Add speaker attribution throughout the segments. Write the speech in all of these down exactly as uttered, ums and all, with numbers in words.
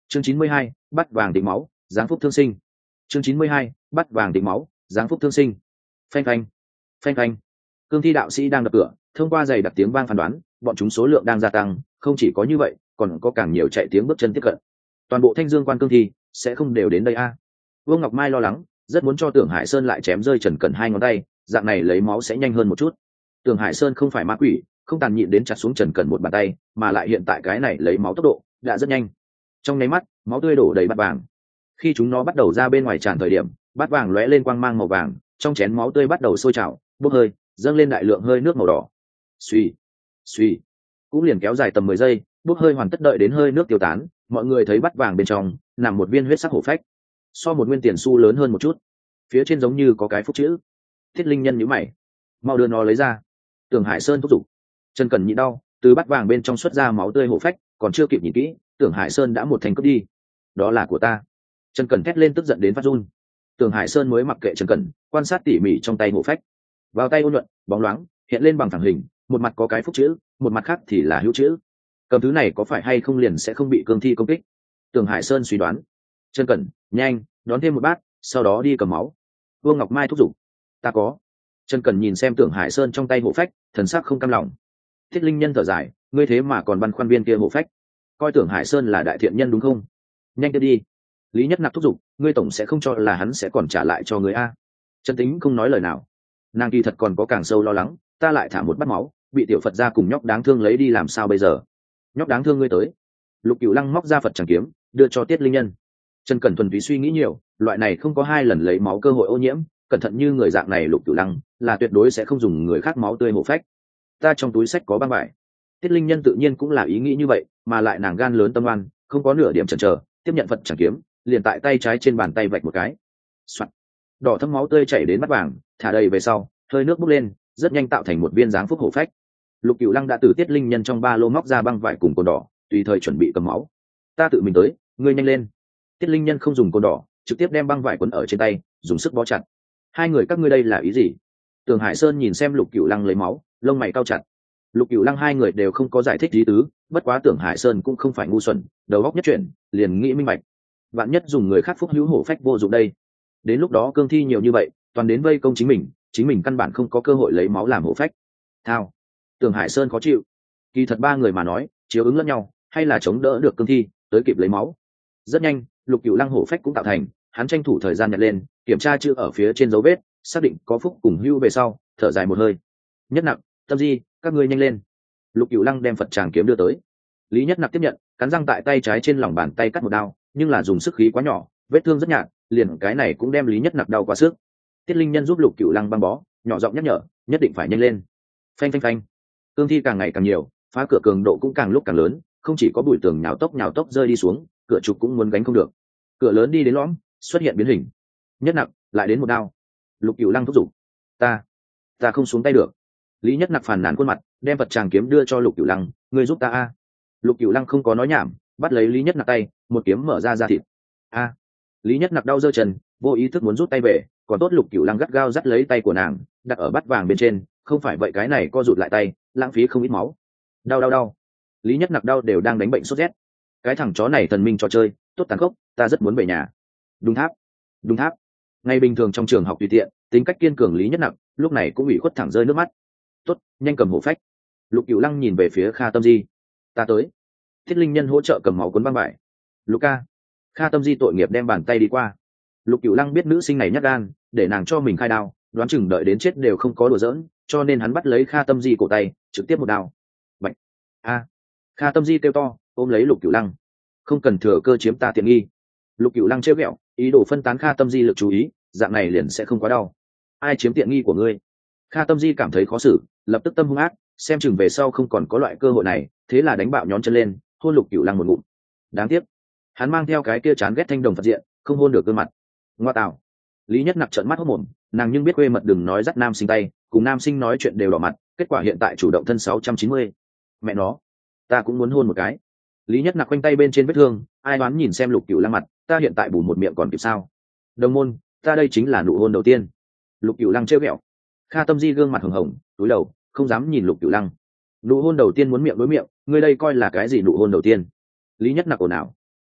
Speaker 1: chương chín mươi hai, bắt vàng định máu giáng phúc thương sinh. chương chín mươi hai, bắt vàng định máu giáng phúc thương sinh. Phanh phanh phanh phanh, cương thi đạo sĩ đang đập cửa, thông qua giày đặc tiếng vang phán đoán bọn chúng số lượng đang gia tăng, không chỉ có như vậy còn có càng nhiều chạy tiếng bước chân tiếp cận. Toàn bộ Thanh Dương quan cương thi sẽ không đều đến đây a? Vương Ngọc Mai lo lắng, rất muốn cho Tưởng Hải Sơn lại chém rơi Trần Cẩn hai ngón tay, dạng này lấy máu sẽ nhanh hơn một chút. Tưởng Hải Sơn không phải ma quỷ, không tàn nhịn đến chặt xuống Trần Cẩn một bàn tay, mà lại hiện tại cái này lấy máu tốc độ đã rất nhanh. Trong nháy mắt, máu tươi đổ đầy bát vàng. Khi chúng nó bắt đầu ra bên ngoài tràn thời điểm, bát vàng lóe lên quang mang màu vàng, trong chén máu tươi bắt đầu sôi trào, bốc hơi, dâng lên đại lượng hơi nước màu đỏ. Suy, suy, cũng liền kéo dài tầm mười giây, bốc hơi hoàn tất, đợi đến hơi nước tiêu tán, mọi người thấy bát vàng bên trong nằm một viên huyết sắc hổ phách, so một nguyên tiền xu lớn hơn một chút, phía trên giống như có cái phúc chữ. Thiết Linh Nhân nhíu mày, mau đưa nó lấy ra. Tưởng Hải Sơn thúc giục. Trần Cẩn nhịn đau, từ bát vàng bên trong xuất ra máu tươi hổ phách, còn chưa kịp nhìn kỹ, Tưởng Hải Sơn đã một thành cướp đi. Đó là của ta. Trần Cẩn thét lên tức giận đến phát run. Tưởng Hải Sơn mới mặc kệ Trần Cẩn, quan sát tỉ mỉ trong tay hổ phách. Vào tay ôn nhuận, bóng loáng, hiện lên bằng thẳng hình, một mặt có cái phúc chữ, một mặt khác thì là hữu chữ. Cầm thứ này có phải hay không liền sẽ không bị cương thi công kích? Tưởng Hải Sơn suy đoán. Trần Cẩn, nhanh, đón thêm một bát, sau đó đi cầm máu. Vương Ngọc Mai thúc giục. Ta có. Trần Cẩn nhìn xem Tưởng Hải Sơn trong tay hổ phách, thần sắc không cam lòng. Thiết Linh Nhân thở dài, ngươi thế mà còn băn khoăn viên kia hổ phách, coi Tưởng Hải Sơn là đại thiện nhân đúng không? Nhanh tiếp đi. Lý Nhất Nặc thúc giục, ngươi tổng sẽ không cho là hắn sẽ còn trả lại cho người a? Trần Tính không nói lời nào. Nàng kỳ thật còn có càng sâu lo lắng, ta lại thả một bát máu, bị tiểu Phật gia cùng nhóc đáng thương lấy đi làm sao bây giờ? Nhóc đáng thương ngươi tới. Lục Cửu Lăng móc ra Phật tràng kiếm, đưa cho Tiết Linh Nhân. Trần Cẩn thuần túy suy nghĩ nhiều, loại này không có hai lần lấy máu cơ hội ô nhiễm, cẩn thận như người dạng này Lục Cửu Lăng là tuyệt đối sẽ không dùng người khác máu tươi hổ phách. Ta trong túi sách có băng vải. Tiết Linh Nhân tự nhiên cũng là ý nghĩ như vậy, mà lại nàng gan lớn tâm oan, không có nửa điểm chần chờ, tiếp nhận Phật tràng kiếm, liền tại tay trái trên bàn tay vạch một cái. Soạn. Đỏ thấm máu tươi chảy đến bát vàng, thả đầy về sau, hơi nước bốc lên, rất nhanh tạo thành một viên dáng phúc hổ phách. Lục Cửu Lăng đã từ Tiết Linh Nhân trong ba lô móc ra băng vải cùng cồn đỏ, tùy thời chuẩn bị cầm máu. Ta tự mình tới, ngươi nhanh lên. Tiết Linh Nhân không dùng cồn đỏ, trực tiếp đem băng vải quấn ở trên tay, dùng sức bó chặt. Hai người các ngươi đây là ý gì? Tường Hải Sơn nhìn xem Lục Cửu Lăng lấy máu, lông mày cau chặt. Lục Cửu Lăng hai người đều không có giải thích lý tứ, bất quá Tưởng Hải Sơn cũng không phải ngu xuẩn, đầu óc nhất chuyển, liền nghĩ minh bạch. Vạn nhất dùng người khác phúc hữu hổ phách vô dụng đây. Đến lúc đó cương thi nhiều như vậy, toàn đến vây công chính mình, chính mình căn bản không có cơ hội lấy máu làm hổ phách. Thao. Tưởng Hải Sơn khó chịu. Kỳ thật ba người mà nói, chiếu ứng lẫn nhau, hay là chống đỡ được cương thi, tới kịp lấy máu. Rất nhanh, Lục Cửu Lăng hổ phách cũng tạo thành, hắn tranh thủ thời gian nhặt lên, kiểm tra chữ ở phía trên dấu vết, xác định có phúc cùng hưu về sau, thở dài một hơi. Nhất Nặc, Tâm Di, các ngươi nhanh lên. Lục Cửu Lăng đem Phật tràng kiếm đưa tới. Lý Nhất Nặc tiếp nhận, cắn răng tại tay trái trên lòng bàn tay cắt một đao, nhưng là dùng sức khí quá nhỏ, vết thương rất nhạt, liền cái này cũng đem Lý Nhất Nặc đau quá sức. Tiết Linh Nhân giúp Lục Cửu Lăng băng bó, nhỏ giọng nhắc nhở, nhất định phải nhanh lên. Phanh phanh phanh. Cương thi càng ngày càng nhiều, phá cửa cường độ cũng càng lúc càng lớn, không chỉ có bụi tường nhào tốc nhào tốc rơi đi xuống, cửa trục cũng muốn gánh không được. Cửa lớn đi đến lõm, xuất hiện biến hình. Nhất Nặc, lại đến một đao. Lục Cửu Lăng thúc giục. Ta, ta không xuống tay được. Lý Nhất Nặc phàn nàn khuôn mặt, đem Phật tràng kiếm đưa cho Lục Cửu Lăng, ngươi giúp ta a. Lục Cửu Lăng không có nói nhảm, bắt lấy Lý Nhất Nặc tay, một kiếm mở ra da thịt. A. Lý Nhất Nặc đau giơ chân, vô ý thức muốn rút tay về, còn tốt Lục Cửu Lăng gắt gao dắt lấy tay của nàng, đặt ở bát vàng bên trên, không phải vậy cái này co rụt lại tay, lãng phí không ít máu. Đau đau đau. Lý Nhất Nặc đau đều đang đánh bệnh sốt rét. Cái thằng chó này thần minh trò chơi, tốt tàn khốc, ta rất muốn về nhà. Đúng tháp, đúng tháp. Ngày bình thường trong trường học tùy tiện, tính cách kiên cường Lý Nhất Nặc, lúc này cũng bị khuất thẳng rơi nước mắt. Tốt, nhanh cầm hổ phách. Lục Cửu Lăng nhìn về phía Kha Tâm Di. Ta tới. Thiết Linh Nhân hỗ trợ cầm máu cuốn băng vải. Luca. Kha Tâm Di tội nghiệp đem bàn tay đi qua. Lục Cửu Lăng biết nữ sinh này nhát gan, để nàng cho mình khai đao, đoán chừng đợi đến chết đều không có đùa giỡn, cho nên hắn bắt lấy Kha Tâm Di cổ tay, trực tiếp một đao. Bạch. A. Kha Tâm Di kêu to, ôm lấy Lục Cửu Lăng. Không cần thừa cơ chiếm ta tiện nghi. Lục Cửu Lăng trêu ghẹo, ý đồ phân tán Kha Tâm Di lực chú ý, dạng này liền sẽ không quá đau. Ai chiếm tiện nghi của ngươi? Kha Tâm Di cảm thấy khó xử, lập tức tâm hung ác, xem chừng về sau không còn có loại cơ hội này, thế là đánh bạo nhón chân lên, hôn Lục Cửu Lăng một ngụm. Đáng tiếc, hắn mang theo cái kia chán ghét thanh đồng Phật diện, không hôn được gương mặt. Ngoa tạo. Lý Nhất Nặc trợn mắt hốt mồm, nàng nhưng biết quê mật đừng nói dắt nam sinh tay, cùng nam sinh nói chuyện đều đỏ mặt, kết quả hiện tại chủ động thân sáu trăm chín mươi. Mẹ nó, ta cũng muốn hôn một cái. Lý Nhất Nặc quanh tay bên trên vết thương, ai đoán nhìn xem Lục Cửu Lăng mặt, ta hiện tại bù một miệng còn kịp sao? Đồng môn, ta đây chính là nụ hôn đầu tiên. Lục Cửu Lăng trêu ghẹo. Kha Tâm Di gương mặt hồng hồng, cúi đầu, không dám nhìn Lục Cửu Lăng. Nụ hôn đầu tiên muốn miệng đối miệng, ngươi đây coi là cái gì nụ hôn đầu tiên? Lý Nhất Nặc ồn ào.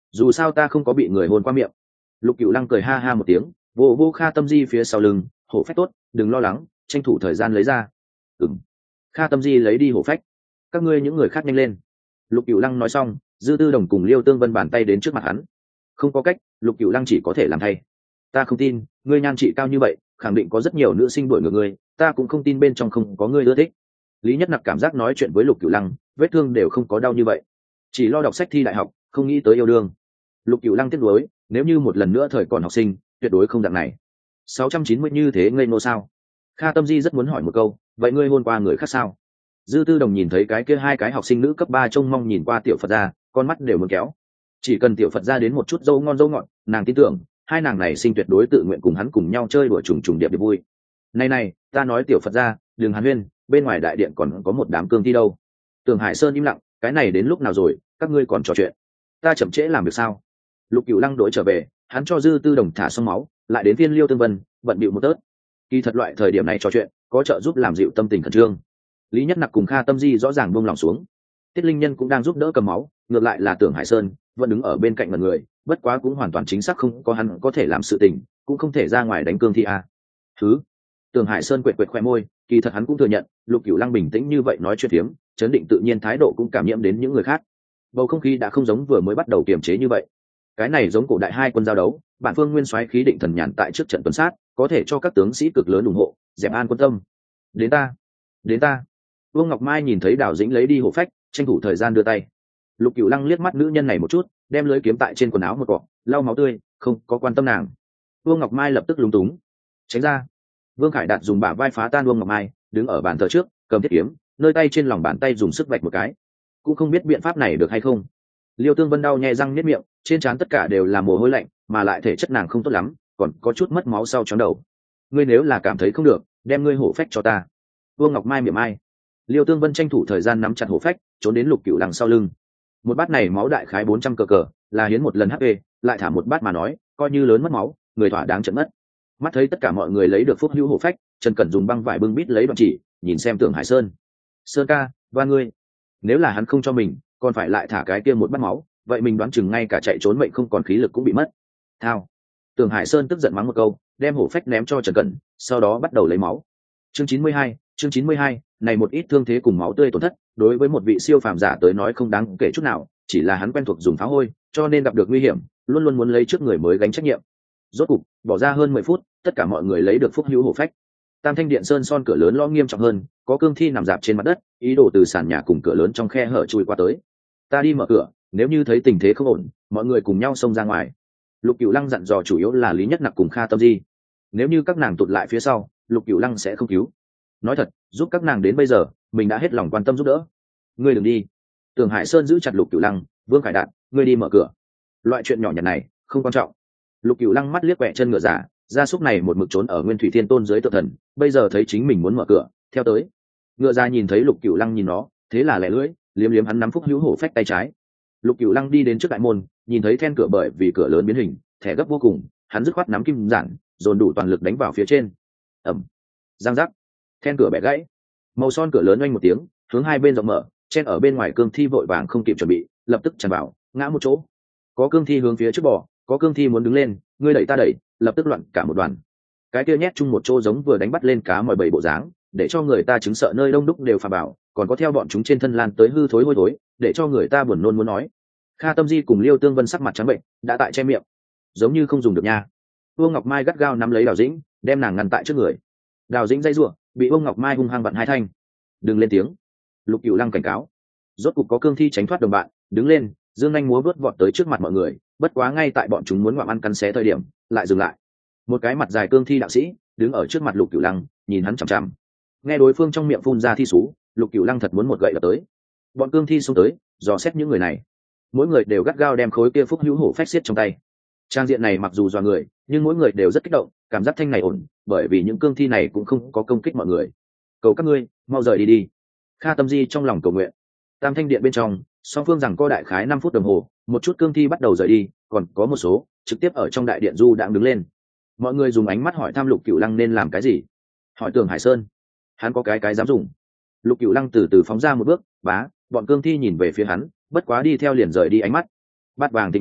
Speaker 1: dù sao ta không có bị người hôn qua miệng. Lục Cửu Lăng cười ha ha một tiếng, vô vô Kha Tâm Di phía sau lưng, hổ phách tốt, đừng lo lắng, tranh thủ thời gian lấy ra. Ừm. Kha Tâm Di lấy đi hổ phách. Các ngươi những người khác nhanh lên. Lục Cửu Lăng nói xong, Dư Tư Đồng cùng Liêu Tương Vân bàn tay đến trước mặt hắn. Không có cách, Lục Cửu Lăng chỉ có thể làm thay. Ta không tin, ngươi nhan trị cao như vậy, khẳng định có rất nhiều nữ sinh đuổi ngược ngươi, ta cũng không tin bên trong không có ngươi ưa thích. Lý Nhất Nặc cảm giác nói chuyện với Lục Cửu Lăng, vết thương đều không có đau như vậy, chỉ lo đọc sách thi đại học, không nghĩ tới yêu đương. Lục Cửu Lăng tiếc nuối, nếu như một lần nữa thời còn học sinh, tuyệt đối không dạng này. sáu trăm chín mươi như thế ngây ngô sao? Kha Tâm Di rất muốn hỏi một câu, vậy ngươi hôn qua người khác sao? Dư Tư Đồng nhìn thấy cái kia hai cái học sinh nữ cấp ba trông mong nhìn qua tiểu Phật gia, con mắt đều muốn kéo. Chỉ cần tiểu Phật gia đến một chút dâu ngon dâu ngọt, nàng tin tưởng hai nàng này sinh tuyệt đối tự nguyện cùng hắn cùng nhau chơi đùa trùng trùng điệp điệp vui. Này này, ta nói tiểu Phật gia, đừng hàn huyên, bên ngoài đại điện còn có một đám cương thi đâu. Tường Hải Sơn im lặng, cái này đến lúc nào rồi, các ngươi còn trò chuyện? Ta chậm trễ làm việc sao? Lục Cửu Lăng đổi trở về, hắn cho Dư Tư Đồng thả xong máu, lại đến viên Liêu Tương Vân, bận bịu một tớt. Kỳ thật loại thời điểm này trò chuyện, có trợ giúp làm dịu tâm tình khẩn trương. Lý Nhất Nặc cùng Kha Tâm Di rõ ràng buông lòng xuống. Tiết Linh Nhân cũng đang giúp đỡ cầm máu, ngược lại là Tưởng Hải Sơn vẫn đứng ở bên cạnh mọi người, bất quá cũng hoàn toàn chính xác không có hắn có thể làm sự tình, cũng không thể ra ngoài đánh cương thi a. Thứ. Tưởng Hải Sơn quệt quệt khoe môi, kỳ thật hắn cũng thừa nhận, Lục Cửu Lăng bình tĩnh như vậy nói chuyện phiếm, chấn định tự nhiên thái độ cũng cảm nhiễm đến những người khác. Bầu không khí đã không giống vừa mới bắt đầu kiềm chế như vậy. Cái này giống cổ đại hai quân giao đấu, bản phương nguyên soái khí định thần nhàn tại trước trận tuần sát, có thể cho các tướng sĩ cực lớn ủng hộ, dẹp an quân tâm. Đến ta, đến ta. Vương Ngọc Mai nhìn thấy Đào Dĩnh lấy đi hổ phách, tranh thủ thời gian đưa tay. Lục Cửu Lăng liếc mắt nữ nhân này một chút, đem lưới kiếm tại trên quần áo một cọ, lau máu tươi, không có quan tâm nàng. Vương Ngọc Mai lập tức lúng túng, tránh ra. Vương Khải Đạt dùng bả vai phá tan Vương Ngọc Mai, đứng ở bàn thờ trước, cầm thiết kiếm, nơi tay trên lòng bàn tay dùng sức vạch một cái. Cũng không biết biện pháp này được hay không. Liêu Tương Vân đau nhè răng niết miệng, trên trán tất cả đều là mồ hôi lạnh, mà lại thể chất nàng không tốt lắm, còn có chút mất máu sau chóng đầu. Ngươi nếu là cảm thấy không được, đem ngươi hổ phách cho ta. Vương Ngọc Mai miệng ai. Liêu Tương Vân tranh thủ thời gian nắm chặt hổ phách, trốn đến Lục Cửu Lăng sau lưng. Một bát này máu đại khái bốn trăm cờ cờ, là hiến một lần hát pê, lại thả một bát mà nói, coi như lớn mất máu, người thỏa đáng trận mất. Mắt thấy tất cả mọi người lấy được phúc hữu hổ phách, Trần Cẩn dùng băng vải bưng bít lấy đoạn chỉ, nhìn xem Tưởng Hải Sơn. Sơn ca, và ngươi, nếu là hắn không cho mình, còn phải lại thả cái kia một bát máu, vậy mình đoán chừng ngay cả chạy trốn mệnh không còn khí lực cũng bị mất. Thao. Tưởng Hải Sơn tức giận mắng một câu, đem hổ phách ném cho Trần Cẩn, sau đó bắt đầu lấy máu. Chương chín mươi hai, chương chín mươi hai, này một ít thương thế cùng máu tươi tổn thất, đối với một vị siêu phàm giả tới nói không đáng kể chút nào, chỉ là hắn quen thuộc dùng pháo hôi, cho nên gặp được nguy hiểm, luôn luôn muốn lấy trước người mới gánh trách nhiệm. Rốt cục, bỏ ra hơn mười phút, tất cả mọi người lấy được phúc hữu hổ phách. Tam Thanh Điện Sơn son cửa lớn lõ nghiêm trọng hơn, có cương thi nằm dạp trên mặt đất, ý đồ từ sàn nhà cùng cửa lớn trong khe hở chui qua tới. Ta đi mở cửa, nếu như thấy tình thế không ổn, mọi người cùng nhau xông ra ngoài. Lục Cửu Lăng dặn dò chủ yếu là Lý Nhất Nặc cùng Kha Tâm Di. Nếu như các nàng tụt lại phía sau, Lục Cửu Lăng sẽ không cứu. Nói thật, giúp các nàng đến bây giờ, mình đã hết lòng quan tâm giúp đỡ. Ngươi đừng đi. Tưởng Hải Sơn giữ chặt Lục Cửu Lăng, Vương Khải Đạt, ngươi đi mở cửa. Loại chuyện nhỏ nhặt này, không quan trọng. Lục Cửu Lăng mắt liếc quẹ chân ngựa giả, gia súc này một mực trốn ở Nguyên Thủy Thiên Tôn dưới tự thần, bây giờ thấy chính mình muốn mở cửa, theo tới. Ngựa ra nhìn thấy Lục Cửu Lăng nhìn nó, thế là lẻ lưỡi, liếm liếm hắn nắm phúc hữu hổ phách tay trái. Lục Cửu Lăng đi đến trước đại môn, nhìn thấy then cửa bởi vì cửa lớn biến hình, thẻ gấp vô cùng, hắn dứt khoát nắm kim giản, dồn đủ toàn lực đánh vào phía trên. Ầm. Giang giác. Then cửa bẻ gãy. Màu son cửa lớn oanh một tiếng, hướng hai bên rộng mở, chen ở bên ngoài cương thi vội vàng không kịp chuẩn bị, lập tức tràn vào, ngã một chỗ. Có cương thi hướng phía trước bò, có cương thi muốn đứng lên, ngươi đẩy ta đẩy, lập tức loạn cả một đoàn. Cái kia nhét chung một chỗ giống vừa đánh bắt lên cá mòi bầy bộ dáng, để cho người ta chứng sợ nơi đông đúc đều phà bảo, còn có theo bọn chúng trên thân lan tới hư thối hôi thối, để cho người ta buồn nôn muốn nói. Kha Tâm Di cùng Liêu Tương Vân sắc mặt trắng bệnh, đã tại che miệng, giống như không dùng được nha. Vương Ngọc Mai gắt gao nắm lấy Đào Dĩnh, đem nàng ngăn tại trước người. Đào Dĩnh dây rủa, bị Vương Ngọc Mai hung hăng vặn hai thanh. Đừng lên tiếng. Lục Cửu Lăng cảnh cáo. Rốt cục có cương thi tránh thoát đồng bạn, đứng lên, dương nhanh múa vớt vọt tới trước mặt mọi người, bất quá ngay tại bọn chúng muốn ngoạm ăn cắn xé thời điểm, lại dừng lại. Một cái mặt dài cương thi đạo sĩ đứng ở trước mặt Lục Cửu Lăng, nhìn hắn chằm chằm. Nghe đối phương trong miệng phun ra thi sú, Lục Cửu Lăng thật muốn một gậy đập tới. Bọn cương thi xông tới, dò xét những người này. Mỗi người đều gắt gao đem khối kia phúc hữu hổ phách xiết trong tay. Trang diện này mặc dù dọa người, nhưng mỗi người đều rất kích động, cảm giác thanh này ổn, bởi vì những cương thi này cũng không có công kích mọi người. Cầu các ngươi, mau rời đi đi. Kha Tâm Di trong lòng cầu nguyện. Tam Thanh Điện bên trong, song phương rằng co đại khái năm phút đồng hồ, một chút cương thi bắt đầu rời đi, còn có một số trực tiếp ở trong đại điện du đang đứng lên. Mọi người dùng ánh mắt hỏi thăm Lục Cửu Lăng nên làm cái gì. Hỏi Tưởng Hải Sơn, hắn có cái cái dám dùng. Lục Cửu Lăng từ từ phóng ra một bước, bá, bọn cương thi nhìn về phía hắn, bất quá đi theo liền rời đi ánh mắt. Bát vàng tinh máu,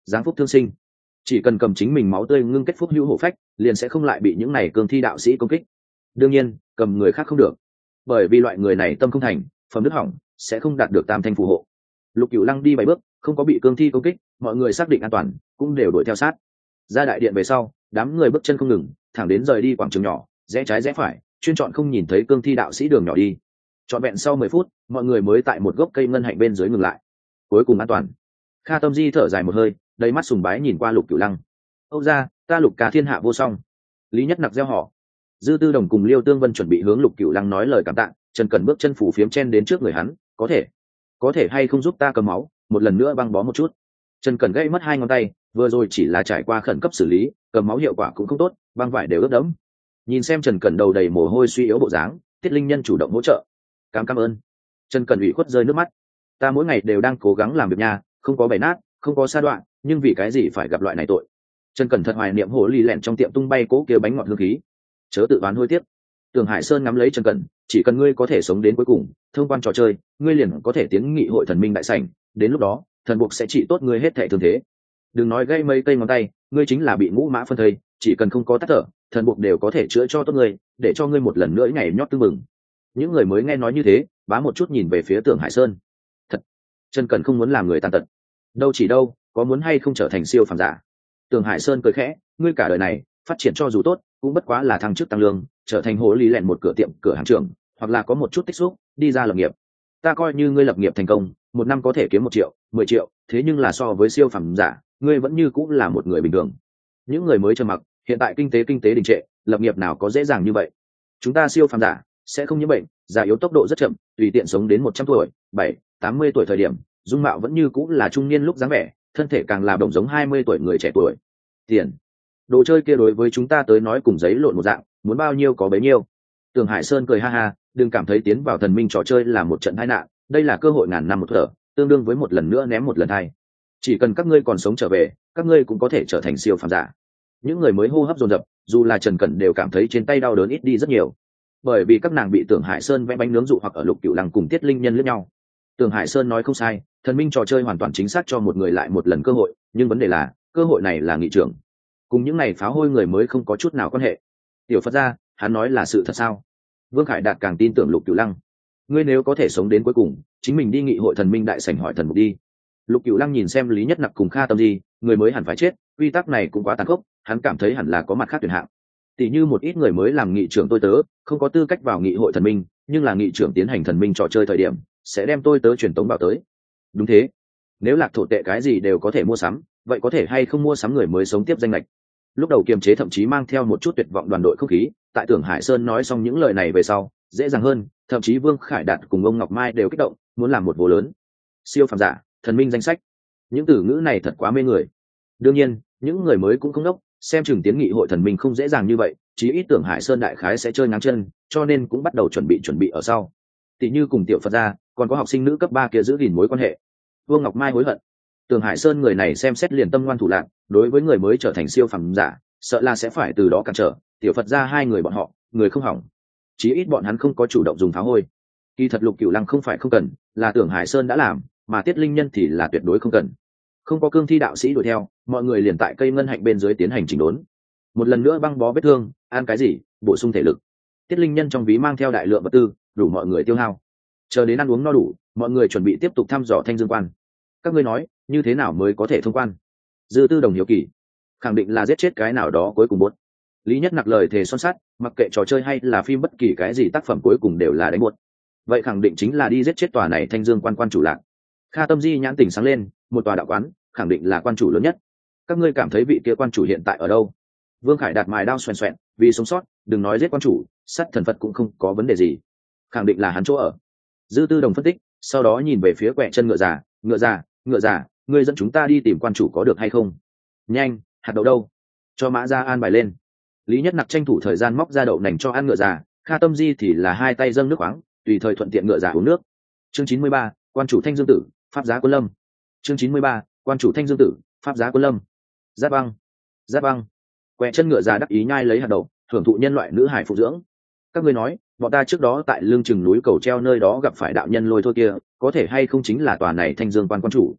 Speaker 1: giáng phúc thương sinh. Chỉ cần cầm chính mình máu tươi ngưng kết phúc hữu hộ phách, liền sẽ không lại bị những này cương thi đạo sĩ công kích. Đương nhiên cầm người khác không được, bởi vì loại người này tâm không thành, phẩm đức hỏng, sẽ không đạt được tam thanh phù hộ. Lục Cửu Lăng đi bảy bước, không có bị cương thi công kích, mọi người xác định an toàn, cũng đều đuổi theo sát. Ra đại điện về sau, đám người bước chân không ngừng, thẳng đến rời đi quảng trường nhỏ, rẽ trái rẽ phải, chuyên chọn không nhìn thấy cương thi đạo sĩ đường nhỏ đi. Trọn vẹn sau mười phút, mọi người mới tại một gốc cây ngân hạnh bên dưới ngừng lại. Cuối cùng an toàn. Kha Tâm Di thở dài một hơi, đầy mắt sùng bái nhìn qua Lục Cửu Lăng. Âu gia, ta Lục Ca thiên hạ vô song. Lý Nhất Nặc gieo họ. Dư Tư Đồng cùng Liêu Tương Vân chuẩn bị hướng Lục Cửu Lăng nói lời cảm tạ, Trần Cẩn bước chân phủ phiếm chen đến trước người hắn, có thể, có thể hay không giúp ta cầm máu, một lần nữa băng bó một chút. Trần Cẩn gãy mất hai ngón tay, vừa rồi chỉ là trải qua khẩn cấp xử lý, cầm máu hiệu quả cũng không tốt, băng vải đều ướt đẫm. Nhìn xem Trần Cẩn đầu đầy mồ hôi suy yếu bộ dáng, Tiết Linh Nhân chủ động hỗ trợ. Cảm cảm ơn. Trần Cẩn ủy khuất rơi nước mắt. Ta mỗi ngày đều đang cố gắng làm việc nhà, không có bể nát, không có sa đoạn, nhưng vì cái gì phải gặp loại này tội. Trần Cẩn thật hoài niệm hồ lì lẹn trong tiệm tung bay cố kia bánh ngọt hương khí. Chớ tự đoán hối tiếc. Tường Hải Sơn ngắm lấy Trần Cẩn, chỉ cần ngươi có thể sống đến cuối cùng, thông quan trò chơi, ngươi liền có thể tiến nghị hội thần minh đại sảnh, đến lúc đó, thần buộc sẽ trị tốt ngươi hết thảy thương thế. Đừng nói gây mấy cây ngón tay, ngươi chính là bị ngũ mã phân thây, chỉ cần không có tắc thở, thần buộc đều có thể chữa cho tốt ngươi, để cho ngươi một lần nữa nhảy nhót tưng mừng. Những người mới nghe nói như thế, bá một chút nhìn về phía Tưởng Hải Sơn. Thật, Trần Cẩn không muốn làm người tàn tật. Đâu chỉ đâu, có muốn hay không trở thành siêu phàm giả. Tưởng Hải Sơn cười khẽ, ngươi cả đời này, phát triển cho dù tốt, cũng bất quá là thăng chức tăng lương, trở thành hồ lý lẹn một cửa tiệm cửa hàng trưởng, hoặc là có một chút tích xúc, đi ra lập nghiệp. Ta coi như ngươi lập nghiệp thành công, một năm có thể kiếm một triệu, mười triệu, thế nhưng là so với siêu phàm giả, ngươi vẫn như cũng là một người bình thường. Những người mới trầm mặc, hiện tại kinh tế kinh tế đình trệ, lập nghiệp nào có dễ dàng như vậy. Chúng ta siêu phàm giả sẽ không nhiễm bệnh, già yếu tốc độ rất chậm, tùy tiện sống đến một trăm tuổi, bảy, tám mươi tuổi thời điểm, dung mạo vẫn như cũng là trung niên lúc dáng vẻ, thân thể càng là đồng giống hai mươi tuổi người trẻ tuổi. Tiền, đồ chơi kia đối với chúng ta tới nói cùng giấy lộn một dạng, muốn bao nhiêu có bấy nhiêu. Tường Hải Sơn cười ha ha, đừng cảm thấy tiến vào thần minh trò chơi là một trận tai nạn, đây là cơ hội ngàn năm một thở, tương đương với một lần nữa ném một lần hai. Chỉ cần các ngươi còn sống trở về, các ngươi cũng có thể trở thành siêu phàm giả. Những người mới hô hấp dồn dập, dù là Trần Cẩn đều cảm thấy trên tay đau đớn ít đi rất nhiều, bởi vì các nàng bị Tưởng Hải Sơn vẽ bánh nướng dụ hoặc ở Lục Cửu Lăng cùng Tiết Linh Nhân lẫn nhau. Tưởng Hải Sơn nói không sai, thần minh trò chơi hoàn toàn chính xác cho một người lại một lần cơ hội, nhưng vấn đề là cơ hội này là nghị trưởng, cùng những này phá hôi người mới không có chút nào quan hệ. Tiểu Phật gia, hắn nói là sự thật sao? Vương Khải Đạt càng tin tưởng Lục Cửu Lăng. Ngươi nếu có thể sống đến cuối cùng, chính mình đi nghị hội thần minh đại sảnh hỏi thần mục đi. Lục Cửu Lăng nhìn xem Lý Nhất Nặc cùng Kha Tâm Di, người mới hẳn phải chết, quy tắc này cũng quá tàn khốc, hắn cảm thấy hẳn là có mặt khác tuyển hạng. Tỷ như một ít người mới làm nghị trưởng tôi tớ, không có tư cách vào nghị hội thần minh, nhưng là nghị trưởng tiến hành thần minh trò chơi thời điểm, sẽ đem tôi tớ truyền tống vào tới. Đúng thế, nếu Lạc thổ tệ cái gì đều có thể mua sắm, vậy có thể hay không mua sắm người mới sống tiếp danh lệch. Lúc đầu kiềm chế thậm chí mang theo một chút tuyệt vọng đoàn đội không khí, tại Tưởng Hải Sơn nói xong những lời này về sau, dễ dàng hơn, thậm chí Vương Khải Đạt cùng ông Ngọc Mai đều kích động, muốn làm một vô lớn. Siêu phàm giả, thần minh danh sách. Những từ ngữ này thật quá mê người. Đương nhiên, những người mới cũng không đốc, xem chừng tiến nghị hội thần minh không dễ dàng như vậy, chí ít Tưởng Hải Sơn đại khái sẽ chơi ngang chân, cho nên cũng bắt đầu chuẩn bị chuẩn bị ở sau. Tỷ như cùng Tiểu Phật gia, còn có học sinh nữ cấp ba kia giữ gìn mối quan hệ. Vương Ngọc Mai hối hận. Tưởng Hải Sơn người này xem xét liền tâm ngoan thủ lạc, đối với người mới trở thành siêu phàm giả, sợ là sẽ phải từ đó cản trở. Tiểu Phật gia hai người bọn họ, người không hỏng. Chí ít bọn hắn không có chủ động dùng phá hôi. Kỳ thật Lục Cửu Lăng không phải không cần, là Tưởng Hải Sơn đã làm, mà Tiết Linh Nhân thì là tuyệt đối không cần. Không có cương thi đạo sĩ đuổi theo, mọi người liền tại cây ngân hạnh bên dưới tiến hành chỉnh đốn. Một lần nữa băng bó vết thương, ăn cái gì, bổ sung thể lực. Tiết Linh Nhân trong ví mang theo đại lượng vật tư, đủ mọi người tiêu hao. Chờ đến ăn uống no đủ, mọi người chuẩn bị tiếp tục thăm dò Thanh Dương Quan. Các ngươi nói, như thế nào mới có thể thông quan? Dư Tư Đồng hiếu kỳ, khẳng định là giết chết cái nào đó cuối cùng buốt. Lý Nhất Nặc lời thề son sắt, mặc kệ trò chơi hay là phim bất kỳ cái gì tác phẩm cuối cùng đều là đánh buốt. Vậy khẳng định chính là đi giết chết tòa này Thanh Dương Quan quan chủ lạc. Kha Tâm Di nhãn tỉnh sáng lên, một tòa đạo quán, khẳng định là quan chủ lớn nhất. Các ngươi cảm thấy vị kia quan chủ hiện tại ở đâu? Vương Khải Đạt mài đao xoèn xoẹn, vì sống sót, đừng nói giết quan chủ, sát thần Phật cũng không có vấn đề gì. Khẳng định là hắn chỗ ở. Dư Tư Đồng phân tích, sau đó nhìn về phía quẹ chân ngựa già, ngựa già, ngựa già, ngươi dẫn chúng ta đi tìm quan chủ có được hay không? Nhanh, hạt đậu đâu? Cho Mã Gia an bài lên. Lý Nhất Nặc tranh thủ thời gian móc ra đậu nành cho ăn ngựa già, Kha Tâm Di thì là hai tay dâng nước khoáng, tùy thời thuận tiện ngựa già uống nước. Chương chín mươi ba, quan chủ Thanh Dương Tử, pháp giá Quân Lâm. Chương chín mươi ba, quan chủ Thanh Dương Tử, pháp giá Quân Lâm. Giáp băng, giáp băng. Quẹ chân ngựa già đắc ý nhai lấy hạt đậu, hưởng thụ nhân loại nữ hải phụ dưỡng. Các ngươi nói, bọn ta trước đó tại lương chừng núi cầu treo nơi đó gặp phải đạo nhân lôi thôi kia, có thể hay không chính là tòa này Thanh Dương Quan quan chủ?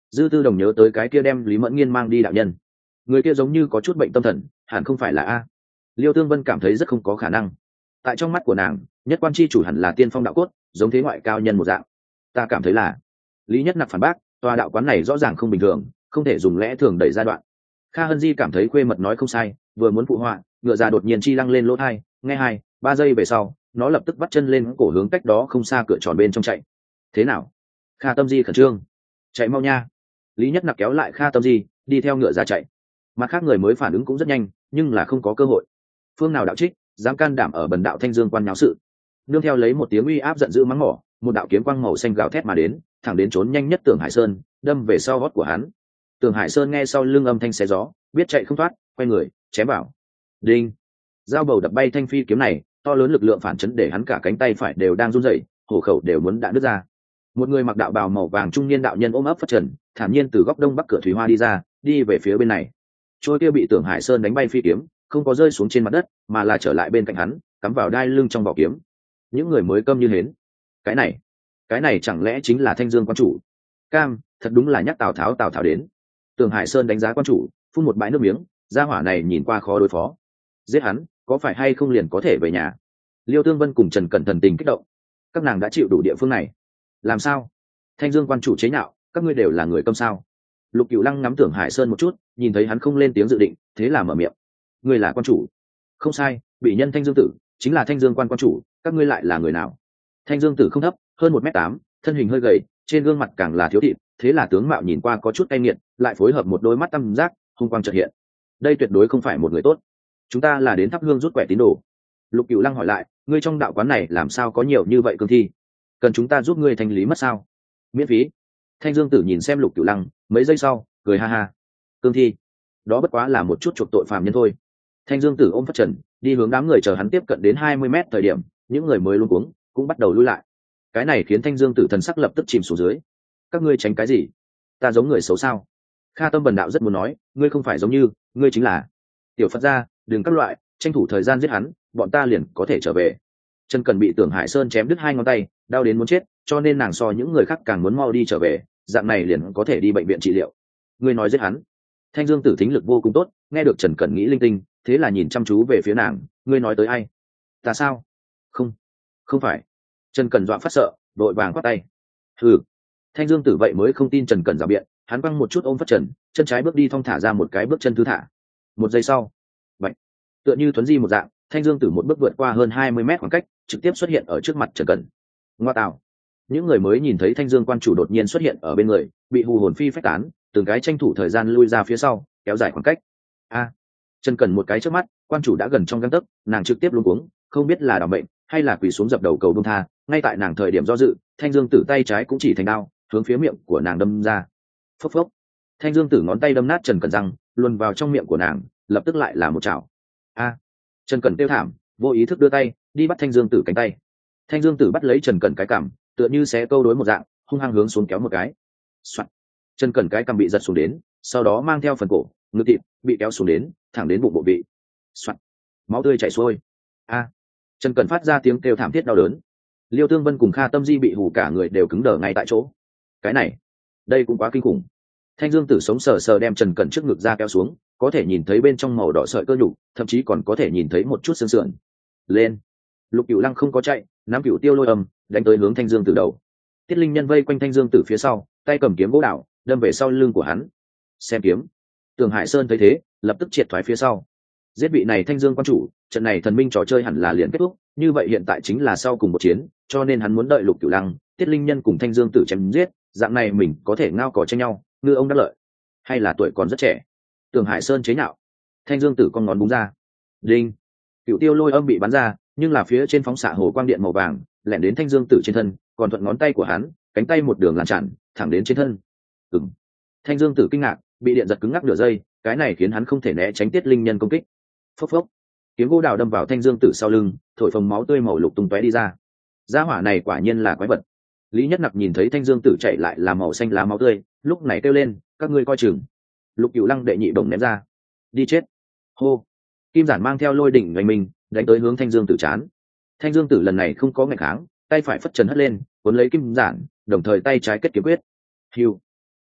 Speaker 1: Dư Tư Đồng nhớ tới cái kia đem Lý Mẫn Nghiên mang đi đạo nhân, người kia giống như có chút bệnh tâm thần, hẳn không phải là a. Liêu Tương Vân cảm thấy rất không có khả năng. Tại trong mắt của nàng, nhất quan chi chủ hẳn là tiên phong đạo cốt, giống thế ngoại cao nhân một dạng. Ta cảm thấy là Lý Nhất Nặc phản bác, tòa đạo quán này rõ ràng không bình thường, không thể dùng lẽ thường đẩy giai đoạn. Kha Hân Di cảm thấy khuê mật nói không sai, vừa muốn phụ họa, ngựa già đột nhiên chi lăng lên lỗ thai, nghe hai ba giây về sau, nó lập tức bắt chân lên cổ hướng cách đó không xa cửa tròn bên trong chạy. Thế nào? Kha Tâm Di khẩn trương. Chạy mau nha. Lý Nhất Nặc kéo lại Kha Tâm Di, đi theo ngựa già chạy. Mặt khác người mới phản ứng cũng rất nhanh, nhưng là không có cơ hội. Phương nào đạo trích, dám can đảm ở bần đạo Thanh Dương quan nháo sự. Nương theo lấy một tiếng uy áp giận dữ mắng mỏ, một đạo kiếm quang màu xanh gào thét mà đến, thẳng đến trốn nhanh nhất Tưởng Hải Sơn, đâm về sau gót của hắn. Tưởng Hải Sơn nghe sau lưng âm thanh xé gió, biết chạy không thoát, quay người chém vào. Đinh! Dao bầu đập bay thanh phi kiếm này, to lớn lực lượng phản chấn để hắn cả cánh tay phải đều đang run rẩy, hổ khẩu đều muốn đạn đứt ra. Một người mặc đạo bào màu vàng trung niên đạo nhân ôm ấp phất trần, thản nhiên từ góc đông bắc cửa thủy hoa đi ra, đi về phía bên này. Trôi kia bị Tưởng Hải Sơn đánh bay phi kiếm, không có rơi xuống trên mặt đất, mà là trở lại bên cạnh hắn, cắm vào đai lưng trong vỏ kiếm. Những người mới câm như hến. Cái này, cái này chẳng lẽ chính là Thanh Dương quan chủ? Cam, thật đúng là nhắc Tào Tháo Tào Tháo đến. Tưởng Hải Sơn đánh giá quan chủ, phun một bãi nước miếng, gia hỏa này nhìn qua khó đối phó. Giết hắn, có phải hay không liền có thể về nhà? Liêu Tương Vân cùng Trần Cẩn thần tình kích động. Các nàng đã chịu đủ địa phương này. Làm sao? Thanh Dương quan chủ chế nhạo, các ngươi đều là người câm sao? Lục Cửu Lăng ngắm Tưởng Hải Sơn một chút, nhìn thấy hắn không lên tiếng dự định, thế là mở miệng. Ngươi là quan chủ? Không sai, bị nhân Thanh Dương tử, chính là Thanh Dương quan quan chủ, các ngươi lại là người nào? Thanh Dương tử không thấp, hơn một mét tám, thân hình hơi gầy, trên gương mặt càng là thiếu thịt, thế là tướng mạo nhìn qua có chút cay nghiệt, lại phối hợp một đôi mắt tăm giác, hung quang chợt hiện. Đây tuyệt đối không phải một người tốt. Chúng ta là đến thắp hương rút quẻ tín đồ. Lục Cửu Lăng hỏi lại, ngươi trong đạo quán này làm sao có nhiều như vậy cương thi? Cần chúng ta giúp ngươi thanh lý mất sao? Miễn phí. Thanh Dương tử nhìn xem Lục Cửu Lăng, mấy giây sau, cười ha ha. Cương thi? Đó bất quá là một chút chuộc tội phàm nhân thôi. Thanh Dương tử ôm phất trần, đi hướng đám người chờ hắn tiếp cận đến hai mươi mét thời điểm, những người mới luống cuống cũng bắt đầu lui lại. Cái này khiến Thanh Dương tử thần sắc lập tức chìm xuống dưới. Các ngươi tránh cái gì? Ta giống người xấu sao? Kha Tâm Bần đạo rất muốn nói, ngươi không phải giống như, ngươi chính là tiểu Phật gia, đừng các loại, tranh thủ thời gian giết hắn, bọn ta liền có thể trở về. Trần Cần bị Tưởng Hải Sơn chém đứt hai ngón tay, đau đến muốn chết, cho nên nàng so những người khác càng muốn mau đi trở về, dạng này liền có thể đi bệnh viện trị liệu. Ngươi nói giết hắn? Thanh Dương tử thính lực vô cùng tốt, nghe được Trần Cẩn nghĩ linh tinh, thế là nhìn chăm chú về phía nàng, ngươi nói tới ai? Ta sao? Không, không phải. Trần Cẩn dọa phát sợ, đội vàng quát tay. Hừ. Thanh Dương tử vậy mới không tin Trần Cẩn rào biện, hắn quăng một chút ôm phát trần, chân trái bước đi thong thả ra một cái bước chân thứ thả. Một giây sau, vậy tựa như thuấn di một dạng, Thanh Dương tử một bước vượt qua hơn hai mươi mét khoảng cách, trực tiếp xuất hiện ở trước mặt Trần Cẩn. Ngoa tạo. Những người mới nhìn thấy Thanh Dương quan chủ đột nhiên xuất hiện ở bên người, bị hù hồn phi phách tán, từng cái tranh thủ thời gian lui ra phía sau, kéo dài khoảng cách. A. À, Trần Cẩn một cái trước mắt, quan chủ đã gần trong gang tấc, nàng trực tiếp luống cuống, không biết là đảm bệnh hay là quỳ xuống dập đầu cầu buông tha, ngay tại nàng thời điểm do dự, Thanh Dương tử tay trái cũng chỉ thành đao, hướng phía miệng của nàng đâm ra. Phốc phốc. Thanh Dương tử ngón tay đâm nát Trần Cẩn răng, luồn vào trong miệng của nàng, lập tức lại là một chảo. A. À, Trần Cẩn tiêu thảm, vô ý thức đưa tay đi bắt Thanh Dương tử cánh tay. Thanh Dương tử bắt lấy Trần Cẩn cái cằm, tựa như xé câu đối một dạng, hung hăng hướng xuống kéo một cái. Soạn. Trần Cẩn cái cằm bị giật xuống đến, sau đó mang theo phần cổ, ngực thịt bị kéo xuống đến, thẳng đến bụng bộ vị. Soạn. Máu tươi chảy xuôi. A. À. Trần Cẩn phát ra tiếng kêu thảm thiết đau đớn. Liêu Tương Vân cùng Kha Tâm Di bị hù cả người đều cứng đờ ngay tại chỗ. Cái này, đây cũng quá kinh khủng. Thanh Dương tử sống sờ sờ đem Trần Cẩn trước ngực ra kéo xuống, có thể nhìn thấy bên trong màu đỏ sợi cơ nhục, thậm chí còn có thể nhìn thấy một chút xương sườn. Lên. Lục Cửu Lăng không có chạy, nắm Cửu Tiêu lôi âm, đánh tới hướng Thanh Dương tử đầu. Tiết Linh Nhân vây quanh Thanh Dương tử phía sau, tay cầm kiếm gỗ đảo, đâm về sau lưng của hắn. Xem kiếm. Tưởng Hải Sơn thấy thế, lập tức triệt thoái phía sau. Giết vị này Thanh Dương quan chủ, trận này thần minh trò chơi hẳn là liền kết thúc, như vậy hiện tại chính là sau cùng một chiến, cho nên hắn muốn đợi Lục Cửu Lăng, Tiết Linh Nhân cùng Thanh Dương tử chém giết, dạng này mình có thể ngao cò tranh nhau, ngư ông đắc lợi. Hay là tuổi còn rất trẻ. Tưởng Hải Sơn chế nhạo. Thanh Dương tử con ngón búng ra. Đinh. Cửu Tiêu lôi âm bị bắn ra, nhưng là phía trên phóng xạ hồ quang điện màu vàng, lẻn đến Thanh Dương tử trên thân, còn thuận ngón tay của hắn, cánh tay một đường lan tràn, thẳng đến trên thân. Ừm. Thanh Dương tử kinh ngạc, bị điện giật cứng ngắc nửa giây, cái này khiến hắn không thể né tránh Tiết Linh Nhân công kích. Phốc phốc. Kiếm gỗ đào đâm vào Thanh Dương tử sau lưng, thổi phồng máu tươi màu lục tung tóe đi ra. Gia hỏa này quả nhiên là quái vật. Lý Nhất Nặc nhìn thấy Thanh Dương tử chạy lại là màu xanh lá máu tươi, lúc này kêu lên, các ngươi coi chừng. Lục Cửu Lăng đệ nhị bổng ném ra. Đi chết. Hô. Kim Giản mang theo lôi đỉnh đánh mình, đánh tới hướng Thanh Dương tử chán. Thanh Dương tử lần này không có nghịch kháng, tay phải phất trần hất lên, cuốn lấy Kim Giản, đồng thời tay trái kết kiếm quyết. Hưu.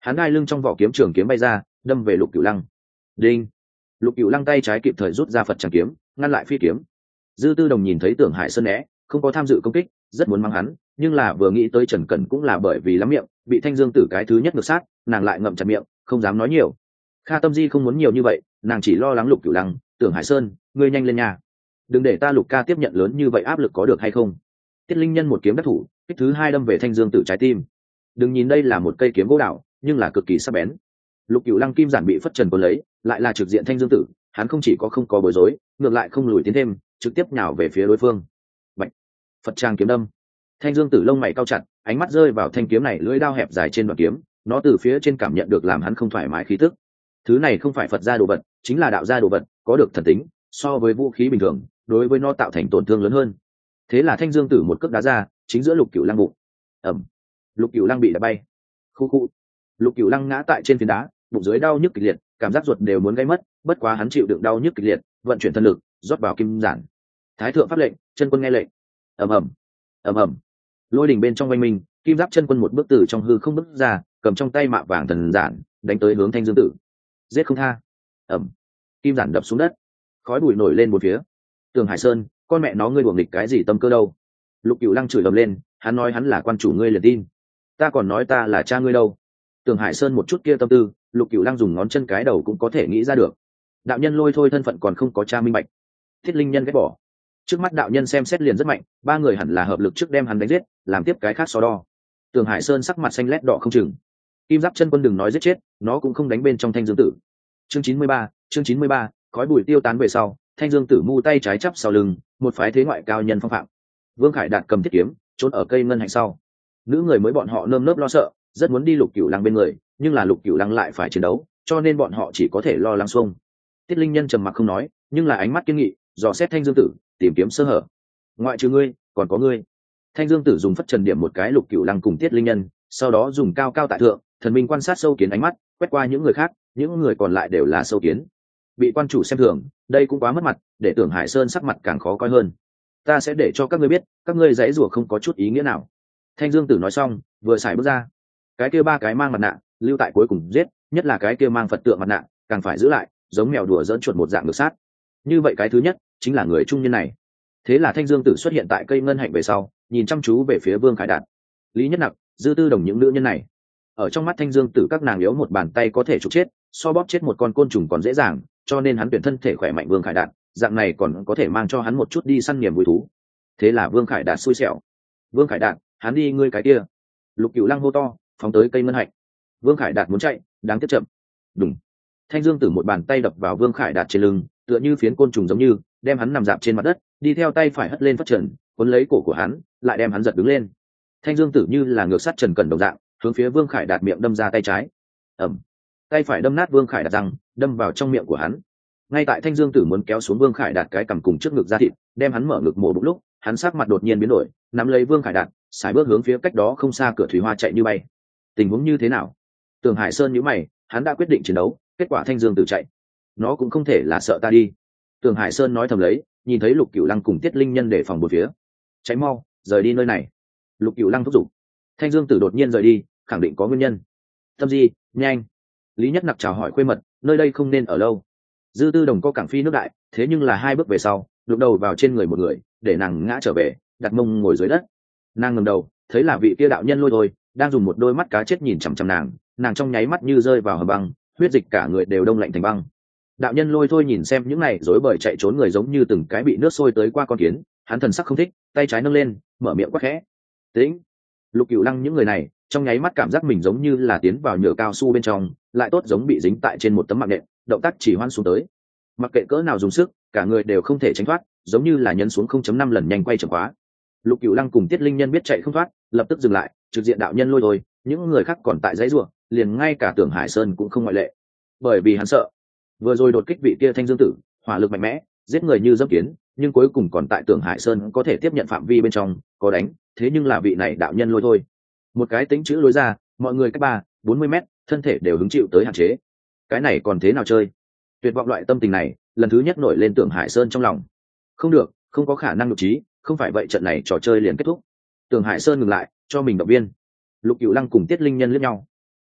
Speaker 1: hắn đai lưng trong vỏ kiếm trường kiếm bay ra, đâm về Lục Cửu Lăng. Đinh! Lục Cửu Lăng tay trái kịp thời rút ra Phật tràng kiếm, ngăn lại phi kiếm. Dư Tư Đồng nhìn thấy Tưởng Hải Sơn né, không có tham dự công kích, rất muốn mắng hắn, nhưng là vừa nghĩ tới Trần Cẩn cũng là bởi vì lắm miệng, bị Thanh Dương Tử cái thứ nhất ngược sát, nàng lại ngậm chặt miệng, không dám nói nhiều. Kha Tâm Di không muốn nhiều như vậy, nàng chỉ lo lắng Lục Cửu Lăng. Tưởng Hải Sơn, ngươi nhanh lên nhà, đừng để ta Lục ca tiếp nhận lớn như vậy áp lực có được hay không? Tiết Linh Nhân một kiếm đắc thủ, kích thứ hai đâm về Thanh Dương Tử trái tim. Đừng nhìn đây là một cây kiếm gỗ đào, nhưng là cực kỳ sắc bén. Lục Cửu Lăng kim giản bị phất trần cuốn lấy, lại là trực diện Thanh Dương Tử, hắn không chỉ có không có bối rối, ngược lại không lùi tiến thêm, trực tiếp nhào về phía đối phương. Bạch! Phật trang kiếm đâm. Thanh Dương Tử lông mày cau chặt, ánh mắt rơi vào thanh kiếm này lưỡi đao hẹp dài trên đoạn kiếm, nó từ phía trên cảm nhận được làm hắn không thoải mái khí tức. Thứ này không phải Phật gia đồ vật, chính là đạo gia đồ vật, có được thần tính, so với vũ khí bình thường, đối với nó tạo thành tổn thương lớn hơn. Thế là Thanh Dương Tử một cước đá ra, chính giữa Lục Cửu Lăng bụng. Ầm! Lục Cửu Lăng bị đá bay. Khu khu. Lục Cửu Lăng ngã tại trên phiến đá, bụng dưới đau nhức kịch liệt, cảm giác ruột đều muốn gây mất, bất quá hắn chịu đựng đau nhức kịch liệt, vận chuyển thân lực, rót vào kim giản. Thái thượng pháp lệnh, chân quân nghe lệnh. Ầm ầm. Ầm ầm. Lôi đỉnh bên trong oanh minh, kim giáp chân quân một bước từ trong hư không bước ra, cầm trong tay mạ vàng thần giản, đánh tới hướng Thanh Dương Tử. Giết không tha. Ầm. Kim giản đập xuống đất, khói bụi nổi lên một phía. Tường Hải Sơn, con mẹ nó ngươi đuổi nghịch cái gì tâm cơ đâu? Lục Cửu Lăng chửi ầm lên, hắn nói hắn là quan chủ ngươi liền tin, ta còn nói ta là cha ngươi đâu. Tường Hải Sơn một chút kia tâm tư, Lục Cửu Lăng dùng ngón chân cái đầu cũng có thể nghĩ ra được. Đạo nhân Lôi Thôi thân phận còn không có cha minh bạch, Thiết Linh Nhân ghét bỏ. Trước mắt đạo nhân xem xét liền rất mạnh, ba người hẳn là hợp lực trước đem hắn đánh giết, làm tiếp cái khác so đo. Tường Hải Sơn sắc mặt xanh lét đỏ không chừng. Kim Giáp chân quân đừng nói giết chết, nó cũng không đánh bên trong Thanh Dương Tử. Chương chín mươi ba, chương chín mươi ba, khói bụi tiêu tán về sau, Thanh Dương Tử mu tay trái chắp sau lưng, một phái thế ngoại cao nhân phong phạm. Vương Khải Đạt cầm thiết kiếm, trốn ở cây ngân hạnh sau. Nữ người mới bọn họ nơm nớp lo sợ, rất muốn đi Lục Cửu Lăng bên người, nhưng là Lục Cửu Lăng lại phải chiến đấu, cho nên bọn họ chỉ có thể lo lắng xuông. Tiết Linh Nhân trầm mặc không nói, nhưng là ánh mắt kiên nghị, dò xét Thanh Dương Tử, tìm kiếm sơ hở. Ngoại trừ ngươi, còn có ngươi. Thanh Dương Tử dùng phất trần điểm một cái Lục Cửu Lăng cùng Tiết Linh Nhân, sau đó dùng cao cao tại thượng, thần minh quan sát sâu kiến ánh mắt, quét qua những người khác, những người còn lại đều là sâu kiến. Bị quan chủ xem thường, đây cũng quá mất mặt, để Tưởng Hải Sơn sắc mặt càng khó coi hơn. Ta sẽ để cho các ngươi biết, các ngươi giãy giụa không có chút ý nghĩa nào. Thanh Dương Tử nói xong, vừa xài bước ra. Cái kia ba cái mang mặt nạ, lưu tại cuối cùng giết, nhất là cái kia mang Phật tượng mặt nạ, càng phải giữ lại, giống mèo đùa dỡn chuột một dạng ngược sát. Như vậy cái thứ nhất, chính là người trung niên này. Thế là Thanh Dương Tử xuất hiện tại cây ngân hạnh về sau, nhìn chăm chú về phía Vương Khải Đạt. Lý Nhất Nặc, Dư Tư Đồng những nữ nhân này, ở trong mắt Thanh Dương Tử các nàng yếu một bàn tay có thể trục chết, so bóp chết một con côn trùng còn dễ dàng, cho nên hắn tuyển thân thể khỏe mạnh Vương Khải Đạt, dạng này còn có thể mang cho hắn một chút đi săn niềm vui thú. Thế là Vương Khải Đạt xui xẻo. Vương Khải Đạt, hắn đi ngươi cái kia. Lục Cửu Lăng hô to, phóng tới cây ngân hạnh. Vương Khải Đạt muốn chạy, đáng tiếc chậm. Đùng. Thanh Dương Tử một bàn tay đập vào Vương Khải Đạt trên lưng, tựa như phiến côn trùng giống như, đem hắn nằm dạp trên mặt đất, đi theo tay phải hất lên phát trần, cuốn lấy cổ của hắn, lại đem hắn giật đứng lên. Thanh Dương Tử như là ngược sắt Trần Cẩn đồng dạng, hướng phía Vương Khải Đạt miệng đâm ra tay trái. Ầm. Tay phải đâm nát Vương Khải Đạt răng, đâm vào trong miệng của hắn. Ngay tại Thanh Dương Tử muốn kéo xuống Vương Khải Đạt cái cằm cùng trước ngực ra thịt, đem hắn mở ngực mổ bụng lúc, hắn sắc mặt đột nhiên biến đổi, nắm lấy Vương Khải Đạt, sải bước hướng phía cách đó không xa cửa thủy hoa chạy như bay. Tình huống như thế nào? Tường Hải Sơn nhíu mày, hắn đã quyết định chiến đấu, kết quả Thanh Dương Tử chạy, nó cũng không thể là sợ ta đi. Tường Hải Sơn nói thầm lấy, nhìn thấy Lục Cửu Lăng cùng Tiết Linh Nhân để phòng một phía, cháy mau, rời đi nơi này. Lục Cửu Lăng thúc giục. Thanh Dương Tử đột nhiên rời đi, khẳng định có nguyên nhân. Tâm Di, nhanh. Lý Nhất Nặc chào hỏi khuê mật, nơi đây không nên ở lâu. Dư Tư Đồng có cảng phi nước đại, thế nhưng là hai bước về sau, đụng đầu vào trên người một người, để nàng ngã trở về, đặt mông ngồi dưới đất. Nàng ngẩng đầu, thấy là vị kia đạo nhân Lôi Thôi, đang dùng một đôi mắt cá chết nhìn chằm chằm nàng, nàng trong nháy mắt như rơi vào hầm băng, huyết dịch cả người đều đông lạnh thành băng. Đạo nhân Lôi Thôi nhìn xem những này rối bời chạy trốn người giống như từng cái bị nước sôi tới qua con kiến, hắn thần sắc không thích, tay trái nâng lên, mở miệng quát khẽ. Tĩnh. Lục Cửu Lăng những người này, trong nháy mắt cảm giác mình giống như là tiến vào nhựa cao su bên trong, lại tốt giống bị dính tại trên một tấm mạng nện, động tác chỉ hoan xuống tới. Mặc kệ cỡ nào dùng sức, cả người đều không thể tránh thoát, giống như là nhấn xuống không chấm năm lần nhanh quay chậm khóa. Lục Cửu Lăng cùng Tiết Linh Nhân biết chạy không thoát, lập tức dừng lại, trực diện đạo nhân Lôi Thôi, những người khác còn tại dãy rủa, liền ngay cả Tưởng Hải Sơn cũng không ngoại lệ. Bởi vì hắn sợ, vừa rồi đột kích vị kia Thanh Dương Tử, hỏa lực mạnh mẽ, giết người như dẫm kiến, nhưng cuối cùng còn tại Tưởng Hải Sơn có thể tiếp nhận phạm vi bên trong, có đánh, thế nhưng là vị này đạo nhân Lôi Thôi. Một cái tính chữ lối ra, mọi người cách ba, bốn mươi mét, thân thể đều hứng chịu tới hạn chế. Cái này còn thế nào chơi? Tuyệt vọng loại tâm tình này, lần thứ nhất nổi lên Tưởng Hải Sơn trong lòng. Không được, không có khả năng nhục trí, không phải vậy trận này trò chơi liền kết thúc. Tưởng Hải Sơn ngừng lại, cho mình động viên. Lục Cửu Lăng cùng Tiết Linh Nhân liếc nhau.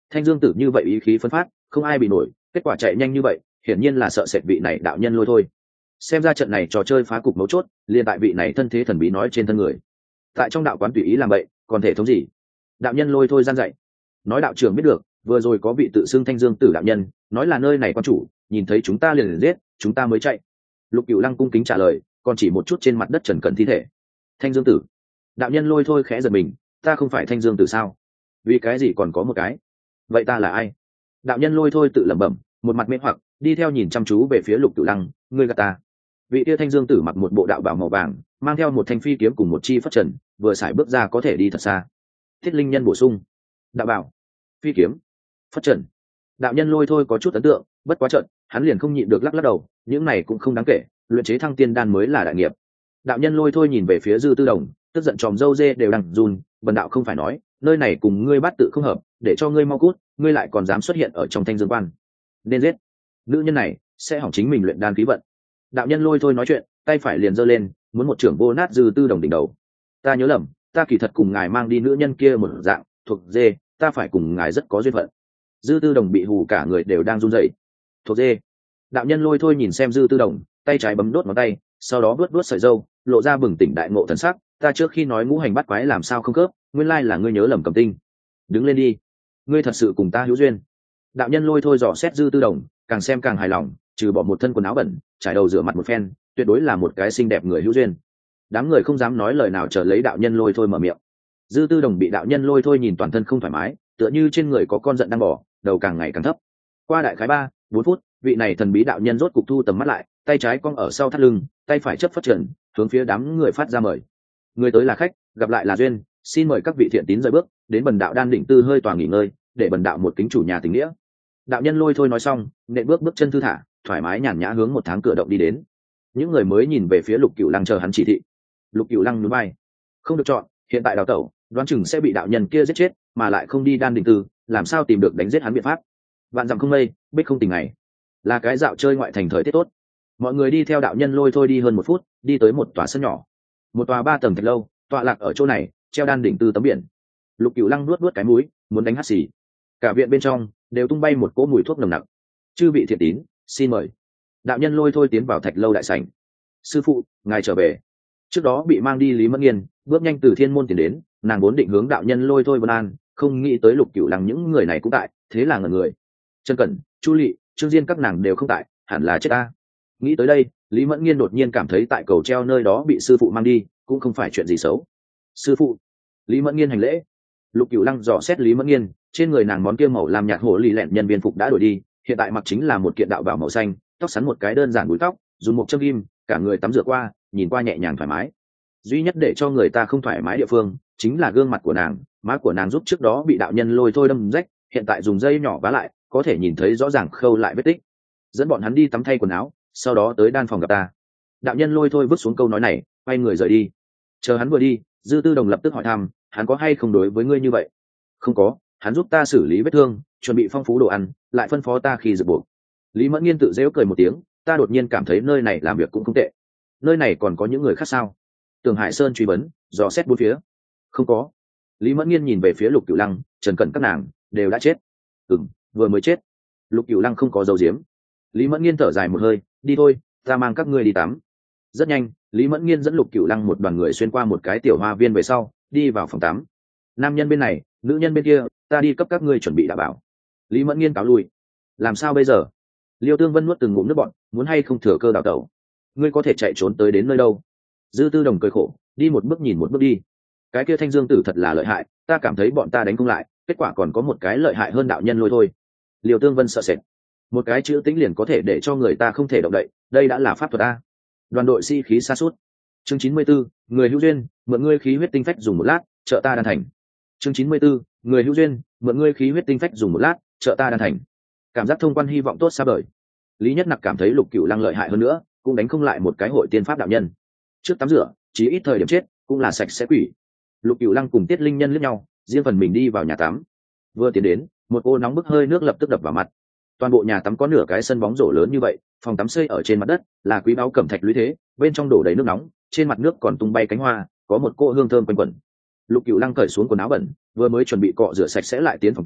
Speaker 1: Thanh Dương Tử như vậy ý khí phấn phát, không ai bị nổi, kết quả chạy nhanh như vậy, hiển nhiên là sợ sệt vị này đạo nhân lôi thôi. Xem ra trận này trò chơi phá cục mấu chốt, liền tại vị này thân thế thần bí nói trên thân người. Tại trong đạo quán tùy ý làm vậy, còn thể thống gì? Đạo nhân lôi thôi gian dạy. Nói đạo trưởng biết được, vừa rồi có vị tự xưng Thanh Dương Tử đạo nhân, nói là nơi này quan chủ, nhìn thấy chúng ta liền liền giết, chúng ta mới chạy. Lục Cửu Lăng cung kính trả lời, còn chỉ một chút trên mặt đất trần cận thi thể. Thanh Dương Tử. Đạo nhân lôi thôi khẽ giật mình, ta không phải Thanh Dương Tử sao? Vì cái gì còn có một cái? Vậy ta là ai? Đạo nhân lôi thôi tự lẩm bẩm, một mặt mê hoặc, đi theo nhìn chăm chú về phía Lục Cửu Lăng, ngươi gạt ta. Vị tia Thanh Dương Tử mặc một bộ đạo bào màu vàng, mang theo một thanh phi kiếm cùng một chi phất trần, vừa xài bước ra có thể đi thật xa. Thiết Linh Nhân bổ sung, đạo bào, phi kiếm, phất trần. Đạo nhân lôi thôi có chút ấn tượng, bất quá trận, hắn liền không nhịn được lắc lắc đầu, những này cũng không đáng kể, luyện chế thăng tiên đan mới là đại nghiệp. Đạo nhân lôi thôi nhìn về phía Dư Tư Đồng, tức giận tròm dâu dê đều đang run, bần đạo không phải nói, nơi này cùng ngươi bắt tự không hợp, để cho ngươi mau cút, ngươi lại còn dám xuất hiện ở trong Thanh Dương quan, nên giết. Nữ nhân này sẽ hỏng chính mình luyện đan khí vận. Đạo nhân lôi thôi nói chuyện, tay phải liền giơ lên, muốn một trưởng vô nát Dư Tư Đồng đỉnh đầu. Ta nhớ lầm, ta kỳ thật cùng ngài mang đi nữ nhân kia một dạng, thuộc dê, ta phải cùng ngài rất có duyên phận. Dư Tư Đồng bị hù cả người đều đang run rẩy. Thuộc dê. Đạo nhân lôi thôi nhìn xem Dư Tư Đồng, tay trái bấm đốt ngón tay, sau đó vuốt vuốt sợi râu, lộ ra bừng tỉnh đại ngộ thần sắc, ta trước khi nói ngũ hành bắt quái làm sao không khớp, nguyên lai là ngươi nhớ lầm Cầm Tinh. Đứng lên đi, ngươi thật sự cùng ta hữu duyên. Đạo nhân lôi thôi dò xét Dư Tư Đồng, càng xem càng hài lòng, trừ bỏ một thân quần áo bẩn, trải đầu rửa mặt một phen, tuyệt đối là một cái xinh đẹp người hữu duyên. Đám người không dám nói lời nào chờ lấy đạo nhân lôi thôi mở miệng. Dư Tư Đồng bị đạo nhân lôi thôi nhìn toàn thân không thoải mái, tựa như trên người có con giận đang bỏ, đầu càng ngày càng thấp. Qua đại khái ba bốn phút, vị này thần bí đạo nhân rốt cục thu tầm mắt lại, tay trái cong ở sau thắt lưng, tay phải chấp phất trần, hướng phía đám người phát ra mời. Người tới là khách, gặp lại là duyên, xin mời các vị thiện tín rời bước, đến bần đạo đan đỉnh tư hơi tòa nghỉ ngơi, để bần đạo một kính chủ nhà tình nghĩa. Đạo nhân lôi thôi nói xong, nện bước bước chân thư thả, thoải mái nhàn nhã hướng một tháng cửa động đi đến. Những người mới nhìn về phía Lục Cửu Lăng chờ hắn chỉ thị. Lục Cửu Lăng nhún vai, không được chọn, hiện tại đào tẩu, đoán chừng sẽ bị đạo nhân kia giết chết, mà lại không đi đan đỉnh tư, làm sao tìm được đánh giết hắn biện pháp. Vạn dặm không mây, bích không tình ngày, là cái dạo chơi ngoại thành thời tiết tốt. Mọi người đi theo đạo nhân lôi thôi đi hơn một phút, đi tới một tòa sân nhỏ, một tòa ba tầng thạch lâu, tọa lạc ở chỗ này, treo đan đỉnh tư tấm biển. Lục Cửu Lăng nuốt nuốt cái mũi, muốn đánh hắt xì. Cả viện bên trong đều tung bay một cỗ mùi thuốc nồng nặc. Chư vị thiện tín, xin mời. Đạo nhân lôi thôi tiến vào thạch lâu đại sảnh. Sư phụ, ngài trở về. Trước đó bị mang đi Lý Mẫn Nghiên bước nhanh từ thiên môn tiến đến, nàng vốn định hướng đạo nhân lôi thôi vân an, không nghĩ tới Lục Cửu Lăng những người này cũng tại, thế là ngẩn người. Trân Cẩn, Chu Lệ, Trương Diên các nàng đều không tại, hẳn là chết ta. Nghĩ tới đây, Lý Mẫn Nghiên đột nhiên cảm thấy tại cầu treo nơi đó bị sư phụ mang đi, cũng không phải chuyện gì xấu. Sư phụ. Lý Mẫn Nghiên hành lễ. Lục Cửu Lăng dò xét Lý Mẫn Nghiên, trên người nàng món kia màu làm nhạt hổ lì lẹn nhân viên phục đã đổi đi, hiện tại mặc chính là một kiện đạo bào màu xanh, tóc xắn một cái đơn giản búi tóc, dùng một châm ghim, cả người tắm rửa qua, nhìn qua nhẹ nhàng thoải mái. Duy nhất để cho người ta không thoải mái địa phương chính là gương mặt của nàng, má của nàng giúp trước đó bị đạo nhân lôi thôi đâm rách, hiện tại dùng dây nhỏ vá lại, có thể nhìn thấy rõ ràng khâu lại vết tích. Dẫn bọn hắn đi tắm thay quần áo, sau đó tới đan phòng gặp ta. Đạo nhân lôi thôi vứt xuống câu nói này, quay người rời đi. Chờ hắn vừa đi, Dư Tư Đồng lập tức hỏi thăm, hắn có hay không đối với ngươi như vậy? Không có, hắn giúp ta xử lý vết thương, chuẩn bị phong phú đồ ăn, lại phân phó ta khi dược buộc. Lý Mẫn Nghiên tự giễu cười một tiếng, ta đột nhiên cảm thấy nơi này làm việc cũng không tệ. Nơi này còn có những người khác sao? Tường Hải Sơn truy vấn, dò xét bốn phía. Không có. Lý Mẫn Nghiên nhìn về phía Lục Cửu Lăng, Trần Cẩn các nàng đều đã chết. Ừm, vừa mới chết. Lục Cửu Lăng không có dấu diếm. Lý Mẫn Nghiên thở dài một hơi, đi thôi, ta mang các ngươi đi tắm. Rất nhanh, Lý Mẫn Nghiên dẫn Lục Cửu Lăng một đoàn người xuyên qua một cái tiểu hoa viên về sau, đi vào phòng tắm. Nam nhân bên này, nữ nhân bên kia, ta đi cấp các ngươi chuẩn bị đảm bảo. Lý Mẫn Nghiên cáo lui. Làm sao bây giờ? Liêu Tương Vân nuốt từng ngụm nước bọt, muốn hay không thừa cơ đào tẩu. Ngươi có thể chạy trốn tới đến nơi đâu? Dư Tư Đồng cười khổ, đi một bước nhìn một bước đi. Cái kia Thanh Dương Tử thật là lợi hại, ta cảm thấy bọn ta đánh không lại, kết quả còn có một cái lợi hại hơn đạo nhân lôi thôi. Liêu Tương Vân sợ sệt. Một cái chữ tĩnh liền có thể để cho người ta không thể động đậy, đây đã là pháp thuật a. Đoàn đội si khí sa sút. Chương chín mươi tư, người hữu duyên, mượn ngươi khí huyết tinh phách dùng một lát, trợ ta đan thành. Chương chín mươi tư, người hữu duyên, mượn ngươi khí huyết tinh phách dùng một lát, trợ ta đan thành. Cảm giác thông quan hy vọng tốt xa vời. Lý Nhất Nặc cảm thấy Lục Cửu Lăng lợi hại hơn nữa, cũng đánh không lại một cái hội tiên pháp đạo nhân. Trước tắm rửa, chỉ ít thời điểm chết, cũng là sạch sẽ quỷ. Lục Cửu Lăng cùng Tiết Linh Nhân liếc nhau, riêng phần mình đi vào nhà tắm. Vừa tiến đến, một ô nóng bức hơi nước lập tức đập vào mặt. Toàn bộ nhà tắm có nửa cái sân bóng rổ lớn như vậy, phòng tắm xây ở trên mặt đất, là quý báu cẩm thạch lũy thế, bên trong đổ đầy nước nóng, trên mặt nước còn tung bay cánh hoa, có một cỗ hương thơm quanh quẩn. Lục Cửu Lăng cởi xuống quần áo bẩn, vừa mới chuẩn bị cọ rửa sạch sẽ lại tiến phòng tắm,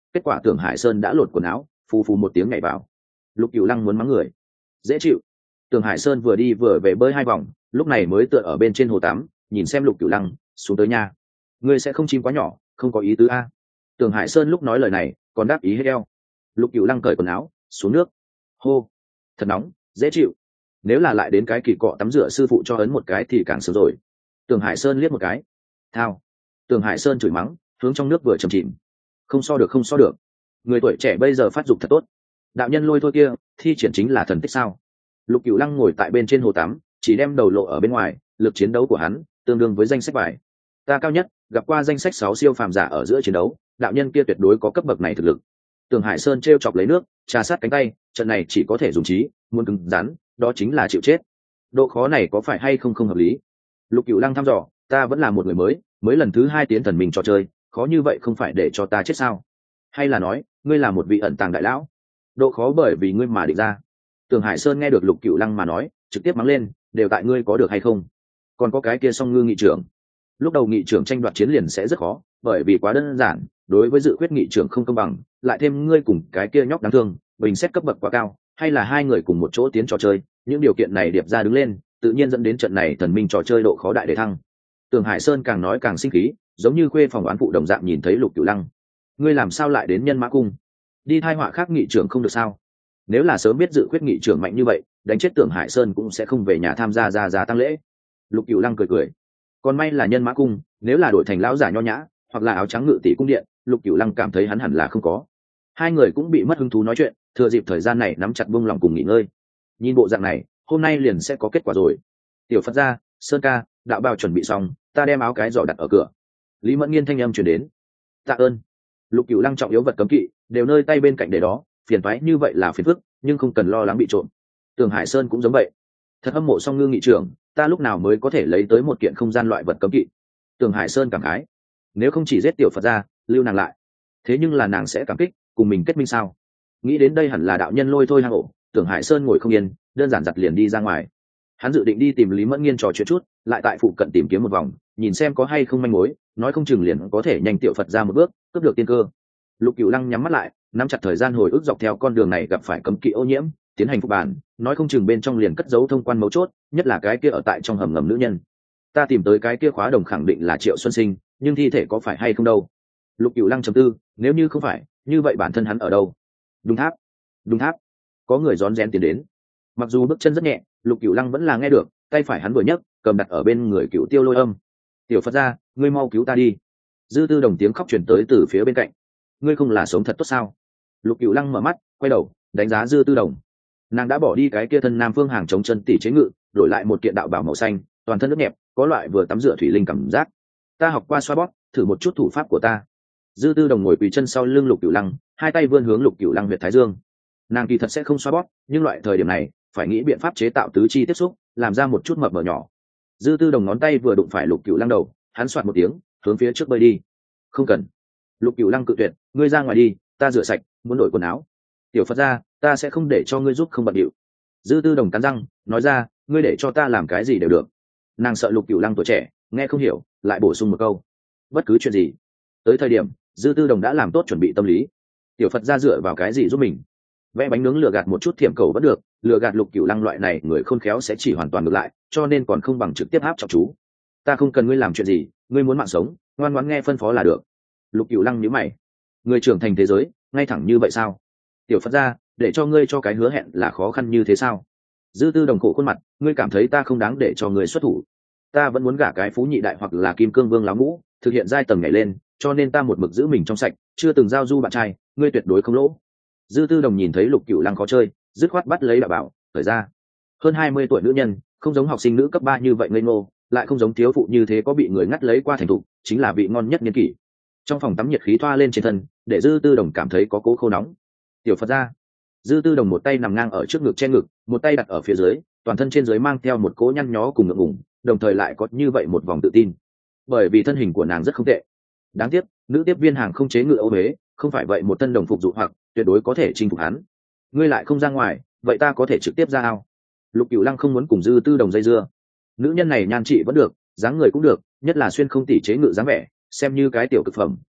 Speaker 1: kết quả tưởng hải sơn đã lột quần áo phù phù một tiếng nhảy vào. Lục Cửu Lăng muốn mắng người, dễ chịu. Tưởng Hải Sơn vừa đi vừa về bơi hai vòng, lúc này mới tựa ở bên trên hồ tắm, nhìn xem Lục Cửu Lăng, xuống tới nha. Ngươi sẽ không chim quá nhỏ, không có ý tứ a. Tưởng Hải Sơn lúc nói lời này, còn đáp ý hết eo. Lục Cửu Lăng cởi quần áo, xuống nước. Hô, thật nóng, dễ chịu. Nếu là lại đến cái kỳ cọ tắm rửa sư phụ cho ấn một cái thì càng sớm rồi. Tưởng Hải Sơn liếc một cái. Thao. Tưởng Hải Sơn chửi mắng, hướng trong nước vừa chầm chìm. Không so được, không so được. Người tuổi trẻ bây giờ phát dục thật tốt. Đạo nhân Lôi Thôi kia, thi triển chính là thần tích sao? Lục Cửu Lăng ngồi tại bên trên hồ tắm, chỉ đem đầu lộ ở bên ngoài, lực chiến đấu của hắn tương đương với danh sách bài. Ta cao nhất, gặp qua danh sách sáu siêu phàm giả ở giữa chiến đấu, đạo nhân kia tuyệt đối có cấp bậc này thực lực. Tưởng Hải Sơn trêu chọc lấy nước, trà sát cánh tay, trận này chỉ có thể dùng trí, muốn cứng rắn, đó chính là chịu chết. Độ khó này có phải hay không không hợp lý? Lục Cửu Lăng thăm dò, ta vẫn là một người mới, mới lần thứ hai tiến thần mình trò chơi, khó như vậy không phải để cho ta chết sao? Hay là nói, ngươi là một vị ẩn tàng đại lão? Độ khó bởi vì ngươi mà định ra. Tưởng Hải Sơn nghe được Lục Cửu Lăng mà nói, trực tiếp mắng lên, đều tại ngươi có được hay không? Còn có cái kia Song Ngư nghị trưởng. Lúc đầu nghị trưởng tranh đoạt chiến liền sẽ rất khó, bởi vì quá đơn giản, đối với dự khuyết nghị trưởng không công bằng, lại thêm ngươi cùng cái kia nhóc đáng thương, bình xét cấp bậc quá cao, hay là hai người cùng một chỗ tiến trò chơi, những điều kiện này điệp ra đứng lên, tự nhiên dẫn đến trận này thần minh trò chơi độ khó đại để thăng. Tưởng Hải Sơn càng nói càng sinh khí, giống như khuê phòng đoán phụ đồng dạng nhìn thấy Lục Cửu Lăng. Ngươi làm sao lại đến Nhân Mã Cung? Đi thai họa khác nghị trưởng không được sao? Nếu là sớm biết dự khuyết nghị trưởng mạnh như vậy, đánh chết Tưởng Hải Sơn cũng sẽ không về nhà tham gia ra giá tăng lễ. Lục Cửu Lăng cười cười, còn may là Nhân Mã Cung, nếu là đổi thành lão giả nho nhã hoặc là áo trắng ngự tỷ cung điện, Lục Cửu Lăng cảm thấy hắn hẳn là không có. Hai người cũng bị mất hứng thú nói chuyện, thừa dịp thời gian này nắm chặt buông lòng cùng nghỉ ngơi. Nhìn bộ dạng này, hôm nay liền sẽ có kết quả rồi. Tiểu Phật gia, Sơn ca, đạo bào chuẩn bị xong, ta đem áo cái giỏ đặt ở cửa. Lý Mẫn Nghiên thanh âm truyền đến. Tạ ơn. Lục Cửu Lăng trọng yếu vật cấm kỵ đều nơi tay bên cạnh để đó, phiền toái như vậy là phiền phức, nhưng không cần lo lắng bị trộm. Tưởng Hải Sơn cũng giống vậy. Thật hâm mộ Song Ngư nghị trưởng, ta lúc nào mới có thể lấy tới một kiện không gian loại vật cấm kỵ? Tưởng Hải Sơn cảm khái, nếu không chỉ giết tiểu Phật gia, lưu nàng lại. Thế nhưng là nàng sẽ cảm kích, cùng mình kết minh sao? Nghĩ đến đây hẳn là đạo nhân Lôi Thôi hang ổ, Tưởng Hải Sơn ngồi không yên, đơn giản giặt liền đi ra ngoài. Hắn dự định đi tìm Lý Mẫn Nghiên trò chuyện chút, lại tại phụ cận tìm kiếm một vòng, nhìn xem có hay không manh mối, nói không chừng liền có thể nhanh tiểu Phật ra một bước, cướp được tiên cơ. Lục Cửu Lăng nhắm mắt lại, nắm chặt thời gian hồi ức dọc theo con đường này gặp phải cấm kỵ ô nhiễm, tiến hành phục bản, nói không chừng bên trong liền cất giấu thông quan mấu chốt, nhất là cái kia ở tại trong hầm ngầm nữ nhân. Ta tìm tới cái kia khóa đồng khẳng định là Triệu Xuân Sinh, nhưng thi thể có phải hay không đâu? Lục Cửu Lăng trầm tư, nếu như không phải, như vậy bản thân hắn ở đâu? Đúng tháp, đúng tháp. Có người rón rén tiến đến. Mặc dù bước chân rất nhẹ, Lục Cửu Lăng vẫn là nghe được, tay phải hắn vừa nhấc, cầm đặt ở bên người Cửu Tiêu Lôi Âm. Tiểu Phật gia, ngươi mau cứu ta đi. Dư Tư Đồng tiếng khóc truyền tới từ phía bên cạnh. Ngươi không là sống thật tốt sao? Lục Cửu Lăng mở mắt, quay đầu, đánh giá Dư Tư Đồng. Nàng đã bỏ đi cái kia thân nam phương hàng chống chân tỷ chế ngự, đổi lại một kiện đạo bào màu xanh, toàn thân nước nhẹp, có loại vừa tắm rửa thủy linh cảm giác. Ta học qua xoa bóp, thử một chút thủ pháp của ta. Dư Tư Đồng ngồi quỳ chân sau lưng Lục Cửu Lăng, hai tay vươn hướng Lục Cửu Lăng huyệt thái dương. Nàng kỳ thật sẽ không xoa bóp, nhưng loại thời điểm này phải nghĩ biện pháp chế tạo tứ chi tiếp xúc, làm ra một chút mập mờ nhỏ. Dư Tư Đồng ngón tay vừa đụng phải Lục Cửu Lăng đầu, hắn soạt một tiếng, hướng phía trước bơi đi. Không cần. Lục Cửu Lăng cự tuyệt, ngươi ra ngoài đi, ta rửa sạch, muốn đổi quần áo. Tiểu Phật gia, ta sẽ không để cho ngươi giúp không bận điệu. Dư Tư Đồng cắn răng, nói ra, ngươi để cho ta làm cái gì đều được. Nàng sợ Lục Cửu Lăng tuổi trẻ, nghe không hiểu, lại bổ sung một câu, bất cứ chuyện gì. Tới thời điểm, Dư Tư Đồng đã làm tốt chuẩn bị tâm lý. Tiểu Phật gia dựa vào cái gì giúp mình? Vẽ bánh nướng lừa gạt một chút thiểm cầu vẫn được, lừa gạt Lục Cửu Lăng loại này người khôn khéo sẽ chỉ hoàn toàn ngược lại, cho nên còn không bằng trực tiếp áp trọng chú. Ta không cần ngươi làm chuyện gì, ngươi muốn mạng sống, ngoan ngoãn nghe phân phó là được. Lục Cửu Lăng nhíu mày, người trưởng thành thế giới, ngay thẳng như vậy sao? Tiểu Phật gia, để cho ngươi cho cái hứa hẹn là khó khăn như thế sao? Dư Tư Đồng khổ khuôn mặt, ngươi cảm thấy ta không đáng để cho ngươi xuất thủ? Ta vẫn muốn gả cái phú nhị đại hoặc là kim cương vương láo ngũ, thực hiện giai tầng nhảy lên, cho nên ta một mực giữ mình trong sạch, chưa từng giao du bạn trai, ngươi tuyệt đối không lỗ. Dư Tư Đồng nhìn thấy Lục Cửu Lăng khó chơi, dứt khoát bắt lấy đạo bảo, thời ra. Hơn hai mươi tuổi nữ nhân, không giống học sinh nữ cấp ba như vậy ngây ngô, lại không giống thiếu phụ như thế có bị người ngắt lấy qua thành thục, chính là vị ngon nhất niên kỷ. Trong phòng tắm nhiệt khí thoa lên trên thân, để Dư Tư Đồng cảm thấy có cố khô nóng. Tiểu Phật gia. Dư Tư Đồng một tay nằm ngang ở trước ngực che ngực, một tay đặt ở phía dưới, toàn thân trên dưới mang theo một cỗ nhăn nhó cùng ngượng ngùng, đồng thời lại có như vậy một vòng tự tin. Bởi vì thân hình của nàng rất không tệ. Đáng tiếc, nữ tiếp viên hàng không chế ngự Âu Huế, không phải vậy một thân đồng phục dụ hoặc, tuyệt đối có thể chinh phục hắn. Ngươi lại không ra ngoài, vậy ta có thể trực tiếp ra ao. Lục Cửu Lăng không muốn cùng Dư Tư Đồng dây dưa. Nữ nhân này nhan trị vẫn được, dáng người cũng được, nhất là xuyên không tỉ chế ngự dáng vẻ, xem như cái tiểu cực phẩm,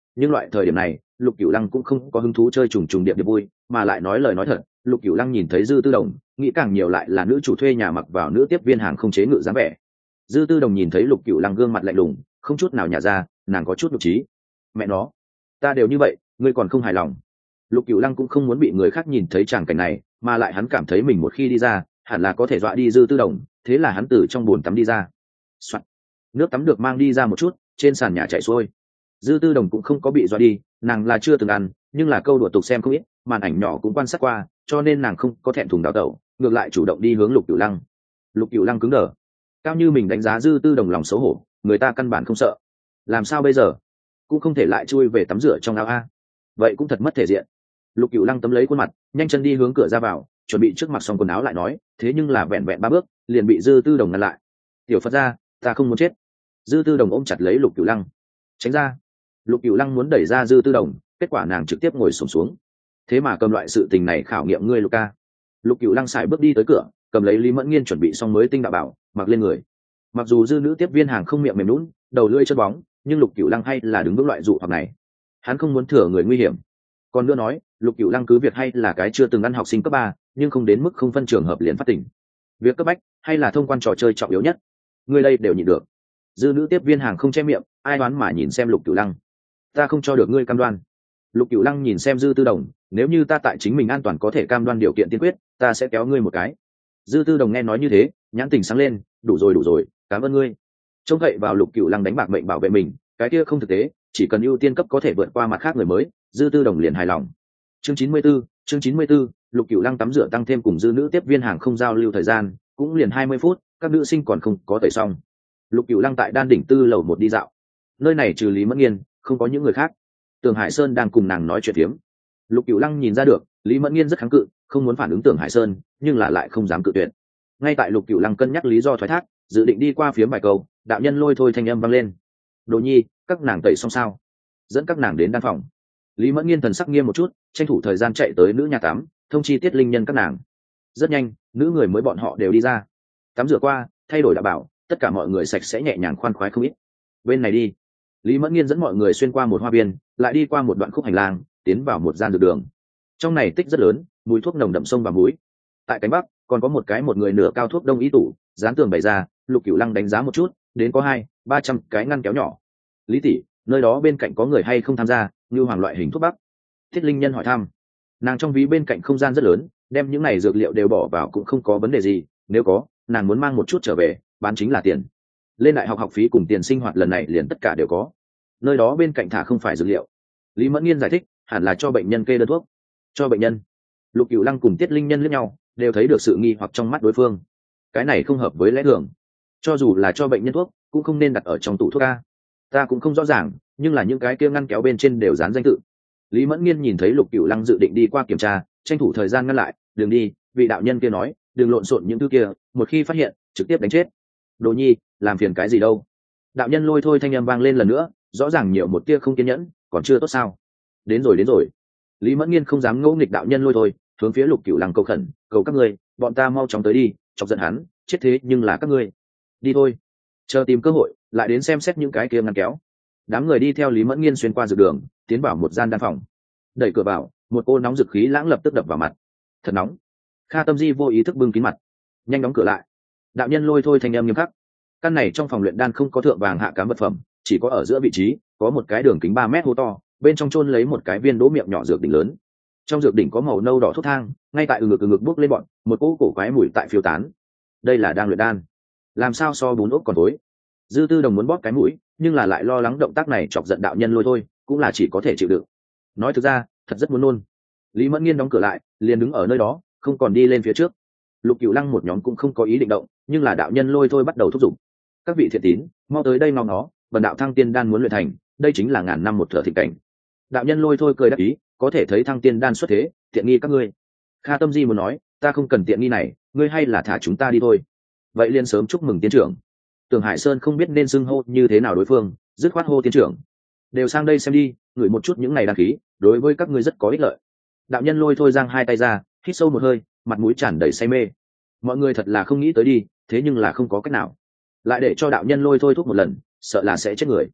Speaker 1: nhưng loại thời điểm này Lục Cửu Lăng cũng không có hứng thú chơi trùng trùng điệp điệp vui, mà lại nói lời nói thật, Lục Cửu Lăng nhìn thấy Dư Tư Đồng, nghĩ càng nhiều lại là nữ chủ thuê nhà mặc vào nữ tiếp viên hàng không chế ngự dáng vẻ. Dư Tư Đồng nhìn thấy Lục Cửu Lăng gương mặt lạnh lùng, không chút nào nhả ra, nàng có chút nhục trí. Mẹ nó, ta đều như vậy, ngươi còn không hài lòng? Lục Cửu Lăng cũng không muốn bị người khác nhìn thấy tràng cảnh này, mà lại hắn cảm thấy mình một khi đi ra, hẳn là có thể dọa đi Dư Tư Đồng, thế là hắn từ trong bồn tắm đi ra. Soạn. Nước tắm được mang đi ra một chút, trên sàn nhà chảy xuôi. Dư Tư Đồng cũng không có bị dọa đi, nàng là chưa từng ăn, nhưng là câu đùa tục xem không ít, màn ảnh nhỏ cũng quan sát qua, cho nên nàng không có thẹn thùng đào tẩu, ngược lại chủ động đi hướng Lục Cửu Lăng. Lục Cửu Lăng cứng đờ, cao như mình đánh giá Dư Tư Đồng lòng xấu hổ, người ta căn bản không sợ. Làm sao bây giờ? Cũng không thể lại chui về tắm rửa trong ao a. Vậy cũng thật mất thể diện. Lục Cửu Lăng tấm lấy khuôn mặt, nhanh chân đi hướng cửa ra vào, chuẩn bị trước mặc xong quần áo lại nói, thế nhưng là vẹn vẹn ba bước, liền bị Dư Tư Đồng ngăn lại. Tiểu Phật gia, ta không muốn chết. Dư Tư Đồng ôm chặt lấy Lục Cửu Lăng, tránh ra. Lục Cửu Lăng muốn đẩy ra Dư Tư Đồng, kết quả nàng trực tiếp ngồi xổm xuống. Thế mà cầm loại sự tình này khảo nghiệm ngươi Lục ca. Lục Cửu Lăng sải bước đi tới cửa, cầm lấy Lý Mẫn Nghiên chuẩn bị xong mới tinh đạo bảo, mặc lên người. Mặc dù Dư nữ tiếp viên hàng không miệng mềm nhũn, đầu lưỡi chân bóng, nhưng Lục Cửu Lăng hay là đứng vững loại dụ hoặc này. Hắn không muốn thừa người nguy hiểm. Còn nữa nói, Lục Cửu Lăng cứ việc hay là cái chưa từng ăn học sinh cấp ba, nhưng không đến mức không phân trường hợp liền phát tỉnh. Việc cấp bách hay là thông quan trò chơi trọng yếu nhất. Người đây đều nhịn được. Dư nữ tiếp viên hàng không che miệng, ai đoán mà nhìn xem Lục Cửu Lăng. Ta không cho được ngươi cam đoan. Lục Cửu Lăng nhìn xem Dư Tư Đồng, nếu như ta tại chính mình an toàn có thể cam đoan điều kiện tiên quyết, ta sẽ kéo ngươi một cái. Dư Tư Đồng nghe nói như thế, nhãn tình sáng lên, đủ rồi đủ rồi, cảm ơn ngươi. Trông cậy vào Lục Cửu Lăng đánh bạc mệnh bảo vệ mình, cái kia không thực tế, chỉ cần ưu tiên cấp có thể vượt qua mặt khác người mới, Dư Tư Đồng liền hài lòng. Chương chín mươi 44, chương chín mươi 44, Lục Cửu Lăng tắm rửa tăng thêm cùng Dư nữ tiếp viên hàng không giao lưu thời gian, cũng liền hai mươi phút, các nữ sinh còn không có tẩy xong. Lục Cửu Lăng tại Đan đỉnh tư lầu một đi dạo. Nơi này trừ Lý Mẫn Nghiên, không có những người khác. Tưởng Hải Sơn đang cùng nàng nói chuyện phiếm. Lục Cửu Lăng nhìn ra được, Lý Mẫn Nghiên rất kháng cự, không muốn phản ứng Tưởng Hải Sơn, nhưng là lại không dám cự tuyệt. Ngay tại Lục Cửu Lăng cân nhắc lý do thoái thác, dự định đi qua phiếm bài câu, đạo nhân lôi thôi thanh âm vang lên. Đồ Nhi, các nàng tẩy xong sao? Dẫn các nàng đến đan phòng. Lý Mẫn Nghiên thần sắc nghiêm một chút, tranh thủ thời gian chạy tới nữ nhà tắm, thông chi Tiết Linh Nhân các nàng. Rất nhanh, nữ người mới bọn họ đều đi ra. Tắm rửa qua, thay đổi đạo bảo, tất cả mọi người sạch sẽ nhẹ nhàng khoan khoái không ít. Bên này đi. Lý Mẫn Nghiên dẫn mọi người xuyên qua một hoa viên, lại đi qua một đoạn khúc hành lang, tiến vào một gian dược đường. Trong này tích rất lớn, mùi thuốc nồng đậm sông và muối. Tại cánh bắc, còn có một cái một người nửa cao thuốc đông y tủ, dán tường bày ra. Lục Cửu Lăng đánh giá một chút, đến có hai, ba trăm cái ngăn kéo nhỏ. Lý tỷ, nơi đó bên cạnh có người hay không tham gia, như hoàng loại hình thuốc bắc? Thiết Linh Nhân hỏi thăm. Nàng trong ví bên cạnh không gian rất lớn, đem những này dược liệu đều bỏ vào cũng không có vấn đề gì, nếu có, nàng muốn mang một chút trở về, bán chính là tiền. Lên đại học học phí cùng tiền sinh hoạt lần này liền tất cả đều có. Nơi đó bên cạnh thả không phải dược liệu. Lý Mẫn Nghiên giải thích, hẳn là cho bệnh nhân kê đơn thuốc. Cho bệnh nhân? Lục Cửu Lăng cùng Tiết Linh Nhân liếc nhau, đều thấy được sự nghi hoặc trong mắt đối phương. Cái này không hợp với lẽ thường. Cho dù là cho bệnh nhân thuốc, cũng không nên đặt ở trong tủ thuốc a. Ta cũng không rõ ràng, nhưng là những cái kia ngăn kéo bên trên đều dán danh tự. Lý Mẫn Nghiên nhìn thấy Lục Cửu Lăng dự định đi qua kiểm tra, tranh thủ thời gian ngăn lại, "Đừng đi, vị đạo nhân kia nói, đừng lộn xộn những thứ kia, một khi phát hiện, trực tiếp đánh chết." "Đồ Nhi, làm phiền cái gì đâu?" Đạo nhân lôi thôi thanh âm vang lên lần nữa, rõ ràng nhiều một tia không kiên nhẫn, "Còn chưa tốt sao? Đến rồi đến rồi." Lý Mẫn Nghiên không dám ngỗ nghịch đạo nhân lôi thôi, hướng phía Lục Cửu Lăng cầu khẩn, "Cầu các ngươi, bọn ta mau chóng tới đi, chọc giận hắn, chết thế nhưng là các ngươi. Đi thôi, chờ tìm cơ hội, lại đến xem xét những cái kia ngăn kéo." Đám người đi theo Lý Mẫn Nghiên xuyên qua dược đường, tiến vào một gian đan phòng. Đẩy cửa vào, một cô nóng dực khí lãng lập tức đập vào mặt. Thật nóng. Kha Tâm Di vô ý thức bưng kín mặt, nhanh đóng cửa lại. Đạo nhân lôi thôi thanh âm nghiêm khắc. Căn này trong phòng luyện đan không có thượng vàng hạ cám vật phẩm, chỉ có ở giữa vị trí có một cái đường kính ba mét hố to, bên trong chôn lấy một cái viên đỗ miệng nhỏ dược đỉnh lớn. Trong dược đỉnh có màu nâu đỏ thuốc thang, ngay tại ừ ngực ừ ngực bốc lên bọn, một cỗ cổ quái mùi tại phiêu tán. Đây là đang luyện đan. Làm sao so bún ốc còn tối? Dư Tư Đồng muốn bóp cái mũi, nhưng là lại lo lắng động tác này chọc giận đạo nhân lôi thôi, cũng là chỉ có thể chịu đựng. Nói thực ra, thật rất muốn nôn. Lý Mẫn Nghiên đóng cửa lại, liền đứng ở nơi đó, không còn đi lên phía trước. Lục Cửu Lăng một nhóm cũng không có ý định động, nhưng là đạo nhân lôi thôi bắt đầu thúc giục. "Các vị thiện tín, mau tới đây mau nó, bần đạo Thăng Tiên đan muốn luyện thành, đây chính là ngàn năm một thở thịnh cảnh." Đạo nhân lôi thôi cười đáp ý, "Có thể thấy Thăng Tiên đan xuất thế, tiện nghi các ngươi." Kha Tâm Di muốn nói, "Ta không cần tiện nghi này, ngươi hay là thả chúng ta đi thôi." Vậy liền sớm chúc mừng tiên trưởng. Tưởng Hải Sơn không biết nên xưng hô như thế nào đối phương, dứt khoát hô tiên trưởng. "Đều sang đây xem đi, ngửi một chút những này đan khí, đối với các ngươi rất có ích lợi." Đạo nhân lôi thôi giang hai tay ra, hít sâu một hơi, mặt mũi tràn đầy say mê. Mọi người thật là không nghĩ tới đi, thế nhưng là không có cách nào. Lại để cho đạo nhân lôi thôi thuốc một lần, sợ là sẽ chết người.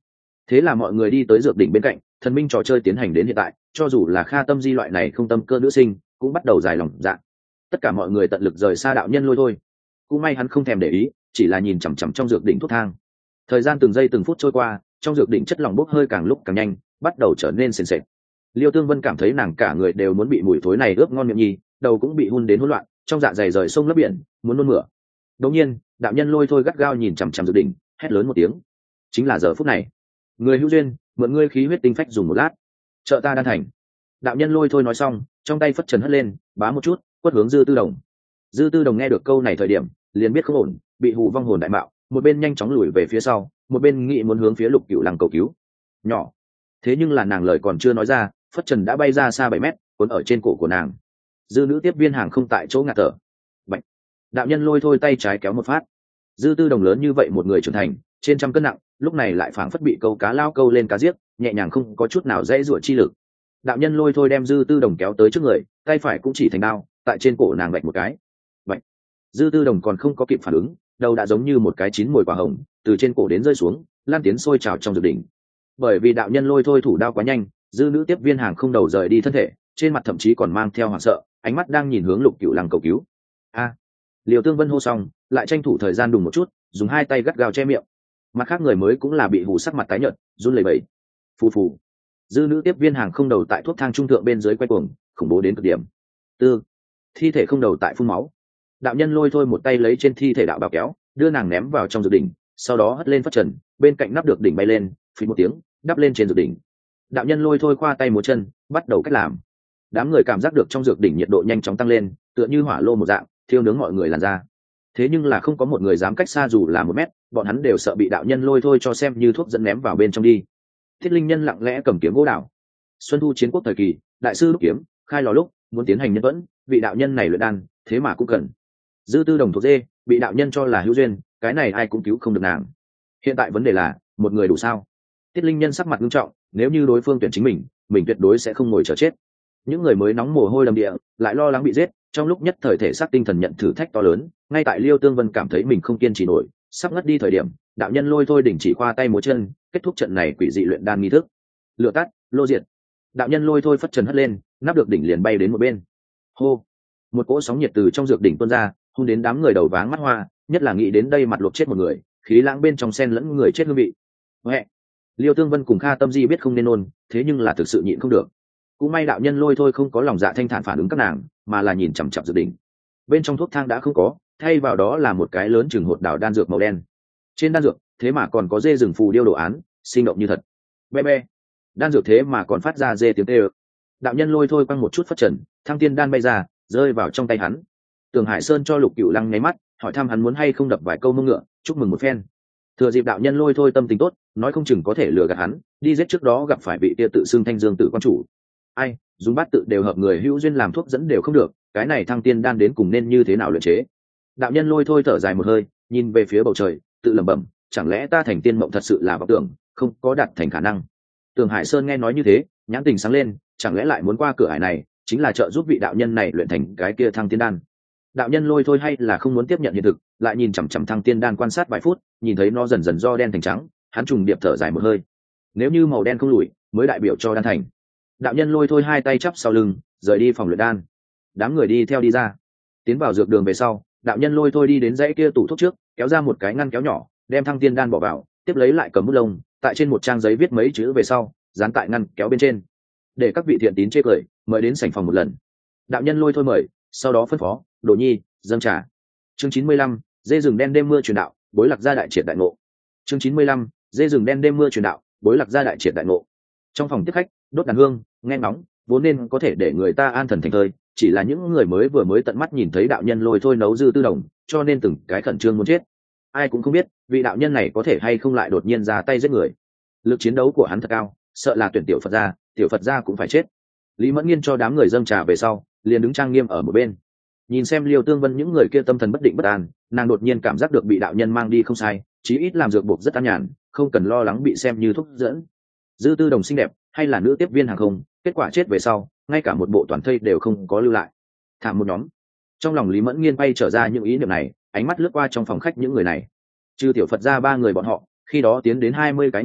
Speaker 1: Thế là mọi người đi tới dược đỉnh bên cạnh, thần minh trò chơi tiến hành đến hiện tại, cho dù là Kha Tâm Di loại này không tâm cơ nữ sinh cũng bắt đầu dài lòng dạ. Tất cả mọi người tận lực rời xa đạo nhân lôi thôi. Cũng may hắn không thèm để ý, chỉ là nhìn chằm chằm trong dược đỉnh thuốc thang. Thời gian từng giây từng phút trôi qua, trong dược đỉnh chất lỏng bốc hơi càng lúc càng nhanh, bắt đầu trở nên sền sệt. Liêu Tương Vân cảm thấy nàng cả người đều muốn bị mùi thối này ướp ngon miệng nhì, đầu cũng bị hun đến hỗn loạn, trong dạ dày rời sông lấp biển, muốn nôn mửa. Đột nhiên, đạo nhân lôi thôi gắt gao nhìn chằm chằm dược đỉnh, hét lớn một tiếng. Chính là giờ phút này, người hữu duyên, mượn ngươi khí huyết tinh phách dùng một lát, trợ ta đan thành. Đạo nhân lôi thôi nói xong, trong tay phất trần hất lên, bá một chút, quất hướng Dư Tư Đồng. Dư Tư Đồng nghe được câu này thời điểm, liền biết không ổn, bị hù vong hồn đại mạo, một bên nhanh chóng lùi về phía sau, một bên nghĩ muốn hướng phía Lục Cửu Lăng cầu cứu. Nhỏ, thế nhưng là nàng lời còn chưa nói ra, phất trần đã bay ra xa bảy mét, cuốn ở trên cổ của nàng. Dư nữ tiếp viên hàng không tại chỗ ngạt thở. Bạch. Đạo nhân lôi thôi tay trái kéo một phát. Dư Tư Đồng lớn như vậy một người trưởng thành, trên trăm cân nặng, lúc này lại phảng phất bị câu cá lao câu lên cá giết, nhẹ nhàng không có chút nào dễ dụa chi lực. Đạo nhân lôi thôi đem Dư Tư Đồng kéo tới trước người, tay phải cũng chỉ thành đao, tại trên cổ nàng vạch một cái. Bạch. Dư Tư Đồng còn không có kịp phản ứng, đầu đã giống như một cái chín mùi quả hồng, từ trên cổ đến rơi xuống, lan tiến sôi trào trong dược đỉnh. Bởi vì đạo nhân lôi thôi thủ đao quá nhanh, Dư nữ tiếp viên hàng không đầu rời đi thân thể, trên mặt thậm chí còn mang theo hoảng sợ, ánh mắt đang nhìn hướng Lục Cửu Lăng cầu cứu. A. Liều Tương Vân hô xong, lại tranh thủ thời gian đùng một chút, dùng hai tay gắt gao che miệng. Mặt khác người mới cũng là bị hù sắc mặt tái nhợt, run lẩy bẩy. Phù phù. Dư nữ tiếp viên hàng không đầu tại thuốc thang trung thượng bên dưới quay cuồng, khủng bố đến cực điểm. Tư. Thi thể không đầu tại phun máu. Đạo nhân lôi thôi một tay lấy trên thi thể đạo bào kéo, đưa nàng ném vào trong dược đỉnh, sau đó hất lên phất trần, bên cạnh nắp được đỉnh bay lên, phí một tiếng, đắp lên trên dược đỉnh. Đạo nhân lôi thôi khoa tay múa chân, bắt đầu cách làm. Đám người cảm giác được trong dược đỉnh nhiệt độ nhanh chóng tăng lên, tựa như hỏa lô một dạng, thiêu nướng mọi người làn ra. Thế nhưng là không có một người dám cách xa dù là một mét, bọn hắn đều sợ bị đạo nhân lôi thôi cho xem như thuốc dẫn ném vào bên trong đi. Thiết Linh Nhân lặng lẽ cầm kiếm gỗ đào. Xuân thu chiến quốc thời kỳ, đại sư lúc kiếm khai lò lúc muốn tiến hành nhân vẫn, vị đạo nhân này luyện đan, thế mà cũng cần. Dư Tư Đồng thuộc dê, bị đạo nhân cho là hữu duyên, cái này ai cũng cứu không được nàng. Hiện tại vấn đề là, một người đủ sao? Tiết Linh Nhân sắc mặt nghiêm trọng, nếu như đối phương tuyển chính mình, mình tuyệt đối sẽ không ngồi chờ chết. Những người mới nóng mồ hôi đầm địa, lại lo lắng bị giết, trong lúc nhất thời thể xác tinh thần nhận thử thách to lớn, ngay tại Liêu Tương Vân cảm thấy mình không kiên trì nổi, sắp ngất đi thời điểm, đạo nhân lôi thôi đỉnh chỉ khoa tay múa chân, kết thúc trận này quỷ dị luyện đan nghi thức. Lửa tắt, lô diệt. Đạo nhân lôi thôi phất trần hất lên, nắp được đỉnh liền bay đến một bên. Hô, một cỗ sóng nhiệt từ trong dược đỉnh tuôn ra, hôn đến đám người đầu váng mắt hoa, nhất là nghĩ đến đây mặt luộc chết một người, khí lãng bên trong sen lẫn người chết hương vị. Huệ. Liêu Tương Vân cùng Kha Tâm Di biết không nên nôn, thế nhưng là thực sự nhịn không được. Cũng may đạo nhân lôi thôi không có lòng dạ thanh thản phản ứng các nàng, mà là nhìn chằm chằm dược đỉnh. Bên trong thuốc thang đã không có, thay vào đó là một cái lớn chừng hột đảo đan dược màu đen. Trên đan dược, thế mà còn có dê rừng phù điêu đồ án, sinh động như thật. Be be. Đan dược thế mà còn phát ra dê tiếng tê ơ. Đạo nhân lôi thôi quăng một chút phất trần, thăng tiên đan bay ra, rơi vào trong tay hắn. Tường Hải Sơn cho Lục Cửu Lăng nháy mắt, hỏi thăm hắn muốn hay không đập vài câu mông ngựa, chúc mừng một phen. Thừa dịp đạo nhân lôi thôi tâm tình tốt, nói không chừng có thể lừa gạt hắn, đi giết trước đó gặp phải vị tia tự xưng Thanh Dương tự quan chủ. Ai, dùng bát tự đều hợp người hữu duyên làm thuốc dẫn đều không được, cái này thăng tiên đan đến cùng nên như thế nào luyện chế? Đạo nhân lôi thôi thở dài một hơi, nhìn về phía bầu trời, tự lẩm bẩm, chẳng lẽ ta thành tiên mộng thật sự là vọng tưởng, không có đạt thành khả năng. Tường Hải Sơn nghe nói như thế, nhãn tình sáng lên, chẳng lẽ lại muốn qua cửa ải này, chính là trợ giúp vị đạo nhân này luyện thành cái kia thăng tiên đan. Đạo nhân lôi thôi hay là không muốn tiếp nhận hiện thực, lại nhìn chằm chằm thăng tiên đan quan sát vài phút, nhìn thấy nó dần dần do đen thành trắng, hắn trùng điệp thở dài một hơi. Nếu như màu đen không lùi, mới đại biểu cho đan thành. Đạo nhân lôi thôi hai tay chắp sau lưng, rời đi phòng luyện đan. Đám người đi theo đi ra, tiến vào dược đường về sau, đạo nhân lôi thôi đi đến dãy kia tủ thuốc trước, kéo ra một cái ngăn kéo nhỏ, đem thăng tiên đan bỏ vào, tiếp lấy lại cầm bút lông, tại trên một trang giấy viết mấy chữ về sau, dán tại ngăn kéo bên trên, để các vị thiện tín chê cười, mời đến sảnh phòng một lần. Đạo nhân lôi thôi mời, sau đó phân phó, Đồ Nhi, dâng trà. Chương chín mươi lăm, dê rừng đen đêm mưa truyền đạo, bối lạc gia đại triệt đại ngộ. Chương chín mươi lăm, dê rừng đen đêm mưa truyền đạo, bối lạc gia đại triệt đại ngộ. Trong phòng tiếp khách, đốt đàn hương, nghe ngóng, vốn nên có thể để người ta an thần thành thơi, chỉ là những người mới vừa mới tận mắt nhìn thấy đạo nhân lôi thôi nấu Dư Tư Đồng, cho nên từng cái khẩn trương muốn chết. Ai cũng không biết vị đạo nhân này có thể hay không lại đột nhiên ra tay giết người. Lực chiến đấu của hắn thật cao, sợ là tuyển tiểu Phật gia, tiểu Phật gia cũng phải chết. Lý Mẫn Nghiên cho đám người dâng trà về sau, liền đứng trang nghiêm ở một bên, nhìn xem Liêu Tương Vân những người kia tâm thần bất định bất an, nàng đột nhiên cảm giác được bị đạo nhân mang đi không sai, chí ít làm dược buộc rất an nhàn, không cần lo lắng bị xem như thuốc dẫn. Dư Tư Đồng xinh đẹp, hay là nữ tiếp viên hàng không, kết quả chết về sau, ngay cả một bộ toàn thây đều không có lưu lại, thảm một nhóm. Trong lòng Lý Mẫn Nghiên bay trở ra những ý niệm này, ánh mắt lướt qua trong phòng khách những người này, trừ tiểu Phật gia ba người bọn họ, khi đó tiến đến hai mươi cái người mới,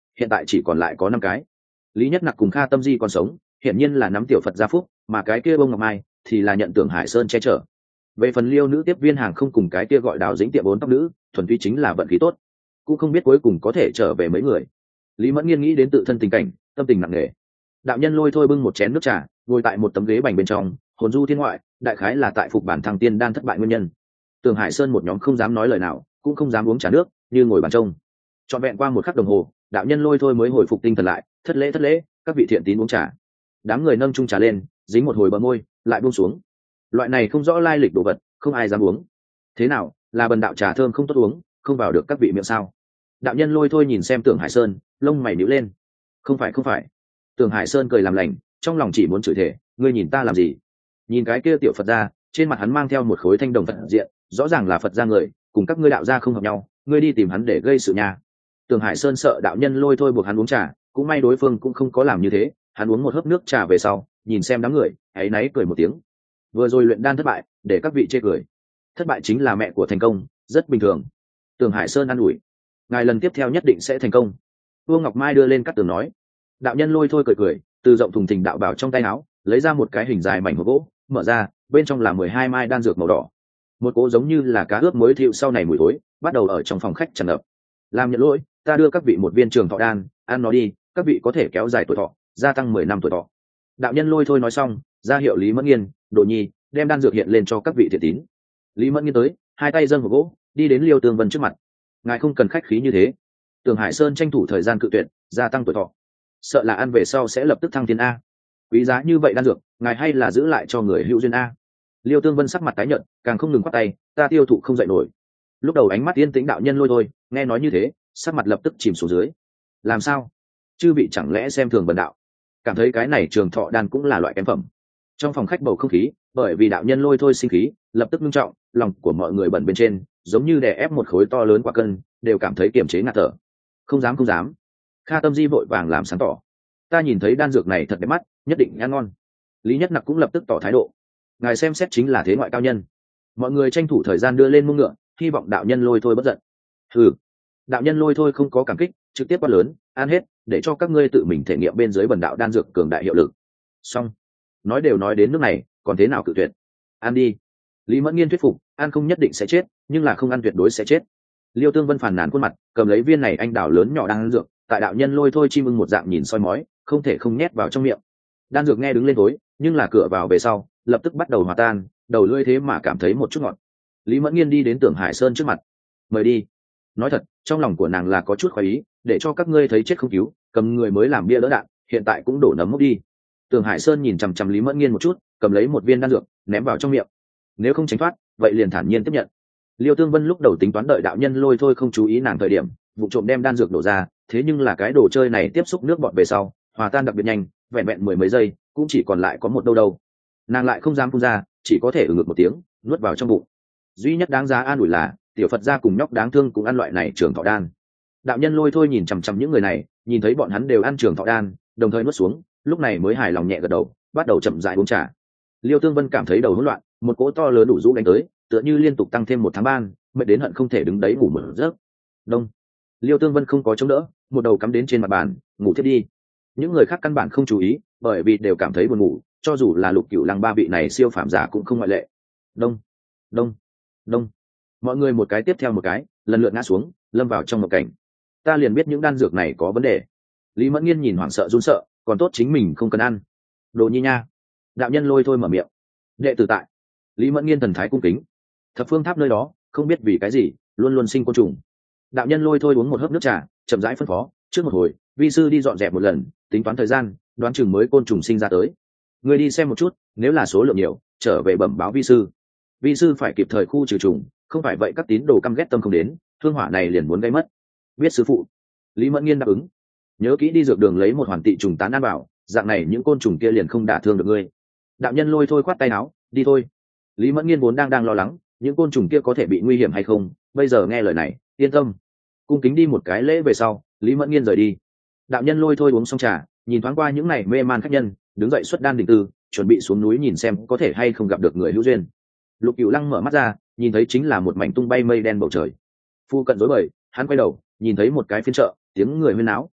Speaker 1: hiện tại chỉ còn lại có năm cái. Lý Nhất Nặc cùng Kha Tâm Di còn sống, hiển nhiên là nắm tiểu Phật gia phúc, mà cái kia bông ngọc mai thì là nhận Tưởng Hải Sơn che chở. Về phần Liêu nữ tiếp viên hàng không cùng cái kia gọi Đào Dĩnh tiệm bốn tóc nữ, thuần túy chính là vận khí tốt, cũng không biết cuối cùng có thể trở về mấy người. Lý Mẫn Nghiên nghĩ đến tự thân tình cảnh, tâm tình nặng nề. Đạo nhân Lôi Thôi bưng một chén nước trà, ngồi tại một tấm ghế bành bên trong, hồn du thiên ngoại, đại khái là tại phục bản thăng tiên đan thất bại nguyên nhân. Tưởng Hải Sơn một nhóm không dám nói lời nào, cũng không dám uống trà nước, như ngồi bàn trông. Trọn vẹn qua một khắc đồng hồ, đạo nhân Lôi Thôi mới hồi phục tinh thần lại, thất lễ thất lễ, các vị thiện tín uống trà. Đám người nâng chung trà lên, dính một hồi bờ môi, lại buông xuống. Loại này không rõ lai lịch đồ vật, không ai dám uống. Thế nào, là bần đạo trà thơm không tốt uống, không vào được các vị miệng sao? Đạo nhân Lôi Thôi nhìn xem Tưởng Hải Sơn, lông mày nhíu lên. Không phải không phải. Tưởng Hải Sơn cười làm lành, trong lòng chỉ muốn chửi thề, ngươi nhìn ta làm gì? Nhìn cái kia tiểu Phật gia, trên mặt hắn mang theo một khối thanh đồng Phật diện, rõ ràng là Phật gia người, cùng các ngươi đạo gia không hợp nhau, ngươi đi tìm hắn để gây sự nha. Tưởng Hải Sơn sợ đạo nhân Lôi Thôi buộc hắn uống trà, cũng may đối phương cũng không có làm như thế, hắn uống một hớp nước trà về sau, nhìn xem đám người, áy náy cười một tiếng. Vừa rồi luyện đan thất bại, để các vị chê cười. Thất bại chính là mẹ của thành công, rất bình thường. Tưởng Hải Sơn an ủi, ngài lần tiếp theo nhất định sẽ thành công. Vương Ngọc Mai đưa lên cắt tường nói. Đạo nhân Lôi Thôi cười cười, từ rộng thùng thình đạo bảo trong tay áo, lấy ra một cái hình dài mảnh hộp gỗ, mở ra, bên trong là mười hai mai đan dược màu đỏ. Một cỗ giống như là cá ướp mới thiêu sau này mùi thối, bắt đầu ở trong phòng khách tràn ngập. Làm nhận lỗi, ta đưa các vị một viên trường thọ đan, ăn nó đi, các vị có thể kéo dài tuổi thọ, gia tăng mười năm tuổi thọ. Đạo nhân Lôi Thôi nói xong, ra hiệu Lý Mẫn Nghiên, Đồ Nhi, đem đan dược hiện lên cho các vị thiện tín. Lý Mẫn Nghiên tới, hai tay dâng hộp gỗ, đi đến Liêu Tương Vân trước mặt. Ngài không cần khách khí như thế. Tưởng Hải Sơn tranh thủ thời gian cự tuyệt, gia tăng tuổi thọ, sợ là ăn về sau sẽ lập tức thăng tiến a. Quý giá như vậy đan dược, ngài hay là giữ lại cho người hữu duyên a. Liêu Tương Vân sắc mặt tái nhợt, càng không ngừng quát tay, ta tiêu thụ không dậy nổi. Lúc đầu ánh mắt yên tĩnh đạo nhân Lôi Thôi, nghe nói như thế, sắc mặt lập tức chìm xuống dưới. Làm sao? Chư vị chẳng lẽ xem thường bần đạo, cảm thấy cái này trường thọ đan cũng là loại kém phẩm? Trong phòng khách bầu không khí, bởi vì đạo nhân Lôi Thôi sinh khí, lập tức nghiêm trọng, lòng của mọi người bẩn bên trên, giống như đè ép một khối to lớn quả cân, đều cảm thấy kiềm chế ngạt thở. Không dám không dám. Kha Tâm Di vội vàng làm sáng tỏ, ta nhìn thấy đan dược này thật đẹp mắt, nhất định ăn ngon. Lý Nhất Nặc cũng lập tức tỏ thái độ, ngài xem xét chính là thế ngoại cao nhân. Mọi người tranh thủ thời gian đưa lên mông ngựa, hy vọng đạo nhân Lôi Thôi bất giận. Hừ. Đạo nhân Lôi Thôi không có cảm kích, trực tiếp quát lớn, ăn hết, để cho các ngươi tự mình thể nghiệm bên dưới bần đạo đan dược cường đại hiệu lực. Xong. Nói đều nói đến nước này, còn thế nào cự tuyệt? Ăn đi. Lý Mẫn Nghiên thuyết phục, ăn không nhất định sẽ chết, nhưng là không ăn tuyệt đối sẽ chết. Liêu Tương Vân phàn nàn khuôn mặt, cầm lấy viên này anh đào lớn nhỏ đang ăn dược, tại đạo nhân Lôi Thôi chim ưng một dạng nhìn soi mói, không thể không nhét vào trong miệng. Đan dược nghe đứng lên tối, nhưng là cửa vào về sau, lập tức bắt đầu hòa tan, đầu lưỡi thế mà cảm thấy một chút ngọt. Lý Mẫn Nghiên đi đến Tưởng Hải Sơn trước mặt, mời đi. Nói thật, trong lòng của nàng là có chút khoái ý, để cho các ngươi thấy chết không cứu, cầm người mới làm bia đỡ đạn, hiện tại cũng đổ nấm mốc đi. Tưởng Hải Sơn nhìn chằm chằm Lý Mẫn Nghiên một chút, cầm lấy một viên đan dược, ném vào trong miệng. Nếu không tránh thoát, vậy liền thản nhiên tiếp nhận. Liêu Tương Vân lúc đầu tính toán đợi đạo nhân Lôi Thôi không chú ý nàng thời điểm, vụ trộm đem đan dược đổ ra, thế nhưng là cái đồ chơi này tiếp xúc nước bọt về sau, hòa tan đặc biệt nhanh, vẹn vẹn mười mấy giây, cũng chỉ còn lại có một đâu đâu. Nàng lại không dám phun ra, chỉ có thể ừ ngực một tiếng, nuốt vào trong bụng. Duy nhất đáng giá an ủi là, tiểu Phật gia cùng nhóc đáng thương cũng ăn loại này trường thọ đan. Đạo nhân Lôi Thôi nhìn chằm chằm những người này, nhìn thấy bọn hắn đều ăn trường thọ đan, đồng thời nuốt xuống, lúc này mới hài lòng nhẹ gật đầu, bắt đầu chậm rãi uống trà. Liêu Tương Vân cảm thấy đầu hỗn loạn, một cỗ to lớn đủ rũ đánh tới, tựa như liên tục tăng thêm một tháng ban, mệt đến hận không thể đứng đấy ngủ một giấc. Đông. Liêu Tương Vân không có chống đỡ, một đầu cắm đến trên mặt bàn, ngủ thiếp đi. Những người khác căn bản không chú ý, bởi vì đều cảm thấy buồn ngủ, cho dù là Lục Cửu Lăng ba vị này siêu phàm giả cũng không ngoại lệ. Đông, đông, đông. Mọi người một cái tiếp theo một cái, lần lượt ngã xuống, lâm vào trong một cảnh. Ta liền biết những đan dược này có vấn đề. Lý Mẫn Nghiên nhìn hoảng sợ run sợ, còn tốt chính mình không cần ăn. Đồ Nhi nha. Đạo nhân Lôi Thôi mở miệng. Đệ tử tại. Lý Mẫn Nghiên thần thái cung kính. Thập phương tháp nơi đó, không biết vì cái gì, luôn luôn sinh côn trùng. Đạo nhân Lôi Thôi uống một hớp nước trà, chậm rãi phân phó, trước một hồi, vi sư đi dọn dẹp một lần, tính toán thời gian, đoán chừng mới côn trùng sinh ra tới. Người đi xem một chút, nếu là số lượng nhiều, trở về bẩm báo vi sư. Vi sư phải kịp thời khu trừ trùng, không phải vậy các tín đồ căm ghét tâm không đến, thương hỏa này liền muốn gây mất. Biết sư phụ. Lý Mẫn Nghiên đáp ứng. Nhớ kỹ đi dược đường lấy một hoàn tị trùng tán ăn bảo, dạng này những côn trùng kia liền không đả thương được ngươi. Đạo nhân Lôi Thôi khoát tay áo, đi thôi. Lý Mẫn Nghiên vốn đang đang lo lắng, những côn trùng kia có thể bị nguy hiểm hay không, bây giờ nghe lời này, yên tâm. Cung kính đi một cái lễ về sau, Lý Mẫn Nghiên rời đi. Đạo nhân Lôi Thôi uống xong trà, nhìn thoáng qua những này mê man khách nhân, đứng dậy xuất đan định tư, chuẩn bị xuống núi nhìn xem có thể hay không gặp được người hữu duyên. Lục Cửu Lăng mở mắt ra, nhìn thấy chính là một mảnh tung bay mây đen bầu trời. Phu cận rối bời, hắn quay đầu, nhìn thấy một cái phiên chợ, tiếng người huyên náo.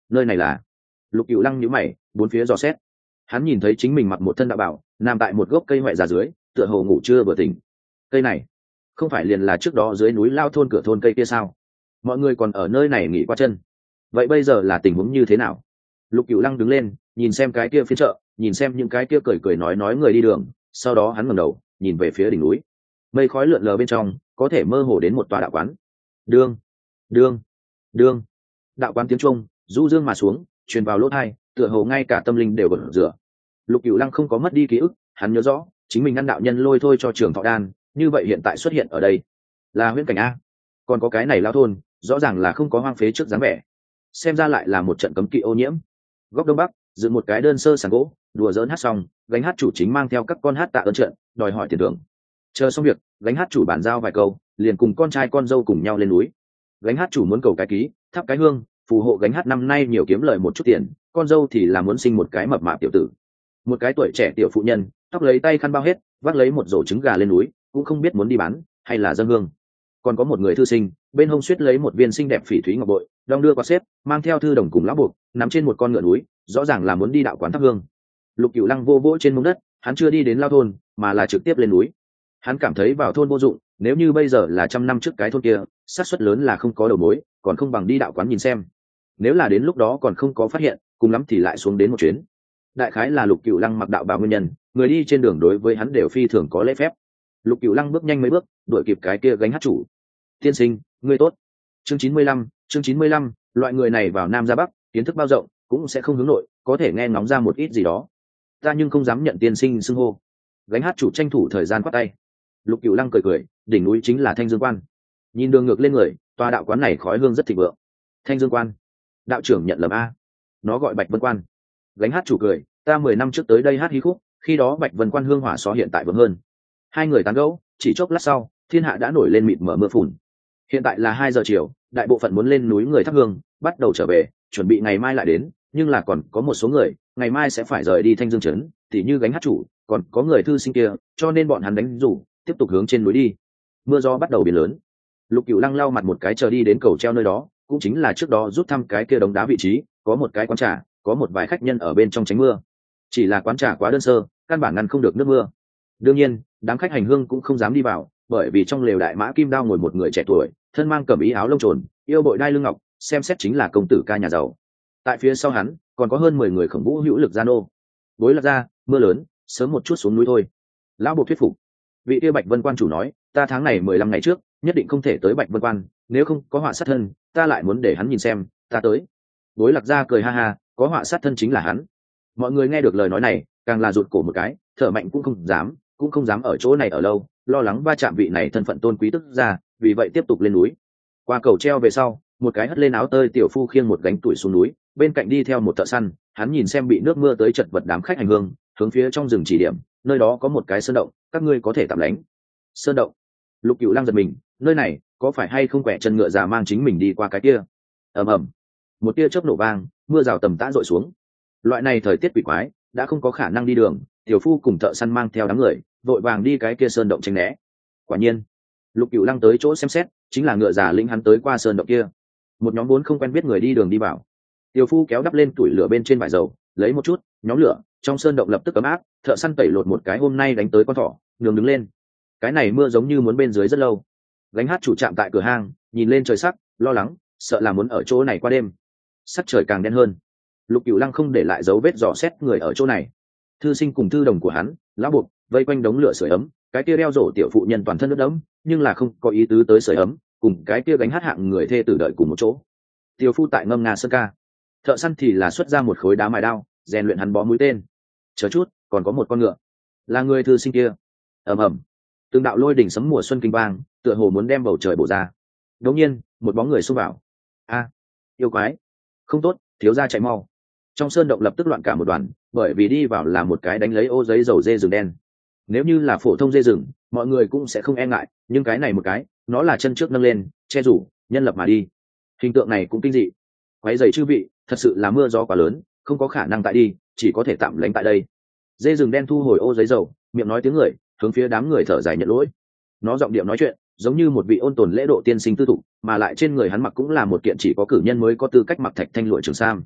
Speaker 1: nơi này là Lục Cửu Lăng nhíu mày bốn phía dò xét. Hắn nhìn thấy chính mình mặc một thân đạo bảo nằm tại một gốc cây hoại già dưới, tựa hồ ngủ chưa vừa tỉnh. Cây này không phải liền là trước đó dưới núi lao thôn cửa thôn cây kia sao? Mọi người còn ở nơi này nghỉ qua chân, vậy bây giờ là tình huống như thế nào? Lục Cửu Lăng đứng lên nhìn xem cái kia phiên chợ, nhìn xem những cái kia cười cười nói nói người đi đường, sau đó hắn ngẩng đầu nhìn về phía đỉnh núi. Mây khói lượn lờ bên trong, có thể mơ hồ đến một tòa đạo quán. Đương, đương, đương. Đạo quán tiếng trung du dương mà xuống, truyền vào lỗ tai, tựa hồ ngay cả tâm linh đều bật rửa. Lục Cửu Lăng không có mất đi ký ức, hắn nhớ rõ chính mình ngăn đạo nhân lôi thôi cho Trường Thọ Đan, như vậy hiện tại xuất hiện ở đây là huyễn cảnh a. Còn có cái này lao thôn, rõ ràng là không có hoang phế trước dáng vẻ, xem ra lại là một trận cấm kỵ ô nhiễm. Góc đông bắc dựng một cái đơn sơ sàn gỗ, đùa dỡn hát xong, gánh hát chủ chính mang theo các con hát tạ ơn trận, đòi hỏi tiền thưởng. Chờ xong việc, gánh hát chủ bàn giao vài câu, liền cùng con trai con dâu cùng nhau lên núi. Gánh hát chủ muốn cầu cái ký, thắp cái hương, phù hộ gánh hát năm nay nhiều kiếm lời một chút tiền, con dâu thì là muốn sinh một cái mập mạp tiểu tử. Một cái tuổi trẻ tiểu phụ nhân, tóc lấy tay khăn bao hết, vác lấy một rổ trứng gà lên núi, cũng không biết muốn đi bán hay là dâng hương. Còn có một người thư sinh, bên hông suýt lấy một viên xinh đẹp phỉ thúy ngọc bội, đong đưa qua xếp, mang theo thư đồng cùng lão buộc, nắm trên một con ngựa núi, rõ ràng là muốn đi đạo quán thắp hương. Lục Cửu Lăng vô vỗ trên mông đất, hắn chưa đi đến lao thôn, mà là trực tiếp lên núi. Hắn cảm thấy vào thôn vô dụng, nếu như bây giờ là trăm năm trước cái thôn kia, xác suất lớn là không có đầu mối, còn không bằng đi đạo quán nhìn xem. Nếu là đến lúc đó còn không có phát hiện, cùng lắm thì lại xuống đến một chuyến. Đại khái là Lục Cửu Lăng mặc đạo bào nguyên nhân, người đi trên đường đối với hắn đều phi thường có lễ phép. Lục Cửu Lăng bước nhanh mấy bước, đuổi kịp cái kia gánh hát chủ. Tiên sinh, ngươi tốt. Chương chín mươi lăm, chương chín mươi lăm, loại người này vào Nam ra Bắc, kiến thức bao rộng, cũng sẽ không hướng nội, có thể nghe ngóng ra một ít gì đó. Ta nhưng không dám nhận tiên sinh xưng hô. Gánh hát chủ tranh thủ thời gian quát tay. Lục Cửu Lăng cười cười, đỉnh núi chính là Thanh Dương Quan. Nhìn đường ngược lên người, tòa đạo quán này khói hương rất thịnh vượng. Thanh Dương Quan, đạo trưởng nhận lầm a. Nó gọi Bạch Vân Quan. Gánh hát chủ cười, ta mười năm trước tới đây hát hí khúc, khi đó Bạch Vân Quan hương hỏa so hiện tại vững hơn. Hai người tán gẫu, chỉ chốc lát sau, thiên hạ đã nổi lên mịt mờ mưa phùn. Hiện tại là hai giờ chiều, đại bộ phận muốn lên núi người thắp hương bắt đầu trở về, chuẩn bị ngày mai lại đến, nhưng là còn có một số người ngày mai sẽ phải rời đi Thanh Dương trấn, tỉ như gánh hát chủ, còn có người thư sinh kia, cho nên bọn hắn đánh rủ tiếp tục hướng trên núi đi. Mưa gió bắt đầu biến lớn. Lục Cửu Lăng lau mặt một cái chờ đi đến cầu treo nơi đó, cũng chính là trước đó rút thăm cái kia đống đá vị trí, có một cái quán trà, có một vài khách nhân ở bên trong tránh mưa. Chỉ là quán trà quá đơn sơ, căn bản ngăn không được nước mưa. Đương nhiên, đám khách hành hương cũng không dám đi vào, bởi vì trong lều đại mã kim đao ngồi một người trẻ tuổi, thân mang cẩm ý áo lông trồn, yêu bội đai lưng ngọc, xem xét chính là công tử ca nhà giàu. Tại phía sau hắn còn có hơn mười người khổng vũ hữu lực gian ô. Bối lạc ra, mưa lớn, sớm một chút xuống núi thôi. Lão bộ thuyết phục. Vị kia Bạch Vân Quan chủ nói, ta tháng này mười lăm ngày trước nhất định không thể tới Bạch Vân Quan, nếu không có họa sát thân, ta lại muốn để hắn nhìn xem, ta tới. Bối lạc ra cười ha ha, có họa sát thân chính là hắn. Mọi người nghe được lời nói này, càng là rụt cổ một cái, thở mạnh cũng không dám, cũng không dám ở chỗ này ở lâu, lo lắng va chạm vị này thân phận tôn quý tức ra, vì vậy tiếp tục lên núi. Qua cầu treo về sau, một cái hất lên áo tơi tiểu phu khiêng một gánh tuổi xuống núi, bên cạnh đi theo một thợ săn, hắn nhìn xem bị nước mưa tới chật vật đám khách hành hương, hướng phía trong rừng chỉ điểm, nơi đó có một cái sơn động, các ngươi có thể tạm lánh. Sơn động? Lục Cửu Lăng giật mình, nơi này có phải hay không quẻ chân ngựa già mang chính mình đi qua cái kia? Ầm ầm, một tia chớp nổ vang, mưa rào tầm tã rội xuống. Loại này thời tiết quỷ quái, đã không có khả năng đi đường, tiểu phu cùng thợ săn mang theo đám người, vội vàng đi cái kia sơn động tránh né. Quả nhiên, Lục Cửu Lăng tới chỗ xem xét, chính là ngựa già lĩnh hắn tới qua sơn động kia. Một nhóm bốn không quen biết người đi đường đi vào. Tiểu phu kéo đắp lên tuổi lửa bên trên vải dầu, lấy một chút, nhóm lửa, trong sơn động lập tức ấm áp, thợ săn tẩy lột một cái hôm nay đánh tới con thỏ, nướng đứng lên. Cái này mưa giống như muốn bên dưới rất lâu. Gánh hát chủ trạm tại cửa hang, nhìn lên trời sắc, lo lắng, sợ là muốn ở chỗ này qua đêm. Sắc trời càng đen hơn. Lục Cửu Lăng không để lại dấu vết dò xét người ở chỗ này. Thư sinh cùng thư đồng của hắn, lão buộc, vây quanh đống lửa sưởi ấm, cái kia đeo rổ tiểu phụ nhân toàn thân nước đẫm, nhưng là không có ý tứ tới sưởi ấm, cùng cái kia gánh hát hạng người thê tử đợi cùng một chỗ. Tiểu phu tại ngâm nga sơn ca, thợ săn thì là xuất ra một khối đá mài đao, rèn luyện hắn bó mũi tên. Chờ chút, còn có một con ngựa, là người thư sinh kia. Ầm ầm, từng đạo lôi đỉnh sấm mùa xuân kinh vang, tựa hồ muốn đem bầu trời bổ ra. Đột nhiên, một bóng người xông vào. A, yêu quái, không tốt, thiếu gia chạy mau. Trong sơn động lập tức loạn cả một đoàn, bởi vì đi vào là một cái đánh lấy ô giấy dầu dê rừng đen. Nếu như là phổ thông dê rừng, mọi người cũng sẽ không e ngại, nhưng cái này một cái, nó là chân trước nâng lên, che rủ, nhân lập mà đi. Hình tượng này cũng kinh dị. Quái dày chư vị, thật sự là mưa gió quá lớn, không có khả năng tại đi, chỉ có thể tạm lánh tại đây. Dê rừng đen thu hồi ô giấy dầu, miệng nói tiếng người, hướng phía đám người thở dài nhận lỗi. Nó giọng điệu nói chuyện, giống như một vị ôn tồn lễ độ tiên sinh tư thục, mà lại trên người hắn mặc cũng là một kiện chỉ có cử nhân mới có tư cách mặc thạch thanh lụa trường sam.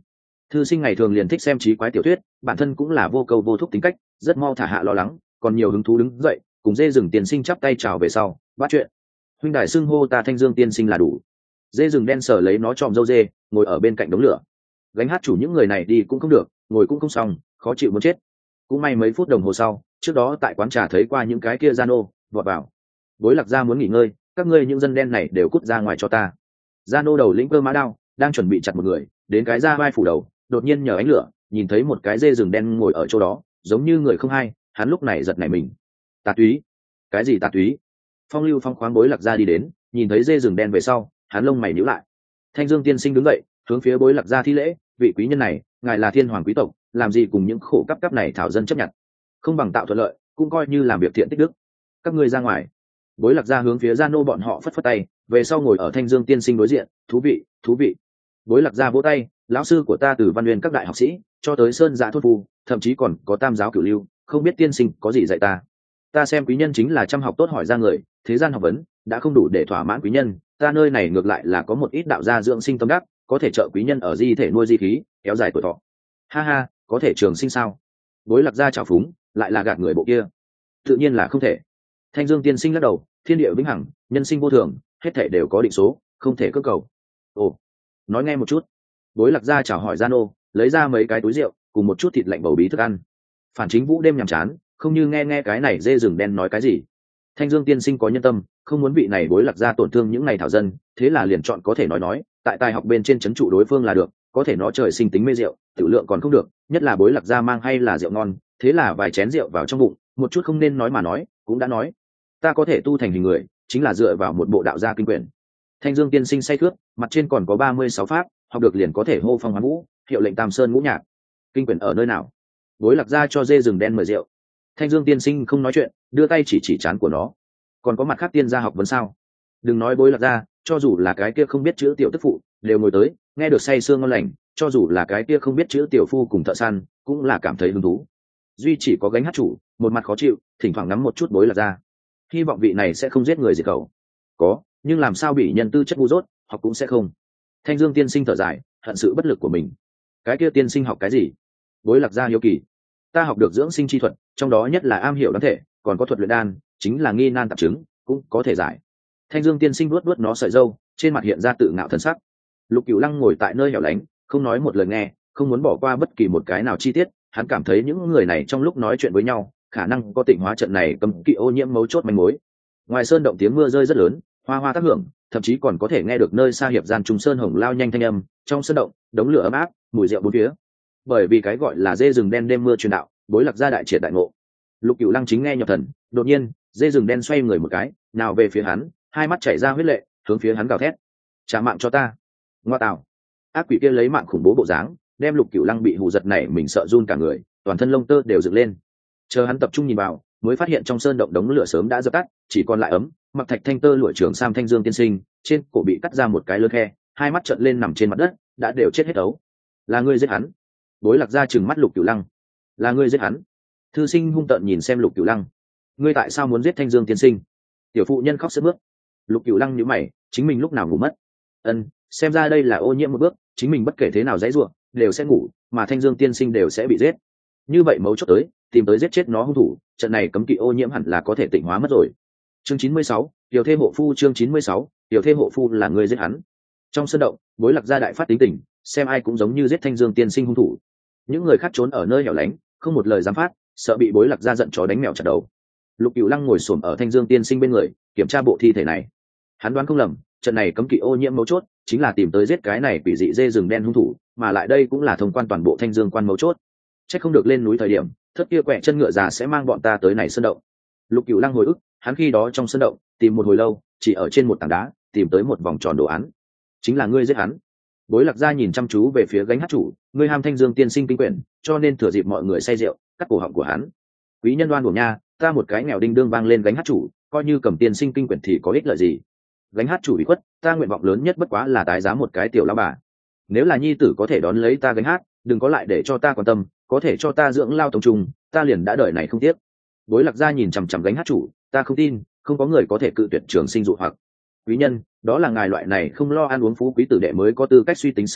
Speaker 1: Thư sinh ngày thường liền thích xem trí quái tiểu thuyết, bản thân cũng là vô câu vô thúc tính cách, rất mau thả hạ lo lắng, còn nhiều hứng thú đứng dậy cùng dê rừng tiên sinh chắp tay chào về sau bắt chuyện. Huynh đài xưng hô ta Thanh Dương tiên sinh là đủ. Dê rừng đen sờ lấy nó tròm dâu dê, ngồi ở bên cạnh đống lửa. Gánh hát chủ những người này đi cũng không được, ngồi cũng không xong, khó chịu muốn chết. Cũng may mấy phút đồng hồ sau, trước đó tại quán trà thấy qua những cái kia gian ô vọt vào. Bối Lạc Gia muốn nghỉ ngơi, các ngươi những dân đen này đều cút ra ngoài cho ta. Gian ô đầu lĩnh cơ mã đao đang chuẩn bị chặt một người, đến cái ra vai phủ đầu, đột nhiên nhờ ánh lửa nhìn thấy một cái dê rừng đen ngồi ở chỗ đó, giống như người không hay, hắn lúc này giật nảy mình. Tà túy? Cái gì tà túy? Phong lưu phong khoáng Bối Lạc Gia đi đến, nhìn thấy dê rừng đen về sau, hắn lông mày nhíu lại. Thanh Dương tiên sinh đứng dậy, hướng phía Bối Lạc Gia thi lễ, vị quý nhân này, ngài là thiên hoàng quý tộc, làm gì cùng những khổ cấp cấp này thảo dân chấp nhận, không bằng tạo thuận lợi, cũng coi như làm việc thiện tích đức. Các ngươi ra ngoài. Bối Lạc Gia hướng phía Gia Nô bọn họ phất phất tay, về sau ngồi ở Thanh Dương tiên sinh đối diện. Thú vị, thú vị. Bối Lạc Gia vỗ tay, lão sư của ta từ văn nguyên các đại học sĩ cho tới sơn dạ thôn phu, thậm chí còn có tam giáo cửu lưu, không biết tiên sinh có gì dạy ta. Ta xem quý nhân chính là chăm học tốt hỏi ra người, thế gian học vấn đã không đủ để thỏa mãn quý nhân, ta nơi này ngược lại là có một ít đạo gia dưỡng sinh tâm đắc, có thể trợ quý nhân ở di thể nuôi di khí, kéo dài tuổi thọ. Ha ha, có thể trường sinh sao? Bối Lạc Gia trào phúng, lại là gạt người bộ kia. Tự nhiên là không thể. Thanh Dương tiên sinh lắc đầu, thiên địa vĩnh hằng, nhân sinh vô thường, hết thể đều có định số, không thể cưỡng cầu. Ồ, nói nghe một chút. Bối Lạc Gia chào hỏi Gia Nô, lấy ra mấy cái túi rượu cùng một chút thịt lạnh bầu bí thức ăn. Phản Chính Vũ đêm nhàm chán, không như nghe nghe cái này dê rừng đen nói cái gì. Thanh Dương tiên sinh có nhân tâm, không muốn vị này Bối Lạc Gia tổn thương những ngày thảo dân, thế là liền chọn có thể nói nói, tại tài học bên trên trấn trụ đối phương là được, có thể nó trời sinh tính mê rượu, tiểu lượng còn không được, nhất là Bối Lạc Gia mang hay là rượu ngon, thế là vài chén rượu vào trong bụng, một chút không nên nói mà nói, cũng đã nói. Ta có thể tu thành hình người, chính là dựa vào một bộ đạo gia kinh quyển. Thanh Dương tiên sinh say khướt, mặt trên còn có ba mươi sáu pháp, học được liền có thể hô phong hoán vũ, hiệu lệnh Tam Sơn ngũ nhạc. Kinh quyển ở nơi nào? Bối Lạc Gia cho dê rừng đen mời rượu. Thanh Dương tiên sinh không nói chuyện, đưa tay chỉ chỉ trán của nó. Còn có mặt khác tiên gia học vấn sao? Đừng nói Bối Lạc Gia, cho dù là cái kia không biết chữ tiểu tức phụ, đều ngồi tới, nghe được say sương ngon lành, cho dù là cái kia không biết chữ tiểu phu cùng thợ săn, cũng là cảm thấy hứng thú. Duy chỉ có gánh hát chủ, một mặt khó chịu, thỉnh thoảng ngắm một chút Bối Lạc Gia. Hy vọng vị này sẽ không giết người diệt khẩu. Có, nhưng làm sao bị nhân tư chất ngu dốt, học cũng sẽ không. Thanh Dương tiên sinh thở dài, hận sự bất lực của mình. Cái kia tiên sinh học cái gì? Bối Lạc Gia hiếu kỳ. Ta học được dưỡng sinh chi thuật, trong đó nhất là am hiểu đoán thể, còn có thuật luyện đan, chính là nghi nan tạp chứng, cũng có thể giải. Thanh Dương tiên sinh vuốt vuốt nó sợi râu, trên mặt hiện ra tự ngạo thần sắc. Lục Cửu Lăng ngồi tại nơi hẻo lánh, không nói một lời nghe, không muốn bỏ qua bất kỳ một cái nào chi tiết. Hắn cảm thấy những người này trong lúc nói chuyện với nhau, khả năng có tịnh hóa trận này cấm kỵ ô nhiễm mấu chốt manh mối. Ngoài sơn động tiếng mưa rơi rất lớn, hoa hoa tác hưởng, thậm chí còn có thể nghe được nơi xa hiệp gian trung sơn hồng lao nhanh thanh âm. Trong sơn động, đống lửa ấm áp, mùi rượu bốn phía. Bởi vì cái gọi là dê rừng đen đêm mưa truyền đạo, Bối Lạc Gia đại triệt đại ngộ. Lục Cửu Lăng chính nghe nhập thần, đột nhiên, dê rừng đen xoay người một cái, nào về phía hắn, hai mắt chảy ra huyết lệ, hướng phía hắn gào thét: "Trả mạng cho ta!" Ngoa tạo! Ác quỷ kia lấy mạng khủng bố bộ dáng, đem Lục Cửu Lăng bị hù giật này mình sợ run cả người, toàn thân lông tơ đều dựng lên. Chờ hắn tập trung nhìn vào, mới phát hiện trong sơn động đống lửa sớm đã dập tắt, chỉ còn lại ấm, mặc thạch thanh tơ lụa trưởng sam Thanh Dương tiên sinh, trên cổ bị cắt ra một cái lớn khe, hai mắt trợn lên nằm trên mặt đất, đã đều chết hết ấu. Là ngươi giết hắn? Bối Lạc Gia trừng mắt Lục Cửu Lăng. Là ngươi giết hắn? Thư sinh hung tợn nhìn xem Lục Cửu Lăng. Ngươi tại sao muốn giết Thanh Dương tiên sinh? Tiểu phụ nhân khóc sướt mướt. Lục Cửu Lăng nhíu mày, chính mình lúc nào ngủ mất? Ân, xem ra đây là ô nhiễm một bước, chính mình bất kể thế nào dãy rủa, đều sẽ ngủ, mà Thanh Dương tiên sinh đều sẽ bị giết. Như vậy mấu chốt tới, tìm tới giết chết nó hung thủ, trận này cấm kỵ ô nhiễm hẳn là có thể tịnh hóa mất rồi. Chương chín mươi sáu, tiểu thê hộ phu. Chương chín mươi sáu, tiểu thê hộ phu là người giết hắn. Trong sân động, Bối Lạc Gia đại phát tính tình, xem ai cũng giống như giết Thanh Dương tiên sinh hung thủ. Những người khác trốn ở nơi hẻo lánh, không một lời dám phát, sợ bị Bối Lạc Gia giận chó đánh mèo chặt đầu. Lục Cửu Lăng ngồi xổm ở Thanh Dương tiên sinh bên người, kiểm tra bộ thi thể này. Hắn đoán không lầm, trận này cấm kỵ ô nhiễm mấu chốt chính là tìm tới giết cái này quỷ dị dê rừng đen hung thủ, mà lại đây cũng là thông quan toàn bộ Thanh Dương quan mấu chốt. Chắc không được lên núi thời điểm, thất kia quẹ chân ngựa già sẽ mang bọn ta tới này sơn động. Lục Cửu Lăng hồi ức, hắn khi đó trong sơn động tìm một hồi lâu, chỉ ở trên một tảng đá tìm tới một vòng tròn đồ án. Chính là ngươi giết hắn. Bối Lạc Gia nhìn chăm chú về phía gánh hát chủ, ngươi ham Thanh Dương tiên sinh kinh quyển, cho nên thừa dịp mọi người say rượu, cắt cổ họng của hắn. Quý nhân đoan uổng nha, ta một cái nghèo đinh đương vang lên gánh hát chủ, coi như cầm tiên sinh kinh quyển thì có ích lợi gì? Gánh hát chủ bị khuất, ta nguyện vọng lớn nhất bất quá là tái giá một cái tiểu lão bà. Nếu là nhi tử có thể đón lấy ta gánh hát, đừng có lại để cho ta quan tâm, có thể cho ta dưỡng lao tổng trùng, ta liền đã đợi này không tiếc. Bối Lạc Gia nhìn chằm chằm gánh hát chủ, ta không tin, không có người có thể cự tuyệt trường sinh dụ hoặc. Quý nhân, đó là ngài loại này không lo ăn uống phú quý tử đệ mới có tư cách suy tính sự tình,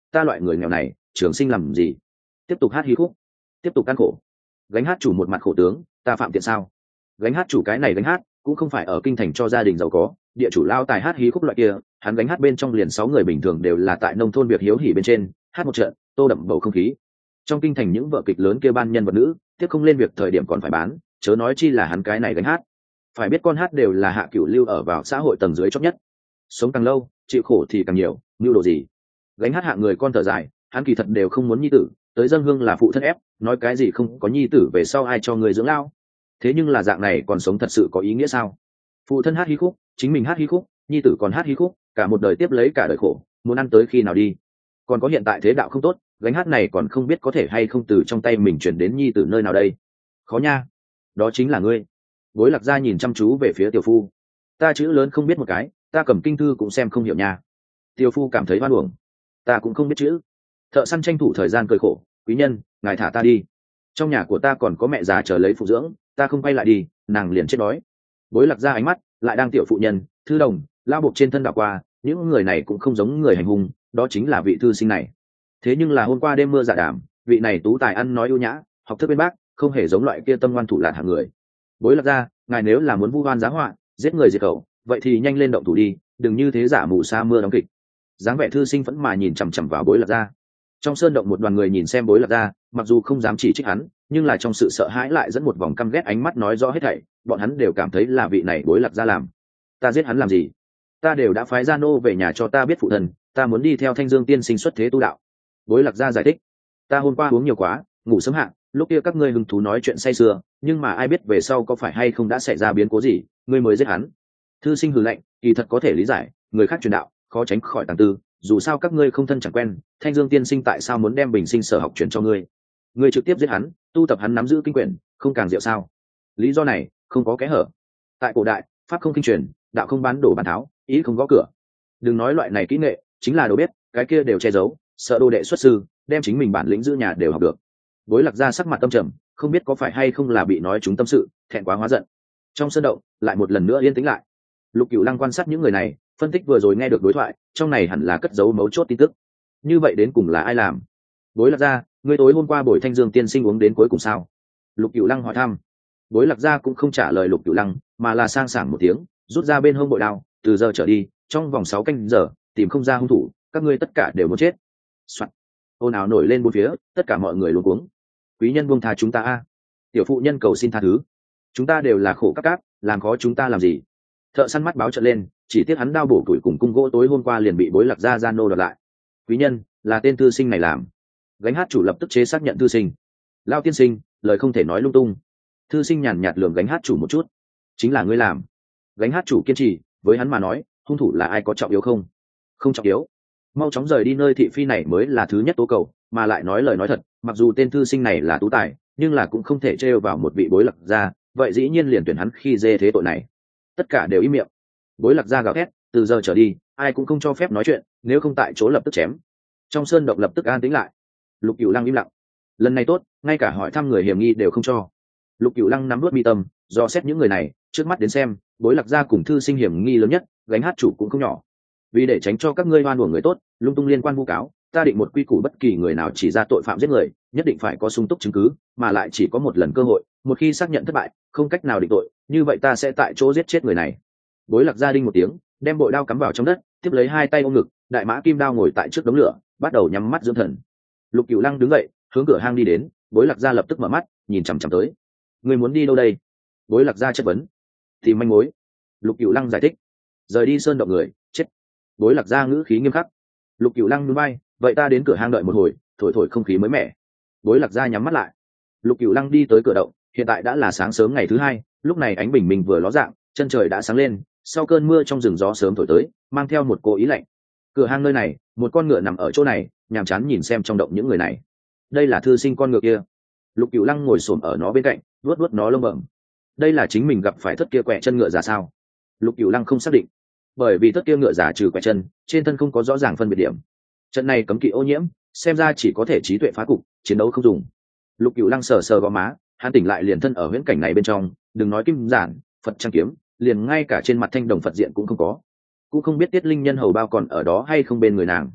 Speaker 1: ta loại người nghèo này trường sinh làm gì, tiếp tục hát hí khúc, tiếp tục căn khổ. Gánh hát chủ một mặt khổ tướng, ta phạm tiện sao? Gánh hát chủ cái này gánh hát cũng không phải ở kinh thành cho gia đình giàu có, địa chủ lao tài hát hí khúc loại kia, hắn gánh hát bên trong liền sáu người bình thường đều là tại nông thôn việc hiếu hỉ bên trên hát một trận, tô đậm bầu không khí. Trong kinh thành những vở kịch lớn kia ban nhân vật nữ tiếp không lên việc thời điểm còn phải bán, chớ nói chi là hắn cái này gánh hát. Phải biết con hát đều là hạ cửu lưu ở vào xã hội tầng dưới chót nhất, sống càng lâu chịu khổ thì càng nhiều, mưu đồ gì. Gánh hát hạng người con thở dài, hắn kỳ thật đều không muốn nhi tử, tới dân hương là phụ thân ép, nói cái gì không có nhi tử về sau ai cho người dưỡng lao. Thế nhưng là dạng này còn sống thật sự có ý nghĩa sao? Phụ thân hát hí khúc, chính mình hát hí khúc, nhi tử còn hát hí khúc, cả một đời tiếp lấy cả đời khổ, muốn ăn tới khi nào đi? Còn có hiện tại thế đạo không tốt, gánh hát này còn không biết có thể hay không từ trong tay mình chuyển đến nhi tử nơi nào đây. Khó nha. Đó chính là ngươi. Bối Lạc Gia nhìn chăm chú về phía tiểu phu. Ta chữ lớn không biết một cái, ta cầm kinh thư cũng xem không hiểu nha. Tiểu phu cảm thấy hoan uổng. Ta cũng không biết chữ. Thợ săn tranh thủ thời gian cười khổ, quý nhân, ngài thả ta đi. Trong nhà của ta còn có mẹ già chờ lấy phụ dưỡng, ta không quay lại đi, nàng liền chết đói. Bối Lạc Gia ánh mắt lại đang tiểu phụ nhân, thư đồng, lao buộc trên thân đảo qua, những người này cũng không giống người hành hung, đó chính là vị thư sinh này. Thế nhưng là hôm qua đêm mưa dạ đảm, vị này tú tài ăn nói ưu nhã, học thức bên bác, không hề giống loại kia tâm ngoan thủ lạn hạng người. Bối Lạc Gia, ngài nếu là muốn vu oan giá họa, giết người diệt khẩu, vậy thì nhanh lên động thủ đi, đừng như thế giả mù sa mưa đóng kịch. Dáng vẻ thư sinh vẫn mà nhìn chằm chằm vào Bối Lạc Gia. Trong sơn động một đoàn người nhìn xem Bối Lạc Gia, mặc dù không dám chỉ trích hắn, nhưng là trong sự sợ hãi lại dẫn một vòng căm ghét ánh mắt nói rõ hết thảy, bọn hắn đều cảm thấy là vị này Bối Lạc Gia làm. Ta giết hắn làm gì? Ta đều đã phái gia nô về nhà cho ta biết phụ thần, ta muốn đi theo Thanh Dương tiên sinh xuất thế tu đạo. Bối Lạc Gia giải thích, ta hôm qua uống nhiều quá, ngủ sớm hạ, lúc kia các ngươi hứng thú nói chuyện say sưa, nhưng mà ai biết về sau có phải hay không đã xảy ra biến cố gì, ngươi mới giết hắn. Thư sinh hừ lạnh, kỳ thật có thể lý giải, người khác truyền đạo, khó tránh khỏi tàng tư, dù sao các ngươi không thân chẳng quen, Thanh Dương tiên sinh tại sao muốn đem bình sinh sở học truyền cho ngươi? Ngươi trực tiếp giết hắn, tu tập hắn nắm giữ kinh quyển, không càng diệu sao? Lý do này không có kẽ hở. Tại cổ đại, pháp không kinh truyền, đạo không bán đổ bàn tháo, ý không gõ cửa. Đừng nói loại này kỹ nghệ, chính là đồ biết, cái kia đều che giấu, sợ đồ đệ xuất sư, đem chính mình bản lĩnh giữ nhà đều học được. Bối Lạc Gia sắc mặt tâm trầm, không biết có phải hay không là bị nói trúng tâm sự, thẹn quá hóa giận. Trong sân động lại một lần nữa yên tĩnh lại. Lục Cửu Lăng quan sát những người này, phân tích vừa rồi nghe được đối thoại, trong này hẳn là cất giấu mấu chốt tin tức. Như vậy đến cùng là ai làm? Bối Lạc Gia, ngươi tối hôm qua buổi Thanh Dương tiên sinh uống đến cuối cùng sao? Lục Cửu Lăng hỏi thăm. Bối Lạc Gia cũng không trả lời Lục Cửu Lăng, mà là sang sảng một tiếng, rút ra bên hông bội đao, từ giờ trở đi, trong vòng sáu canh giờ, tìm không ra hung thủ, các ngươi tất cả đều muốn chết. Soạn. Ồn ào nổi lên bốn phía, tất cả mọi người luống cuống. Quý nhân buông tha chúng ta a. Tiểu phụ nhân cầu xin tha thứ. Chúng ta đều là khổ các cáp, làm khó chúng ta làm gì? Thợ săn mắt báo trợn lên, chỉ tiếc hắn đao bổ tuổi cùng cung gỗ tối hôm qua liền bị Bối Lạc Gia gian nô đoạt lại. Quý nhân, là tên thư sinh này làm. Gánh hát chủ lập tức chế xác nhận thư sinh. Lao tiên sinh, lời không thể nói lung tung. Thư sinh nhàn nhạt lườm gánh hát chủ một chút. Chính là ngươi làm. Gánh hát chủ kiên trì, với hắn mà nói, hung thủ là ai có trọng yếu không? Không trọng yếu. Mau chóng rời đi nơi thị phi này mới là thứ nhất tố cầu, mà lại nói lời nói thật, mặc dù tên thư sinh này là tú tài, nhưng là cũng không thể trêu vào một vị Bối Lạc Gia, vậy dĩ nhiên liền tuyển hắn khi dê thế tội này. Tất cả đều im miệng. Bối Lạc Gia gào thét, từ giờ trở đi, ai cũng không cho phép nói chuyện, nếu không tại chỗ lập tức chém. Trong sơn động lập tức an tĩnh lại. Lục Cửu Lăng im lặng. Lần này tốt, ngay cả hỏi thăm người hiểm nghi đều không cho. Lục Cửu Lăng nắm nuốt mi tâm, do xét những người này, trước mắt đến xem, Bối Lạc Gia cùng thư sinh hiểm nghi lớn nhất, gánh hát chủ cũng không nhỏ. Vì để tránh cho các ngươi oan uổng người tốt, lung tung liên quan vu cáo, ta định một quy củ, bất kỳ người nào chỉ ra tội phạm giết người, nhất định phải có sung túc chứng cứ, mà lại chỉ có một lần cơ hội, một khi xác nhận thất bại, không cách nào định tội, như vậy ta sẽ tại chỗ giết chết người này. Bối Lạc Gia đinh một tiếng, đem bội đao cắm vào trong đất, tiếp lấy hai tay ôm ngực, đại mã kim đao ngồi tại trước đống lửa, bắt đầu nhắm mắt dưỡng thần. Lục Cửu Lăng đứng dậy, hướng cửa hang đi đến, Bối Lạc Gia lập tức mở mắt, nhìn chằm chằm tới. Người muốn đi đâu đây? Bối Lạc Gia chất vấn. Tìm manh mối. Lục Cửu Lăng giải thích. Rời đi sơn động người, chết. Bối Lạc Gia ngữ khí nghiêm khắc. Lục Cửu Lăng nhún vai, vậy ta đến cửa hang đợi một hồi, thổi thổi không khí mới mẻ. Bối Lạc Gia nhắm mắt lại. Lục Cửu Lăng đi tới cửa động, hiện tại đã là sáng sớm ngày thứ hai, lúc này ánh bình minh vừa ló dạng, chân trời đã sáng lên, sau cơn mưa trong rừng gió sớm thổi tới, mang theo một cô ý lạnh. Cửa hang nơi này, một con ngựa nằm ở chỗ này, nhàm chán nhìn xem trong động những người này. Đây là thư sinh con ngựa kia. Lục Cửu Lăng ngồi xổm ở nó bên cạnh, vuốt vuốt nó lông bẩm. Đây là chính mình gặp phải thất kia quẹ chân ngựa già sao? Lục Cửu Lăng không xác định, bởi vì thất kia ngựa già trừ quẹ chân, trên thân không có rõ ràng phân biệt điểm. Trận này cấm kỵ ô nhiễm, xem ra chỉ có thể trí tuệ phá cục, chiến đấu không dùng. Lục Cửu Lăng sờ sờ gò má, hắn tỉnh lại liền thân ở huyễn cảnh này bên trong, đừng nói kim giản, Phật trang kiếm, liền ngay cả trên mặt thanh đồng Phật diện cũng không có, cũng không biết Tiết Linh Nhân hầu bao còn ở đó hay không bên người nàng.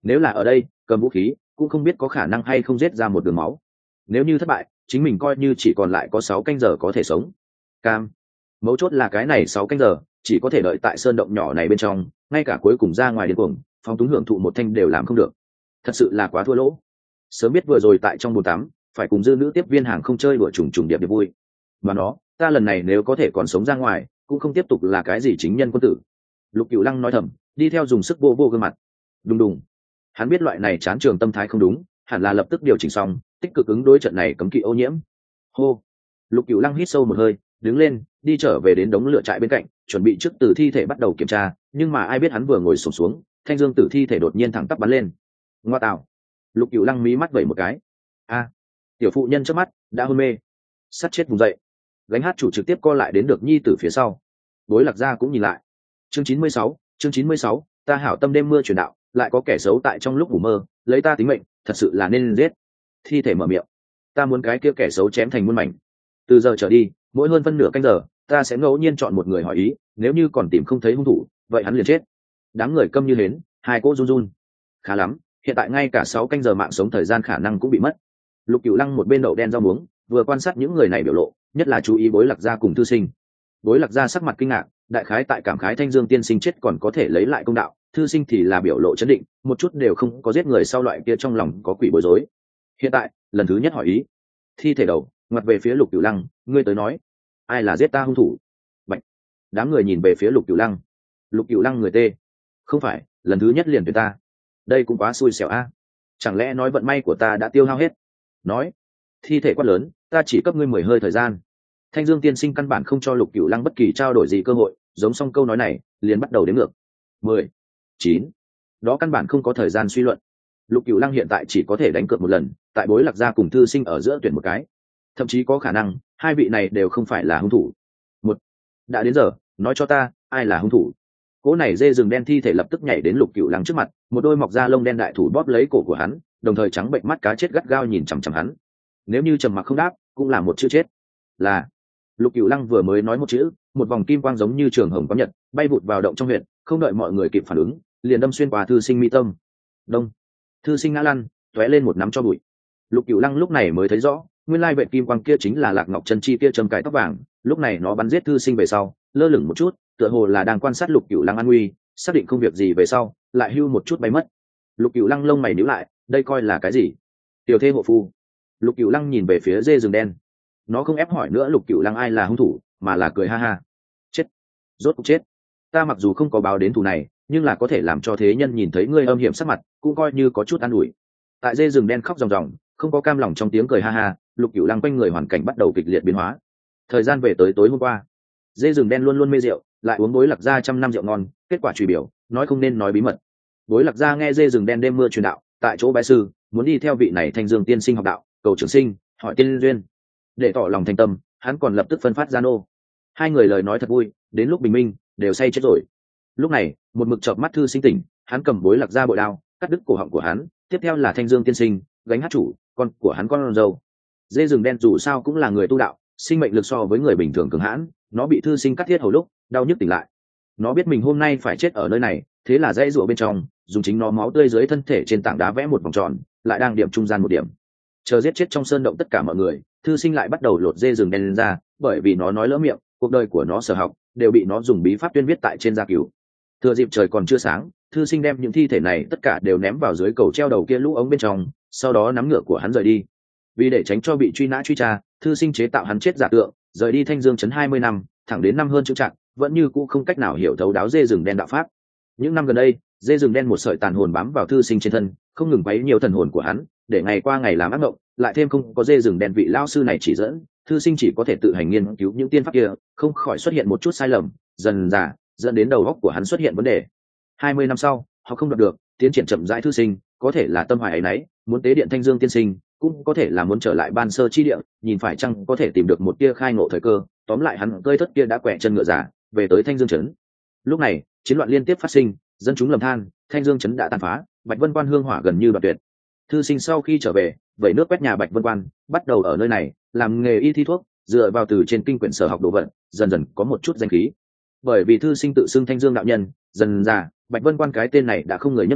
Speaker 1: nếu là ở đây cầm vũ khí cũng không biết có khả năng hay không giết ra một đường máu. Nếu như thất bại chính mình coi như chỉ còn lại có sáu canh giờ có thể sống. Cam. Mấu chốt là cái này sáu canh giờ chỉ có thể đợi tại sơn động nhỏ này bên trong, ngay cả cuối cùng ra ngoài điên cuồng phóng túng hưởng thụ một thanh đều làm không được, thật sự là quá thua lỗ. Sớm biết vừa rồi tại trong bồn tắm phải cùng dư nữ tiếp viên hàng không chơi đùa trùng trùng điệp điệp vui, mà nó ta lần này nếu có thể còn sống ra ngoài cũng không tiếp tục là cái gì chính nhân quân tử. Lục Cửu Lăng nói thầm, đi theo dùng sức vô vô gương mặt. Đùng đùng. Hắn biết loại này chán trường tâm thái không đúng, hẳn là lập tức điều chỉnh xong, tích cực ứng đối trận này cấm kỵ ô nhiễm. Hô. Lục Cửu Lăng hít sâu một hơi, đứng lên, đi trở về đến đống lửa trại bên cạnh, chuẩn bị trước từ thi thể bắt đầu kiểm tra, nhưng mà ai biết hắn vừa ngồi xổm xuống, thanh dương tử thi thể đột nhiên thẳng tắp bắn lên. Ngoa tạo. Lục Cửu Lăng mí mắt vẩy một cái. A. Tiểu phụ nhân chớp mắt, đã hôn mê. Sắt chết vùng dậy. Gánh hát chủ trực tiếp co lại đến được nhi tử phía sau. Bối Lạc Gia cũng nhìn lại. Chương chín mươi sáu, chương chín mươi sáu, ta hảo tâm đêm mưa truyền đạo, lại có kẻ xấu tại trong lúc ngủ mơ, lấy ta tính mệnh, thật sự là nên giết. Thi thể mở miệng. Ta muốn cái kia kẻ xấu chém thành muôn mảnh. Từ giờ trở đi, mỗi hơn phân nửa canh giờ, ta sẽ ngẫu nhiên chọn một người hỏi ý, nếu như còn tìm không thấy hung thủ, vậy hắn liền chết. Đám người câm như hến, hai cỗ run run. Khá lắm, hiện tại ngay cả sáu canh giờ mạng sống thời gian khả năng cũng bị mất. Lục Cửu Lăng một bên đậu đen rau muống, vừa quan sát những người này biểu lộ, nhất là chú ý Bối Lạc Gia cùng Thư Sinh. Bối Lạc Gia sắc mặt kinh ngạc, đại khái tại cảm khái Thanh Dương tiên sinh chết còn có thể lấy lại công đạo, Thư Sinh thì là biểu lộ chấn định, một chút đều không có giết người sau loại kia trong lòng có quỷ bối rối. Hiện tại, lần thứ nhất hỏi ý. Thi thể đầu, ngoặt về phía Lục Cửu Lăng, ngươi tới nói, ai là giết ta hung thủ? Bạch. Đám người nhìn về phía Lục Cửu Lăng. Lục Cửu Lăng người tê. Không phải, lần thứ nhất liền tuyệt ta. Đây cũng quá xui xẻo a. Chẳng lẽ nói vận may của ta đã tiêu hao hết? Nói. Thi thể quát lớn, ta chỉ cấp ngươi mười hơi thời gian. Thanh Dương tiên sinh căn bản không cho Lục Cửu Lăng bất kỳ trao đổi gì cơ hội, giống xong câu nói này, liền bắt đầu đếm ngược. Mười, chín. Đó căn bản không có thời gian suy luận. Lục Cửu Lăng hiện tại chỉ có thể đánh cược một lần, tại Bối Lạc Gia cùng Thư Sinh ở giữa tuyển một cái. Thậm chí có khả năng, hai vị này đều không phải là hung thủ. Một. Đã đến giờ, nói cho ta, ai là hung thủ? Cỗ này dê rừng đen thi thể lập tức nhảy đến Lục Cửu Lăng trước mặt, một đôi mọc da lông đen đại thủ bóp lấy cổ của hắn, đồng thời trắng bệnh mắt cá chết gắt gao nhìn chằm chằm hắn. Nếu như trầm mặc không đáp, cũng là một chữ chết. Là. Lục Cửu Lăng vừa mới nói một chữ, một vòng kim quang giống như trường hồng có nhật, bay vụt vào động trong huyện, không đợi mọi người kịp phản ứng, liền đâm xuyên qua Thư Sinh mi tâm. Đông. Thư Sinh ngã lăn, tóe lên một nắm cho bụi. Lục Cửu Lăng lúc này mới thấy rõ, nguyên lai vệ kim quang kia chính là Lạc Ngọc Chân Chi kia châm cài tóc vàng, lúc này nó bắn giết Thư Sinh về sau, lơ lửng một chút, tựa hồ là đang quan sát Lục Cửu Lăng an nguy, xác định không việc gì về sau, lại hưu một chút bay mất. Lục Cửu Lăng lông mày nhíu lại, đây coi là cái gì? Tiểu thê hộ phu. Lục Cửu Lăng nhìn về phía dê rừng đen, nó không ép hỏi nữa Lục Cửu Lăng ai là hung thủ, mà là cười ha ha. Chết, rốt cuộc chết. Ta mặc dù không có báo đến thù này, nhưng là có thể làm cho thế nhân nhìn thấy ngươi âm hiểm sắc mặt, cũng coi như có chút an ủi. Tại dê rừng đen khóc ròng ròng, không có cam lòng trong tiếng cười ha ha, Lục Cửu Lăng quanh người hoàn cảnh bắt đầu kịch liệt biến hóa. Thời gian về tới tối hôm qua, dê rừng đen luôn luôn mê rượu, lại uống Bối Lạc Gia trăm năm rượu ngon, kết quả truy biểu, nói không nên nói bí mật. Bối Lạc Gia nghe dê rừng đen đêm mưa truyền đạo, tại chỗ bái sư, muốn đi theo vị này Thanh Dương tiên sinh học đạo, cầu trường sinh, hỏi tiên duyên. Để tỏ lòng thành tâm, hắn còn lập tức phân phát gia nô. Hai người lời nói thật vui, đến lúc bình minh đều say chết rồi. Lúc này, một mực chợp mắt Thư Sinh tỉnh, hắn cầm Bối Lạc Gia bội đao, cắt đứt cổ họng của hắn, tiếp theo là Thanh Dương tiên sinh, gánh hát chủ, con của hắn con râu. Dê rừng đen dù sao cũng là người tu đạo, sinh mệnh lực so với người bình thường cường hãn, nó bị Thư Sinh cắt thiết hầu lúc, đau nhức tỉnh lại. Nó biết mình hôm nay phải chết ở nơi này, thế là dãy rủa bên trong, dùng chính nó máu tươi dưới thân thể trên tảng đá vẽ một vòng tròn, lại đang điểm trung gian một điểm. Chờ giết chết trong sơn động tất cả mọi người, Thư Sinh lại bắt đầu lột dê rừng đen lên ra, bởi vì nó nói lỡ miệng, cuộc đời của nó sở học đều bị nó dùng bí pháp tuyên viết tại trên da cừu. Thừa dịp trời còn chưa sáng, Thư Sinh đem những thi thể này tất cả đều ném vào dưới cầu treo đầu kia lũ ống bên trong, sau đó nắm ngựa của hắn rời đi. Vì để tránh cho bị truy nã truy tra, Thư Sinh chế tạo hắn chết giả tượng, rời đi Thanh Dương trấn hai mươi năm, thẳng đến năm hơn chữ trạng, vẫn như cũ không cách nào hiểu thấu đáo dê rừng đen đạo pháp. Những năm gần đây, dê rừng đen một sợi tàn hồn bám vào Thư Sinh trên thân, không ngừng quấy nhiều thần hồn của hắn, để ngày qua ngày làm ác mộng, lại thêm không có dê rừng đen vị lao sư này chỉ dẫn, Thư Sinh chỉ có thể tự hành nghiên cứu những tiên pháp kia, không khỏi xuất hiện một chút sai lầm, dần dà dẫn đến đầu óc của hắn xuất hiện vấn đề. Hai mươi năm sau, họ không đọc được, tiến triển chậm rãi. Thư Sinh có thể là tâm hoài ấy nấy, muốn tế điện Thanh Dương tiên sinh, cũng có thể là muốn trở lại ban sơ chi địa, nhìn phải chăng có thể tìm được một tia khai ngộ thời cơ. Tóm lại hắn cơi thất kia đã quẹ chân ngựa giả, về tới Thanh Dương trấn. Lúc này, chiến loạn liên tiếp phát sinh, dân chúng lầm than, Thanh Dương trấn đã tàn phá, Bạch Vân Quan hương hỏa gần như đoạn tuyệt. Thư Sinh sau khi trở về, vẩy nước quét nhà Bạch Vân Quan, bắt đầu ở nơi này làm nghề y thi thuốc, dựa vào từ trên kinh quyển sở học đồ vật, dần dần có một chút danh khí. Bởi vì Thư Sinh tự xưng Thanh Dương đạo nhân, dần dà Bạch Vân Quan cái tên này đã không người nhắc lên,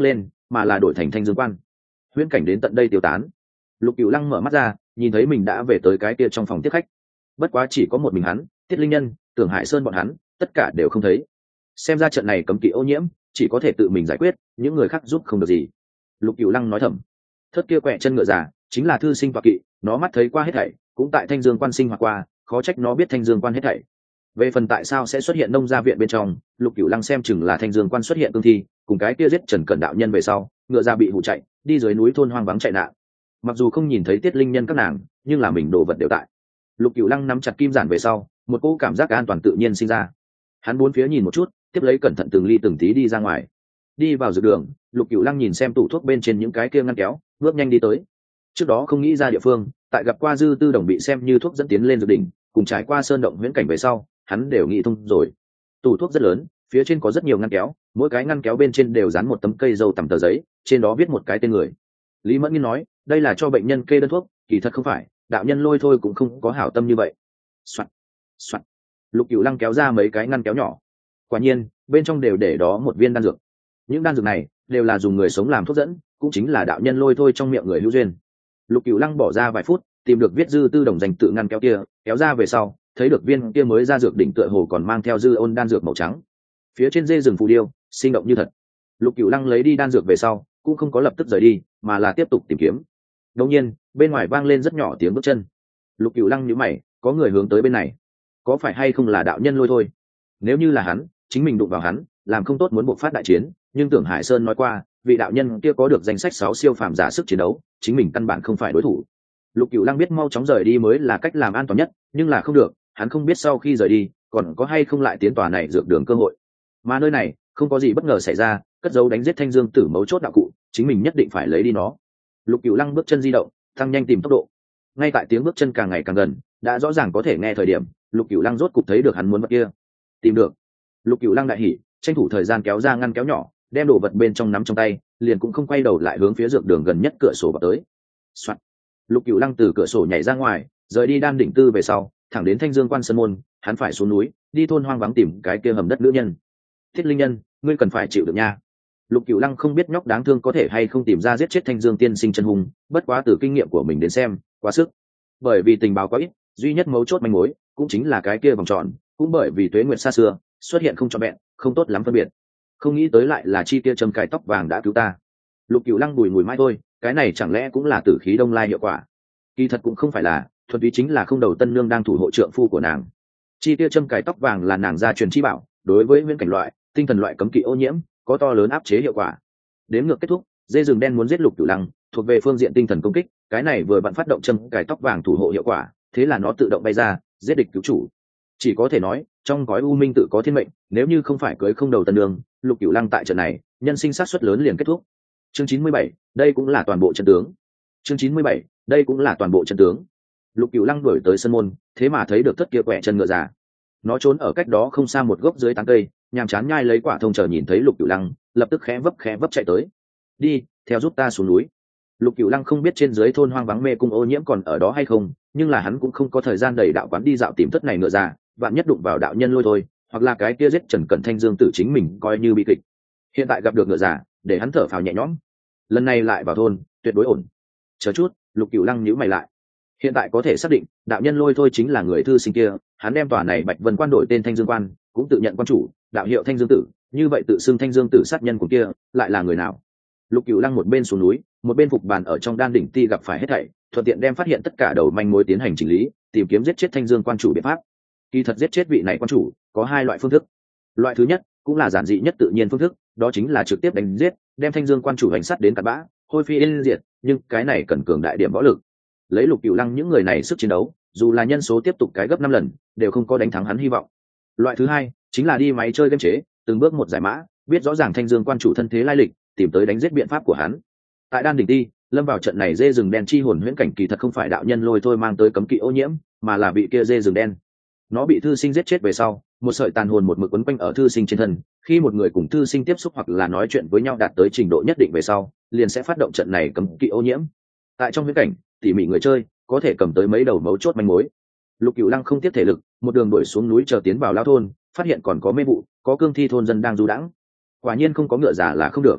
Speaker 1: mà là đổi thành Thanh Dương Quan. Huyễn cảnh đến tận đây tiêu tán. Lục Cửu Lăng mở mắt ra, nhìn thấy mình đã về tới cái kia trong phòng tiếp khách. Bất quá chỉ có một mình hắn, Tiết Linh Nhân, Tưởng Hải Sơn bọn hắn, tất cả đều không thấy. Xem ra trận này cấm kỵ ô nhiễm, chỉ có thể tự mình giải quyết, những người khác giúp không được gì. Lục Cửu Lăng nói thầm. Thất kia quẹ chân ngựa già, chính là thư sinh tọa kỵ, nó mắt thấy qua hết thảy, cũng tại Thanh Dương Quan sinh hoạt qua, khó trách nó biết Thanh Dương Quan hết thảy. Về phần tại sao sẽ xuất hiện nông gia viện bên trong, Lục Cửu Lăng xem chừng là Thanh Dương Quan xuất hiện cương thi, cùng cái kia giết Trần Cẩn đạo nhân về sau, ngựa già bị hụ chạy, đi dưới núi thôn hoang vắng chạy nạn. Mặc dù không nhìn thấy Tiết Linh Nhân các nàng, nhưng là mình đồ vật đều tại. Lục Cửu Lăng nắm chặt kim giản về sau, một cỗ cảm giác an toàn tự nhiên sinh ra. Hắn bốn phía nhìn một chút, tiếp lấy cẩn thận từng ly từng tí đi ra ngoài. Đi vào dược đường, Lục Cửu Lăng nhìn xem tủ thuốc bên trên những cái kia ngăn kéo, bước nhanh đi tới. Trước đó không nghĩ ra địa phương, tại gặp qua Dư Tư Đồng bị xem như thuốc dẫn tiến lên dược đỉnh, cùng trải qua sơn động huyễn cảnh về sau, hắn đều nghĩ thông rồi. Tủ thuốc rất lớn, phía trên có rất nhiều ngăn kéo, mỗi cái ngăn kéo bên trên đều dán một tấm cây dâu tằm tờ giấy, trên đó viết một cái tên người. Lý Mẫn Nghiên nói, đây là cho bệnh nhân kê đơn thuốc, kỳ thật không phải, đạo nhân Lôi Thôi cũng không có hảo tâm như vậy. Soạn, soạn. Lục Cửu Lăng kéo ra mấy cái ngăn kéo nhỏ. Quả nhiên, bên trong đều để đó một viên đan dược. Những đan dược này đều là dùng người sống làm thuốc dẫn, cũng chính là đạo nhân Lôi Thôi trong miệng người hữu duyên. Lục Cửu Lăng bỏ ra vài phút, tìm được viết Dư Tư Đồng dành tự ngăn kéo kia, kéo ra về sau, thấy được viên kia mới ra dược đỉnh tựa hồ còn mang theo dư ôn đan dược màu trắng. Phía trên dê rừng phù điêu, sinh động như thật. Lục Cửu Lăng lấy đi đan dược về sau, cũng không có lập tức rời đi, mà là tiếp tục tìm kiếm. Đột nhiên, bên ngoài vang lên rất nhỏ tiếng bước chân. Lục Cửu Lăng nhíu mày, có người hướng tới bên này. Có phải hay không là đạo nhân Lôi Thôi? Nếu như là hắn, chính mình đụng vào hắn, làm không tốt muốn buộc phát đại chiến, nhưng Tưởng Hải Sơn nói qua, vị đạo nhân kia có được danh sách sáu siêu phàm giả sức chiến đấu, chính mình căn bản không phải đối thủ. Lục Cửu Lăng biết mau chóng rời đi mới là cách làm an toàn nhất, nhưng là không được, hắn không biết sau khi rời đi, còn có hay không lại tiến tòa này dược đường cơ hội. Mà nơi này, không có gì bất ngờ xảy ra, cất giấu đánh giết Thanh Dương Tử mấu chốt đạo cụ, chính mình nhất định phải lấy đi nó. Lục Cửu Lăng bước chân di động, tăng nhanh tìm tốc độ. Ngay tại tiếng bước chân càng ngày càng gần, đã rõ ràng có thể nghe thời điểm, Lục Cửu Lăng rốt cục thấy được hắn muốn vật kia. Tìm được. Lục Cửu Lăng đại hỉ, tranh thủ thời gian kéo ra ngăn kéo nhỏ, đem đồ vật bên trong nắm trong tay, liền cũng không quay đầu lại hướng phía dược đường gần nhất cửa sổ vào tới. Soạn. Lục Cửu Lăng từ cửa sổ nhảy ra ngoài, rời đi đan đỉnh tư về sau, thẳng đến Thanh Dương Quan sơn môn, hắn phải xuống núi, đi thôn hoang vắng tìm cái kia hầm đất nữ nhân. Thiết Linh Nhân, ngươi cần phải chịu được nha. Lục Cửu Lăng không biết nhóc đáng thương có thể hay không tìm ra giết chết Thanh Dương tiên sinh chân hung, bất quá từ kinh nghiệm của mình đến xem, quá sức. Bởi vì tình báo quá ít, duy nhất mấu chốt manh mối cũng chính là cái kia vòng tròn, cũng bởi vì tuế nguyệt xa xưa, xuất hiện không trọn vẹn, không tốt lắm phân biệt. Không nghĩ tới lại là chi kia châm cài tóc vàng đã cứu ta. Lục Cửu Lăng bùi ngùi mãi thôi, cái này chẳng lẽ cũng là tử khí đông lai hiệu quả? Kỳ thật cũng không phải là, thuần túy chính là không đầu tân nương đang thủ hộ trượng phu của nàng. Chi tiêu châm cài tóc vàng là nàng gia truyền chi bảo, đối với nguyên cảnh loại, tinh thần loại cấm kỵ ô nhiễm, có to lớn áp chế hiệu quả. Đến ngược kết thúc, dê rừng đen muốn giết Lục Cửu Lăng, thuộc về phương diện tinh thần công kích, cái này vừa vặn phát động châm cài tóc vàng thủ hộ hiệu quả, thế là nó tự động bay ra, giết địch cứu chủ. Chỉ có thể nói, trong gói u minh tự có thiên mệnh, nếu như không phải cưới không đầu tân nương, Lục Cửu Lăng tại trận này, nhân sinh sát suất lớn liền kết thúc. Chương chín mươi bảy, đây cũng là toàn bộ trận tướng. Chương chín mươi bảy, đây cũng là toàn bộ trận tướng. Lục Cửu Lăng đuổi tới sân môn, thế mà thấy được thất kia quẹ chân ngựa già. Nó trốn ở cách đó không xa một gốc dưới tán cây, nhàm chán nhai lấy quả thông chờ nhìn thấy Lục Cửu Lăng, lập tức khẽ vấp khẽ vấp chạy tới. Đi, theo giúp ta xuống núi. Lục Cửu Lăng không biết trên dưới thôn hoang vắng mê cung ô nhiễm còn ở đó hay không, nhưng là hắn cũng không có thời gian đầy đạo quán đi dạo tìm thất này ngựa già, vạn nhất đụng vào đạo nhân Lôi Thôi, hoặc là cái kia giết Trần Cẩn Thanh Dương Tử chính mình coi như bi kịch. Hiện tại gặp được ngựa già, để hắn thở phào nhẹ nhõm. Lần này lại vào thôn, tuyệt đối ổn. Chờ chút, Lục Cửu Lăng nhíu mày lại. Hiện tại có thể xác định, đạo nhân Lôi Thôi chính là người thư sinh kia, hắn đem tòa này Bạch Vân Quan đổi tên Thanh Dương Quan, cũng tự nhận quan chủ, đạo hiệu Thanh Dương Tử, như vậy tự xưng Thanh Dương Tử sát nhân của kia, lại là người nào? Lục Cửu Lăng một bên xuống núi, một bên phục bàn ở trong đan đỉnh ti gặp phải hết thảy, thuận tiện đem phát hiện tất cả đầu manh mối tiến hành chỉnh lý, tìm kiếm giết chết Thanh Dương Quan chủ biện pháp. Kỳ thật giết chết vị này quan chủ, có hai loại phương thức. Loại thứ nhất, cũng là giản dị nhất tự nhiên phương thức, đó chính là trực tiếp đánh giết, đem Thanh Dương Quan chủ hành sát đến cát bã, hôi phi yên diệt, nhưng cái này cần cường đại điểm võ lực. Lấy Lục Cửu Lăng những người này sức chiến đấu, dù là nhân số tiếp tục cái gấp năm lần, đều không có đánh thắng hắn hy vọng. Loại thứ hai, chính là đi máy chơi game chế, từng bước một giải mã, biết rõ ràng Thanh Dương Quan chủ thân thế lai lịch, tìm tới đánh giết biện pháp của hắn. Tại đan đỉnh ti, lâm vào trận này dê rừng đen chi hồn huyễn cảnh kỳ thật không phải đạo nhân Lôi Thôi mang tới cấm kỵ ô nhiễm, mà là bị kia dê rừng đen. Nó bị thư sinh giết chết về sau, một sợi tàn hồn một mực quấn quanh ở thư sinh trên thân, khi một người cùng thư sinh tiếp xúc hoặc là nói chuyện với nhau đạt tới trình độ nhất định về sau, liền sẽ phát động trận này cấm kỵ ô nhiễm. Tại trong huyễn cảnh, tỉ mỉ người chơi có thể cầm tới mấy đầu mấu chốt manh mối. Lục Cửu Lăng không tiếp thể lực, một đường đuổi xuống núi chờ tiến vào lao thôn, phát hiện còn có mê vụ, có cương thi thôn dân đang du đãng. Quả nhiên không có ngựa già là không được.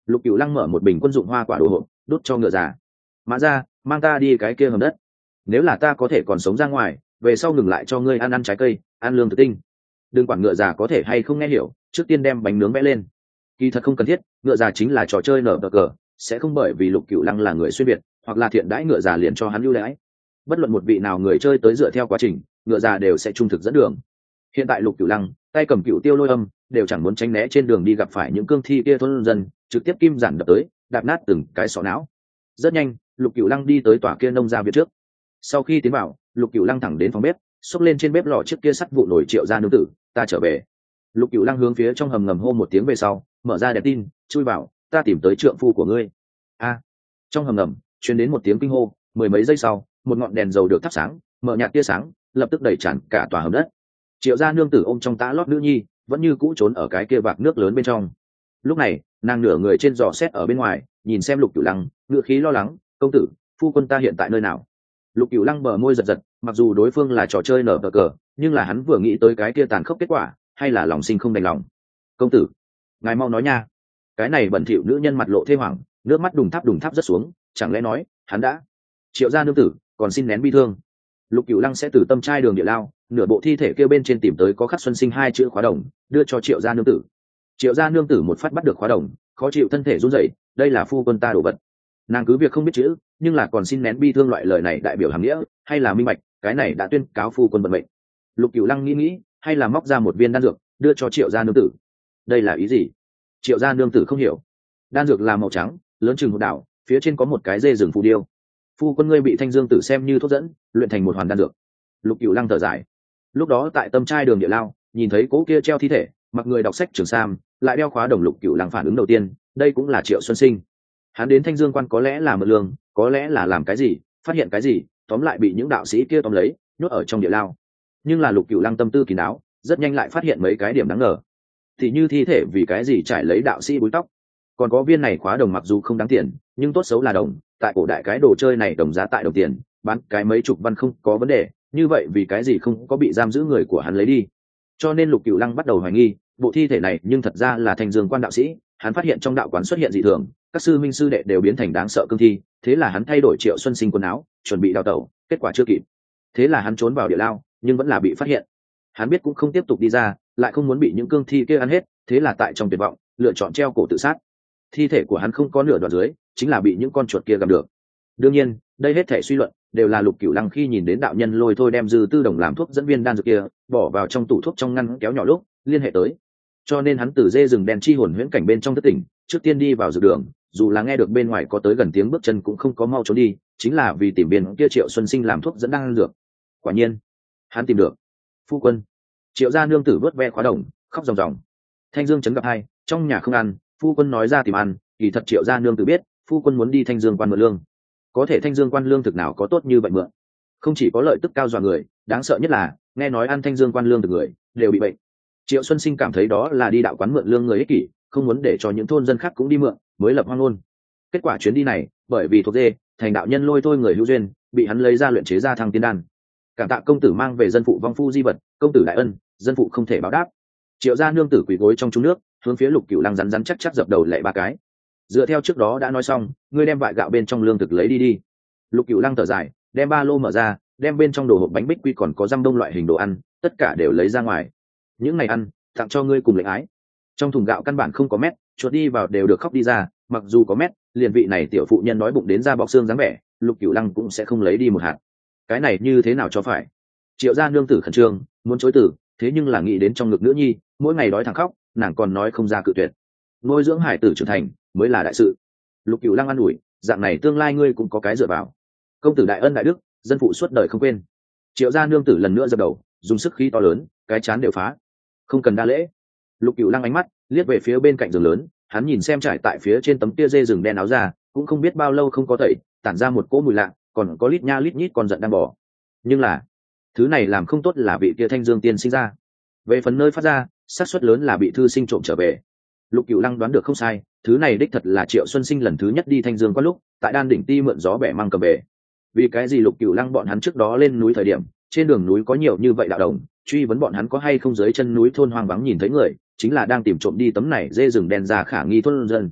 Speaker 1: Lục Cửu Lăng mở một bình quân dụng hoa quả đồ hộp đút cho ngựa già. Mã ra, mang ta đi cái kia hầm đất, nếu là ta có thể còn sống ra ngoài, về sau ngừng lại cho ngươi ăn ăn trái cây, ăn lương thực tinh. Đừng quản ngựa già có thể hay không nghe hiểu, trước tiên đem bánh nướng vẽ lên. Kỳ thật không cần thiết, ngựa già chính là trò chơi nở bờ cờ, sẽ không bởi vì Lục Cửu Lăng là người xuyên việt hoặc là thiện đãi ngựa già liền cho hắn ưu đãi. Bất luận một vị nào người chơi tới dựa theo quá trình, ngựa già đều sẽ trung thực dẫn đường. Hiện tại Lục Cửu Lăng tay cầm cựu tiêu lôi âm, đều chẳng muốn tránh né trên đường đi gặp phải những cương thi kia thôn dân, trực tiếp kim giản đập tới, đạp nát từng cái sọ não. Rất nhanh, Lục Cửu Lăng đi tới tòa kia nông gia viện trước. Sau khi tiến vào, Lục Cửu Lăng thẳng đến phòng bếp, xốc lên trên bếp lò chiếc kia sắt vụ nổi Triệu gia nương tử, ta trở về. Lục Cửu Lăng hướng phía trong hầm ngầm hô một tiếng về sau, mở ra đèn tin, chui vào, ta tìm tới trượng phu của ngươi. A. Trong hầm ngầm truyền đến một tiếng kinh hô, mười mấy giây sau, một ngọn đèn dầu được thắp sáng, mở nhạt tia sáng, lập tức đẩy tràn cả tòa hầm đất. Triệu gia nương tử ôm trong tã lót nữ nhi, vẫn như cũ trốn ở cái kia vạc nước lớn bên trong. Lúc này, nàng nửa người trên giò xét ở bên ngoài, nhìn xem Lục Cửu Lăng, ngựa khí lo lắng, công tử, phu quân ta hiện tại nơi nào? Lục Cửu Lăng bờ môi giật giật, mặc dù đối phương là trò chơi nở cờ, nhưng là hắn vừa nghĩ tới cái kia tàn khốc kết quả, hay là lòng sinh không đành lòng. Công tử, ngài mau nói nha. Cái này bẩn thỉu nữ nhân mặt lộ thê hoảng, nước mắt đùng tháp đùng tháp rất xuống, chẳng lẽ nói hắn đã? Triệu gia nương tử, còn xin nén bi thương. Lục Cửu Lăng sẽ từ tâm trai đường địa lao, nửa bộ thi thể kia bên trên tìm tới có khắc xuân sinh hai chữ khóa đồng, đưa cho Triệu gia nương tử. Triệu gia nương tử một phát bắt được khóa đồng, khó chịu thân thể run rẩy, đây là phu quân ta đồ vật. Nàng cứ việc không biết chữ, nhưng là còn xin nén bi thương loại lời này đại biểu hàm nghĩa, hay là minh bạch, cái này đã tuyên cáo phu quân vận mệnh. Lục Cửu Lăng nghĩ nghĩ, hay là móc ra một viên đan dược, đưa cho Triệu gia nương tử. Đây là ý gì? Triệu gia nương tử không hiểu. Đan dược là màu trắng, lớn chừng một đảo, phía trên có một cái dê rừng phù điêu. Phu quân ngươi bị Thanh Dương tử xem như thuốc dẫn, luyện thành một hoàn đan dược. Lục Cửu Lăng thở dài. Lúc đó tại tâm trai đường địa lao, nhìn thấy cố kia treo thi thể, mặc người đọc sách trường sam, lại đeo khóa đồng. Lục Cửu Lăng phản ứng đầu tiên, đây cũng là Triệu Xuân Sinh. Hắn đến Thanh Dương quan có lẽ là mượn lương, có lẽ là làm cái gì, phát hiện cái gì, tóm lại bị những đạo sĩ kia tóm lấy, nhốt ở trong địa lao. Nhưng là Lục Cửu Lăng tâm tư kín đáo, rất nhanh lại phát hiện mấy cái điểm đáng ngờ. Thì như thi thể vì cái gì trải lấy đạo sĩ búi tóc, còn có viên này khóa đồng mặc dù không đáng tiền, nhưng tốt xấu là đồng, tại cổ đại cái đồ chơi này đồng giá tại đồng tiền, bán cái mấy chục văn không có vấn đề, như vậy vì cái gì không có bị giam giữ người của hắn lấy đi. Cho nên Lục Cửu Lăng bắt đầu hoài nghi, bộ thi thể này nhưng thật ra là Thanh Dương quan đạo sĩ. Hắn phát hiện trong đạo quán xuất hiện dị thường, các sư minh sư đệ đều biến thành đáng sợ cương thi, thế là hắn thay đổi Triệu Xuân Sinh quần áo, chuẩn bị đào tẩu, kết quả chưa kịp. Thế là hắn trốn vào địa lao, nhưng vẫn là bị phát hiện. Hắn biết cũng không tiếp tục đi ra, lại không muốn bị những cương thi kia ăn hết, thế là tại trong tuyệt vọng, lựa chọn treo cổ tự sát. Thi thể của hắn không có nửa đoạn dưới, chính là bị những con chuột kia gặm được. Đương nhiên, đây hết thể suy luận đều là Lục Cửu Lăng khi nhìn đến đạo nhân Lôi Thôi đem dư tư đồng làm thuốc dẫn viên đan dược kia bỏ vào trong tủ thuốc trong ngăn kéo nhỏ lúc liên hệ tới. Cho nên hắn từ dê rừng đen chi hồn huyễn cảnh bên trong thất tỉnh, trước tiên đi vào dược đường, dù là nghe được bên ngoài có tới gần tiếng bước chân cũng không có mau trốn đi, chính là vì tìm biên kia Triệu Xuân Sinh làm thuốc dẫn đan dược. Quả nhiên, hắn tìm được. Phu quân. Triệu gia nương tử vớt ve khóa đồng, khóc ròng ròng. Thanh Dương chấn gặp hai, trong nhà không ăn, phu quân nói ra tìm ăn, kỳ thật Triệu gia nương tử biết, phu quân muốn đi Thanh Dương quan mượn lương. Có thể Thanh Dương quan lương thực nào có tốt như vậy mượn? Không chỉ có lợi tức cao dọa người, đáng sợ nhất là nghe nói ăn Thanh Dương quan lương thực người đều bị bệnh. Triệu Xuân Sinh cảm thấy đó là đi đạo quán mượn lương người ích kỷ, không muốn để cho những thôn dân khác cũng đi mượn, mới lập hoang ngôn. Kết quả chuyến đi này, bởi vì thuộc dê, thành đạo nhân Lôi Thôi người hữu duyên, bị hắn lấy ra luyện chế ra thăng tiên đan. Cảm tạ công tử mang về dân phụ vong phu di vật, công tử đại ân, dân phụ không thể báo đáp. Triệu gia nương tử quỳ gối trong chung nước, hướng phía Lục Cửu Lăng rắn rắn chắc chắc dập đầu lạy ba cái. Dựa theo trước đó đã nói xong, ngươi đem vại gạo bên trong lương thực lấy đi đi. Lục Cửu Lăng thở dài, đem ba lô mở ra, đem bên trong đồ hộp bánh bích quy còn có răm đông loại hình đồ ăn, tất cả đều lấy ra ngoài. Những ngày ăn, tặng cho ngươi cùng lệnh ái. Trong thùng gạo căn bản không có mét, chuột đi vào đều được khóc đi ra, mặc dù có mét, liền vị này tiểu phụ nhân nói bụng đến ra bọc xương dáng vẻ, Lục Cửu Lăng cũng sẽ không lấy đi một hạt. Cái này như thế nào cho phải? Triệu gia nương tử khẩn trương, muốn chối từ, thế nhưng là nghĩ đến trong ngực nữ nhi, mỗi ngày đói thẳng khóc, nàng còn nói không ra cự tuyệt. Nuôi dưỡng hải tử trưởng thành mới là đại sự. Lục Cửu Lăng an ủi, dạng này tương lai ngươi cũng có cái dựa vào. Công tử đại ân đại đức, dân phụ suốt đời không quên. Triệu gia nương tử lần nữa dập đầu, dùng sức khí to lớn, cái chán đều phá. Không cần đa lễ. Lục Cửu Lăng ánh mắt liếc về phía bên cạnh giường lớn, hắn nhìn xem trải tại phía trên tấm tia dê rừng đen áo ra, cũng không biết bao lâu không có tẩy, tản ra một cỗ mùi lạ, còn có lít nha lít nhít con giận đang bỏ. Nhưng là thứ này làm không tốt là bị kia Thanh Dương tiên sinh ra. Về phần nơi phát ra, xác suất lớn là bị thư sinh trộm trở về. Lục Cửu Lăng đoán được không sai, thứ này đích thật là Triệu Xuân Sinh lần thứ nhất đi Thanh Dương qua lúc, tại Đan đỉnh ti mượn gió bẻ mang cầm về. Vì cái gì Lục Cửu Lăng bọn hắn trước đó lên núi thời điểm, trên đường núi có nhiều như vậy đạo đồng, truy vấn bọn hắn có hay không dưới chân núi thôn hoang vắng nhìn thấy người, chính là đang tìm trộm đi tấm này dê rừng đen ra khả nghi thôn dân.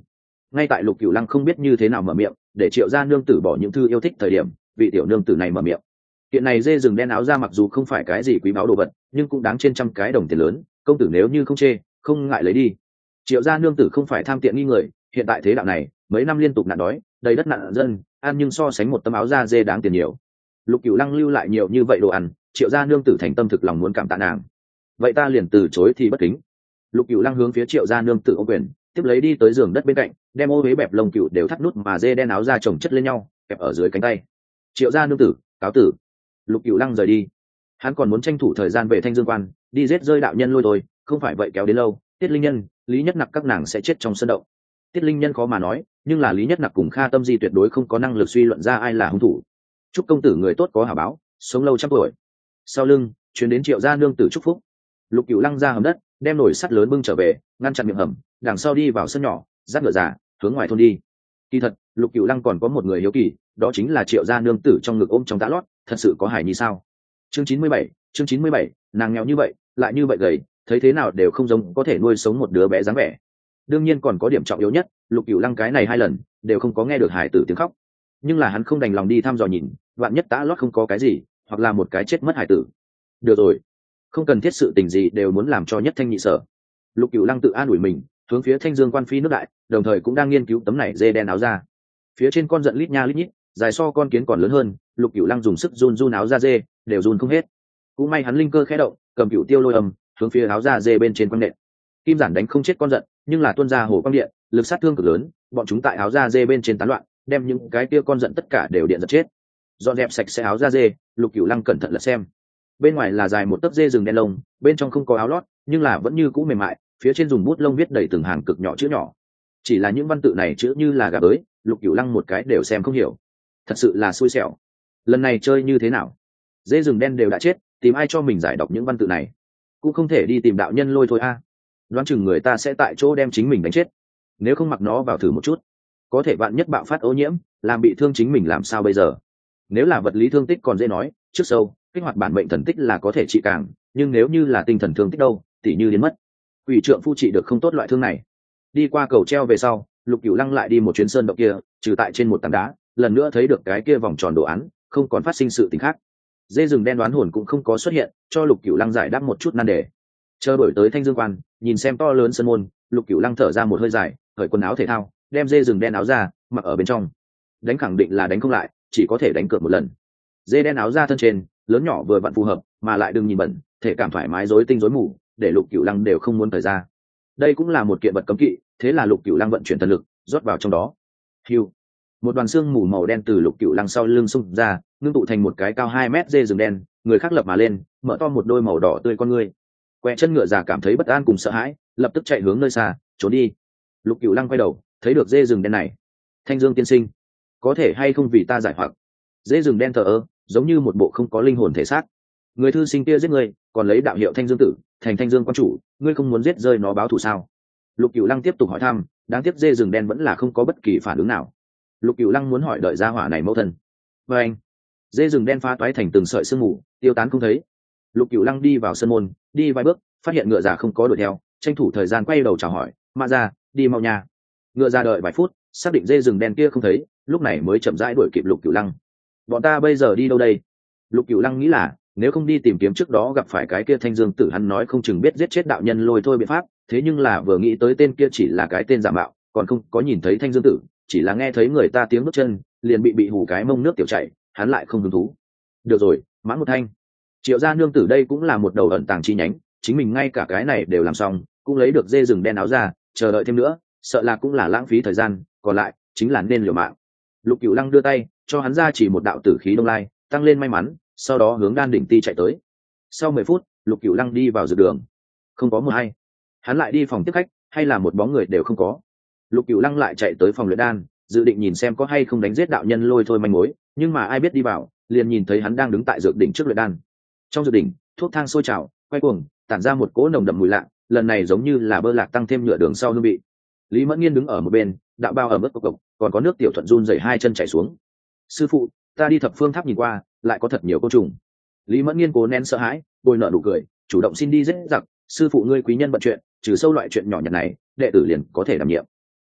Speaker 1: ngay tại Lục Cửu Lăng không biết như thế nào mở miệng để Triệu gia nương tử bỏ những thư yêu thích thời điểm, vị tiểu nương tử này mở miệng. Kiện này dê rừng đen áo ra mặc dù không phải cái gì quý báu đồ vật, nhưng cũng đáng trên trăm cái đồng tiền lớn, công tử nếu như không chê, không ngại lấy đi. Triệu gia nương tử không phải tham tiện nghi người, hiện tại thế đạo này, mấy năm liên tục nạn đói, đầy đất nạn dân, ăn nhưng so sánh một tấm áo da dê đáng tiền nhiều. Lục Cửu Lăng lưu lại nhiều như vậy đồ ăn, Triệu gia nương tử thành tâm thực lòng muốn cảm tạ nàng. Vậy ta liền từ chối thì bất kính. Lục Cửu Lăng hướng phía Triệu gia nương tử ô quyền, tiếp lấy đi tới giường đất bên cạnh, đem ô huế bẹp lông cừu đều thắt nút mà dê đen áo da chồng chất lên nhau, kẹp ở dưới cánh tay. Triệu gia nương tử, cáo tử. Lục Cửu Lăng rời đi. Hắn còn muốn tranh thủ thời gian về Thanh Dương Quan, đi giết rơi đạo nhân lôi thôi, không phải vậy kéo đến lâu, Tiết Linh Nhân, Lý Nhất Nặc các nàng sẽ chết trong sân động. Tiết Linh Nhân khó mà nói, nhưng là Lý Nhất Nặc cùng Kha Tâm Di tuyệt đối không có năng lực suy luận ra ai là hung thủ. Chúc công tử người tốt có hảo báo, sống lâu trăm tuổi. Sau lưng truyền đến Triệu gia nương tử chúc phúc. Lục Cửu Lăng ra hầm đất, đem nồi sắt lớn bưng trở về, ngăn chặn miệng hầm, đằng sau đi vào sân nhỏ, dắt ngựa già hướng ngoài thôn đi. Kỳ thật, Lục Cửu Lăng còn có một người hiếu kỳ, đó chính là Triệu gia nương tử trong ngực ôm trong tã lót, thật sự có hài nhi sao? Chương chín mươi bảy, chương chín mươi bảy, nàng nghèo như vậy, lại như vậy gầy, thấy thế nào đều không giống có thể nuôi sống một đứa bé dáng vẻ. Đương nhiên còn có điểm trọng yếu nhất, Lục Cửu Lăng cái này hai lần đều không có nghe được hài tử tiếng khóc, nhưng là hắn không đành lòng đi thăm dò nhìn, vạn nhất tã lót không có cái gì, hoặc là một cái chết mất hài tử. Được rồi, không cần thiết sự tình gì đều muốn làm cho nhất thanh nhị sở. Lục Cửu Lăng tự an ủi mình, hướng phía Thanh Dương Quan phi nước đại, đồng thời cũng đang nghiên cứu tấm này dê đen áo da. Phía trên con giận lít nha lít nhít, dài so con kiến còn lớn hơn, Lục Cửu Lăng dùng sức run run áo da dê, đều run không hết. Cũng may hắn linh cơ khẽ động, cầm cửu tiêu lôi âm, hướng phía áo da dê bên trên quăng nện. Kim giản đánh không chết con giận, nhưng là tuôn ra hồ quang điện, lực sát thương cực lớn, bọn chúng tại áo da dê bên trên tán loạn, đem những cái kia con giận tất cả đều điện giật chết. Dọn dẹp sạch sẽ áo da dê, Lục Cửu Lăng cẩn thận lật xem. Bên ngoài là dài một tấc dê rừng đen lông, bên trong không có áo lót, nhưng là vẫn như cũ mềm mại, phía trên dùng bút lông viết đầy từng hàng cực nhỏ chữ nhỏ. Chỉ là những văn tự này chữ như là gà bới, Lục Cửu Lăng một cái đều xem không hiểu. Thật sự là xui xẻo. Lần này chơi như thế nào? Dê rừng đen đều đã chết, tìm ai cho mình giải đọc những văn tự này? Cũng không thể đi tìm đạo nhân lôi thôi a. À. Đoán chừng người ta sẽ tại chỗ đem chính mình đánh chết. Nếu không mặc nó vào thử một chút, có thể vạn nhất bạo phát ô nhiễm, làm bị thương chính mình làm sao bây giờ? Nếu là vật lý thương tích còn dễ nói, trước sâu, kích hoạt bản mệnh thần tích là có thể trị càng, nhưng nếu như là tinh thần thương tích đâu, tỉ như đến mất. Quỷ trượng phu trị được không tốt loại thương này. Đi qua cầu treo về sau, Lục Cửu Lăng lại đi một chuyến sơn động kia, trừ tại trên một tảng đá, lần nữa thấy được cái kia vòng tròn đồ án, không còn phát sinh sự tình khác. Dê rừng đen đoán hồn cũng không có xuất hiện, cho Lục Cửu Lăng giải đáp một chút nan đề. Chờ đổi tới Thanh Dương Quan, nhìn xem to lớn sân môn, Lục Cửu Lăng thở ra một hơi dài, cởi quần áo thể thao, đem dê rừng đen áo ra, mặc ở bên trong. Đánh khẳng định là đánh không lại, chỉ có thể đánh cược một lần. Dê đen áo ra thân trên, lớn nhỏ vừa vặn phù hợp, mà lại đừng nhìn bẩn, thể cảm thoải mái rối tinh rối mù, để Lục Cửu Lăng đều không muốn thời ra. Đây cũng là một kiện vật cấm kỵ, thế là Lục Cửu Lăng vận chuyển thần lực, rót vào trong đó. Hưu, một đoàn xương mù màu đen từ Lục Cửu Lăng sau lưng xung ra, ngưng tụ thành một cái cao hai mét dê rừng đen, người khác lập mà lên, mở to một đôi màu đỏ tươi con ngươi. Quẹ chân ngựa già cảm thấy bất an cùng sợ hãi, lập tức chạy hướng nơi xa, trốn đi. Lục Cửu Lăng quay đầu, thấy được dê rừng đen này. Thanh Dương tiên sinh, có thể hay không vì ta giải hoặc? Dê rừng đen thờ ơ, giống như một bộ không có linh hồn thể xác. Người thư sinh kia giết ngươi, còn lấy đạo hiệu Thanh Dương tử, thành Thanh Dương quan chủ, ngươi không muốn giết rơi nó báo thù sao? Lục Cửu Lăng tiếp tục hỏi thăm, đáng tiếc dê rừng đen vẫn là không có bất kỳ phản ứng nào. Lục Cửu Lăng muốn hỏi đợi gia hỏa này mẫu thân. Và anh, dê rừng đen phá toái thành từng sợi sương mù, tiêu tán không thấy. Lục Cửu Lăng đi vào sân môn, đi vài bước, phát hiện ngựa già không có đuổi theo, tranh thủ thời gian quay đầu chào hỏi, "Mã gia, đi mau nha." Ngựa già đợi vài phút, xác định dê rừng đen kia không thấy, lúc này mới chậm rãi đuổi kịp Lục Cửu Lăng. "Bọn ta bây giờ đi đâu đây?" Lục Cửu Lăng nghĩ là, nếu không đi tìm kiếm trước đó gặp phải cái kia Thanh Dương tử, hắn nói không chừng biết giết chết đạo nhân lôi thôi biện pháp, thế nhưng là vừa nghĩ tới tên kia chỉ là cái tên giả mạo, còn không có nhìn thấy Thanh Dương tử, chỉ là nghe thấy người ta tiếng bước chân, liền bị bị hù cái mông nước tiểu chảy, hắn lại không hứng thú. Được rồi, mãn một thanh. Triệu gia nương tử đây cũng là một đầu ẩn tàng chi nhánh, chính mình ngay cả cái này đều làm xong, cũng lấy được dê rừng đen áo ra, chờ đợi thêm nữa, sợ là cũng là lãng phí thời gian, còn lại chính là nên liều mạng. Lục Cửu Lăng đưa tay, cho hắn ra chỉ một đạo tử khí đông lai, tăng lên may mắn, sau đó hướng đan đỉnh ti chạy tới. Sau mười phút, Lục Cửu Lăng đi vào dược đường, không có một ai. Hắn lại đi phòng tiếp khách, hay là một bóng người đều không có. Lục Cửu Lăng lại chạy tới phòng luyện đan, dự định nhìn xem có hay không đánh giết đạo nhân lôi thôi manh mối, nhưng mà ai biết đi vào, liền nhìn thấy hắn đang đứng tại dược đỉnh trước luyện đan. Trong dược đỉnh, thuốc thang sôi trào, quay cuồng, tản ra một cỗ nồng đậm mùi lạ, lần này giống như là bơ lạc tăng thêm nhựa đường sau hương vị. Lý Mẫn Nghiên đứng ở một bên, đạo bao ở mức cộc cộc, còn có nước tiểu thuận run rẩy hai chân chảy xuống. "Sư phụ, ta đi thập phương tháp nhìn qua, lại có thật nhiều côn trùng." Lý Mẫn Nghiên cố nén sợ hãi, bồi nợ nụ cười, chủ động xin đi giết giặc, "Sư phụ ngươi quý nhân bận chuyện, trừ sâu loại chuyện nhỏ nhặt này, đệ tử liền có thể đảm nhiệm."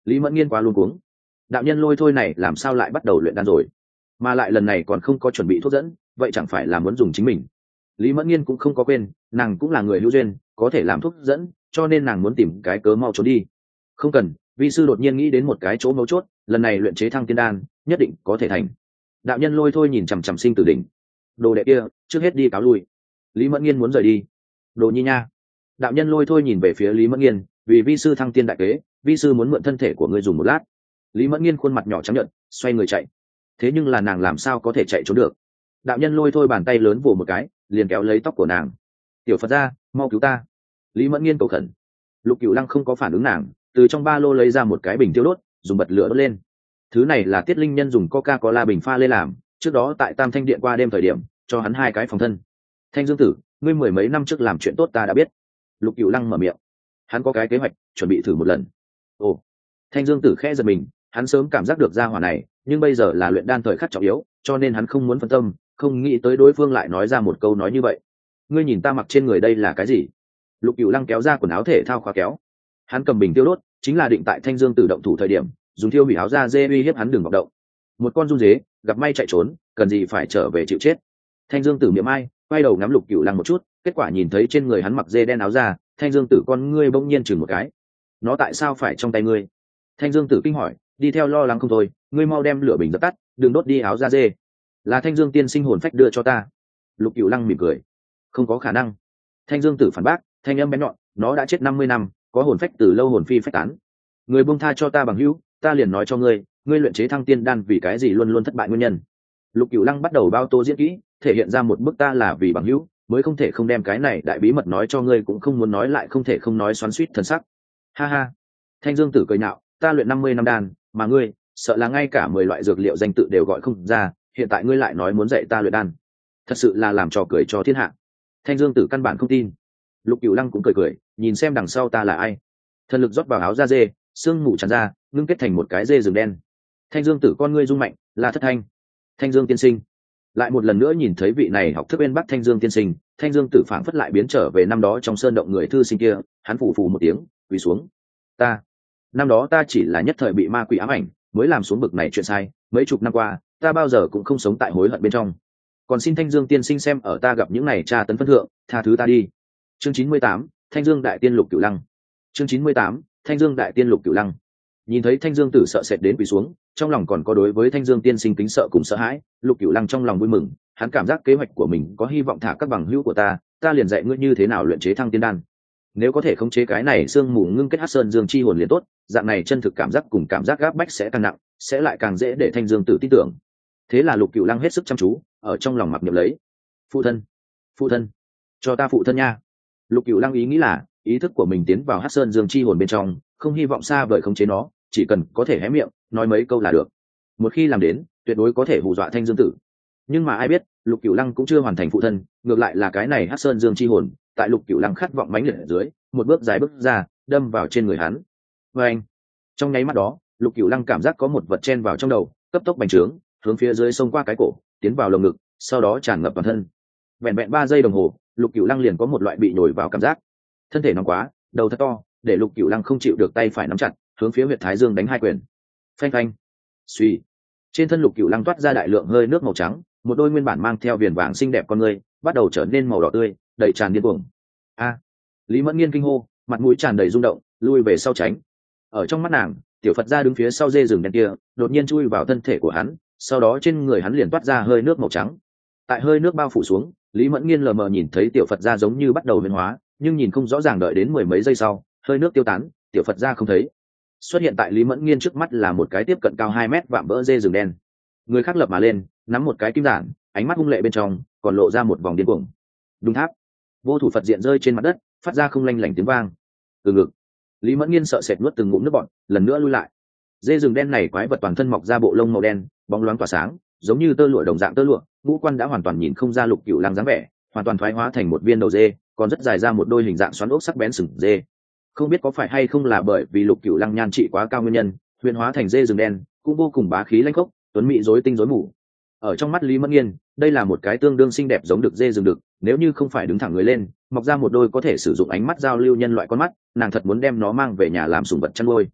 Speaker 1: Lý Mẫn Nghiên quá luống cuống. Đạo nhân lôi thôi này làm sao lại bắt đầu luyện đan rồi, mà lại lần này còn không có chuẩn bị thuốc dẫn, vậy chẳng phải là muốn dùng chính mình. Lý Mẫn Nghiên cũng không có quên, nàng cũng là người hữu duyên, có thể làm thuốc dẫn, cho nên nàng muốn tìm cái cớ mau trốn đi. Không cần, vi sư đột nhiên nghĩ đến một cái chỗ mấu chốt, lần này luyện chế thăng tiên đan nhất định có thể thành. Đạo nhân lôi thôi nhìn chằm chằm Sinh Tử đỉnh. Đồ đệ kia trước hết đi cáo lui. Lý Mẫn Nghiên muốn rời đi. Đồ nhi nha. Đạo nhân lôi thôi nhìn về phía Lý Mẫn Nghiên, vì vi sư thăng tiên đại kế, vi sư muốn mượn thân thể của ngươi dùng một lát. Lý Mẫn Nghiên khuôn mặt nhỏ trắng nhợt, xoay người chạy. Thế nhưng là nàng làm sao có thể chạy trốn được? Đạo nhân lôi thôi bàn tay lớn vồ một cái, liền kéo lấy tóc của nàng. Tiểu Phật gia, mau cứu ta. Lý Mẫn Nghiên cầu khẩn. Lục Cửu Lăng không có phản ứng nàng, từ trong ba lô lấy ra một cái bình tiêu đốt, dùng bật lửa đốt lên. Thứ này là Tiết Linh Nhân dùng coca cola bình pha lê làm, trước đó tại Tam Thanh Điện qua đêm thời điểm cho hắn hai cái phòng thân. Thanh Dương Tử, ngươi mười mấy năm trước làm chuyện tốt ta đã biết. Lục Cửu Lăng mở miệng. Hắn có cái kế hoạch, chuẩn bị thử một lần. Ồ. Thanh Dương Tử khẽ giật mình, hắn sớm cảm giác được ra hỏa này, nhưng bây giờ là luyện đan thời khắc trọng yếu, cho nên hắn không muốn phân tâm, không nghĩ tới đối phương lại nói ra một câu nói như vậy. Ngươi nhìn ta mặc trên người đây là cái gì? Lục Cửu Lăng kéo ra quần áo thể thao khóa kéo. Hắn cầm bình tiêu đốt, chính là định tại Thanh Dương Tử động thủ thời điểm, dùng thiêu hủy áo da dê uy hiếp hắn đừng vọng động. Một con run dế, gặp may chạy trốn, cần gì phải trở về chịu chết. Thanh Dương Tử miệng ai, quay đầu ngắm Lục Cửu Lăng một chút, kết quả nhìn thấy trên người hắn mặc dê đen áo da, Thanh Dương Tử con ngươi bỗng nhiên chừng một cái. Nó tại sao phải trong tay ngươi? Thanh Dương Tử kinh hỏi, đi theo lo lắng không thôi, ngươi mau đem lửa bình dập tắt, đừng đốt đi áo da dê. Là Thanh Dương tiên sinh hồn phách đưa cho ta. Lục Cửu Lăng mỉm cười, không có khả năng. Thanh Dương Tử phản bác, thanh âm bén nhọn, nó đã chết năm mươi năm, có hồn phách từ lâu hồn phi phách tán. Người buông tha cho ta bằng hữu, ta liền nói cho ngươi, ngươi luyện chế thăng tiên đan vì cái gì luôn luôn thất bại nguyên nhân. Lục Cửu Lăng bắt đầu bao tô diễn kỹ, thể hiện ra một bức ta là vì bằng hữu mới không thể không đem cái này đại bí mật nói cho ngươi, cũng không muốn nói lại không thể không nói, xoắn xuýt thần sắc. Ha ha. Thanh Dương Tử cười nhạo, ta luyện năm mươi năm đan, mà ngươi sợ là ngay cả mười loại dược liệu danh tự đều gọi không ra, hiện tại ngươi lại nói muốn dạy ta luyện đan, thật sự là làm trò cười cho thiên hạ. Thanh Dương Tử căn bản không tin. Lục Cửu Lăng cũng cười cười, nhìn xem đằng sau ta là ai. Thần lực rót vào áo da dê, xương mù tràn ra, ngưng kết thành một cái dê rừng đen. Thanh Dương Tử con ngươi rung mạnh, là Thất Thanh. Thanh Dương tiên sinh. Lại một lần nữa nhìn thấy vị này học thức bên Bắc Thanh Dương tiên sinh, Thanh Dương Tử phảng phất lại biến trở về năm đó trong sơn động người thư sinh kia, hắn phủ phủ một tiếng, quỳ xuống. Ta, năm đó ta chỉ là nhất thời bị ma quỷ ám ảnh, mới làm xuống bực này chuyện sai, mấy chục năm qua, ta bao giờ cũng không sống tại hối hận bên trong. Còn xin Thanh Dương tiên sinh xem ở ta gặp những này tra tấn phân thượng, tha thứ ta đi. Chương chín mươi tám, Thanh Dương đại tiên Lục Cửu Lăng. Chương chín mươi tám, Thanh Dương đại tiên Lục Cửu Lăng. Nhìn thấy Thanh Dương Tử sợ sệt đến quỳ xuống, trong lòng còn có đối với Thanh Dương tiên sinh kính sợ cùng sợ hãi, Lục Cửu Lăng trong lòng vui mừng, hắn cảm giác kế hoạch của mình có hy vọng thả các bằng hữu của ta, ta liền dạy ngươi như thế nào luyện chế thăng tiên đan. Nếu có thể khống chế cái này xương mù ngưng kết Hắc Sơn Dương chi hồn liền tốt, dạng này chân thực cảm giác cùng cảm giác gáp bách sẽ càng nặng, sẽ lại càng dễ để Thanh Dương Tử tin tưởng. Thế là Lục Cửu Lăng hết sức chăm chú, ở trong lòng mặc niệm lấy. Phụ thân, phụ thân, cho ta phụ thân nha. Lục Cửu Lăng ý nghĩ là, ý thức của mình tiến vào Hắc Sơn Dương chi hồn bên trong, không hy vọng xa vời khống chế nó, chỉ cần có thể hé miệng, nói mấy câu là được. Một khi làm đến, tuyệt đối có thể hù dọa Thanh Dương Tử. Nhưng mà ai biết, Lục Cửu Lăng cũng chưa hoàn thành phụ thân, ngược lại là cái này Hắc Sơn Dương chi hồn, tại Lục Cửu Lăng khát vọng mãnh liệt ở dưới, một bước dài bước ra, đâm vào trên người hắn. Và anh, trong nháy mắt đó, Lục Cửu Lăng cảm giác có một vật chen vào trong đầu, cấp tốc bành trướng, hướng phía dưới xông qua cái cổ, tiến vào lồng ngực, sau đó tràn ngập toàn thân. Vẹn vẹn ba giây đồng hồ, Lục Cửu Lăng liền có một loại bị nhồi vào cảm giác. Thân thể nóng quá, đầu thật to, để Lục Cửu Lăng không chịu được, tay phải nắm chặt, hướng phía huyệt thái dương đánh hai quyền. Phanh phanh. Suy. Trên thân Lục Cửu Lăng toát ra đại lượng hơi nước màu trắng, một đôi nguyên bản mang theo viền vàng xinh đẹp con người, bắt đầu trở nên màu đỏ tươi, đầy tràn điên cuồng. A! Lý Mẫn Nghiên kinh hô, mặt mũi tràn đầy rung động, lui về sau tránh. Ở trong mắt nàng, tiểu Phật gia đứng phía sau dê rừng đen kia, đột nhiên chui vào thân thể của hắn, sau đó trên người hắn liền toát ra hơi nước màu trắng. Tại hơi nước bao phủ xuống, Lý Mẫn Nghiên lờ mờ nhìn thấy tiểu Phật gia giống như bắt đầu biến hóa, nhưng nhìn không rõ ràng, đợi đến mười mấy giây sau, hơi nước tiêu tán, tiểu Phật gia không thấy. Xuất hiện tại Lý Mẫn Nghiên trước mắt là một cái tiếp cận cao hai mét vạm vỡ dê rừng đen. Người khác lập mà lên, nắm một cái kim giản, ánh mắt hung lệ bên trong còn lộ ra một vòng điên cuồng. Đùng tháp, vô thủ Phật diện rơi trên mặt đất, phát ra không lanh lảnh tiếng vang. Từ ngực, Lý Mẫn Nghiên sợ sệt nuốt từng ngụm nước bọt, lần nữa lui lại. Dê rừng đen này quái vật toàn thân mọc ra bộ lông màu đen, bóng loáng tỏa sáng, giống như tơ lụa đồng dạng tơ lụa, ngũ quan đã hoàn toàn nhìn không ra Lục Cửu Lăng dáng vẻ, hoàn toàn thoái hóa thành một viên đầu dê, còn rất dài ra một đôi hình dạng xoắn ốc sắc bén sừng dê. Không biết có phải hay không là bởi vì Lục Cửu Lăng nhan trị quá cao nguyên nhân, huyền hóa thành dê rừng đen cũng vô cùng bá khí lãnh khốc, tuấn mỹ rối tinh rối mù. Ở trong mắt Lý Mẫn Nghiên, đây là một cái tương đương xinh đẹp giống được dê rừng đực, nếu như không phải đứng thẳng người lên, mọc ra một đôi có thể sử dụng ánh mắt giao lưu nhân loại con mắt, nàng thật muốn đem nó mang về nhà làm sủng vật chăn nuôi.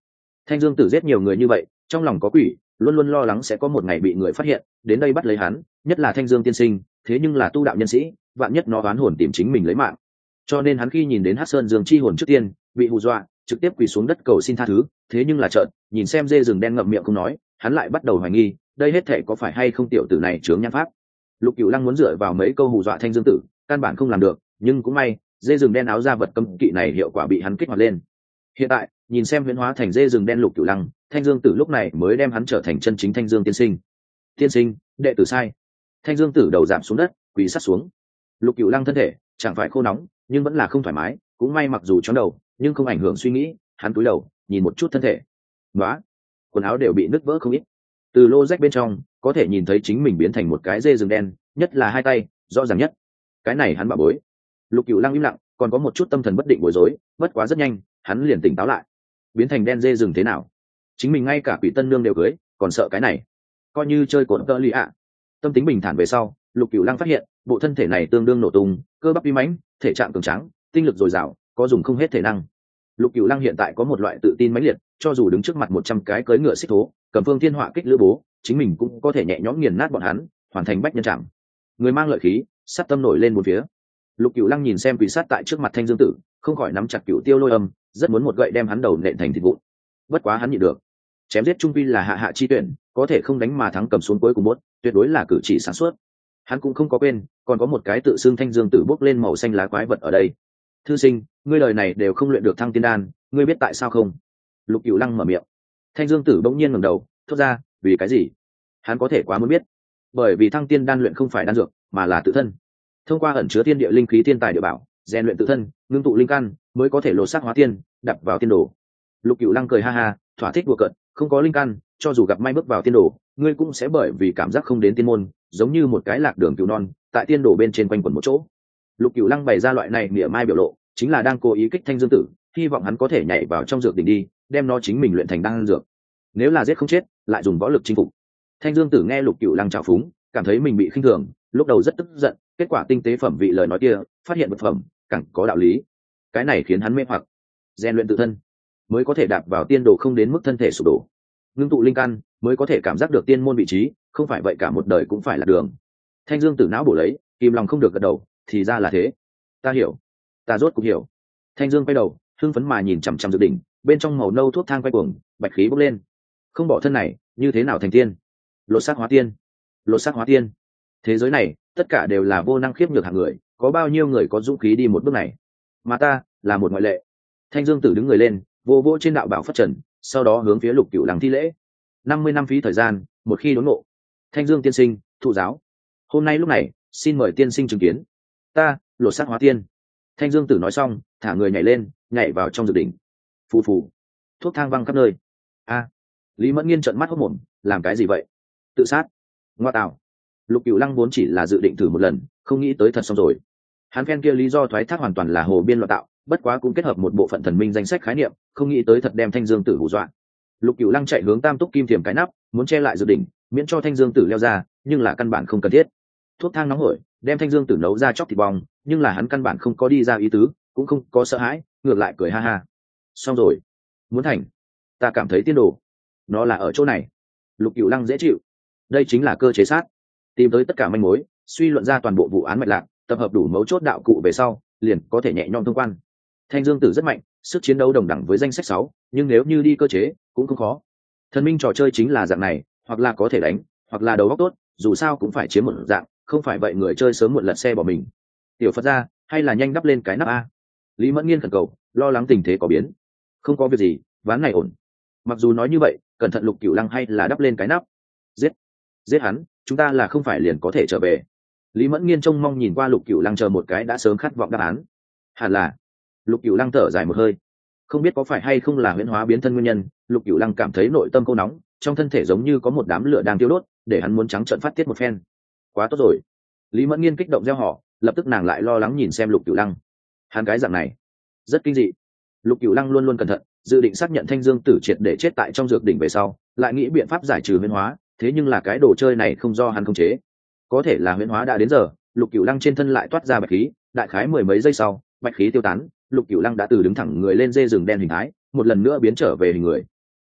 Speaker 1: Thanh Dương Tử giết nhiều người như vậy, trong lòng có quỷ, luôn luôn lo lắng sẽ có một ngày bị người phát hiện, đến đây bắt lấy hắn, nhất là Thanh Dương tiên sinh, thế nhưng là tu đạo nhân sĩ, vạn nhất nó oán hồn tìm chính mình lấy mạng. Cho nên hắn khi nhìn đến Hắc Sơn Dương chi hồn trước tiên, bị hù dọa, trực tiếp quỳ xuống đất cầu xin tha thứ, thế nhưng là chợt, nhìn xem dê rừng đen ngậm miệng không nói, hắn lại bắt đầu hoài nghi, đây hết thể có phải hay không tiểu tử này chướng nhãn pháp. Lục Cửu Lăng muốn dựa vào mấy câu hù dọa Thanh Dương Tử, căn bản không làm được, nhưng cũng may, dê rừng đen áo da vật cấm kỵ này hiệu quả bị hắn kích hoạt lên. Hiện tại, nhìn xem huyễn hóa thành dê rừng đen Lục Cửu Lăng, Thanh Dương Tử lúc này mới đem hắn trở thành chân chính Thanh Dương tiên sinh. Tiên sinh, đệ tử sai. Thanh Dương Tử đầu giảm xuống đất, quỳ sát xuống. Lục Cửu Lăng thân thể chẳng phải khô nóng, nhưng vẫn là không thoải mái, cũng may mặc dù chóng đầu, nhưng không ảnh hưởng suy nghĩ, hắn cúi đầu, nhìn một chút thân thể. Nóa, quần áo đều bị nứt vỡ không ít. Từ lô rách bên trong, có thể nhìn thấy chính mình biến thành một cái dê rừng đen, nhất là hai tay, rõ ràng nhất. Cái này hắn bảo bối. Lục Cửu Lăng im lặng, còn có một chút tâm thần bất định bối rối, bất quá rất nhanh, hắn liền tỉnh táo lại. Biến thành đen dê rừng thế nào? Chính mình ngay cả quỷ tân nương đều cưới, còn sợ cái này? Coi như chơi cồn tơ lì ạ. Tâm tính bình thản về sau, Lục Cửu Lăng phát hiện, bộ thân thể này tương đương nổ tung, cơ bắp uy mãnh, thể trạng cường tráng, tinh lực dồi dào, có dùng không hết thể năng. Lục Cửu Lăng hiện tại có một loại tự tin mãnh liệt, cho dù đứng trước mặt một trăm cái cưỡi ngựa xích thố, cầm phương thiên họa kích lữ bố, chính mình cũng có thể nhẹ nhõm nghiền nát bọn hắn, hoàn thành bách nhân trảm. Người mang lợi khí, sát tâm nổi lên một phía. Lục Cửu Lăng nhìn xem quỷ sát tại trước mặt Thanh Dương Tử, không khỏi nắm chặt cửu tiêu lôi âm, rất muốn một gậy đem hắn đầu nện thành thịt vụn. Bất quá hắn nhịn được. Chém giết trung quy là hạ hạ chi tuyển, có thể không đánh mà thắng cầm xuống cuối cùng bốt, tuyệt đối là cử chỉ sáng suốt. Hắn cũng không có quên, còn có một cái tự xưng Thanh Dương Tử bốc lên màu xanh lá quái vật ở đây. Thư sinh, ngươi đời này đều không luyện được thăng tiên đan, ngươi biết tại sao không? Lục Cửu Lăng mở miệng. Thanh Dương Tử bỗng nhiên ngẩng đầu, thốt ra, vì cái gì? Hắn có thể quá muốn biết. Bởi vì thăng tiên đan luyện không phải đan dược, mà là tự thân. Thông qua ẩn chứa thiên địa linh khí tiên tài địa bảo, rèn luyện tự thân, ngưng tụ linh căn, mới có thể lột xác hóa tiên, đập vào tiên đồ. Lục Cửu Lăng cười ha ha, thỏa thích đùa cợt, không có linh căn, cho dù gặp may bước vào tiên đồ, ngươi cũng sẽ bởi vì cảm giác không đến tiên môn, giống như một cái lạc đường cừu non, tại tiên đồ bên trên quanh quẩn một chỗ. Lục Cửu Lăng bày ra loại này mỉa mai biểu lộ, chính là đang cố ý kích Thanh Dương Tử, hy vọng hắn có thể nhảy vào trong dược đỉnh đi, đem nó chính mình luyện thành đan dược. Nếu là giết không chết, lại dùng võ lực chinh phục. Thanh Dương Tử nghe Lục Cửu Lăng trào phúng, cảm thấy mình bị khinh thường, lúc đầu rất tức giận, kết quả tinh tế phẩm vị lời nói kia, phát hiện vật phẩm càng có đạo lý. Cái này khiến hắn mê hoặc. Rèn luyện tự thân, mới có thể đạp vào tiên đồ không đến mức thân thể sụp đổ. Ngưng tụ linh căn, mới có thể cảm giác được tiên môn vị trí, không phải vậy cả một đời cũng phải là đường. Thanh Dương Tử não bổ lấy, kìm lòng không được gật đầu, thì ra là thế. Ta hiểu, ta rốt cuộc hiểu. Thanh Dương quay đầu, hưng phấn mà nhìn chằm chằm dược đỉnh, bên trong màu nâu thuốc thang quay cuồng, bạch khí bốc lên. Không bỏ thân này, như thế nào thành tiên? Lột xác hóa tiên, lột xác hóa tiên. Thế giới này, tất cả đều là vô năng khiếp nhược hạng người, có bao nhiêu người có dũng khí đi một bước này? Mà ta, là một ngoại lệ. Thanh Dương Tử đứng người lên, vô vỗ trên đạo bảo phất trần, sau đó hướng phía Lục Cửu Lăng thi lễ. Năm mươi năm phí thời gian, một khi đốn ngộ. Thanh Dương tiên sinh, thụ giáo. Hôm nay lúc này, xin mời tiên sinh chứng kiến. Ta, lột xác hóa tiên. Thanh Dương Tử nói xong, thả người nhảy lên, nhảy vào trong dược đỉnh. Phù phù, thuốc thang văng khắp nơi. A, Lý Mẫn Nghiên trợn mắt hốt mồm, làm cái gì vậy? Tự sát? Ngoa tạo. Lục Cửu Lăng vốn chỉ là dự định thử một lần, không nghĩ tới thật xong rồi. Hắn phen kia lý do thoái thác hoàn toàn là hồ biên loạn tạo, bất quá cũng kết hợp một bộ phận thần minh danh sách khái niệm, không nghĩ tới thật đem Thanh Dương Tử hù dọa. Lục Cửu Lăng chạy hướng Tam Túc Kim Thiềm cái nắp, muốn che lại dự định, miễn cho Thanh Dương Tử leo ra, nhưng là căn bản không cần thiết. Thuốc thang nóng hổi, đem Thanh Dương Tử nấu ra chóc thịt bong, nhưng là hắn căn bản không có đi ra ý tứ, cũng không có sợ hãi, ngược lại cười ha ha. Xong rồi, muốn thành, ta cảm thấy tiên đồ, nó là ở chỗ này. Lục Cửu Lăng dễ chịu, đây chính là cơ chế sát, tìm tới tất cả manh mối, suy luận ra toàn bộ vụ án mạch lạc, tập hợp đủ mấu chốt đạo cụ về sau, liền có thể nhẹ nhõm thông quan. Thanh Dương Tử rất mạnh, sức chiến đấu đồng đẳng với danh sách sáu, nhưng nếu như đi cơ chế, cũng không khó. Thần minh trò chơi chính là dạng này, hoặc là có thể đánh, hoặc là đầu óc tốt, dù sao cũng phải chiếm một dạng, không phải vậy người chơi sớm muộn lật xe bỏ mình. Tiểu Phật gia, hay là nhanh đắp lên cái nắp a. Lý Mẫn Nghiên khẩn cầu, lo lắng tình thế có biến. Không có việc gì, ván này ổn. Mặc dù nói như vậy, cẩn thận Lục Cửu Lăng hay là đắp lên cái nắp. Giết, giết hắn, chúng ta là không phải liền có thể trở về. Lý Mẫn Nghiên trông mong nhìn qua Lục Cửu Lăng chờ một cái đã sớm khát vọng đáp án. Hẳn là. Lục Cửu Lăng thở dài một hơi. Không biết có phải hay không là huyễn hóa biến thân nguyên nhân, Lục Cửu Lăng cảm thấy nội tâm cô nóng, trong thân thể giống như có một đám lửa đang tiêu đốt, để hắn muốn trắng trợn phát tiết một phen. Quá tốt rồi. Lý Mẫn Nghiên kích động reo hò, lập tức nàng lại lo lắng nhìn xem Lục Cửu Lăng. Hắn cái dạng này, rất kinh dị. Lục Cửu Lăng luôn luôn cẩn thận, dự định xác nhận Thanh Dương Tử triệt để chết tại trong dược đỉnh về sau, lại nghĩ biện pháp giải trừ huyễn hóa, thế nhưng là cái đồ chơi này không do hắn khống chế. Có thể là huyễn hóa đã đến giờ, Lục Cửu Lăng trên thân lại toát ra bạch khí, đại khái mười mấy giây sau, bạch khí tiêu tán, Lục Cửu Lăng đã từ đứng thẳng người lên dê rừng đen hình thái, một lần nữa biến trở về hình người.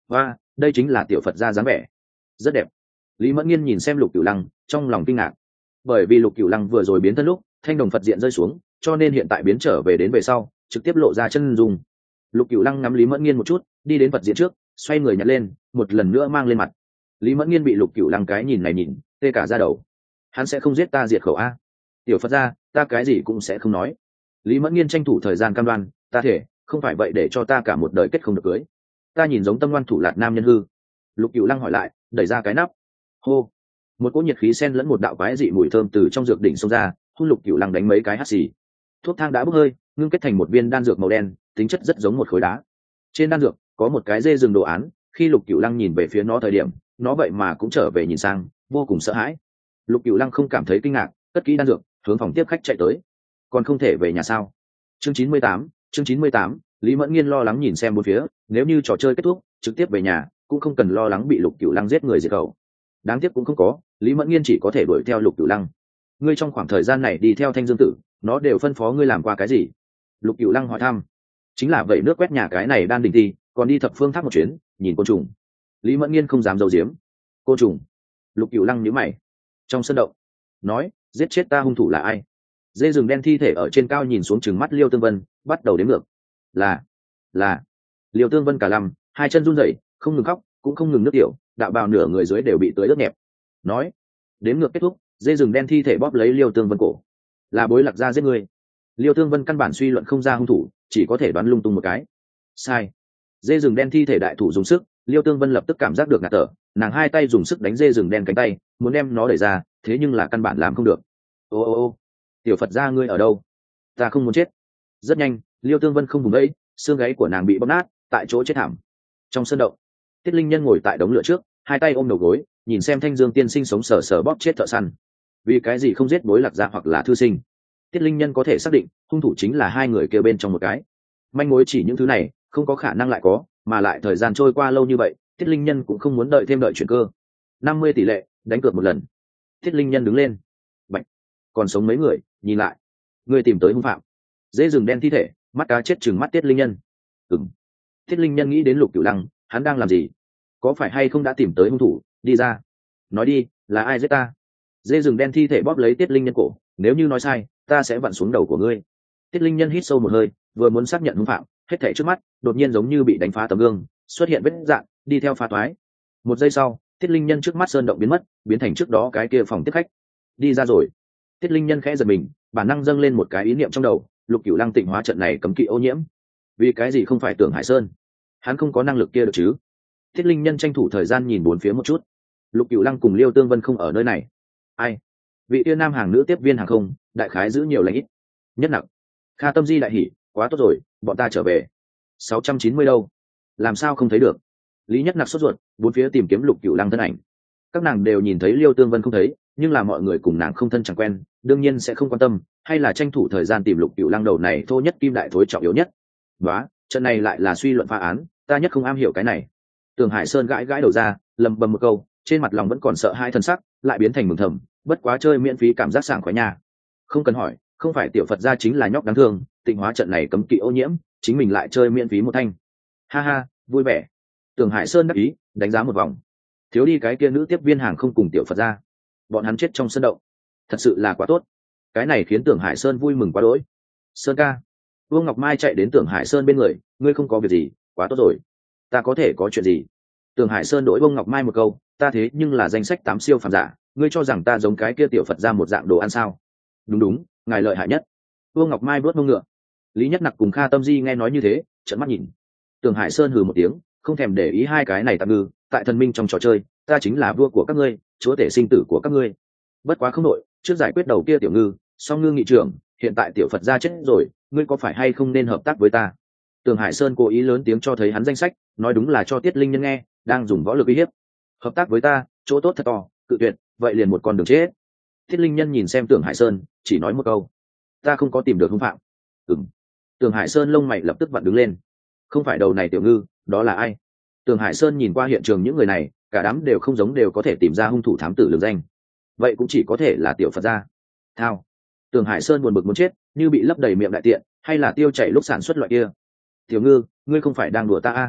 Speaker 1: và đây chính là tiểu Phật gia dáng vẻ, rất đẹp. Lý Mẫn Nghiên nhìn xem Lục Cửu Lăng, trong lòng kinh ngạc, bởi vì Lục Cửu Lăng vừa rồi biến thân lúc thanh đồng Phật diện rơi xuống, cho nên hiện tại biến trở về đến về sau trực tiếp lộ ra chân dung. Lục Cửu Lăng ngắm Lý Mẫn Nghiên một chút, đi đến Phật diện trước, xoay người nhặt lên, một lần nữa mang lên mặt. Lý Mẫn Nghiên bị Lục Cửu Lăng cái nhìn này nhìn tê cả da đầu. Hắn sẽ không giết ta diệt khẩu a? Tiểu Phật gia, ta cái gì cũng sẽ không nói. Lý Mẫn Nghiên tranh thủ thời gian cam đoan, ta thể không phải vậy để cho ta cả một đời kết không được cưới. Ta nhìn giống tâm ngoan thủ lạt nam nhân hư. Lục Cửu Lăng hỏi lại, đẩy ra cái nắp. Hô, một cỗ nhiệt khí xen lẫn một đạo quái dị mùi thơm từ trong dược đỉnh xông ra, hôn Lục Cửu Lăng đánh mấy cái hắt xì. Thuốc thang đã bốc hơi, ngưng kết thành một viên đan dược màu đen, tính chất rất giống một khối đá. Trên đan dược có một cái dê rừng đồ án, khi Lục Cửu Lăng nhìn về phía nó thời điểm, nó vậy mà cũng trở về nhìn sang, vô cùng sợ hãi. Lục Cửu Lăng không cảm thấy kinh ngạc, cất kỹ đan dược, hướng phòng tiếp khách chạy tới. Còn không thể về nhà sao? Chương chín mươi tám, chương chín mươi tám, Lý Mẫn Nghiên lo lắng nhìn xem bốn phía, nếu như trò chơi kết thúc, trực tiếp về nhà, cũng không cần lo lắng bị Lục Cửu Lăng giết người diệt khẩu. Đáng tiếc cũng không có, Lý Mẫn Nghiên chỉ có thể đuổi theo Lục Cửu Lăng. Ngươi trong khoảng thời gian này đi theo Thanh Dương Tử, nó đều phân phó ngươi làm qua cái gì? Lục Cửu Lăng hỏi thăm. Chính là vậy nước quét nhà cái này đan đỉnh thi, còn đi thập phương tháp một chuyến, nhìn côn trùng. Lý Mẫn Nghiên không dám giấu giếm. Côn trùng? Lục Cửu Lăng nhíu mày. Trong sân động, nói, giết chết ta hung thủ là ai? Dê rừng đen thi thể ở trên cao nhìn xuống trừng mắt Liêu Tương Vân, bắt đầu đếm ngược. Là, là. Liêu Tương Vân cả lăm, hai chân run rẩy, không ngừng khóc, cũng không ngừng nước tiểu, đạo bào nửa người dưới đều bị tưới ướt nhẹp. Nói, đếm ngược kết thúc, dê rừng đen thi thể bóp lấy Liêu Tương Vân cổ. Là Bối Lạc gia giết người. Liêu Tương Vân căn bản suy luận không ra hung thủ, chỉ có thể đoán lung tung một cái. Sai. Dê rừng đen thi thể đại thủ dùng sức, Liêu Tương Vân lập tức cảm giác được ngạt thở, nàng hai tay dùng sức đánh dê rừng đen cánh tay, muốn đem nó đẩy ra, thế nhưng là căn bản làm không được. Ô ô ô, tiểu Phật gia ngươi ở đâu? Ta không muốn chết. Rất nhanh, Liêu Tương Vân không vùng đấy, xương gáy của nàng bị bóp nát, tại chỗ chết thảm. Trong sân động, Tiết Linh Nhân ngồi tại đống lửa trước, hai tay ôm đầu gối, nhìn xem Thanh Dương tiên sinh sống sờ sờ bóp chết thợ săn. Vì cái gì không giết Bối Lạc gia hoặc là thư sinh? Tiết Linh Nhân có thể xác định, hung thủ chính là hai người kêu bên trong một cái. Manh mối chỉ những thứ này, không có khả năng lại có, mà lại thời gian trôi qua lâu như vậy, Tiết Linh Nhân cũng không muốn đợi thêm đợi chuyển cơ. Năm mươi tỷ lệ, đánh cược một lần. Tiết Linh Nhân đứng lên. Bạch, còn sống mấy người, nhìn lại. Người tìm tới hung phạm. Dễ rừng đen thi thể, mắt cá chết chừng mắt Tiết Linh Nhân. Ừm. Tiết Linh Nhân nghĩ đến Lục Cửu Lăng, hắn đang làm gì? Có phải hay không đã tìm tới hung thủ? Đi ra, nói đi, là ai giết ta? Dê rừng đen thi thể bóp lấy Tiết Linh Nhân cổ, nếu như nói sai, ta sẽ vặn xuống đầu của ngươi. Tiết Linh Nhân hít sâu một hơi, vừa muốn xác nhận hung phạm, hết thảy trước mắt đột nhiên giống như bị đánh phá tấm gương, xuất hiện vết rạn, đi theo phá toái. Một giây sau, Tiết Linh Nhân trước mắt sơn động biến mất, biến thành trước đó cái kia phòng tiếp khách. Đi ra rồi. Tiết Linh Nhân khẽ giật mình, bản năng dâng lên một cái ý niệm trong đầu, Lục Cửu Lăng tịnh hóa trận này cấm kỵ ô nhiễm. Vì cái gì không phải Tưởng Hải Sơn? Hắn không có năng lực kia được chứ? Tiết Linh Nhân tranh thủ thời gian nhìn bốn phía một chút. Lục Cửu Lăng cùng Liêu Tương Vân không ở nơi này. Ai? Vị tiên nam hàng nữ tiếp viên hàng không, đại khái giữ nhiều lãnh ít. Nhất nặng. Kha Tâm Di đại hỉ, quá tốt rồi, bọn ta trở về. sáu trăm chín mươi đâu? Làm sao không thấy được? Lý Nhất Nặc sốt ruột, bốn phía tìm kiếm Lục Cửu Lăng thân ảnh. Các nàng đều nhìn thấy Liêu Tương Vân không thấy, nhưng là mọi người cùng nàng không thân chẳng quen, đương nhiên sẽ không quan tâm, hay là tranh thủ thời gian tìm Lục Cửu Lăng đầu này thô nhất kim đại thối trọng yếu nhất. Đó, trận này lại là suy luận phá án, ta nhất không am hiểu cái này. Tường Hải Sơn gãi gãi đầu ra, lầm bầm một câu, trên mặt lòng vẫn còn sợ hai thân sắc, lại biến thành mừng thầm, bất quá chơi miễn phí cảm giác sảng khoái nha. Không cần hỏi, không phải tiểu Phật gia chính là nhóc đáng thương, tịnh hóa trận này cấm kỵ ô nhiễm, chính mình lại chơi miễn phí một thanh. Ha ha, vui vẻ. Tường Hải Sơn đắc ý, đánh giá một vòng. Thiếu đi cái kia nữ tiếp viên hàng không cùng tiểu Phật gia, bọn hắn chết trong sân động, thật sự là quá tốt. Cái này khiến Tưởng Hải Sơn vui mừng quá đỗi. Sơn ca. Vương Ngọc Mai chạy đến Tưởng Hải Sơn bên người, ngươi không có việc gì, quá tốt rồi. Ta có thể có chuyện gì? Tưởng Hải Sơn đổi Vương Ngọc Mai một câu, ta thế nhưng là danh sách tám siêu phàm giả, ngươi cho rằng ta giống cái kia tiểu Phật gia một dạng đồ ăn sao? Đúng đúng, ngài lợi hại nhất. Vương Ngọc Mai vuốt mông ngựa. Lý Nhất Nặc cùng Kha Tâm Di nghe nói như thế, trợn mắt nhìn. Tưởng Hải Sơn hừ một tiếng, không thèm để ý hai cái này tạm ngư, tại thần minh trong trò chơi, ta chính là vua của các ngươi, chúa tể sinh tử của các ngươi. Bất quá không nội, trước giải quyết đầu kia tiểu ngư, song ngư nghị trưởng, hiện tại tiểu Phật gia chết rồi, ngươi có phải hay không nên hợp tác với ta? Tưởng Hải Sơn cố ý lớn tiếng cho thấy hắn danh sách, nói đúng là cho Tiết Linh Nhân nghe, đang dùng võ lực uy hiếp. Hợp tác với ta, chỗ tốt thật to, cự tuyệt, vậy liền một con đường chết. Tiết Linh Nhân nhìn xem Tưởng Hải Sơn, chỉ nói một câu, ta không có tìm được hung phạm. Ừm. Tưởng Hải Sơn lông mày lập tức vặn đứng lên. Không phải đầu này tiểu ngư, đó là ai? Tưởng Hải Sơn nhìn qua hiện trường những người này, cả đám đều không giống đều có thể tìm ra hung thủ thám tử lường danh. Vậy cũng chỉ có thể là tiểu Phật gia. Thao. Tưởng Hải Sơn buồn bực muốn chết, như bị lấp đầy miệng đại tiện, hay là tiêu chảy lúc sản xuất loại kia. Tiểu ngư, ngươi không phải đang đùa ta à?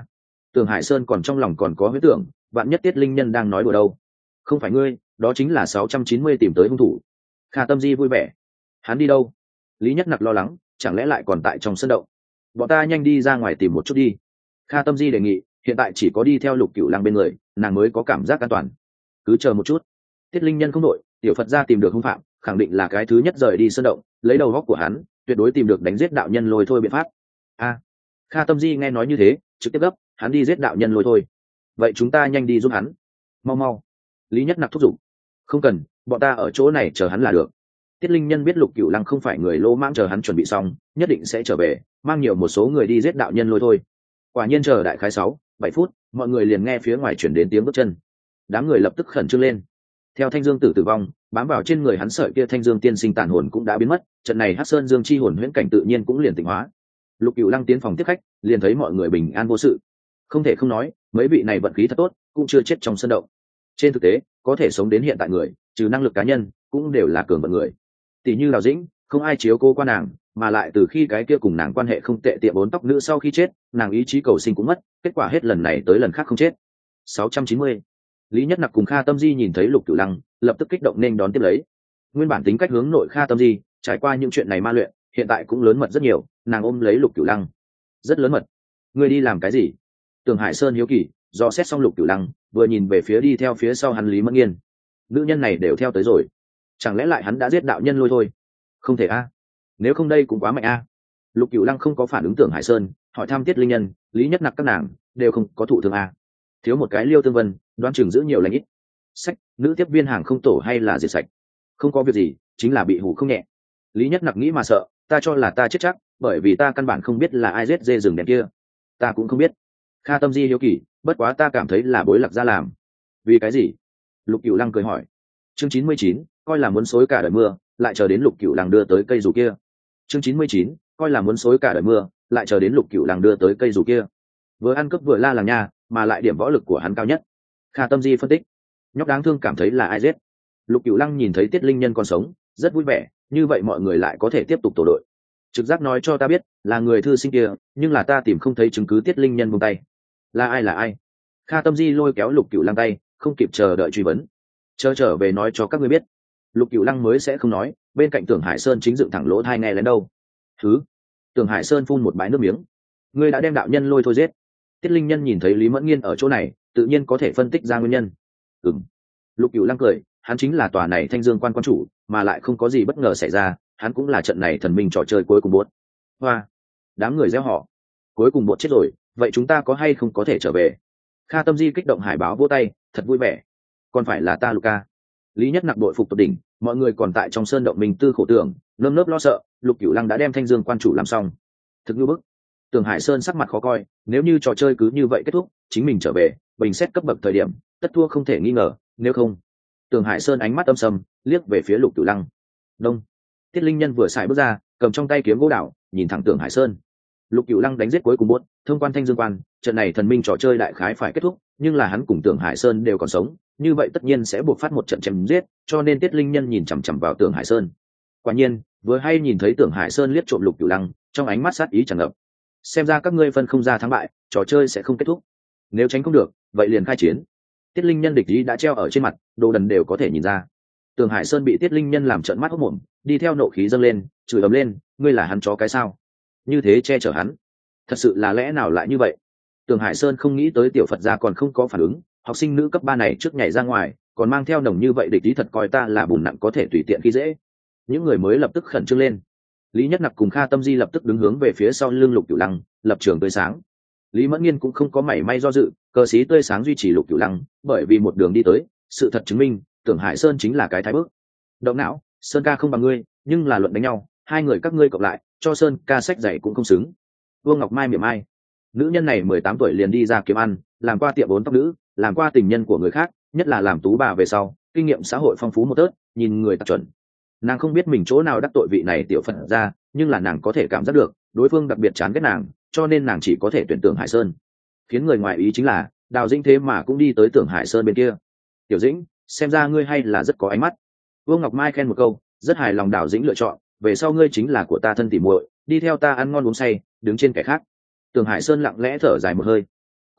Speaker 1: Tưởng Hải Sơn còn trong lòng còn có huyết tưởng, vạn nhất Tiết Linh Nhân đang nói đùa đâu. Không phải ngươi, đó chính là sáu trăm chín mươi tìm tới hung thủ. Kha Tâm Di vui vẻ. Hắn đi đâu? Lý Nhất Nặc lo lắng, chẳng lẽ lại còn tại trong sân động? Bọn ta nhanh đi ra ngoài tìm một chút đi. Kha Tâm Di đề nghị, hiện tại chỉ có đi theo Lục Cửu Lăng bên người, nàng mới có cảm giác an toàn. Cứ chờ một chút. Tiết Linh Nhân không đội, tiểu Phật gia tìm được hung phạm, khẳng định là cái thứ nhất rời đi sân động, lấy đầu góc của hắn, tuyệt đối tìm được đánh giết đạo nhân lôi thôi biện pháp. A. Kha Tâm Di nghe nói như thế, trực tiếp gấp, hắn đi giết đạo nhân lôi thôi. Vậy chúng ta nhanh đi giúp hắn. Mau mau. Lý Nhất Nặc thúc giục. Không cần, bọn ta ở chỗ này chờ hắn là được. Tiết Linh Nhân biết Lục Cửu Lăng không phải người lô mãng, chờ hắn chuẩn bị xong nhất định sẽ trở về, mang nhiều một số người đi giết đạo nhân lôi thôi. Quả nhiên chờ đại khái sáu bảy phút, mọi người liền nghe phía ngoài chuyển đến tiếng bước chân. Đám người lập tức khẩn trương lên. Theo Thanh Dương Tử tử vong, bám vào trên người hắn sợi kia Thanh Dương tiên sinh tàn hồn cũng đã biến mất, trận này Hắc Sơn Dương chi hồn huyễn cảnh tự nhiên cũng liền tịnh hóa. Lục Cửu Lăng tiến phòng tiếp khách, liền thấy mọi người bình an vô sự. Không thể không nói, mấy vị này vận khí thật tốt, cũng chưa chết trong sân động. Trên thực tế, có thể sống đến hiện tại người, trừ năng lực cá nhân, cũng đều là cường vận người. Tỷ như Đào Dĩnh, không ai chiếu cô qua nàng, mà lại từ khi cái kia cùng nàng quan hệ không tệ tiệm bốn tóc nữ sau khi chết, nàng ý chí cầu sinh cũng mất, kết quả hết lần này tới lần khác không chết. sáu trăm chín mươi. Lý Nhất Nặc cùng Kha Tâm Di nhìn thấy Lục Cửu Lăng, lập tức kích động nên đón tiếp lấy. Nguyên bản tính cách hướng nội Kha Tâm Di, trải qua những chuyện này ma luyện, hiện tại cũng lớn mật rất nhiều, nàng ôm lấy Lục Cửu Lăng. Rất lớn mật. Ngươi đi làm cái gì? Tưởng Hải Sơn hiếu kỳ, do xét xong Lục Cửu Lăng, vừa nhìn về phía đi theo phía sau hắn Lý Mẫn Nghiên. Nữ nhân này đều theo tới rồi, chẳng lẽ lại hắn đã giết đạo nhân lôi thôi? Không thể a, nếu không đây cũng quá mạnh a. Lục Cửu Lăng không có phản ứng Tưởng Hải Sơn, hỏi thăm Tiết Linh Nhân, Lý Nhất Nặc các nàng đều không có thụ thương a. Thiếu một cái Liêu Tương Vân, đoán chừng giữ nhiều lành ít. Sách, nữ tiếp viên hàng không tổ hay là diệt sạch? Không có việc gì, chính là bị hù không nhẹ. Lý Nhất Nặc nghĩ mà sợ, ta cho là ta chết chắc, bởi vì ta căn bản không biết là ai giết dê rừng đèn kia. Ta cũng không biết. Kha Tâm Di hiếu kỳ, bất quá ta cảm thấy là Bối Lạc gia làm. Vì cái gì? Lục Cửu Lăng cười hỏi. Chương chín mươi chín, coi là muốn xối cả đời mưa, lại chờ đến Lục Cửu Lăng đưa tới cây dù kia. Chương chín mươi chín, coi là muốn xối cả đời mưa, lại chờ đến Lục Cửu Lăng đưa tới cây dù kia. Vừa ăn cướp vừa la làng nha, mà lại điểm võ lực của hắn cao nhất. Kha Tâm Di phân tích. Nhóc đáng thương cảm thấy là ai giết. Lục Cửu Lăng nhìn thấy Tiết Linh Nhân còn sống, rất vui vẻ, như vậy mọi người lại có thể tiếp tục tổ đội. Trực giác nói cho ta biết là người thư sinh kia, nhưng là ta tìm không thấy chứng cứ Tiết Linh Nhân buông tay. Là ai là ai? Kha Tâm Di lôi kéo Lục Cửu Lăng tay, không kịp chờ đợi truy vấn. Chờ trở về nói cho các ngươi biết. Lục Cửu Lăng mới sẽ không nói, bên cạnh Tưởng Hải Sơn chính dựng thẳng lỗ tai nghe lén đâu. Thứ. Tưởng Hải Sơn phun một bãi nước miếng. Ngươi đã đem đạo nhân lôi thôi giết. Tiết Linh Nhân nhìn thấy Lý Mẫn Nghiên ở chỗ này, tự nhiên có thể phân tích ra nguyên nhân. Ừm. Lục Cửu Lăng cười, hắn chính là tòa này Thanh Dương quan quan chủ, mà lại không có gì bất ngờ xảy ra, hắn cũng là trận này thần minh trò chơi cuối cùng buốt. Hoa. Đám người reo hò. Cuối cùng buốt chết rồi, vậy chúng ta có hay không có thể trở về? Kha Tâm Di kích động hải báo vỗ tay, thật vui vẻ. Còn phải là ta Luca. Lý Nhất Nặc đội phục tột đỉnh, mọi người còn tại trong sơn động mình tư khổ tưởng, nơm nớp lo sợ, Lục Cửu Lăng đã đem Thanh Dương quan chủ làm xong. Thực như bức. Tưởng Hải Sơn sắc mặt khó coi, nếu như trò chơi cứ như vậy kết thúc, chính mình trở về, bình xét cấp bậc thời điểm, tất thua không thể nghi ngờ, nếu không. Tưởng Hải Sơn ánh mắt âm sầm, liếc về phía Lục Cửu Lăng. Đông. Tiết Linh Nhân vừa xài bước ra, cầm trong tay kiếm gỗ đào, nhìn thẳng Tưởng Hải Sơn. Lục Cửu Lăng đánh giết cuối cùng buốt, thông quan Thanh Dương quan, trận này thần minh trò chơi đại khái phải kết thúc, nhưng là hắn cùng Tưởng Hải Sơn đều còn sống, như vậy tất nhiên sẽ buộc phát một trận chém giết, cho nên Tiết Linh Nhân nhìn chằm chằm vào Tưởng Hải Sơn. Quả nhiên, vừa hay nhìn thấy Tưởng Hải Sơn liếc trộm Lục Cửu Lăng, trong ánh mắt sát ý tràn ngập. Xem ra các ngươi phân không ra thắng bại, trò chơi sẽ không kết thúc. Nếu tránh không được, vậy liền khai chiến. Tiết Linh Nhân địch ý đã treo ở trên mặt, đồ đần đều có thể nhìn ra. Tưởng Hải Sơn bị Tiết Linh Nhân làm trợn mắt hốt mồm, đi theo nộ khí dâng lên, chửi ầm lên, ngươi là hắn chó cái sao? Như thế che chở hắn, thật sự là lẽ nào lại như vậy? Tưởng Hải Sơn không nghĩ tới tiểu Phật gia còn không có phản ứng, học sinh nữ cấp ba này trước nhảy ra ngoài, còn mang theo nồng như vậy địch ý thật coi ta là bùn nặng có thể tùy tiện khi dễ. Những người mới lập tức khẩn trương lên. Lý Nhất Nặc cùng Kha Tâm Di lập tức đứng hướng về phía sau lưng Lục Cửu Lăng, lập trường tươi sáng. Lý Mẫn Nghiên cũng không có mảy may do dự, cờ xí tươi sáng duy trì Lục Cửu Lăng, bởi vì một đường đi tới, sự thật chứng minh, Tưởng Hải Sơn chính là cái thái bước. Động não, Sơn ca không bằng ngươi, nhưng là luận đánh nhau, hai người các ngươi cộng lại, cho Sơn ca sách dạy cũng không xứng. Vương Ngọc Mai mỉa mai. Nữ nhân này mười tám tuổi liền đi ra kiếm ăn, làm qua tiệm bốn tóc nữ, làm qua tình nhân của người khác, nhất là làm tú bà về sau, kinh nghiệm xã hội phong phú một tớt, nhìn người tặc chuẩn. Nàng không biết mình chỗ nào đắc tội vị này tiểu Phật ra, nhưng là nàng có thể cảm giác được đối phương đặc biệt chán ghét nàng, cho nên nàng chỉ có thể tuyển Tưởng Hải Sơn. Khiến người ngoài ý chính là Đào Dĩnh thế mà cũng đi tới Tưởng Hải Sơn bên kia. Tiểu Dĩnh, xem ra ngươi hay là rất có ánh mắt. Vương Ngọc Mai khen một câu, rất hài lòng Đào Dĩnh lựa chọn, về sau ngươi chính là của ta thân tỉ muội, đi theo ta ăn ngon uống say, đứng trên kẻ khác. Tưởng Hải Sơn lặng lẽ thở dài một hơi.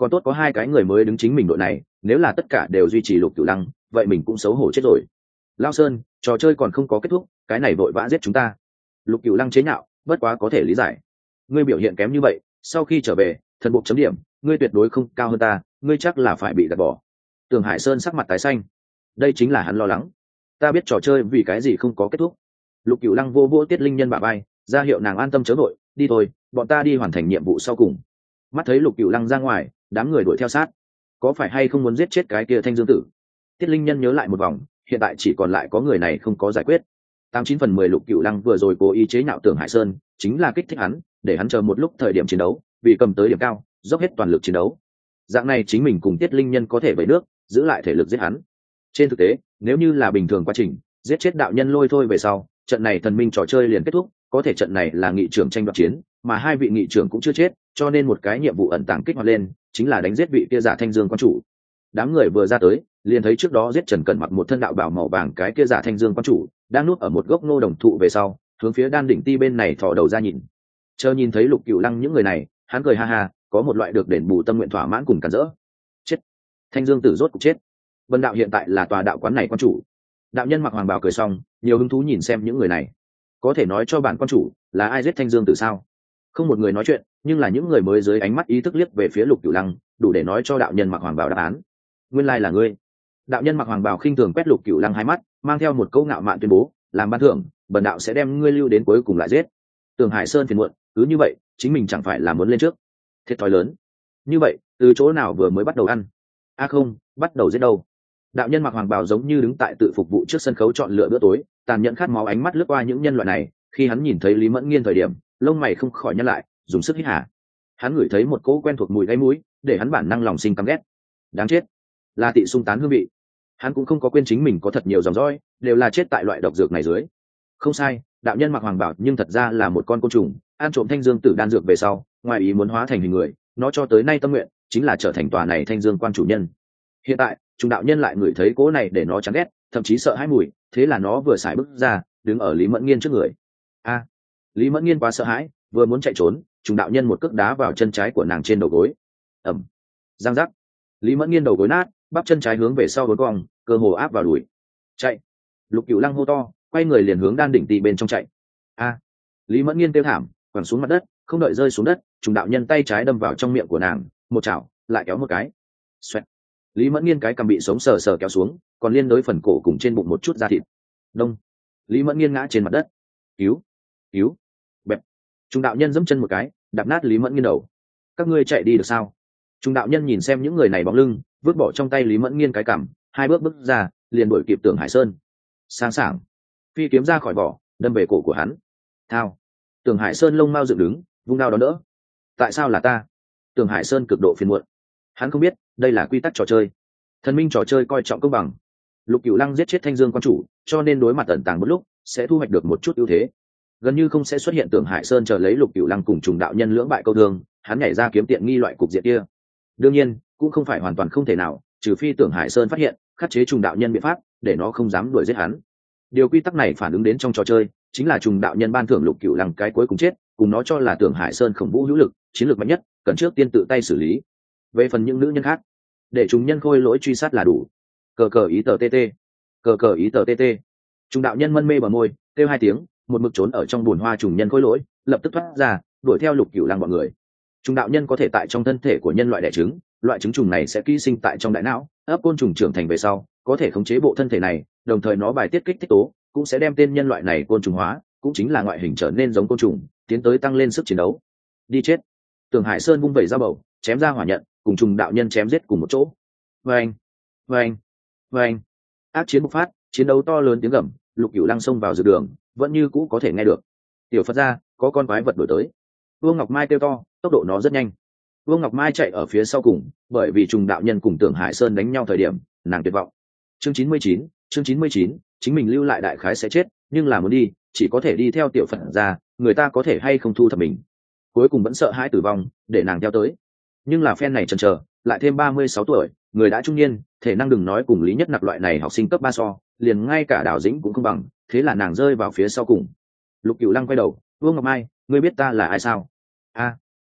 Speaker 1: còn tốt có hai cái người mới đứng chính mình đội này, nếu là tất cả đều duy trì Lục Cửu Lăng vậy mình cũng xấu hổ chết rồi. Lao Sơn, trò chơi còn không có kết thúc, cái này vội vã giết chúng ta. Lục Cửu Lăng chế nhạo, bất quá có thể lý giải, ngươi biểu hiện kém như vậy, sau khi trở về thần buộc chấm điểm ngươi tuyệt đối không cao hơn ta, ngươi chắc là phải bị gạt bỏ. Tường Hải Sơn sắc mặt tái xanh, đây chính là hắn lo lắng. Ta biết trò chơi vì cái gì không có kết thúc. Lục Cửu Lăng vô vô Tiết Linh Nhân bả vai, ra hiệu nàng an tâm chớ vội, đi thôi, bọn ta đi hoàn thành nhiệm vụ sau cùng. Mắt thấy Lục Cửu Lăng ra ngoài, đám người đuổi theo sát, có phải hay không muốn giết chết cái kia Thanh Dương Tử? Tiết Linh Nhân nhớ lại một vòng, hiện tại chỉ còn lại có người này không có giải quyết. Tám chín phần mười Lục Cửu Lăng vừa rồi cố ý chế nhạo Tưởng Hải Sơn, chính là kích thích hắn, để hắn chờ một lúc thời điểm chiến đấu, vì cầm tới điểm cao, dốc hết toàn lực chiến đấu. Dạng này chính mình cùng Tiết Linh Nhân có thể vẩy nước, giữ lại thể lực giết hắn. Trên thực tế, nếu như là bình thường quá trình, giết chết đạo nhân lôi thôi về sau, trận này thần minh trò chơi liền kết thúc, có thể trận này là nghị trưởng tranh đoạt chiến, mà hai vị nghị trưởng cũng chưa chết, cho nên một cái nhiệm vụ ẩn tàng kích hoạt lên, chính là đánh giết vị kia giả Thanh Dương quan chủ. Đám người vừa ra tới, liền thấy trước đó giết Trần Cẩn mặc một thân đạo bào màu vàng cái kia giả Thanh Dương quan chủ, đang núp ở một gốc ngô đồng thụ về sau, hướng phía Đan đỉnh ti bên này thò đầu ra nhìn. Chờ nhìn thấy Lục Cửu Lăng những người này, hắn cười ha ha, có một loại được đền bù tâm nguyện thỏa mãn cùng cản rỡ. Chết. Thanh Dương Tử rốt cục chết. Vân đạo hiện tại là tòa đạo quán này quan chủ. Đạo nhân mặc hoàng bào cười xong, nhiều hứng thú nhìn xem những người này. Có thể nói cho bản quan chủ là ai giết Thanh Dương Tử sao? Không một người nói chuyện, nhưng là những người mới dưới ánh mắt ý thức liếc về phía Lục Cửu Lăng, đủ để nói cho đạo nhân mặc hoàng bào đáp án. Nguyên lai là ngươi. Đạo nhân mặc hoàng bào khinh thường quét Lục Cửu Lăng hai mắt, mang theo một câu ngạo mạn tuyên bố, làm ban thưởng, bần đạo sẽ đem ngươi lưu đến cuối cùng lại giết. Tường Hải Sơn phiền muộn, cứ như vậy, chính mình chẳng phải là muốn lên trước. Thiệt thòi lớn. Như vậy, từ chỗ nào vừa mới bắt đầu ăn? A à không, bắt đầu giết đâu? Đạo nhân mặc hoàng bào giống như đứng tại tự phục vụ trước sân khấu chọn lựa bữa tối, tàn nhẫn khát máu ánh mắt lướt qua những nhân loại này, khi hắn nhìn thấy Lý Mẫn Nghiên thời điểm, lông mày không khỏi nhăn lại, dùng sức hít hà. Hắn ngửi thấy một cỗ quen thuộc mùi gáy mũi, để hắn bản năng lòng sinh căm ghét. Đáng chết, là tị sung tán hương vị. Hắn cũng không có quên chính mình có thật nhiều dòng dõi, đều là chết tại loại độc dược này dưới. Không sai, đạo nhân mặc hoàng bào nhưng thật ra là một con côn trùng, ăn trộm Thanh Dương Tử đan dược về sau, ngoài ý muốn hóa thành hình người, nó cho tới nay tâm nguyện chính là trở thành tòa này Thanh Dương quan chủ nhân. Hiện tại, trùng đạo nhân lại ngửi thấy cỗ này để nó chán ghét, thậm chí sợ hãi mùi, thế là nó vừa xài bước ra, đứng ở Lý Mẫn Nghiên trước người. A, Lý Mẫn Nghiên quá sợ hãi, vừa muốn chạy trốn, trùng đạo nhân một cước đá vào chân trái của nàng trên đầu gối. Ầm, răng rắc. Lý Mẫn Nghiên đầu gối nát, bắp chân trái hướng về sau uốn cong, cơ hồ áp vào đùi. Chạy. Lục Cửu Lăng hô to, quay người liền hướng Đan đỉnh tì bên trong chạy. A, Lý Mẫn Nghiên kêu thảm, quẳng xuống mặt đất, không đợi rơi xuống đất, trùng đạo nhân tay trái đâm vào trong miệng của nàng, một chảo, lại kéo một cái. Xoẹt. Lý Mẫn Nghiên cái cằm bị sống sờ sờ kéo xuống, còn liên đối phần cổ cùng trên bụng một chút da thịt. Đông. Lý Mẫn Nghiên ngã trên mặt đất. Cứu, cứu. Bẹp. Trùng đạo nhân giẫm chân một cái, đạp nát Lý Mẫn Nghiên đầu. Các ngươi chạy đi được sao? Trùng đạo nhân nhìn xem những người này bóng lưng, vứt bỏ trong tay Lý Mẫn Nghiên cái cằm, hai bước bước ra, liền đuổi kịp Tưởng Hải Sơn. Sáng sảng, phi kiếm ra khỏi vỏ, đâm về cổ của hắn. Thao. Tưởng Hải Sơn lông mao dựng đứng, vung đao đón đỡ. Tại sao là ta? Tưởng Hải Sơn cực độ phiền muộn. Hắn không biết, đây là quy tắc trò chơi. Thần minh trò chơi coi trọng công bằng. Lục Cửu Lăng giết chết Thanh Dương quan chủ, cho nên đối mặt ẩn tàng một lúc, sẽ thu hoạch được một chút ưu thế. Gần như không sẽ xuất hiện Tưởng Hải Sơn chờ lấy Lục Cửu Lăng cùng trùng đạo nhân lưỡng bại câu thương, hắn nhảy ra kiếm tiện nghi loại cục diện kia. Đương nhiên, cũng không phải hoàn toàn không thể nào, trừ phi Tưởng Hải Sơn phát hiện, khắc chế trùng đạo nhân biện pháp, để nó không dám đuổi giết hắn. Điều quy tắc này phản ứng đến trong trò chơi, chính là trùng đạo nhân ban thưởng Lục Cửu Lăng cái cuối cùng chết, cùng nó cho là Tưởng Hải Sơn khổng vũ hữu lực, chiến lược mạnh nhất, cần trước tiên tự tay xử lý. Về phần những nữ nhân khác, để chúng nhân khôi lỗi truy sát là đủ. Cờ cờ ý tờ tt, cờ cờ ý tờ tt. Trùng đạo nhân mân mê bờ môi, kêu hai tiếng, một mực trốn ở trong bùn hoa trùng nhân khôi lỗi, lập tức thoát ra, đuổi theo Lục Cửu Lăng bọn người. Trùng đạo nhân có thể tại trong thân thể của nhân loại đẻ trứng, loại trứng trùng này sẽ ký sinh tại trong đại não, ấp côn trùng trưởng thành về sau, có thể khống chế bộ thân thể này, đồng thời nó bài tiết kích thích tố, cũng sẽ đem tên nhân loại này côn trùng hóa, cũng chính là ngoại hình trở nên giống côn trùng, tiến tới tăng lên sức chiến đấu. Đi chết. Tưởng Hải Sơn vung vẩy dao bầu, chém ra hỏa nhận, cùng trùng đạo nhân chém giết cùng một chỗ. Vâng, vâng, vâng. Ác chiến bộc phát, chiến đấu to lớn tiếng gầm, Lục Cửu Lăng xông vào dược đường, vẫn như cũ có thể nghe được. Tiểu Phật gia, có con quái vật đuổi tới. Vương Ngọc Mai kêu to, tốc độ nó rất nhanh. Vương Ngọc Mai chạy ở phía sau cùng, bởi vì trùng đạo nhân cùng Tưởng Hải Sơn đánh nhau thời điểm, nàng tuyệt vọng. Chương chín mươi chín, chương chín mươi chín, chính mình lưu lại đại khái sẽ chết, nhưng là muốn đi, chỉ có thể đi theo Tiểu Phật gia, người ta có thể hay không thu thập mình. Cuối cùng vẫn sợ hãi tử vong, để nàng theo tới. Nhưng là phen này chần chờ, lại thêm ba mươi sáu tuổi, người đã trung niên, thể năng đừng nói cùng Lý Nhất Nặc loại này học sinh cấp ba so, liền ngay cả Đào Dĩnh cũng không bằng, thế là nàng rơi vào phía sau cùng. Lục Cửu Lăng quay đầu, Vương Ngọc Mai, ngươi biết ta là ai sao? A,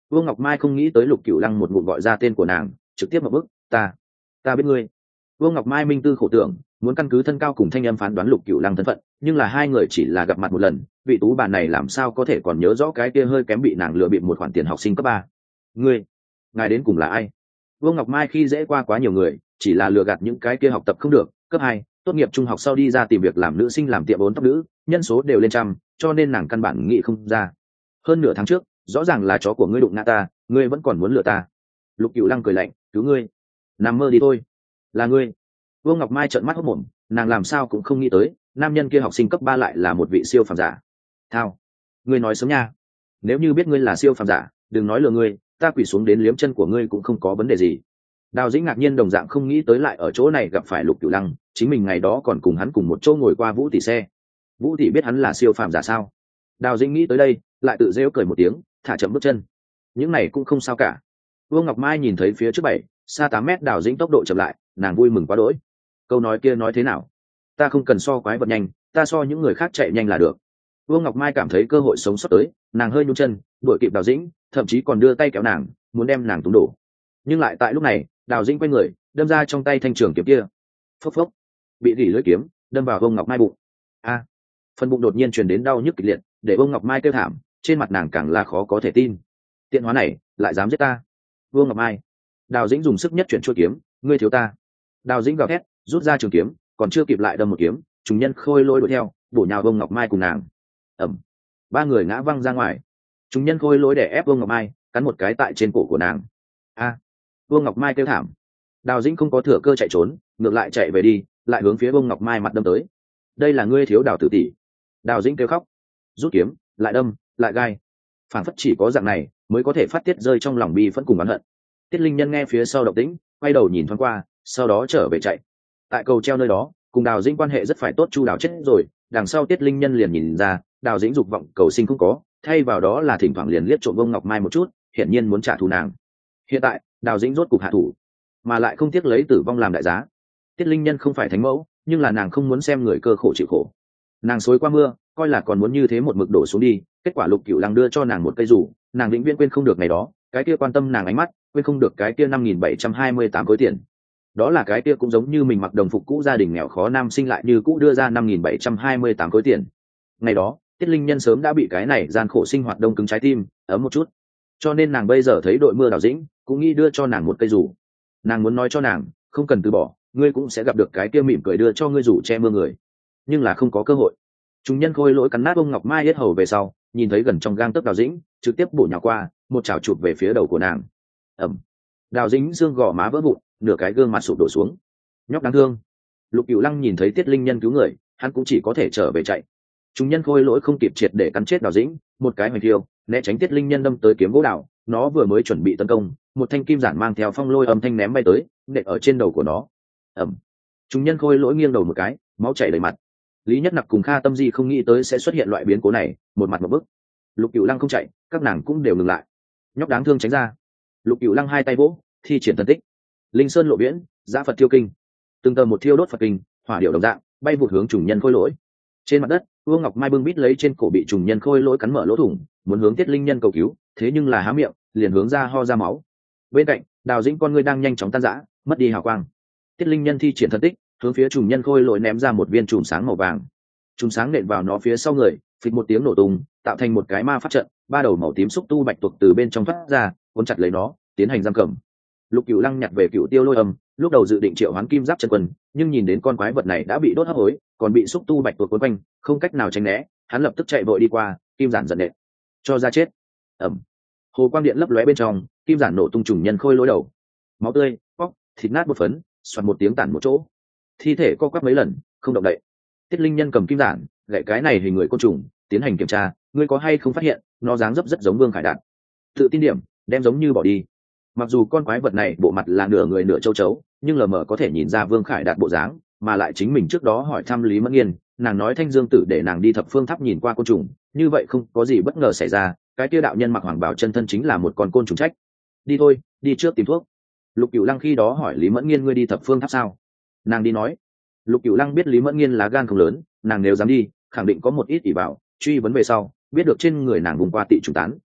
Speaker 1: Vương Ngọc Mai không nghĩ tới Lục Cửu Lăng một ngụm gọi ra tên của nàng, trực tiếp một bước, ta ta biết ngươi. Vương Ngọc Mai minh tư khổ tưởng, muốn căn cứ thân cao cùng thanh âm phán đoán Lục Cửu Lăng thân phận, nhưng là hai người chỉ là gặp mặt một lần, vị tú bà này làm sao có thể còn nhớ rõ cái kia hơi kém bị nàng lừa bịp một khoản tiền học sinh cấp ba. Ngươi, ngài đến cùng là ai? Vương Ngọc Mai khi dễ qua quá nhiều người, chỉ là lừa gạt những cái kia học tập không được, cấp hai, tốt nghiệp trung học sau đi ra tìm việc làm nữ sinh làm tiệm bốn tóc nữ, nhân số đều lên trăm, cho nên nàng căn bản nghĩ không ra. Hơn nửa tháng trước, rõ ràng là chó của ngươi đụng ngã ta, ngươi vẫn còn muốn lừa ta. Lục Cửu Lăng cười lạnh, cứu ngươi, nằm mơ đi thôi. Là ngươi. Vương Ngọc Mai trợn mắt hốt mồm, nàng làm sao cũng không nghĩ tới, nam nhân kia học sinh cấp ba lại là một vị siêu phàm giả. Thao, ngươi nói sớm nha. Nếu như biết ngươi là siêu phàm giả, đừng nói lừa ngươi, ta quỳ xuống đến liếm chân của ngươi cũng không có vấn đề gì. Đào Dĩnh ngạc nhiên đồng dạng không nghĩ tới lại ở chỗ này gặp phải Lục Cửu Lăng, chính mình ngày đó còn cùng hắn cùng một chỗ ngồi qua Vũ tỷ xe. Vũ tỷ biết hắn là siêu phàm giả sao? Đào Dĩnh nghĩ tới đây, lại tự rêu cười một tiếng, thả chậm bước chân. Những này cũng không sao cả. Vương Ngọc Mai nhìn thấy phía trước bảy, xa tám mét Đào Dĩnh tốc độ chậm lại, nàng vui mừng quá đỗi. Câu nói kia nói thế nào? Ta không cần so quái vật nhanh, ta so những người khác chạy nhanh là được. Vương Ngọc Mai cảm thấy cơ hội sống sót tới, nàng hơi nhún chân, đuổi kịp Đào Dĩnh, thậm chí còn đưa tay kéo nàng, muốn đem nàng túng đổ. Nhưng lại tại lúc này, Đào Dĩnh quay người, đâm ra trong tay thanh trường kiếm kia. Phốc phốc, bị rỉ lưỡi kiếm đâm vào Vương Ngọc Mai bụng. A, phần bụng đột nhiên truyền đến đau nhức kịch liệt, để Vương Ngọc Mai kêu thảm, trên mặt nàng càng là khó có thể tin. Tiện hóa này lại dám giết ta. Vương Ngọc Mai. Đào Dĩnh dùng sức nhất chuyển chuôi kiếm, ngươi thiếu ta. Đào Dĩnh gào thét, rút ra trường kiếm, còn chưa kịp lại đâm một kiếm, trùng nhân khôi lỗi đuổi theo, bổ nhào Vương Ngọc Mai cùng nàng. Ầm, ba người ngã văng ra ngoài. Trùng nhân khôi lỗi đè ép Vương Ngọc Mai, cắn một cái tại trên cổ của nàng. A, Vương Ngọc Mai kêu thảm. Đào Dĩnh không có thừa cơ chạy trốn, ngược lại chạy về đi, lại hướng phía Vương Ngọc Mai mặt đâm tới. Đây là ngươi thiếu Đào tử tỷ. Đào Dĩnh kêu khóc, rút kiếm, lại đâm, lại gai. Phản phất chỉ có dạng này mới có thể phát tiết rơi trong lòng bi phẫn cùng oán hận. Tiết Linh Nhân nghe phía sau động tĩnh, quay đầu nhìn thoáng qua, sau đó trở về chạy. Tại cầu treo nơi đó, cùng Đào Dĩnh quan hệ rất phải tốt, Chu Đào chết rồi, đằng sau Tiết Linh Nhân liền nhìn ra, Đào Dĩnh dục vọng cầu sinh không có, thay vào đó là thỉnh thoảng liền liếc trộm Vương Ngọc Mai một chút, hiển nhiên muốn trả thù nàng. Hiện tại, Đào Dĩnh rốt cục hạ thủ, mà lại không tiếc lấy tử vong làm đại giá. Tiết Linh Nhân không phải thánh mẫu, nhưng là nàng không muốn xem người cơ khổ chịu khổ. Nàng xối qua mưa, coi là còn muốn như thế một mực đổ xuống đi, kết quả Lục Cửu Lăng đưa cho nàng một cây rủ, nàng vĩnh viễn quên không được ngày đó, cái kia quan tâm nàng ánh mắt, quên không được cái kia năm nghìn bảy trăm hai mươi tám khối tiền. Đó là cái kia cũng giống như mình mặc đồng phục cũ gia đình nghèo khó nam sinh lại như cũ đưa ra năm nghìn bảy trăm hai mươi tám khối tiền. Ngày đó, Tiết Linh Nhân sớm đã bị cái này gian khổ sinh hoạt đông cứng trái tim, ấm một chút. Cho nên nàng bây giờ thấy đội mưa Đào Dĩnh, cũng nghĩ đưa cho nàng một cây rủ. Nàng muốn nói cho nàng, không cần từ bỏ, ngươi cũng sẽ gặp được cái kia mỉm cười đưa cho ngươi rủ che mưa người. Nhưng là không có cơ hội. Chúng nhân khôi lỗi cắn nát Vương Ngọc Mai yết hầu về sau, nhìn thấy gần trong gang tấc Đào Dĩnh, trực tiếp bổ nhào qua, một chảo chụp về phía đầu của nàng. Ẩm. Đào Dĩnh xương gò má vỡ vụn, nửa cái gương mặt sụp đổ xuống. Nhóc đáng thương. Lục Cửu Lăng nhìn thấy Tiết Linh Nhân cứu người, hắn cũng chỉ có thể trở về chạy. Chúng nhân khôi lỗi không kịp triệt để cắn chết Đào Dĩnh, một cái hoành thiêu, né tránh Tiết Linh Nhân đâm tới kiếm gỗ đào, nó vừa mới chuẩn bị tấn công, một thanh kim giản mang theo phong lôi âm thanh ném bay tới, nện ở trên đầu của nó. Ẩm. Chúng nhân khôi lỗi nghiêng đầu một cái, máu chảy đầy mặt. Lý Nhất Nặc cùng Kha Tâm Di không nghĩ tới sẽ xuất hiện loại biến cố này, một mặt một bức. Lục Cửu Lăng không chạy, các nàng cũng đều ngừng lại. Nhóc đáng thương tránh ra. Lục Cửu Lăng hai tay vỗ, thi triển thần tích. Linh Sơn lộ viễn, Giã Phật thiêu kinh. Từng tờ một thiêu đốt Phật kinh, hỏa điệu đồng dạng, bay vụt hướng trùng nhân khôi lỗi. Trên mặt đất, Vương Ngọc Mai bưng bít lấy trên cổ bị trùng nhân khôi lỗi cắn mở lỗ thủng, muốn hướng Tiết Linh Nhân cầu cứu, thế nhưng là há miệng, liền hướng ra ho ra máu. Bên cạnh, Đào Dĩnh con ngươi đang nhanh chóng tan rã, mất đi hào quang. Tiết Linh Nhân thi triển thần tích, hướng phía trùng nhân khôi lỗi ném ra một viên chùm sáng màu vàng. Chùm sáng nện vào nó phía sau người, phịch một tiếng nổ tung, tạo thành một cái ma pháp trận, ba đầu màu tím xúc tu bạch tuộc từ bên trong thoát ra, cuốn chặt lấy nó, tiến hành giam cầm. Lục Cửu Lăng nhặt về Cửu Tiêu Lôi Âm, lúc đầu dự định triệu hoán kim giáp chân quân, nhưng nhìn đến con quái vật này đã bị đốt hấp hối, còn bị xúc tu bạch tuộc cuốn quanh, không cách nào tránh né, hắn lập tức chạy vội đi qua, kim giản giận nện, cho ra chết. Ầm. Hồ quang điện lấp lóe bên trong, kim giản nổ tung trùng nhân khôi lỗi đầu, máu tươi, bóc, thịt nát một phấn, xoạt một tiếng tản một chỗ, thi thể co quắp mấy lần, không động đậy. Tiết Linh Nhân cầm kim giản, gậy cái này hình người côn trùng, tiến hành kiểm tra, ngươi có hay không phát hiện, nó dáng dấp rất giống Vương Khải Đạt. Tự tin điểm, đem giống như bỏ đi. Mặc dù con quái vật này bộ mặt là nửa người nửa châu chấu, nhưng lờ mờ có thể nhìn ra Vương Khải Đạt bộ dáng, mà lại chính mình trước đó hỏi thăm Lý Mẫn Nghiên, nàng nói Thanh Dương Tử để nàng đi thập phương tháp nhìn qua côn trùng, như vậy không có gì bất ngờ xảy ra, cái kia đạo nhân mặc hoàng bào chân thân chính là một con côn trùng trách. Đi thôi, đi trước tìm thuốc. Lục Cửu Lăng khi đó hỏi Lý Mẫn Nghiên, ngươi đi thập phương tháp sao? Nàng đi nói. Lục Cửu Lăng biết Lý Mẫn Nghiên lá gan không lớn, nàng nếu dám đi, khẳng định có một ít ỷ bảo, truy vấn về sau, biết được trên người nàng vùng qua tị trùng tán.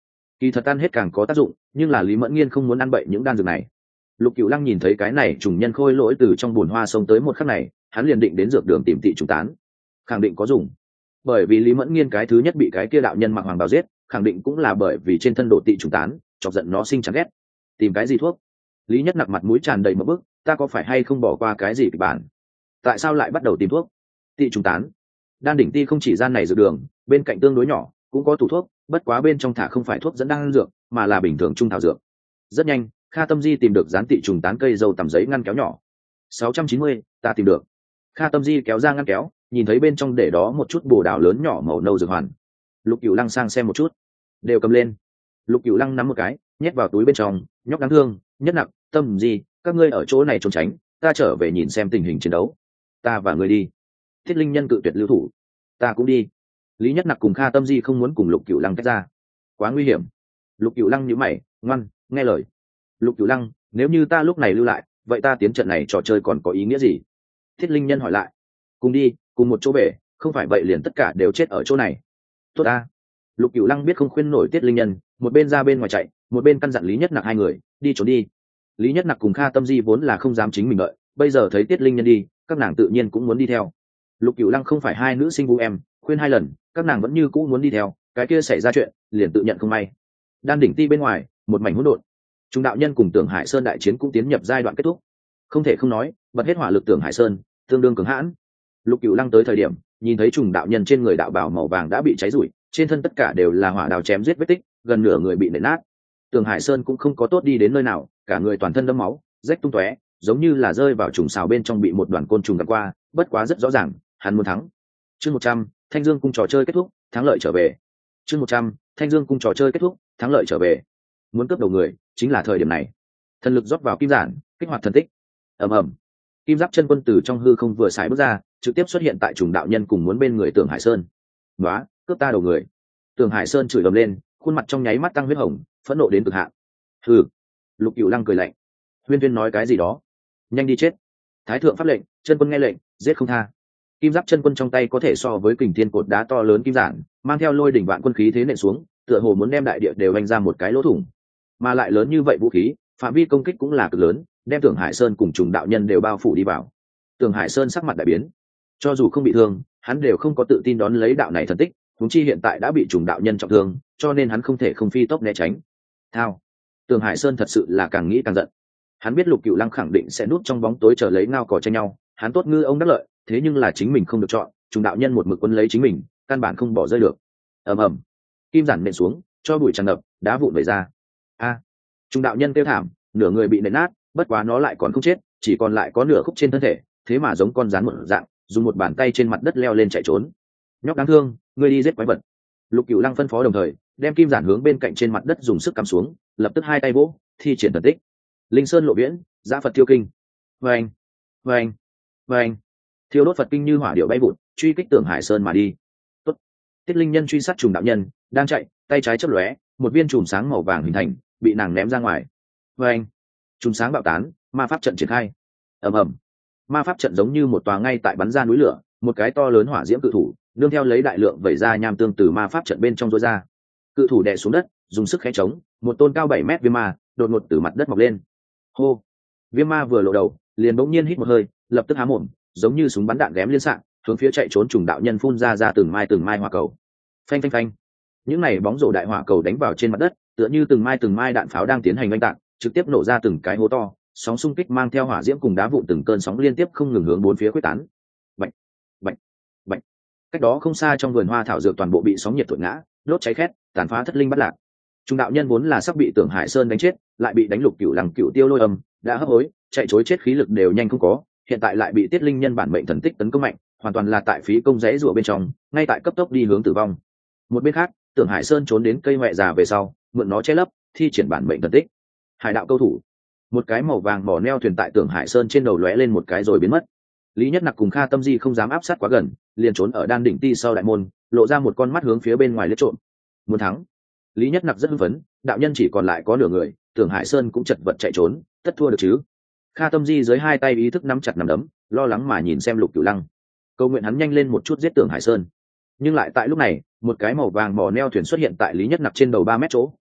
Speaker 1: kỳ thật ăn hết càng có tác dụng, nhưng là Lý Mẫn Nghiên không muốn ăn bậy những đan dược này. Lục Cửu Lăng nhìn thấy cái này trùng nhân khôi lỗi từ trong bùn hoa sông tới một khắc này, hắn liền định đến dược đường tìm tị trùng tán, khẳng định có dùng. Bởi vì Lý Mẫn Nghiên cái thứ nhất bị cái kia đạo nhân mặc hoàng bào giết, khẳng định cũng là bởi vì trên thân độ tị trùng tán, chọc giận nó sinh chán ghét. Tìm cái gì thuốc? Lý Nhất Nặc mặt mũi tràn đầy một bức, ta có phải hay không bỏ qua cái gì kịch bản? Tại sao lại bắt đầu tìm thuốc? Tị trùng tán. Đan đỉnh ti không chỉ gian này dược đường, bên cạnh tương đối nhỏ, cũng có tủ thuốc, bất quá bên trong thả không phải thuốc dẫn đan dược, mà là bình thường trung thảo dược. Rất nhanh, Kha Tâm Di tìm được dán tị trùng tán cây dâu tằm giấy ngăn kéo nhỏ. sáu trăm chín mươi, ta tìm được. Kha Tâm Di kéo ra ngăn kéo, nhìn thấy bên trong để đó một chút bồ đào lớn nhỏ màu nâu dược hoàn. Lục Cửu Lăng sang xem một chút, đều cầm lên. Lục Cửu Lăng nắm một cái, nhét vào túi bên trong, nhóc đáng thương, Nhất Nặc, Tâm Di, các ngươi ở chỗ này trốn tránh, ta trở về nhìn xem tình hình chiến đấu. Ta và ngươi đi. Thiết Linh Nhân cự tuyệt lưu thủ. Ta cũng đi. Lý Nhất Nặc cùng Kha Tâm Di không muốn cùng Lục Cửu Lăng tách ra, quá nguy hiểm. Lục Cửu Lăng nhíu mày, ngoan, nghe lời. Lục Cửu Lăng, nếu như ta lúc này lưu lại, vậy ta tiến trận này trò chơi còn có ý nghĩa gì? Thiết Linh Nhân hỏi lại. Cùng đi, cùng một chỗ bể, không phải vậy liền tất cả đều chết ở chỗ này. Tốt ta. Lục Cửu Lăng biết không khuyên nổi Tiết Linh Nhân, một bên ra bên ngoài chạy, một bên căn dặn Lý Nhất Nặc hai người đi trốn đi. Lý Nhất Nặc cùng Kha Tâm Di vốn là không dám chính mình đợi, bây giờ thấy Tiết Linh Nhân đi, các nàng tự nhiên cũng muốn đi theo. Lục Cửu Lăng không phải hai nữ sinh vũ em, khuyên hai lần, các nàng vẫn như cũ muốn đi theo, cái kia xảy ra chuyện, liền tự nhận không may. Đan đỉnh ti bên ngoài, một mảnh hỗn độn. Trung đạo nhân cùng Tưởng Hải Sơn đại chiến cũng tiến nhập giai đoạn kết thúc. Không thể không nói, bật hết hỏa lực Tưởng Hải Sơn, tương đương cường hãn. Lục Cửu Lăng tới thời điểm, nhìn thấy trùng đạo nhân trên người đạo bào màu vàng đã bị cháy rụi, trên thân tất cả đều là hỏa đào chém giết vết tích, gần nửa người bị nện nát. Tưởng Hải Sơn cũng không có tốt đi đến nơi nào, cả người toàn thân đẫm máu, rách tung tóe, giống như là rơi vào trùng xào bên trong bị một đoàn côn trùng gặm qua, bất quá rất rõ ràng, hắn muốn thắng. Chương một trăm, Thanh Dương cung trò chơi kết thúc, thắng lợi trở về. Chương một trăm, Thanh Dương cung trò chơi kết thúc, thắng lợi trở về. Muốn cướp đầu người, chính là thời điểm này. Thần lực rót vào kim giản, kích hoạt thần tích. Ầm ầm. Kim Giáp Chân Quân từ trong hư không vừa xài bước ra, trực tiếp xuất hiện tại trùng đạo nhân cùng muốn bên người Tưởng Hải Sơn. "Nóa, cướp ta đầu người!" Tưởng Hải Sơn chửi ầm lên, khuôn mặt trong nháy mắt tăng huyết hồng, phẫn nộ đến cực hạn. "Hừ." Lục Cửu Lăng cười lạnh. Huyên Viên nói cái gì đó? Nhanh đi chết. Thái thượng pháp lệnh, Chân Quân nghe lệnh, giết không tha. Kim Giáp Chân Quân trong tay có thể so với kình thiên cột đá to lớn kim giản, mang theo lôi đỉnh vạn quân khí thế nện xuống, tựa hồ muốn đem đại địa đều vành ra một cái lỗ thủng. Mà lại lớn như vậy vũ khí, phạm vi công kích cũng là cực lớn, đem Tưởng Hải Sơn cùng trùng đạo nhân đều bao phủ đi vào. Tưởng Hải Sơn sắc mặt đại biến, cho dù không bị thương, hắn đều không có tự tin đón lấy đạo này thần tích, huống chi hiện tại đã bị trùng đạo nhân trọng thương, cho nên hắn không thể không phi tốc né tránh. Thao. Tưởng Hải Sơn thật sự là càng nghĩ càng giận. Hắn biết Lục Cửu Lăng khẳng định sẽ núp trong bóng tối chờ lấy ngao cò tranh nhau, hắn tốt ngư ông đắc lợi, thế nhưng là chính mình không được chọn, trùng đạo nhân một mực quấn lấy chính mình, căn bản không bỏ rơi được. Ầm ầm. Kim giản nện xuống, cho bụi tràn ngập, đá vụn vẩy ra. A. Trùng đạo nhân kêu thảm, nửa người bị nện nát, bất quá nó lại còn không chết, chỉ còn lại có nửa khúc trên thân thể, thế mà giống con rắn một dạng, dùng một bàn tay trên mặt đất leo lên chạy trốn. Nhóc đáng thương, ngươi đi giết quái vật. Lục Cửu Lăng phân phó đồng thời, đem kim giản hướng bên cạnh trên mặt đất dùng sức cắm xuống, lập tức hai tay vỗ, thi triển thần tích. Linh Sơn lộ viễn, Giã Phật Thiêu Kinh. Vâng, vâng, vâng. Thiêu đốt Phật kinh như hỏa điệu bay vụt, truy kích Tưởng Hải Sơn mà đi. Tốt. Tiết Linh Nhân truy sát trùng đạo nhân, đang chạy, tay trái chớp lóe, một viên chùm sáng màu vàng hình thành, bị nàng ném ra ngoài. Vâng. Chùm sáng bạo tán, ma pháp trận triển khai. Ầm ầm. Ma pháp trận giống như một tòa ngay tại bắn ra núi lửa, một cái to lớn hỏa diễm cự thủ, nương theo lấy đại lượng vẩy ra nham tương từ ma pháp trận bên trong rối ra. Cự thủ đè xuống đất, dùng sức khẽ chống, một tôn cao bảy mét viêm ma đột ngột từ mặt đất mọc lên. Hô. Viêm ma vừa lộ đầu, liền bỗng nhiên hít một hơi, lập tức há mồm, giống như súng bắn đạn ghém liên xạ, hướng phía chạy trốn trùng đạo nhân phun ra ra từng mai từng mai hỏa cầu. Phanh phanh phanh. Những này bóng rổ đại hỏa cầu đánh vào trên mặt đất, tựa như từng mai từng mai đạn pháo đang tiến hành oanh tạc, trực tiếp nổ ra từng cái hố to, sóng xung kích mang theo hỏa diễm cùng đá vụn từng cơn sóng liên tiếp không ngừng hướng bốn phía quyết tán. Bạch, bạch, bạch. Cách đó không xa trong vườn hoa thảo dược toàn bộ bị sóng nhiệt thổi ngã, đốt cháy khét, tàn phá thất linh bất lạc. Trung đạo nhân vốn là sắp bị Tưởng Hải Sơn đánh chết, lại bị đánh Lục Cửu Lăng cựu tiêu lôi âm, đã hấp hối, chạy trối chết khí lực đều nhanh không có, hiện tại lại bị Tiết Linh Nhân bản mệnh thần tích tấn công mạnh, hoàn toàn là tại phí công rẽ rùa bên trong, ngay tại cấp tốc đi hướng tử vong. Một bên khác, Tưởng Hải Sơn trốn đến cây hoè già về sau, mượn nó che lấp, thi triển bản mệnh thần tích. Hải đạo câu thủ. Một cái màu vàng mỏ neo thuyền tại Tưởng Hải Sơn trên đầu lóe lên một cái rồi biến mất. Lý Nhất Nặc cùng Kha Tâm Di không dám áp sát quá gần, liền trốn ở đan đỉnh ti sau đại môn, lộ ra một con mắt hướng phía bên ngoài liếc trộm. Muốn thắng. Lý Nhất Nặc rất hưng phấn, đạo nhân chỉ còn lại có nửa người, Tưởng Hải Sơn cũng chật vật chạy trốn, tất thua được chứ. Kha Tâm Di dưới hai tay ý thức nắm chặt nắm đấm, lo lắng mà nhìn xem Lục Cửu Lăng, cầu nguyện hắn nhanh lên một chút giết Tưởng Hải Sơn. Nhưng lại tại lúc này, một cái màu vàng mỏ neo thuyền xuất hiện tại Lý Nhất Nặc trên đầu ba mét chỗ,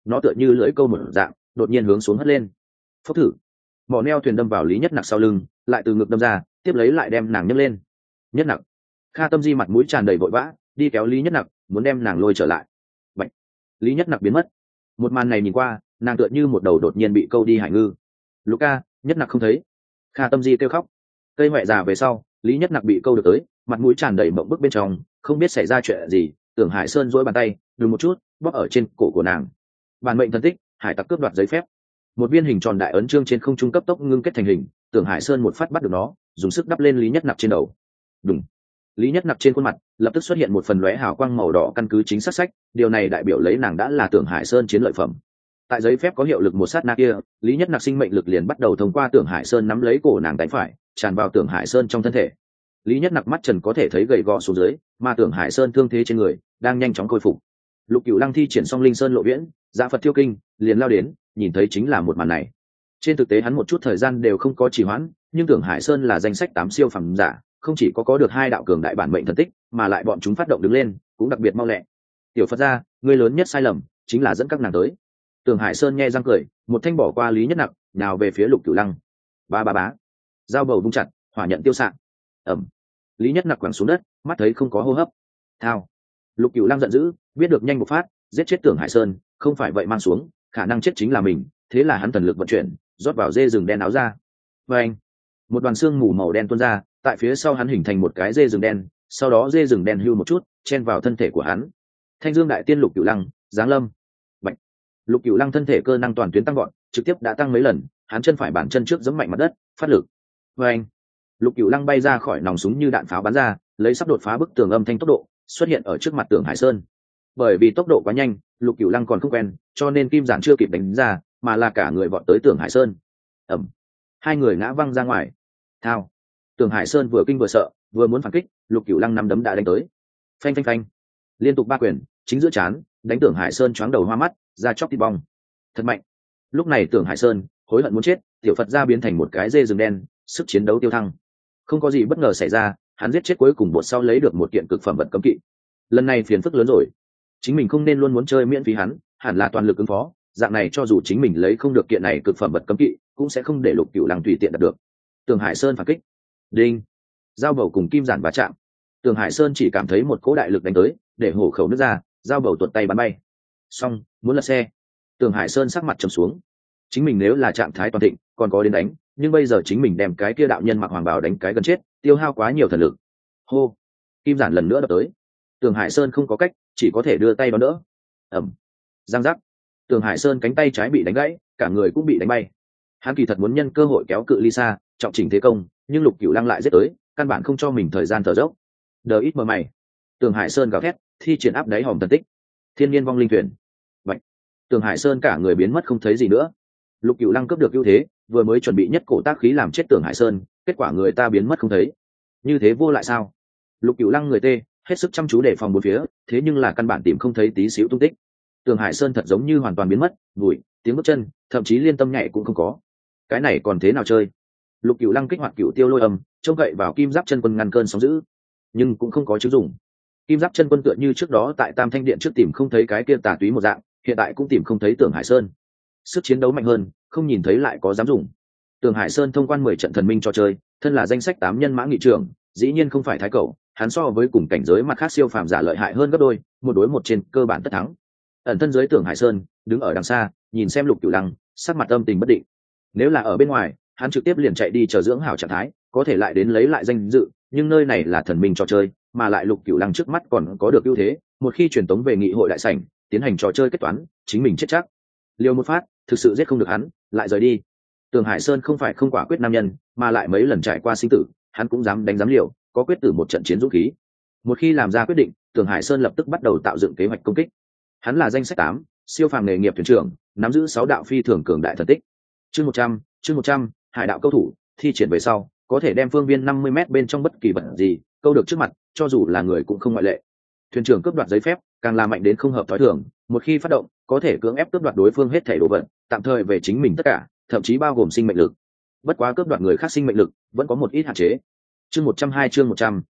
Speaker 1: nó tựa như lưỡi câu một dạng đột nhiên hướng xuống hất lên. Phốc thử, mỏ neo thuyền đâm vào Lý Nhất Nặc sau lưng, lại từ ngực đâm ra, tiếp lấy lại đem nàng nhấc lên. Nhất Nặc, Kha Tâm Di mặt mũi tràn đầy vội vã đi kéo Lý Nhất Nặc, muốn đem nàng lôi trở lại. Bạch, Lý Nhất Nặc biến mất. Một màn này nhìn qua, nàng tựa như một đầu đột nhiên bị câu đi hải ngư. Luca, Nhất Nặc không thấy. Kha Tâm Di kêu khóc. Cây mẹ già về sau, Lý Nhất Nặc bị câu được tới, mặt mũi tràn đầy mộng bức bên trong, không biết xảy ra chuyện gì. Tưởng Hải Sơn duỗi bàn tay đừng một chút bóp ở trên cổ của nàng. Bản mệnh thần tích, hải tặc cướp đoạt giấy phép. Một viên hình tròn đại ấn trương trên không trung cấp tốc ngưng kết thành hình. Tưởng Hải Sơn một phát bắt được nó, dùng sức đắp lên Lý Nhất Nặc trên đầu. Đùng. Lý Nhất Nặc trên khuôn mặt lập tức xuất hiện một phần lóe hào quang màu đỏ căn cứ chính xác sách, điều này đại biểu lấy nàng đã là Tưởng Hải Sơn chiến lợi phẩm. Tại giấy phép có hiệu lực một sát na kia, Lý Nhất Nặc sinh mệnh lực liền bắt đầu thông qua Tưởng Hải Sơn nắm lấy cổ nàng tay phải, tràn vào Tưởng Hải Sơn trong thân thể. Lý Nhất Nặc mắt trần có thể thấy gầy gò xuống dưới, mà Tưởng Hải Sơn thương thế trên người đang nhanh chóng khôi phục. Lục Cửu Lăng thi triển xong Linh Sơn Lộ Viễn, Dạ Phật Thiêu Kinh, liền lao đến, nhìn thấy chính là một màn này. Trên thực tế hắn một chút thời gian đều không có trì hoãn, nhưng Tưởng Hải Sơn là danh sách tám siêu phẩm giả, không chỉ có có được hai đạo cường đại bản mệnh thần tích, mà lại bọn chúng phát động đứng lên cũng đặc biệt mau lẹ. Tiểu Phật gia, người lớn nhất sai lầm chính là dẫn các nàng tới. Tưởng Hải Sơn nghe răng cười, một thanh bỏ qua Lý Nhất Nặc, nào về phía Lục Cửu Lăng. Ba ba bá, dao bầu vung chặt, hỏa nhận tiêu xạ. Ẩm. Lý Nhất Nặc quẳng xuống đất, mắt thấy không có hô hấp. Thao. Lục Cửu Lăng giận dữ, biết được nhanh một phát, giết chết Tưởng Hải Sơn, không phải vậy mang xuống, khả năng chết chính là mình, thế là hắn thần lực vận chuyển, rót vào dê rừng đen áo ra. Và anh, một đoàn xương mù màu đen tuôn ra, tại phía sau hắn hình thành một cái dê rừng đen, sau đó dê rừng đen hưu một chút, chen vào thân thể của hắn. Thanh Dương đại tiên Lục Cửu Lăng, giáng lâm. Bạch. Lục Cửu Lăng thân thể cơ năng toàn tuyến tăng gọn, trực tiếp đã tăng mấy lần, hắn chân phải bàn chân trước giẫm mạnh mặt đất, phát lực. Và anh, Lục Cửu Lăng bay ra khỏi nòng súng như đạn pháo bắn ra, lấy sắp đột phá bức tường âm thanh tốc độ, xuất hiện ở trước mặt Tưởng Hải Sơn. Bởi vì tốc độ quá nhanh, Lục Cửu Lăng còn không quen, cho nên kim giản chưa kịp đánh ra, mà là cả người vọt tới Tưởng Hải Sơn. Ẩm. Hai người ngã văng ra ngoài. Thao. Tưởng Hải Sơn vừa kinh vừa sợ, vừa muốn phản kích, Lục Cửu Lăng nắm đấm đã đánh tới. Phanh phanh phanh. Liên tục ba quyền, chính giữa trán, đánh Tưởng Hải Sơn choáng đầu hoa mắt, da chóc thịt bong. Thật mạnh. Lúc này Tưởng Hải Sơn hối hận muốn chết, tiểu Phật gia biến thành một cái dê rừng đen, sức chiến đấu tiêu thăng. Không có gì bất ngờ xảy ra, hắn giết chết cuối cùng bột sau lấy được một kiện cực phẩm vật cấm kỵ. Lần này phiền phức lớn rồi. Chính mình không nên luôn muốn chơi miễn phí hắn, hẳn là toàn lực ứng phó, dạng này cho dù chính mình lấy không được kiện này cực phẩm vật cấm kỵ, cũng sẽ không để Lục Cửu Lăng tùy tiện đạt được. Tưởng Hải Sơn phản kích. Đinh. Dao bầu cùng kim giản va chạm. Tưởng Hải Sơn chỉ cảm thấy một cỗ đại lực đánh tới, để hổ khẩu nứt ra, dao bầu tuột tay bắn bay. Xong, muốn lật xe. Tưởng Hải Sơn sắc mặt trầm xuống. Chính mình nếu là trạng thái toàn thịnh, còn có đến đánh, nhưng bây giờ chính mình đem cái kia đạo nhân mặc hoàng bào đánh cái gần chết, tiêu hao quá nhiều thần lực. Hô. Kim giản lần nữa đập tới. Tưởng Hải Sơn không có cách, chỉ có thể đưa tay đón đỡ. Ẩm. Giang giác. Tưởng Hải Sơn cánh tay trái bị đánh gãy, cả người cũng bị đánh bay. Hắn kỳ thật muốn nhân cơ hội kéo cự ly xa, trọng chỉnh thế công, nhưng Lục Cửu Lăng lại giết tới, căn bản không cho mình thời gian thở dốc. Đờ ít mờ mày. Tưởng Hải Sơn gào thét, thi triển áp đáy hòm thần tích. Thiên Nhiên vong linh thuyền. Vậy. Tưởng Hải Sơn cả người biến mất không thấy gì nữa. Lục Cửu Lăng cướp được ưu thế, vừa mới chuẩn bị nhất cổ tác khí làm chết Tưởng Hải Sơn, kết quả người ta biến mất không thấy. Như thế vô lại sao? Lục Cửu Lăng người tê, hết sức chăm chú đề phòng bốn phía, thế nhưng là căn bản tìm không thấy tí xíu tung tích. Tưởng Hải Sơn thật giống như hoàn toàn biến mất, bụi, tiếng bước chân, thậm chí liên tâm nhạy cũng không có. Cái này còn thế nào chơi? Lục Cửu Lăng kích hoạt Cửu Tiêu Lôi Âm, trông cậy vào Kim Giáp Chân Quân ngăn cơn sóng dữ, nhưng cũng không có chứng dụng. Kim Giáp Chân Quân tựa như trước đó tại Tam Thanh Điện trước tìm không thấy cái kia tà túy một dạng, hiện tại cũng tìm không thấy Tưởng Hải Sơn. Sức chiến đấu mạnh hơn, không nhìn thấy lại có dám dùng. Tưởng Hải Sơn thông quan mười trận thần minh cho chơi, thân là danh sách tám nhân mã nghị trưởng, dĩ nhiên không phải thái cẩu, hắn so với cùng cảnh giới mặt khác siêu phàm giả lợi hại hơn gấp đôi, một đối một trên cơ bản tất thắng. Ẩn thân dưới Tưởng Hải Sơn, đứng ở đằng xa, nhìn xem Lục Cửu Lăng, sắc mặt âm tình bất định. Nếu là ở bên ngoài, hắn trực tiếp liền chạy đi chờ dưỡng hảo trạng thái, có thể lại đến lấy lại danh dự, nhưng nơi này là thần minh trò chơi, mà lại Lục Cửu Lăng trước mắt còn có được ưu thế, một khi truyền tống về nghị hội đại sảnh, tiến hành trò chơi kết toán, chính mình chết chắc. Liều một phát, thực sự giết không được hắn, lại rời đi. Tưởng Hải Sơn không phải không quả quyết nam nhân, mà lại mấy lần trải qua sinh tử, hắn cũng dám đánh dám liều, có quyết tử một trận chiến dũng khí. Một khi làm ra quyết định, Tưởng Hải Sơn lập tức bắt đầu tạo dựng kế hoạch công kích. Hắn là danh sách tám, siêu phàm nghề nghiệp thuyền trưởng, nắm giữ sáu đạo phi thường cường đại thần tích. Chương một trăm, chương một trăm, hải đạo câu thủ, thi triển về sau, có thể đem phương viên năm mươi mét bên trong bất kỳ vật gì câu được trước mặt, cho dù là người cũng không ngoại lệ. Thuyền trưởng cướp đoạt giấy phép, càng là mạnh đến không hợp thói thường, một khi phát động, có thể cưỡng ép cướp đoạt đối phương hết thảy đồ vật, tạm thời về chính mình tất cả, thậm chí bao gồm sinh mệnh lực. Bất quá cướp đoạt người khác sinh mệnh lực, vẫn có một ít hạn chế. Chương một trăm hai chương một trăm,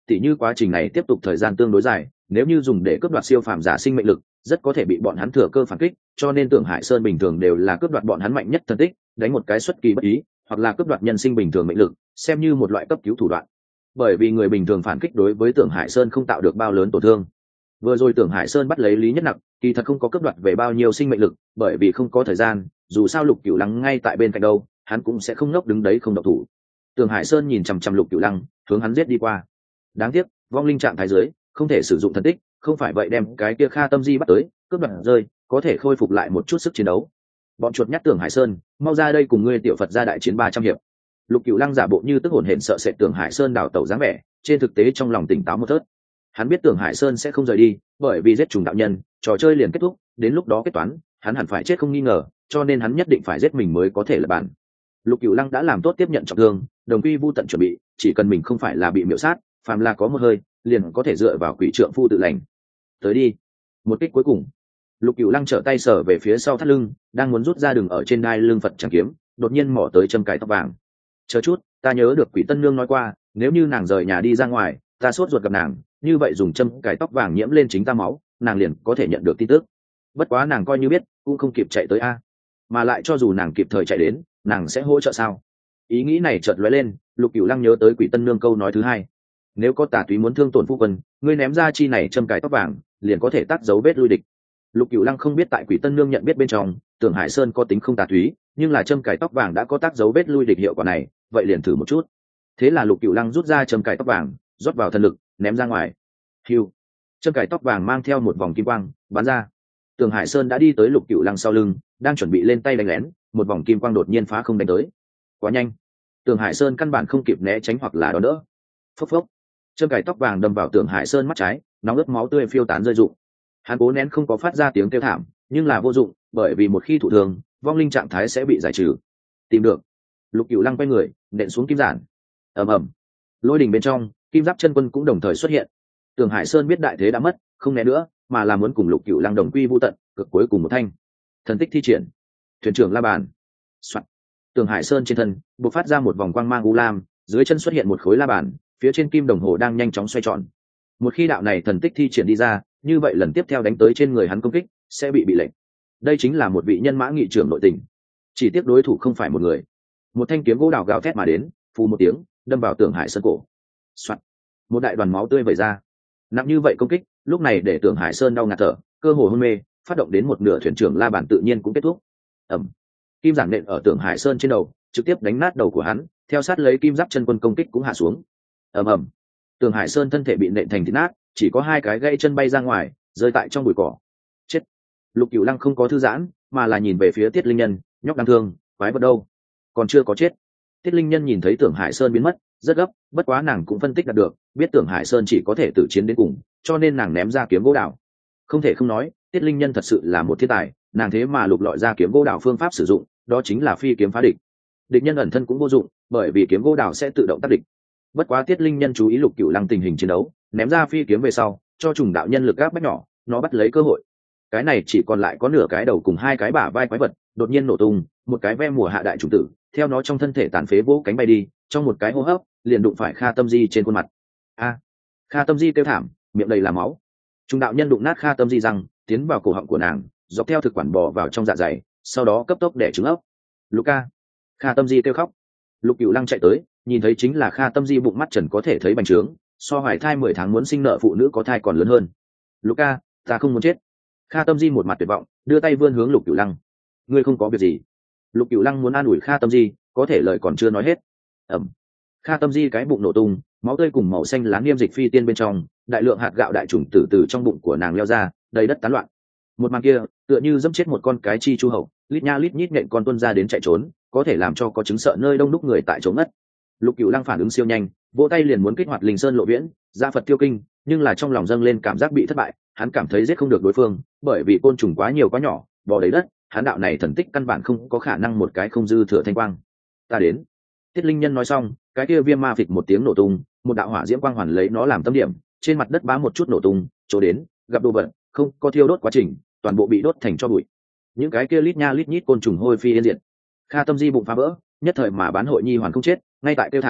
Speaker 1: tỉ như quá trình này tiếp tục thời gian tương đối dài, nếu như dùng để cướp đoạt siêu phàm giả sinh mệnh lực rất có thể bị bọn hắn thừa cơ phản kích, cho nên Tưởng Hải Sơn bình thường đều là cướp đoạt bọn hắn mạnh nhất thần tích, đánh một cái xuất kỳ bất ý, hoặc là cướp đoạt nhân sinh bình thường mệnh lực, xem như một loại cấp cứu thủ đoạn. Bởi vì người bình thường phản kích đối với Tưởng Hải Sơn không tạo được bao lớn tổn thương. Vừa rồi Tưởng Hải Sơn bắt lấy Lý Nhất Nặc, kỳ thật không có cướp đoạt về bao nhiêu sinh mệnh lực, bởi vì không có thời gian, dù sao Lục Cửu Lăng ngay tại bên cạnh đâu, hắn cũng sẽ không ngốc đứng đấy không động thủ. Tưởng Hải Sơn nhìn chằm chằm Lục Cửu Lăng, hướng hắn giết đi qua. Đáng tiếc, vong linh trạng thái dưới, không thể sử dụng thần tích, không phải vậy đem cái kia Kha Tâm Di bắt tới, cướp đoạt rơi, có thể khôi phục lại một chút sức chiến đấu. Bọn chuột nhắt Tưởng Hải Sơn, mau ra đây cùng ngươi tiểu Phật ra đại chiến ba trăm hiệp. Lục Cửu Lăng giả bộ như tức hổn hển sợ sệt Tưởng Hải Sơn đảo tẩu dáng vẻ, trên thực tế trong lòng tỉnh táo một thớt. Hắn biết Tưởng Hải Sơn sẽ không rời đi, bởi vì giết trùng đạo nhân, trò chơi liền kết thúc, đến lúc đó kết toán, hắn hẳn phải chết không nghi ngờ, cho nên hắn nhất định phải giết mình mới có thể là bản. Lục Cửu Lăng đã làm tốt tiếp nhận trọng thương, đồng quy vu tận chuẩn bị, chỉ cần mình không phải là bị miểu sát, phàm là có một hơi, liền có thể dựa vào quỷ trượng phu tự lành. Tới đi. Một kích cuối cùng. Lục Cửu Lăng trở tay sở về phía sau thắt lưng, đang muốn rút ra đường ở trên đai lưng Phật chẳng kiếm, đột nhiên mỏ tới châm cài tóc vàng. Chờ chút, ta nhớ được Quỷ Tân Nương nói qua, nếu như nàng rời nhà đi ra ngoài, ta sốt ruột gặp nàng, như vậy dùng châm cài tóc vàng nhiễm lên chính ta máu, nàng liền có thể nhận được tin tức. Bất quá nàng coi như biết, cũng không kịp chạy tới a. Mà lại cho dù nàng kịp thời chạy đến, nàng sẽ hỗ trợ sao? Ý nghĩ này chợt lóe lên, Lục Cửu Lăng nhớ tới Quỷ Tân Nương câu nói thứ hai. Nếu có tà túy muốn thương tổn phu quân, ngươi ném ra chi này châm cài tóc vàng, liền có thể tác dấu vết lui địch. Lục Cửu Lăng không biết tại Quỷ Tân Nương nhận biết bên trong, Tưởng Hải Sơn có tính không tà túy, nhưng là châm cài tóc vàng đã có tác dấu vết lui địch hiệu quả này, vậy liền thử một chút. Thế là Lục Cửu Lăng rút ra châm cài tóc vàng, rót vào thần lực, ném ra ngoài. Hưu, châm cài tóc vàng mang theo một vòng kim quang, bắn ra. Tưởng Hải Sơn đã đi tới Lục Cửu Lăng sau lưng, đang chuẩn bị lên tay đánh lén, một vòng kim quang đột nhiên phá không đánh tới. Quá nhanh, Tưởng Hải Sơn căn bản không kịp né tránh hoặc là đón đỡ. Phốc phốc, châm cài tóc vàng đâm vào Tưởng Hải Sơn mắt trái, nóng ướt máu tươi phiêu tán rơi rụng. Hắn cố nén không có phát ra tiếng kêu thảm, nhưng là vô dụng, bởi vì một khi thụ thương, vong linh trạng thái sẽ bị giải trừ. Tìm được. Lục Cửu Lăng quay người, nện xuống kim giản. Ầm ầm. Lôi đình bên trong, Kim Giáp Chân Quân cũng đồng thời xuất hiện. Tưởng Hải Sơn biết đại thế đã mất, không né nữa, mà là muốn cùng Lục Cửu Lăng đồng quy vu tận, cực cuối cùng một thanh. Thần tích thi triển. Thuyền trưởng la bàn. Soạn. Tưởng Hải Sơn trên thân bộc phát ra một vòng quang mang u lam, dưới chân xuất hiện một khối la bàn, phía trên kim đồng hồ đang nhanh chóng xoay tròn. Một khi đạo này thần tích thi triển đi ra, như vậy lần tiếp theo đánh tới trên người hắn công kích sẽ bị bị lệnh. Đây chính là một vị nhân mã nghị trưởng nội tình. Chỉ tiếc đối thủ không phải một người. Một thanh kiếm gỗ đào gào thét mà đến, phù một tiếng, đâm vào Tưởng Hải Sơn cổ. Soạn. Một đại đoàn máu tươi vẩy ra. Nặng như vậy công kích, lúc này để Tưởng Hải Sơn đau ngạt thở, cơ hồ hôn mê, phát động đến một nửa thuyền trưởng la bàn tự nhiên cũng kết thúc. Ẩm. Kim giản nện ở Tưởng Hải Sơn trên đầu, trực tiếp đánh nát đầu của hắn, theo sát lấy Kim Giáp Chân Quân công kích cũng hạ xuống. Ầm ầm. Tưởng Hải Sơn thân thể bị nện thành thịt nát, chỉ có hai cái gãy chân bay ra ngoài, rơi tại trong bụi cỏ. Chết. Lục Cửu Lăng không có thư giãn, mà là nhìn về phía Tiết Linh Nhân, nhóc đáng thương, quái vật đâu? Còn chưa có chết. Tiết Linh Nhân nhìn thấy Tưởng Hải Sơn biến mất, rất gấp, bất quá nàng cũng phân tích đạt được, biết Tưởng Hải Sơn chỉ có thể tự chiến đến cùng, cho nên nàng ném ra kiếm gỗ đào. Không thể không nói, Tiết Linh Nhân thật sự là một thiên tài, nàng thế mà lục lọi ra kiếm gỗ đào phương pháp sử dụng, đó chính là phi kiếm phá địch. Địch nhân ẩn thân cũng vô dụng, bởi vì kiếm gỗ đào sẽ tự động tác địch. Bất quá Tiết Linh Nhân chú ý Lục Cửu Lăng tình hình chiến đấu, ném ra phi kiếm về sau, cho trùng đạo nhân lực gáp bách nhỏ, nó bắt lấy cơ hội. Cái này chỉ còn lại có nửa cái đầu cùng hai cái bả vai quái vật, đột nhiên nổ tung, một cái ve mùa hạ đại trùng tử, theo nó trong thân thể tàn phế vỗ cánh bay đi, trong một cái hô hấp, liền đụng phải Kha Tâm Di trên khuôn mặt. A! Kha Tâm Di kêu thảm, miệng đầy là máu. Trùng đạo nhân đụng nát Kha Tâm Di răng, tiến vào cổ họng của nàng, dọc theo thực quản bò vào trong dạ dày, sau đó cấp tốc đẻ trứng ấp. Luca! Kha Tâm Di kêu khóc. Lục Cửu Lăng chạy tới, nhìn thấy chính là Kha Tâm Di bụng mắt trần có thể thấy bành trướng, so hoài thai mười tháng muốn sinh nợ phụ nữ có thai còn lớn hơn. Luca, ta không muốn chết. Kha Tâm Di một mặt tuyệt vọng, đưa tay vươn hướng Lục Cửu Lăng. Ngươi không có việc gì. Lục Cửu Lăng muốn an ủi Kha Tâm Di, có thể lời còn chưa nói hết. Ẩm. Kha Tâm Di cái bụng nổ tung, máu tươi cùng màu xanh lá nghiêm dịch phi tiên bên trong, đại lượng hạt gạo đại trùng tử từ trong bụng của nàng leo ra, đầy đất tán loạn. Một màn kia, tựa như dẫm chết một con cái chi chu hậu, lít nha lít nhít nhện con tuôn ra đến chạy trốn, có thể làm cho có chứng sợ nơi đông đúc người tại chỗ ngất. Lục Cửu Lăng phản ứng siêu nhanh, vỗ tay liền muốn kích hoạt Linh Sơn Lộ Viễn, ra Phật tiêu kinh, nhưng là trong lòng dâng lên cảm giác bị thất bại, hắn cảm thấy giết không được đối phương, bởi vì côn trùng quá nhiều quá nhỏ, bò đầy đất, hắn đạo này thần tích căn bản không có khả năng một cái không dư thừa thanh quang. Ta đến. Tiết Linh Nhân nói xong, cái kia viêm ma phịch một tiếng nổ tung, một đạo hỏa diễm quang hoàn lấy nó làm tâm điểm, trên mặt đất bá một chút nổ tung, chỗ đến, gặp đồ vật, không có thiêu đốt quá trình, toàn bộ bị đốt thành tro bụi. Những cái kia lít nha lít nhít côn trùng hôi phi yên diệt. Kha Tâm Di bụng phá vỡ, nhất thời mà bán hội nhi hoàn không chết, ngay tại tiêu thảm,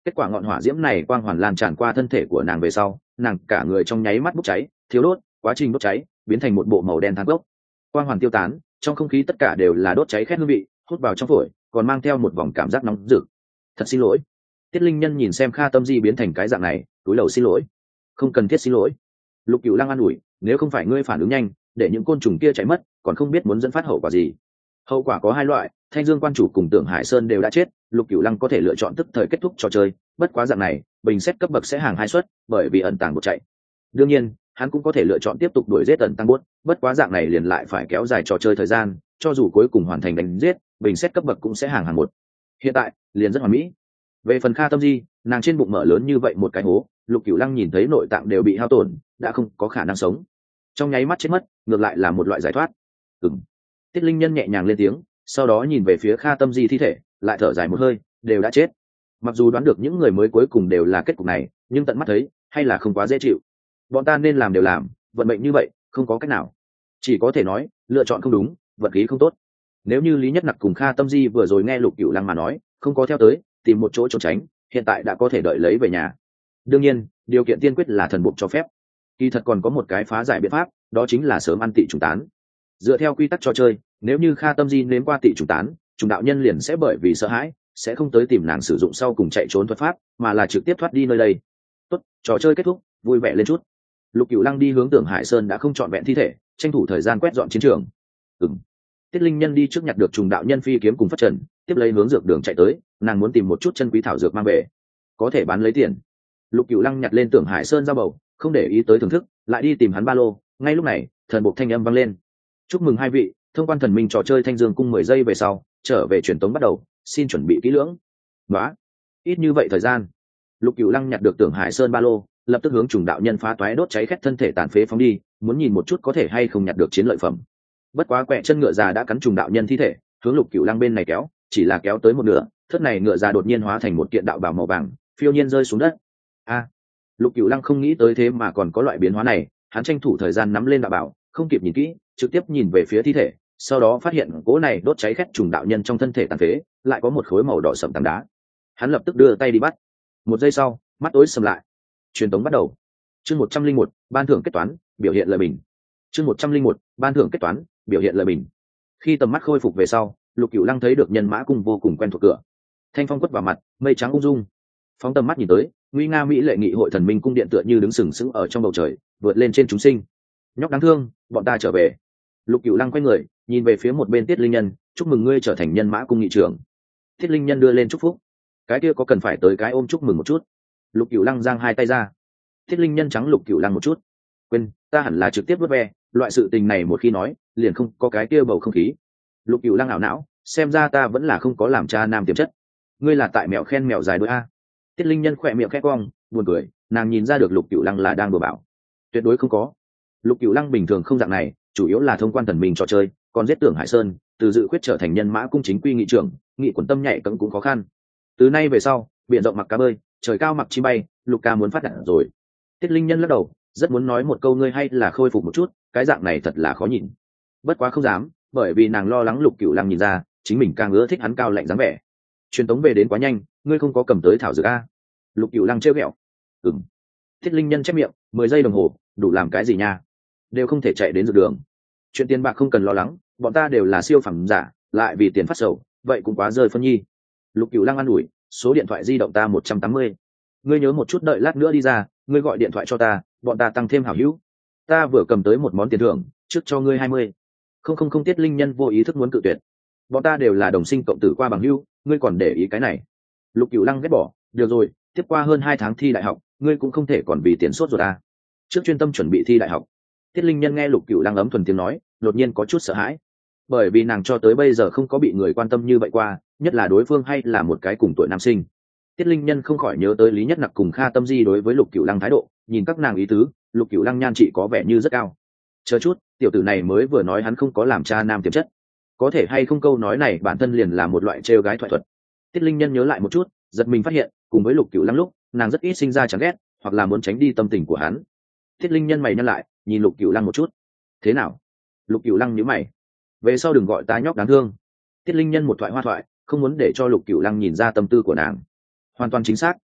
Speaker 1: Kết quả ngọn hỏa diễm này quang hoàn lan tràn qua thân thể của nàng về sau, nàng cả người trong nháy mắt bốc cháy, thiếu đốt, quá trình đốt cháy biến thành một bộ màu đen than gốc. Quang hoàn tiêu tán, trong không khí tất cả đều là đốt cháy khét hương vị, hút vào trong phổi, còn mang theo một vòng cảm giác nóng rực. Thật xin lỗi. Tiết Linh Nhân nhìn xem Kha Tâm Di biến thành cái dạng này, túi đầu xin lỗi. Không cần thiết xin lỗi. Lục Cửu Lăng an ủi, nếu không phải ngươi phản ứng nhanh, để những côn trùng kia chạy mất, còn không biết muốn dẫn phát hậu quả gì. Hậu quả có hai loại, Thanh Dương quan chủ cùng Tưởng Hải Sơn đều đã chết, Lục Cửu Lăng có thể lựa chọn tức thời kết thúc trò chơi, bất quá dạng này, bình xét cấp bậc sẽ hàng hai suất, bởi vì ẩn tàng một chạy. Đương nhiên, hắn cũng có thể lựa chọn tiếp tục đuổi giết ẩn tăng buốt, bất quá dạng này liền lại phải kéo dài trò chơi thời gian, cho dù cuối cùng hoàn thành đánh giết, bình xét cấp bậc cũng sẽ hàng hàng một. Hiện tại, liền rất hoàn mỹ. Về phần Kha Tâm Di, nàng trên bụng mở lớn như vậy một cái hố, Lục Cửu Lăng nhìn thấy nội tạng đều bị hao tổn, đã không có khả năng sống. Trong nháy mắt chết mất, ngược lại là một loại giải thoát. Ừm. Tiết Linh Nhân nhẹ nhàng lên tiếng, sau đó nhìn về phía Kha Tâm Di thi thể, lại thở dài một hơi, đều đã chết. Mặc dù đoán được những người mới cuối cùng đều là kết cục này, nhưng tận mắt thấy, hay là không quá dễ chịu. Bọn ta nên làm đều làm, vận mệnh như vậy, không có cách nào. Chỉ có thể nói, lựa chọn không đúng, vận khí không tốt. Nếu như Lý Nhất Nặc cùng Kha Tâm Di vừa rồi nghe Lục Cửu Lăng mà nói, không có theo tới, tìm một chỗ trốn tránh, hiện tại đã có thể đợi lấy về nhà. Đương nhiên, điều kiện tiên quyết là thần buộc cho phép. Kỳ thật còn có một cái phá giải biện pháp, đó chính là sớm ăn tị trùng tán. Dựa theo quy tắc trò chơi, nếu như Kha Tâm Di nếm qua tị trùng tán, trùng đạo nhân liền sẽ bởi vì sợ hãi, sẽ không tới tìm nàng sử dụng sau cùng chạy trốn thuật pháp, mà là trực tiếp thoát đi nơi đây. Tốt, trò chơi kết thúc, vui vẻ lên chút. Lục Cửu Lăng đi hướng Tưởng Hải Sơn đã không trọn vẹn thi thể, tranh thủ thời gian quét dọn chiến trường. Ừm. Tiết Linh Nhân đi trước nhặt được trùng đạo nhân phi kiếm cùng phát trần, tiếp lấy hướng dược đường chạy tới, nàng muốn tìm một chút chân quý thảo dược mang về, có thể bán lấy tiền. Lục Cửu Lăng nhặt lên Tưởng Hải Sơn dao bầu, không để ý tới thưởng thức, lại đi tìm hắn ba lô. Ngay lúc này, thần bộ thanh âm vang lên: chúc mừng hai vị, thông quan thần minh trò chơi Thanh Dương cung mười giây về sau, trở về truyền tống bắt đầu, xin chuẩn bị kỹ lưỡng. Đó, ít như vậy thời gian. Lục Cửu Lăng nhặt được Tưởng Hải Sơn ba lô, lập tức hướng trùng đạo nhân phá toái đốt cháy khét thân thể tàn phế phóng đi, muốn nhìn một chút có thể hay không nhặt được chiến lợi phẩm. Bất quá quẹ chân ngựa già đã cắn trùng đạo nhân thi thể, hướng Lục Cửu Lăng bên này kéo, chỉ là kéo tới một nửa, thất này ngựa già đột nhiên hóa thành một kiện đạo bào màu vàng, phiêu nhiên rơi xuống đất. A! Lục Cửu Lăng không nghĩ tới thế mà còn có loại biến hóa này, hắn tranh thủ thời gian nắm lên đạo bảo, không kịp nhìn kỹ, trực tiếp nhìn về phía thi thể, sau đó phát hiện gỗ này đốt cháy khét trùng đạo nhân trong thân thể tàn phế, lại có một khối màu đỏ sẫm tảng đá. Hắn lập tức đưa tay đi bắt. Một giây sau, mắt tối sầm lại. Truyền tống bắt đầu. Chương một trăm linh một, ban thưởng kết toán, biểu hiện lời bình. Chương một trăm linh một, ban thưởng kết toán, biểu hiện lời bình. Khi tầm mắt khôi phục về sau, Lục Cửu Lăng thấy được nhân mã cung vô cùng quen thuộc cửa. Thanh phong quất vào mặt, mây trắng ung dung. Phóng tầm mắt nhìn tới, nguy nga mỹ lệ nghị hội thần minh cung điện tựa như đứng sừng sững ở trong bầu trời, vượt lên trên chúng sinh. Nhóc đáng thương, bọn ta trở về. Lục Cửu Lăng quay người, nhìn về phía một bên Tiết Linh Nhân, chúc mừng ngươi trở thành nhân mã cung nghị trưởng. Tiết Linh Nhân đưa lên chúc phúc. Cái kia có cần phải tới cái ôm chúc mừng một chút? Lục Cửu Lăng giang hai tay ra. Tiết Linh Nhân trắng Lục Cửu Lăng một chút. Quên, ta hẳn là trực tiếp vớt ve, loại sự tình này một khi nói, liền không có cái kia bầu không khí. Lục Cửu Lăng ảo não, xem ra ta vẫn là không có làm cha nam tiềm chất. Ngươi là tại mèo khen mèo dài đôi a. Tiết Linh Nhân khỏe miệng khẽ cong, buồn cười, nàng nhìn ra được Lục Cửu Lăng là đang đùa bảo. Tuyệt đối không có. Lục Cửu Lăng bình thường không dạng này, chủ yếu là thông quan thần mình trò chơi, còn giết Tưởng Hải Sơn, từ dự quyết trở thành nhân mã cung chính quy nghị trưởng, nghị quần tâm nhạy cẫng cũng khó khăn. Từ nay về sau, biển rộng mặc cá bơi, trời cao mặc chim bay, Lục ca muốn phát đạt rồi. Tiết Linh Nhân lắc đầu, rất muốn nói một câu ngươi hay là khôi phục một chút, cái dạng này thật là khó nhìn. Bất quá không dám, bởi vì nàng lo lắng Lục Cửu Lăng nhìn ra, chính mình càng ưa thích hắn cao lạnh dáng vẻ. Truyền tống về đến quá nhanh, ngươi không có cầm tới thảo dược a? Lục Cửu Lăng trêu ghẹo. Ừm. Tiết Linh Nhân chép miệng, mười giây đồng hồ, đủ làm cái gì nha? Đều không thể chạy đến dược đường. Chuyện tiền bạc không cần lo lắng, bọn ta đều là siêu phẩm giả, lại vì tiền phát sầu, vậy cũng quá rơi phân nhi. Lục Cửu Lăng an ủi, số điện thoại di động ta một trăm tám mươi. Ngươi nhớ một chút đợi lát nữa đi ra, ngươi gọi điện thoại cho ta, bọn ta tăng thêm hảo hữu. Ta vừa cầm tới một món tiền thưởng, trước cho ngươi hai mươi. Không không không, Tiết Linh Nhân vô ý thức muốn cự tuyệt. Bọn ta đều là đồng sinh cộng tử qua bằng hữu, ngươi còn để ý cái này? Lục Cửu Lăng ghét bỏ, được rồi, tiếp qua hơn hai tháng thi đại học, ngươi cũng không thể còn vì tiền sốt rồi à? Trước chuyên tâm chuẩn bị thi đại học. Tiết Linh Nhân nghe Lục Cửu Lăng ấm thuần tiếng nói, đột nhiên có chút sợ hãi, bởi vì nàng cho tới bây giờ không có bị người quan tâm như vậy qua, nhất là đối phương hay là một cái cùng tuổi nam sinh. Tiết Linh Nhân không khỏi nhớ tới Lý Nhất Nặc cùng Kha Tâm Di đối với Lục Cửu Lăng thái độ, nhìn các nàng ý tứ, Lục Cửu Lăng nhan trị có vẻ như rất cao. Chờ chút, tiểu tử này mới vừa nói hắn không có làm cha nam tiềm chất, có thể hay không câu nói này bản thân liền là một loại trêu gái thoại thuật. Tiết Linh Nhân nhớ lại một chút, giật mình phát hiện, cùng với Lục Cửu Lăng lúc, nàng rất ít sinh ra chán ghét, hoặc là muốn tránh đi tâm tình của hắn. Tiết Linh Nhân mày nhăn lại, nhìn Lục Cửu Lăng một chút. Thế nào? Lục Cửu Lăng nhíu mày. Về sau đừng gọi ta nhóc đáng thương. Tiết Linh Nhân một thoại hoa thoại, không muốn để cho Lục Cửu Lăng nhìn ra tâm tư của nàng. Hoàn toàn chính xác,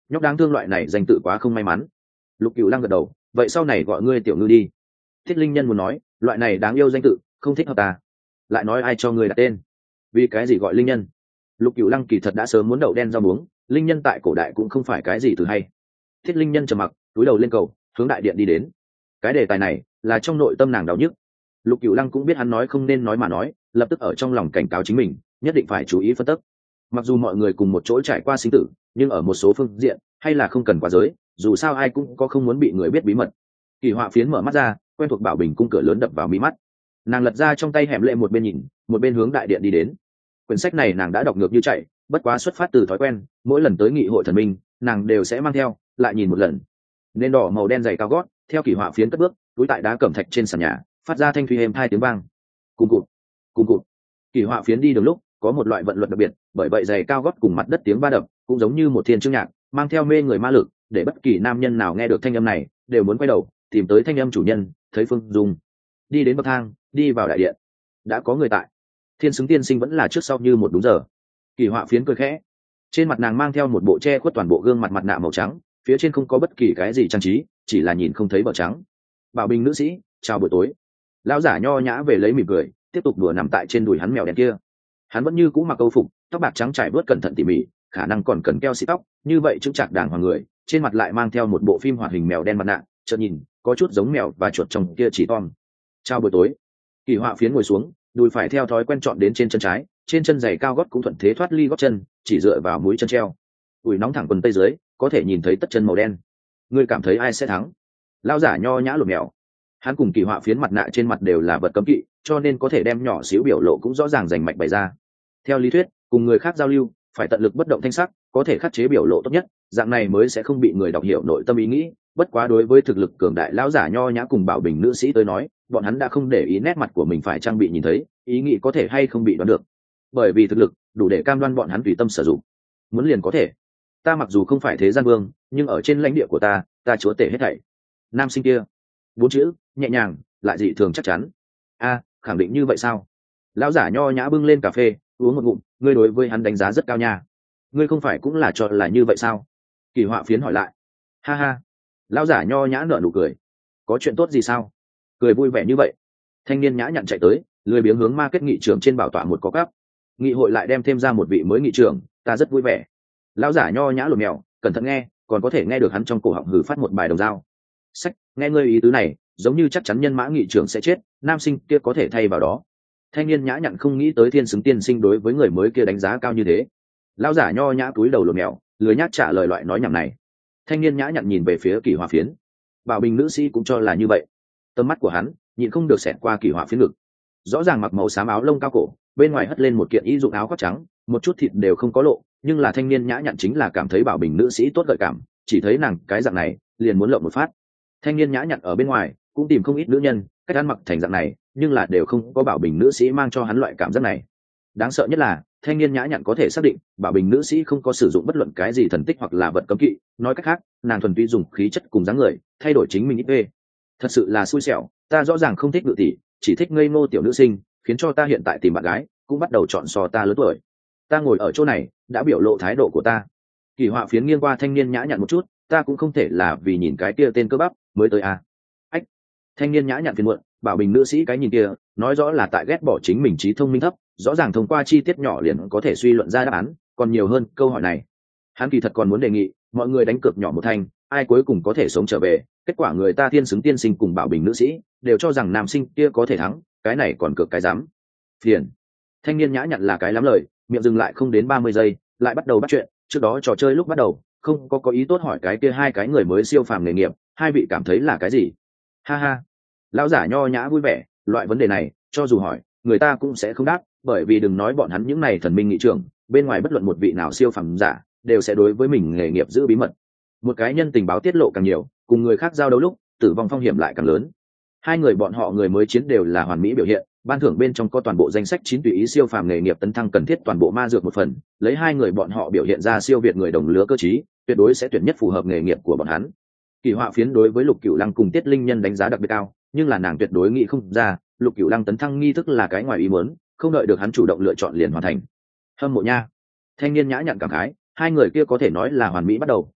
Speaker 1: nhóc đáng thương loại này danh tự quá không may mắn. Lục Cửu Lăng gật đầu, vậy sau này gọi ngươi tiểu ngư đi. Thiết Linh Nhân muốn nói, loại này đáng yêu danh tự không thích hợp ta, lại nói ai cho ngươi đặt tên, vì cái gì gọi Linh Nhân. Lục Cửu Lăng kỳ thật đã sớm muốn đậu đen rau muống, linh nhân tại cổ đại cũng không phải cái gì từ hay. Thiết Linh Nhân trầm mặc, túi đầu lên cầu, hướng đại điện đi đến. Cái đề tài này là trong nội tâm nàng đau nhức. Lục Cửu Lăng cũng biết hắn nói không nên nói mà nói, lập tức ở trong lòng cảnh cáo chính mình, nhất định phải chú ý phân tích. Mặc dù mọi người cùng một chỗ trải qua sinh tử, nhưng ở một số phương diện hay là không cần quá giới, dù sao ai cũng có không muốn bị người biết bí mật. Kỳ Họa Phiến mở mắt ra, quen thuộc Bảo Bình cung cửa lớn đập vào mí mắt. Nàng lật ra trong tay hẻm lệ một bên nhìn, một bên hướng đại điện đi đến. Quyển sách này nàng đã đọc ngược như chạy, bất quá xuất phát từ thói quen, mỗi lần tới nghị hội thần minh, nàng đều sẽ mang theo, lại nhìn một lần. Nên đỏ màu đen dày cao gót, theo Kỳ Họa Phiến cất bước, túi tại đá cẩm thạch trên sàn nhà, phát ra thanh thủy êm hai tiếng vang. Cùng cụt, cùng cụt. Kỳ Họa Phiến đi đường lúc, có một loại vận luật đặc biệt, bởi vậy giày cao gót cùng mặt đất tiếng va đập, cũng giống như một thiên chương nhạc, mang theo mê người ma lực, để bất kỳ nam nhân nào nghe được thanh âm này, đều muốn quay đầu, tìm tới thanh âm chủ nhân, thấy Phương Dung. Đi đến bậc thang, đi vào đại điện. Đã có người tại. Thiên Xứng Tiên Sinh vẫn là trước sau như một đúng giờ. Kỳ Họa Phiến cười khẽ, trên mặt nàng mang theo một bộ che khuất toàn bộ gương mặt mặt nạ màu trắng, phía trên không có bất kỳ cái gì trang trí, chỉ là nhìn không thấy bờ trắng. Bảo Bình nữ sĩ, chào buổi tối. Lão giả nho nhã về lấy mỉm cười, tiếp tục đùa nằm tại trên đùi hắn mèo đen kia. Hắn vẫn như cũ mặc câu phục, tóc bạc trắng trải bớt cẩn thận tỉ mỉ, khả năng còn cần keo xịt tóc, như vậy chững chạc đàng hoàng người, trên mặt lại mang theo một bộ phim hoạt hình mèo đen mặt nạ, chợt nhìn có chút giống mèo và chuột trong kia chỉ Tom. Chào buổi tối. Kỳ Họa Phiến ngồi xuống, đùi phải theo thói quen chọn đến trên chân trái, trên chân giày cao gót cũng thuận thế thoát ly gót chân, chỉ dựa vào mũi chân treo. Ủi nóng thẳng quần tây dưới, có thể nhìn thấy tất chân màu đen. Ngươi cảm thấy ai sẽ thắng? Lão giả nho nhã lùm mèo. Hắn cùng Kỳ Họa Phiến mặt nạ trên mặt đều là vật cấm kỵ, cho nên có thể đem nhỏ xíu biểu lộ cũng rõ ràng rành mạch bày ra. Theo lý thuyết, cùng người khác giao lưu, phải tận lực bất động thanh sắc, có thể khắc chế biểu lộ tốt nhất, dạng này mới sẽ không bị người đọc hiểu nội tâm ý nghĩ. Bất quá đối với thực lực cường đại lão giả nho nhã cùng Bảo Bình nữ sĩ tới nói, bọn hắn đã không để ý nét mặt của mình phải trang bị nhìn thấy, ý nghĩ có thể hay không bị đoán được. Bởi vì thực lực đủ để cam đoan bọn hắn tùy tâm sử dụng. Muốn liền có thể. Ta mặc dù không phải thế gian vương, nhưng ở trên lãnh địa của ta, ta chúa tể hết thảy. Nam sinh kia, bốn chữ, nhẹ nhàng, lại dị thường chắc chắn. A, khẳng định như vậy sao? Lão giả nho nhã bưng lên cà phê, uống một ngụm, ngươi đối với hắn đánh giá rất cao nha. Ngươi không phải cũng là cho là như vậy sao? Kỳ Họa Phiến hỏi lại. Ha ha. Lão giả nho nhã nở nụ cười. Có chuyện tốt gì sao? Cười vui vẻ như vậy. Thanh niên nhã nhặn chạy tới, lười biếng hướng ma kết nghị trưởng trên bảo tọa một có cắp. Nghị hội lại đem thêm ra một vị mới nghị trưởng, ta rất vui vẻ. Lão giả nho nhã lùm mèo, cẩn thận nghe, còn có thể nghe được hắn trong cổ họng hừ phát một bài đồng dao. Sách, nghe ngươi ý tứ này, giống như chắc chắn nhân mã nghị trưởng sẽ chết, nam sinh kia có thể thay vào đó. Thanh niên nhã nhặn không nghĩ tới Thiên Xứng Tiên Sinh đối với người mới kia đánh giá cao như thế. Lão giả nho nhã cúi đầu lùm mèo, lười nhác trả lời loại nói nhảm này. Thanh niên nhã nhặn nhìn về phía Kỳ Họa Phiến. Bảo Bình nữ sĩ cũng cho là như vậy. Tầm mắt của hắn nhịn không được xẹt qua Kỳ Họa Phiến ngực. Rõ ràng mặc màu xám áo lông cao cổ, bên ngoài hất lên một kiện y dụng áo khoác trắng, một chút thịt đều không có lộ, nhưng là thanh niên nhã nhặn chính là cảm thấy Bảo Bình nữ sĩ tốt gợi cảm, chỉ thấy nàng cái dạng này, liền muốn lộng một phát. Thanh niên nhã nhặn ở bên ngoài cũng tìm không ít nữ nhân, cách ăn mặc thành dạng này, nhưng là đều không có Bảo Bình nữ sĩ mang cho hắn loại cảm giác này. Đáng sợ nhất là thanh niên nhã nhặn có thể xác định Bảo Bình nữ sĩ không có sử dụng bất luận cái gì thần tích hoặc là vật cấm kỵ, nói cách khác, nàng thuần túy dùng khí chất cùng dáng người thay đổi chính mình ít ê. Thật sự là xui xẻo, ta rõ ràng không thích ngự tỷ, chỉ thích ngây ngô tiểu nữ sinh, khiến cho ta hiện tại tìm bạn gái cũng bắt đầu chọn so ta lớn tuổi. Ta ngồi ở chỗ này đã biểu lộ thái độ của ta. Kỳ Họa Phiến nghiêng qua thanh niên nhã nhặn một chút, ta cũng không thể là vì nhìn cái kia tên cơ bắp mới tới à. Ách. Thanh niên nhã nhặn phiền muộn, Bảo Bình nữ sĩ cái nhìn kia, nói rõ là tại ghét bỏ chính mình trí thông minh thấp, rõ ràng thông qua chi tiết nhỏ liền có thể suy luận ra đáp án, còn nhiều hơn câu hỏi này. Hắn kỳ thật còn muốn đề nghị, mọi người đánh cược nhỏ một thanh, ai cuối cùng có thể sống trở về, kết quả người ta Thiên Xứng Tiên Sinh cùng Bảo Bình nữ sĩ đều cho rằng nam sinh kia có thể thắng, cái này còn cược cái dám. Phiền. Thanh niên nhã nhặn là cái lắm lời, miệng dừng lại không đến ba mươi giây, lại bắt đầu bắt chuyện, trước đó trò chơi lúc bắt đầu, không có có ý tốt hỏi cái kia hai cái người mới siêu phàm nghề nghiệp, hai vị cảm thấy là cái gì? Ha ha. Lão giả nho nhã vui vẻ, loại vấn đề này, cho dù hỏi, người ta cũng sẽ không đáp, bởi vì đừng nói bọn hắn những này thần minh nghị trưởng, bên ngoài bất luận một vị nào siêu phàm giả, đều sẽ đối với mình nghề nghiệp giữ bí mật. Một cái nhân tình báo tiết lộ càng nhiều, cùng người khác giao đấu lúc, tử vong phong hiểm lại càng lớn. Hai người bọn họ người mới chiến đều là hoàn mỹ biểu hiện, ban thưởng bên trong có toàn bộ danh sách chín tùy ý siêu phàm nghề nghiệp tấn thăng cần thiết toàn bộ ma dược một phần, lấy hai người bọn họ biểu hiện ra siêu việt người đồng lứa cơ trí, tuyệt đối sẽ tuyển nhất phù hợp nghề nghiệp của bọn hắn. Kỳ Họa Phiến đối với Lục Cửu Lăng cùng Tiết Linh Nhân đánh giá đặc biệt cao, nhưng là nàng tuyệt đối nghĩ không ra, Lục Cửu Lăng tấn thăng nghi thức là cái ngoài ý muốn, không đợi được hắn chủ động lựa chọn liền hoàn thành. Hâm mộ nha. Thanh niên nhã nhặn cảm khái, hai người kia có thể nói là hoàn mỹ bắt đầu,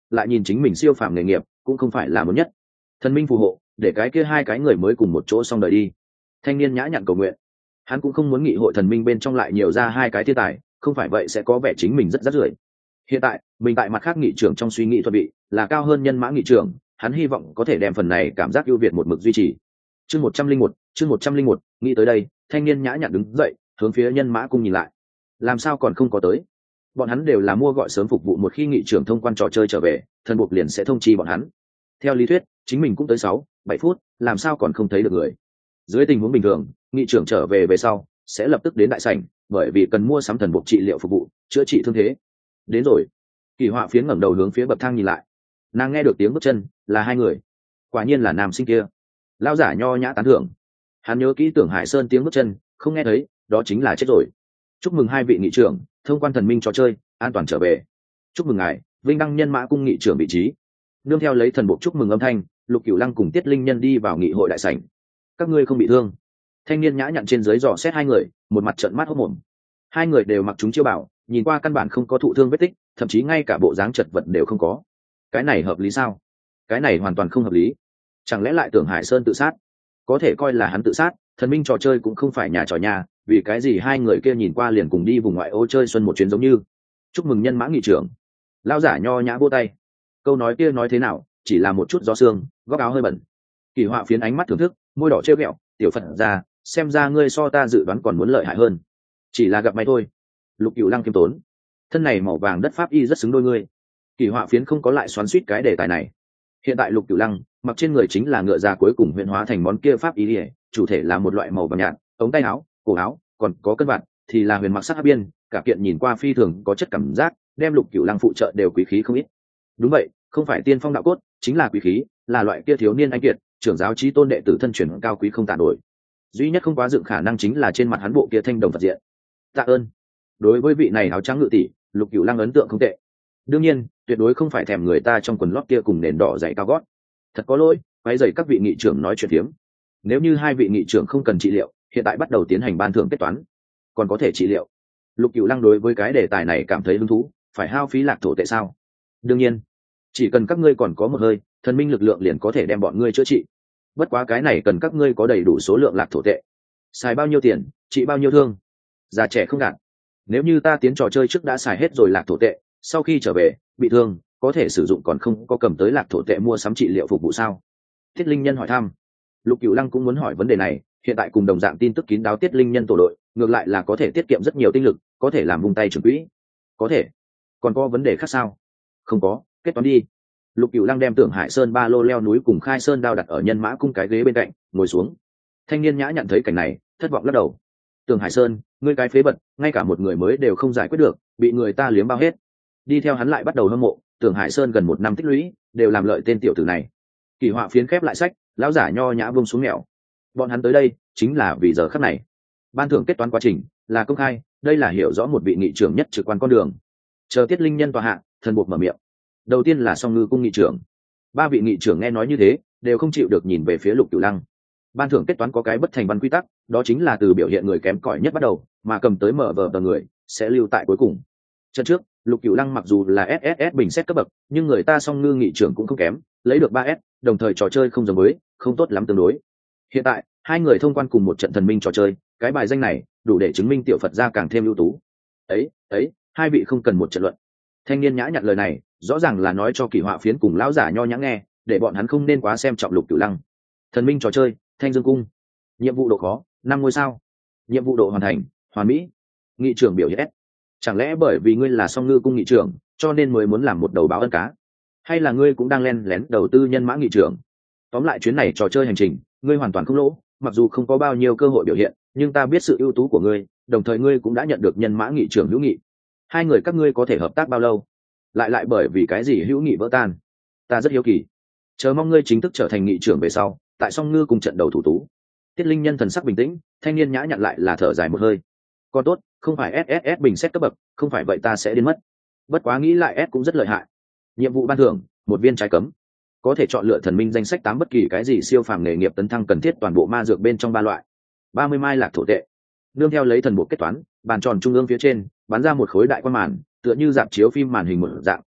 Speaker 1: lại nhìn chính mình siêu phàm nghề nghiệp cũng không phải là muốn nhất. Thần minh phù hộ để cái kia hai cái người mới cùng một chỗ xong đời đi. Thanh niên nhã nhặn cầu nguyện, hắn cũng không muốn nghị hội thần minh bên trong lại nhiều ra hai cái thiên tài, không phải vậy sẽ có vẻ chính mình rất rắt rưởi. Hiện tại mình tại mặt khác nghị trưởng trong suy nghĩ thuật vị là cao hơn nhân mã nghị trưởng, hắn hy vọng có thể đem phần này cảm giác ưu việt một mực duy trì. Chương một trăm linh một, chương một trăm linh một, nghĩ tới đây, thanh niên nhã nhặn đứng dậy, hướng phía nhân mã cung nhìn lại. Làm sao còn không có tới? Bọn hắn đều là mua gọi sớm phục vụ, một khi nghị trưởng thông quan trò chơi trở về, thần buộc liền sẽ thông chi bọn hắn. Theo lý thuyết, chính mình cũng tới sáu, bảy phút, làm sao còn không thấy được người? Dưới tình huống bình thường, nghị trưởng trở về về sau sẽ lập tức đến đại sảnh, bởi vì cần mua sắm thần buộc trị liệu phục vụ, chữa trị thương thế. Đến rồi. Kỳ Họa Phiến ngẩng đầu hướng phía bậc thang nhìn lại, nàng nghe được tiếng bước chân, là hai người. Quả nhiên là nam sinh kia. Lão giả nho nhã tán thưởng. Hắn nhớ kỹ Tưởng Hải Sơn tiếng bước chân, không nghe thấy, đó chính là chết rồi. Chúc mừng hai vị nghị trưởng thông quan thần minh trò chơi, an toàn trở về. Chúc mừng ngài vinh đăng nhân mã cung nghị trưởng vị trí. Nương theo lấy thần buộc chúc mừng âm thanh, Lục Cửu Lăng cùng Tiết Linh Nhân đi vào nghị hội đại sảnh. Các ngươi không bị thương? Thanh niên nhã nhặn trên dưới dò xét hai người, một mặt trợn mắt hốt mồm. Hai người đều mặc chúng chiêu bảo, nhìn qua căn bản không có thụ thương vết tích, thậm chí ngay cả bộ dáng chật vật đều không có. Cái này hợp lý sao? Cái này hoàn toàn không hợp lý. Chẳng lẽ lại Tưởng Hải Sơn tự sát? Có thể coi là hắn tự sát, thần minh trò chơi cũng không phải nhà trò nhà, vì cái gì hai người kia nhìn qua liền cùng đi vùng ngoại ô chơi xuân một chuyến giống như. Chúc mừng nhân mã nghị trưởng. Lão giả nho nhã vỗ tay. Câu nói kia nói thế nào, chỉ là một chút gió sương, góc áo hơi bẩn. Kỳ Họa Phiến ánh mắt thưởng thức, môi đỏ trêu ghẹo, tiểu Phật ra, xem ra ngươi so ta dự đoán còn muốn lợi hại hơn. Chỉ là gặp may thôi. Lục Cửu Lăng kiêm tốn. Thân này màu vàng đất pháp y rất xứng đôi ngươi. Kỳ Họa Phiến không có lại xoắn xuýt cái đề tài này. Hiện tại Lục Cửu Lăng mặc trên người chính là ngựa già cuối cùng huyện hóa thành món kia pháp y, chủ thể là một loại màu vàng nhạt, ống tay áo, cổ áo, còn có cân vạt thì là huyền mặc sắc hắc biên, cả kiện nhìn qua phi thường có chất cảm giác, đem Lục Cửu Lăng phụ trợ đều quý khí không ít. Đúng vậy, không phải tiên phong đạo cốt, chính là quý khí, là loại kia thiếu niên anh kiệt, trưởng giáo chí tôn đệ tử thân truyền cao quý không tàn nổi. Duy nhất không quá dựng khả năng chính là trên mặt hắn bộ kia thanh đồng Phật diện. Tạ ơn. Đối với vị này áo trắng ngự tỷ, Lục Cửu Lăng ấn tượng không tệ. Đương nhiên, tuyệt đối không phải thèm người ta trong quần lót kia cùng nền đỏ dày cao gót. Thật có lỗi, quấy rầy các vị nghị trưởng nói chuyện phiếm. Nếu như hai vị nghị trưởng không cần trị liệu, hiện tại bắt đầu tiến hành ban thưởng kết toán. Còn có thể trị liệu. Lục Cửu Lăng đối với cái đề tài này cảm thấy hứng thú, phải hao phí lạc thổ tệ sao? Đương nhiên, chỉ cần các ngươi còn có một hơi, thần minh lực lượng liền có thể đem bọn ngươi chữa trị. Bất quá cái này cần các ngươi có đầy đủ số lượng lạc thổ tệ. Xài bao nhiêu tiền, trị bao nhiêu thương. Già trẻ không gạt. Nếu như ta tiến trò chơi trước đã xài hết rồi lạc thổ tệ, sau khi trở về bị thương có thể sử dụng còn không có cầm tới lạc thổ tệ mua sắm trị liệu phục vụ sao? Tiết Linh Nhân hỏi thăm. Lục Cửu Lăng cũng muốn hỏi vấn đề này, hiện tại cùng đồng dạng tin tức kín đáo Tiết Linh Nhân tổ đội ngược lại là có thể tiết kiệm rất nhiều tinh lực, có thể làm vung tay trưởng quỹ. Có thể. Còn có vấn đề khác sao? Không có, kết toán đi. Lục Cửu Lăng đem Tưởng Hải Sơn ba lô leo núi cùng Khai Sơn đao đặt ở nhân mã cung cái ghế bên cạnh, ngồi xuống. Thanh niên nhã nhận thấy cảnh này, thất vọng lắc đầu. Tưởng Hải Sơn, ngươi cái phế vật, ngay cả một người mới đều không giải quyết được, bị người ta liếm bao hết. Đi theo hắn lại bắt đầu hâm mộ, Tưởng Hải Sơn gần một năm tích lũy, đều làm lợi tên tiểu tử này. Kỳ Họa Phiến khép lại sách, lão giả nho nhã buông xuống mèo. Bọn hắn tới đây chính là vì giờ khắc này. Ban thưởng kết toán quá trình là công khai, đây là hiểu rõ một vị nghị trưởng nhất trực quan con đường. Chờ Tiết Linh Nhân tòa hạ, thần buộc mở miệng. Đầu tiên là Song Ngư cung nghị trưởng. Ba vị nghị trưởng nghe nói như thế, đều không chịu được nhìn về phía Lục Cửu Lăng. Ban thưởng kết toán có cái bất thành văn quy tắc, đó chính là từ biểu hiện người kém cỏi nhất bắt đầu, mà cầm tới mở vở tờ người sẽ lưu tại cuối cùng. Trận trước, Lục Cửu Lăng mặc dù là ét ét ét bình xét cấp bậc, nhưng người ta Song Ngư nghị trưởng cũng không kém, lấy được ba S, đồng thời trò chơi không giống mới, không tốt lắm tương đối. Hiện tại, hai người thông quan cùng một trận thần minh trò chơi, cái bài danh này đủ để chứng minh tiểu Phật gia càng thêm ưu tú. Ấy, ấy, hai vị không cần một trận luận. Thanh niên nhã nhặn lời này, rõ ràng là nói cho Kỳ Họa Phiến cùng lão giả nho nhã nghe, để bọn hắn không nên quá xem trọng Lục Cửu Lăng. Thần minh trò chơi, Thanh Dương cung. Nhiệm vụ độ khó, năm ngôi sao. Nhiệm vụ độ hoàn thành, hoàn mỹ. Nghị trưởng biểu hiện S. Chẳng lẽ bởi vì ngươi là Song Ngư cung nghị trưởng, cho nên mới muốn làm một đầu báo ân cá? Hay là ngươi cũng đang len lén đầu tư nhân mã nghị trưởng? Tóm lại chuyến này trò chơi hành trình, ngươi hoàn toàn không lỗ, mặc dù không có bao nhiêu cơ hội biểu hiện, nhưng ta biết sự ưu tú của ngươi, đồng thời ngươi cũng đã nhận được nhân mã nghị trưởng hữu nghị. Hai người các ngươi có thể hợp tác bao lâu? Lại lại bởi vì cái gì hữu nghị vỡ tan? Ta rất hiếu kỳ. Chờ mong ngươi chính thức trở thành nghị trưởng về sau, tại Song Ngư cùng trận đầu thủ tú. Tiết Linh Nhân thần sắc bình tĩnh, thanh niên nhã nhặn lại là thở dài một hơi. Còn tốt, không phải ét ét ét bình xét cấp bậc, không phải vậy ta sẽ đến mất. Bất quá nghĩ lại S cũng rất lợi hại. Nhiệm vụ ban thưởng, một viên trái cấm. Có thể chọn lựa thần minh danh sách tám bất kỳ cái gì siêu phàm nghề nghiệp tấn thăng cần thiết toàn bộ ma dược bên trong ba loại. ba mươi mai lạc thổ tệ. Nương theo lấy thần bộ kết toán, bàn tròn trung ương phía trên bắn ra một khối đại quan màn, tựa như dạp chiếu phim màn hình một dạng,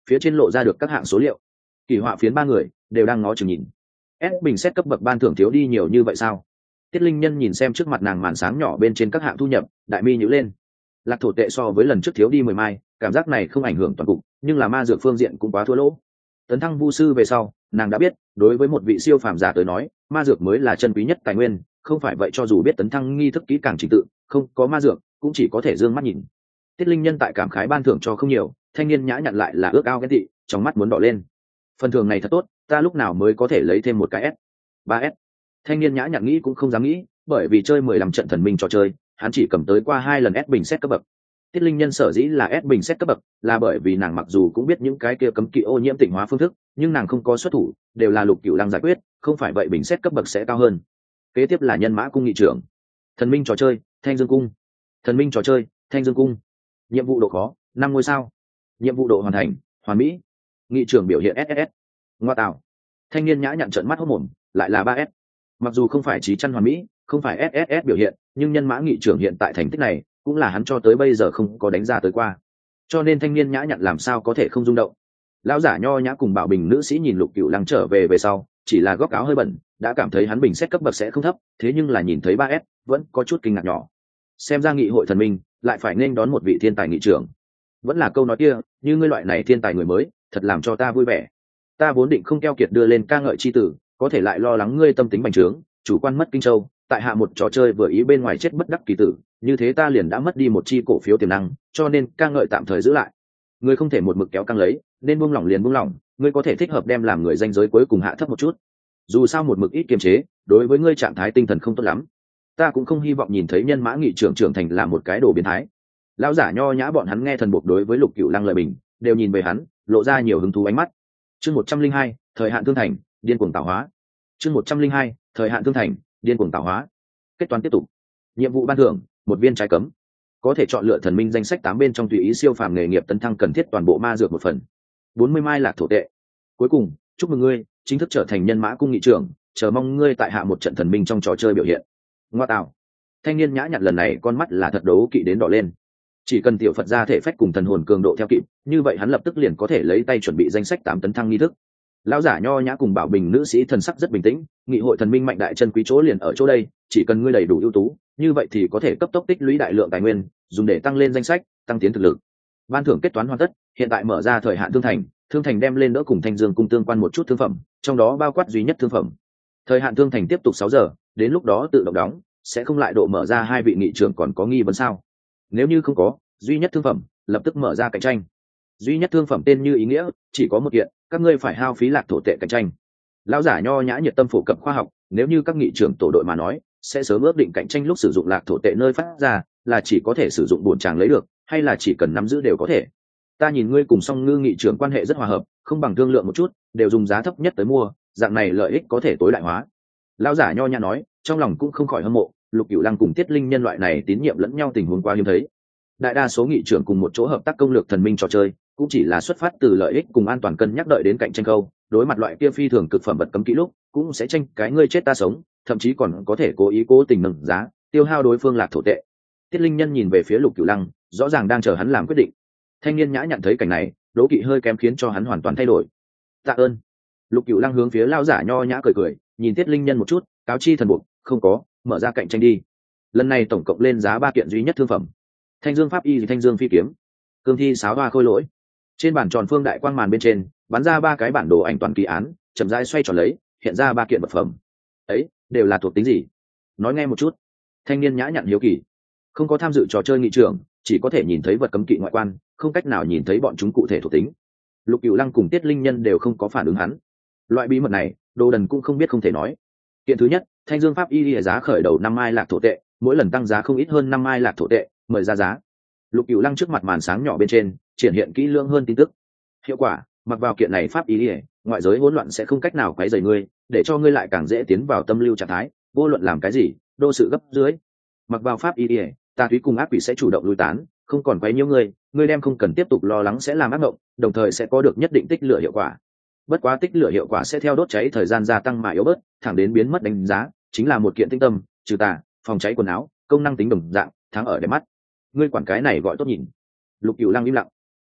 Speaker 1: phía trên lộ ra được các hạng số liệu. Kỳ họa phiến ba người đều đang ngó chừng nhìn. S bình xét cấp bậc ban thưởng thiếu đi nhiều như vậy sao? Tiết Linh Nhân nhìn xem trước mặt nàng màn sáng nhỏ bên trên các hạng thu nhập, đại mi nhíu lên. Lạc thổ tệ so với lần trước thiếu đi mười mai, cảm giác này không ảnh hưởng toàn cục, nhưng là ma dược phương diện cũng quá thua lỗ. Tấn thăng vu sư về sau, nàng đã biết, đối với một vị siêu phàm giả tới nói, ma dược mới là chân quý nhất tài nguyên, không phải vậy cho dù biết tấn thăng nghi thức kỹ càng trình tự, không có ma dược, cũng chỉ có thể dương mắt nhìn. Tiết Linh Nhân tại cảm khái ban thưởng cho không nhiều, thanh niên nhã nhặn lại là ước ao ghen tị, trong mắt muốn đỏ lên. Phần thưởng này thật tốt, ta lúc nào mới có thể lấy thêm một cái S, ba S. Thanh niên nhã nhặn nghĩ cũng không dám nghĩ, bởi vì chơi mười lăm trận thần minh trò chơi, hắn chỉ cầm tới qua hai lần S bình xét cấp bậc. Tiết Linh Nhân sở dĩ là S bình xét cấp bậc, là bởi vì nàng mặc dù cũng biết những cái kia cấm kỵ ô nhiễm tịnh hóa phương thức, nhưng nàng không có xuất thủ, đều là Lục Cửu Lăng giải quyết, không phải vậy bình xét cấp bậc sẽ cao hơn. Kế tiếp là nhân mã cung nghị trưởng. Thần minh trò chơi, Thanh Dương cung. Thần minh trò chơi, Thanh Dương cung. Nhiệm vụ độ khó, năm ngôi sao. Nhiệm vụ độ hoàn thành, hoàn mỹ. Nghị trưởng biểu hiện ét ét ét. Ngoa tạo. Thanh niên nhã nhặn trợn mắt hốt mồm, lại là ba S. Mặc dù không phải chí chăn hoàn mỹ, không phải ét ét ét biểu hiện, nhưng nhân mã nghị trưởng hiện tại thành tích này, cũng là hắn cho tới bây giờ không có đánh ra tới qua. Cho nên thanh niên nhã nhặn làm sao có thể không rung động. Lão giả nho nhã cùng Bảo Bình nữ sĩ nhìn Lục Cửu Lăng trở về về sau, chỉ là góc áo hơi bẩn, đã cảm thấy hắn bình xét cấp bậc sẽ không thấp, thế nhưng là nhìn thấy ba S, vẫn có chút kinh ngạc nhỏ. Xem ra nghị hội thần minh lại phải nên đón một vị thiên tài nghị trưởng. Vẫn là câu nói kia, như ngươi loại này thiên tài người mới, thật làm cho ta vui vẻ. Ta vốn định không keo kiệt đưa lên ca ngợi chi tử, có thể lại lo lắng ngươi tâm tính bành trướng, chủ quan mất kinh châu, tại hạ một trò chơi vừa ý bên ngoài chết bất đắc kỳ tử, như thế ta liền đã mất đi một chi cổ phiếu tiềm năng, cho nên ca ngợi tạm thời giữ lại. Ngươi không thể một mực kéo căng lấy, nên buông lỏng liền buông lỏng, ngươi có thể thích hợp đem làm người danh giới cuối cùng hạ thấp một chút. Dù sao một mực ít kiềm chế, đối với ngươi trạng thái tinh thần không tốt lắm. Ta cũng không hy vọng nhìn thấy nhân mã nghị trưởng trưởng thành là một cái đồ biến thái. Lão giả nho nhã bọn hắn nghe thần buộc đối với Lục Cửu Lăng lời bình, đều nhìn về hắn, lộ ra nhiều hứng thú ánh mắt. Chương một trăm linh hai, thời hạn thương thành, điên cuồng tạo hóa. Chương một trăm linh hai, thời hạn thương thành, điên cuồng tạo hóa. Kết toán tiếp tục. Nhiệm vụ ban thưởng, một viên trái cấm. Có thể chọn lựa thần minh danh sách tám bên trong tùy ý siêu phàm nghề nghiệp tấn thăng cần thiết toàn bộ ma dược một phần. bốn mươi mai lạc thổ tệ. Cuối cùng, chúc mừng ngươi, chính thức trở thành nhân mã cung nghị trưởng, chờ mong ngươi tại hạ một trận thần minh trong trò chơi biểu hiện. Ngoa tạo. Thanh niên nhã nhặn lần này con mắt là thật đấu kỵ đến đỏ lên. Chỉ cần tiểu Phật ra thể phách cùng thần hồn cường độ theo kịp, như vậy hắn lập tức liền có thể lấy tay chuẩn bị danh sách tám tấn thăng nghi thức. Lão giả nho nhã cùng Bảo Bình nữ sĩ thần sắc rất bình tĩnh, nghị hội thần minh mạnh đại chân quý chỗ liền ở chỗ đây, chỉ cần ngươi đầy đủ ưu tú, như vậy thì có thể cấp tốc tích lũy đại lượng tài nguyên, dùng để tăng lên danh sách, tăng tiến thực lực. Ban thưởng kết toán hoàn tất, hiện tại mở ra thời hạn thương thành, thương thành đem lên đỡ cùng Thanh Dương cung tương quan một chút thương phẩm, trong đó bao quát duy nhất thương phẩm. Thời hạn thương thành tiếp tục sáu giờ, đến lúc đó tự động đóng, sẽ không lại độ mở ra hai vị nghị trưởng còn có nghi vấn sao? Nếu như không có, duy nhất thương phẩm lập tức mở ra cạnh tranh. Duy nhất thương phẩm tên như ý nghĩa, chỉ có một kiện, các ngươi phải hao phí lạc thổ tệ cạnh tranh. Lão giả nho nhã nhiệt tâm phổ cập khoa học, nếu như các nghị trưởng tổ đội mà nói, sẽ sớm ước định cạnh tranh lúc sử dụng lạc thổ tệ nơi phát ra, là chỉ có thể sử dụng bổn tràng lấy được, hay là chỉ cần nắm giữ đều có thể. Ta nhìn ngươi cùng Song Ngư nghị trưởng quan hệ rất hòa hợp, không bằng thương lượng một chút, đều dùng giá thấp nhất tới mua, dạng này lợi ích có thể tối đại hóa. Lão giả nho nhã nói, trong lòng cũng không khỏi hâm mộ, Lục Cửu Lăng cùng Tiết Linh Nhân loại này tín nhiệm lẫn nhau tình huống quá hiếm thấy. Đại đa số nghị trưởng cùng một chỗ hợp tác công lược thần minh trò chơi, cũng chỉ là xuất phát từ lợi ích cùng an toàn cân nhắc đợi đến cạnh tranh câu, đối mặt loại kia phi thường cực phẩm vật cấm kỹ lúc, cũng sẽ tranh cái ngươi chết ta sống, thậm chí còn có thể cố ý cố tình nâng giá, tiêu hao đối phương lạc thổ tệ. Tiết Linh Nhân nhìn về phía Lục Cửu Lăng, rõ ràng đang chờ hắn làm quyết định. Thanh niên nhã nhận thấy cảnh này, đố kỵ hơi kém khiến cho hắn hoàn toàn thay đổi. Tạ ơn. Lục Cửu Lăng hướng phía lão giả nho nhã cười cười, nhìn Tiết Linh Nhân một chút, cáo chi thần buộc, không có, mở ra cạnh tranh đi. Lần này tổng cộng lên giá ba kiện duy nhất thương phẩm. Thanh Dương pháp y thì Thanh Dương phi kiếm, cương thi sáo hoa khôi lỗi. Trên bản tròn phương đại quang màn bên trên, bắn ra ba cái bản đồ ảnh toàn kỳ án, chậm rãi xoay tròn lấy, hiện ra ba kiện vật phẩm. Ấy, đều là thuộc tính gì? Nói nghe một chút. Thanh niên nhã nhặn hiếu kỳ. Không có tham dự trò chơi nghị trưởng, chỉ có thể nhìn thấy vật cấm kỵ ngoại quan, không cách nào nhìn thấy bọn chúng cụ thể thuộc tính. Lục Cửu Lăng cùng Tiết Linh Nhân đều không có phản ứng hắn. Loại bí mật này, Đồ Đần cũng không biết không thể nói. Kiện thứ nhất, Thanh Dương pháp y giá khởi đầu năm mai lạc thổ tệ, mỗi lần tăng giá không ít hơn năm mai lạc thổ tệ, mời ra giá. Lục Cửu Lăng trước mặt màn sáng nhỏ bên trên triển hiện kỹ lưỡng hơn tin tức. Hiệu quả, mặc vào kiện này pháp y, ngoại giới hỗn loạn sẽ không cách nào quấy rầy ngươi, để cho ngươi lại càng dễ tiến vào tâm lưu trạng thái, vô luận làm cái gì, đô sự gấp dưới. Mặc vào pháp y, tà túy cùng ác quỷ sẽ chủ động lui tán, không còn quấy nhiễu ngươi, ngươi đem không cần tiếp tục lo lắng sẽ làm ác mộng, đồng thời sẽ có được nhất định tích lửa hiệu quả. Bất quá tích lửa hiệu quả sẽ theo đốt cháy thời gian gia tăng mà yếu bớt, thẳng đến biến mất đánh giá, chính là một kiện tinh tâm, trừ tà, phòng cháy quần áo, công năng tính đồng dạng, thắng ở đẹp mắt. Ngươi quản cái này gọi tốt nhìn. Lục Cửu Lăng im lặng.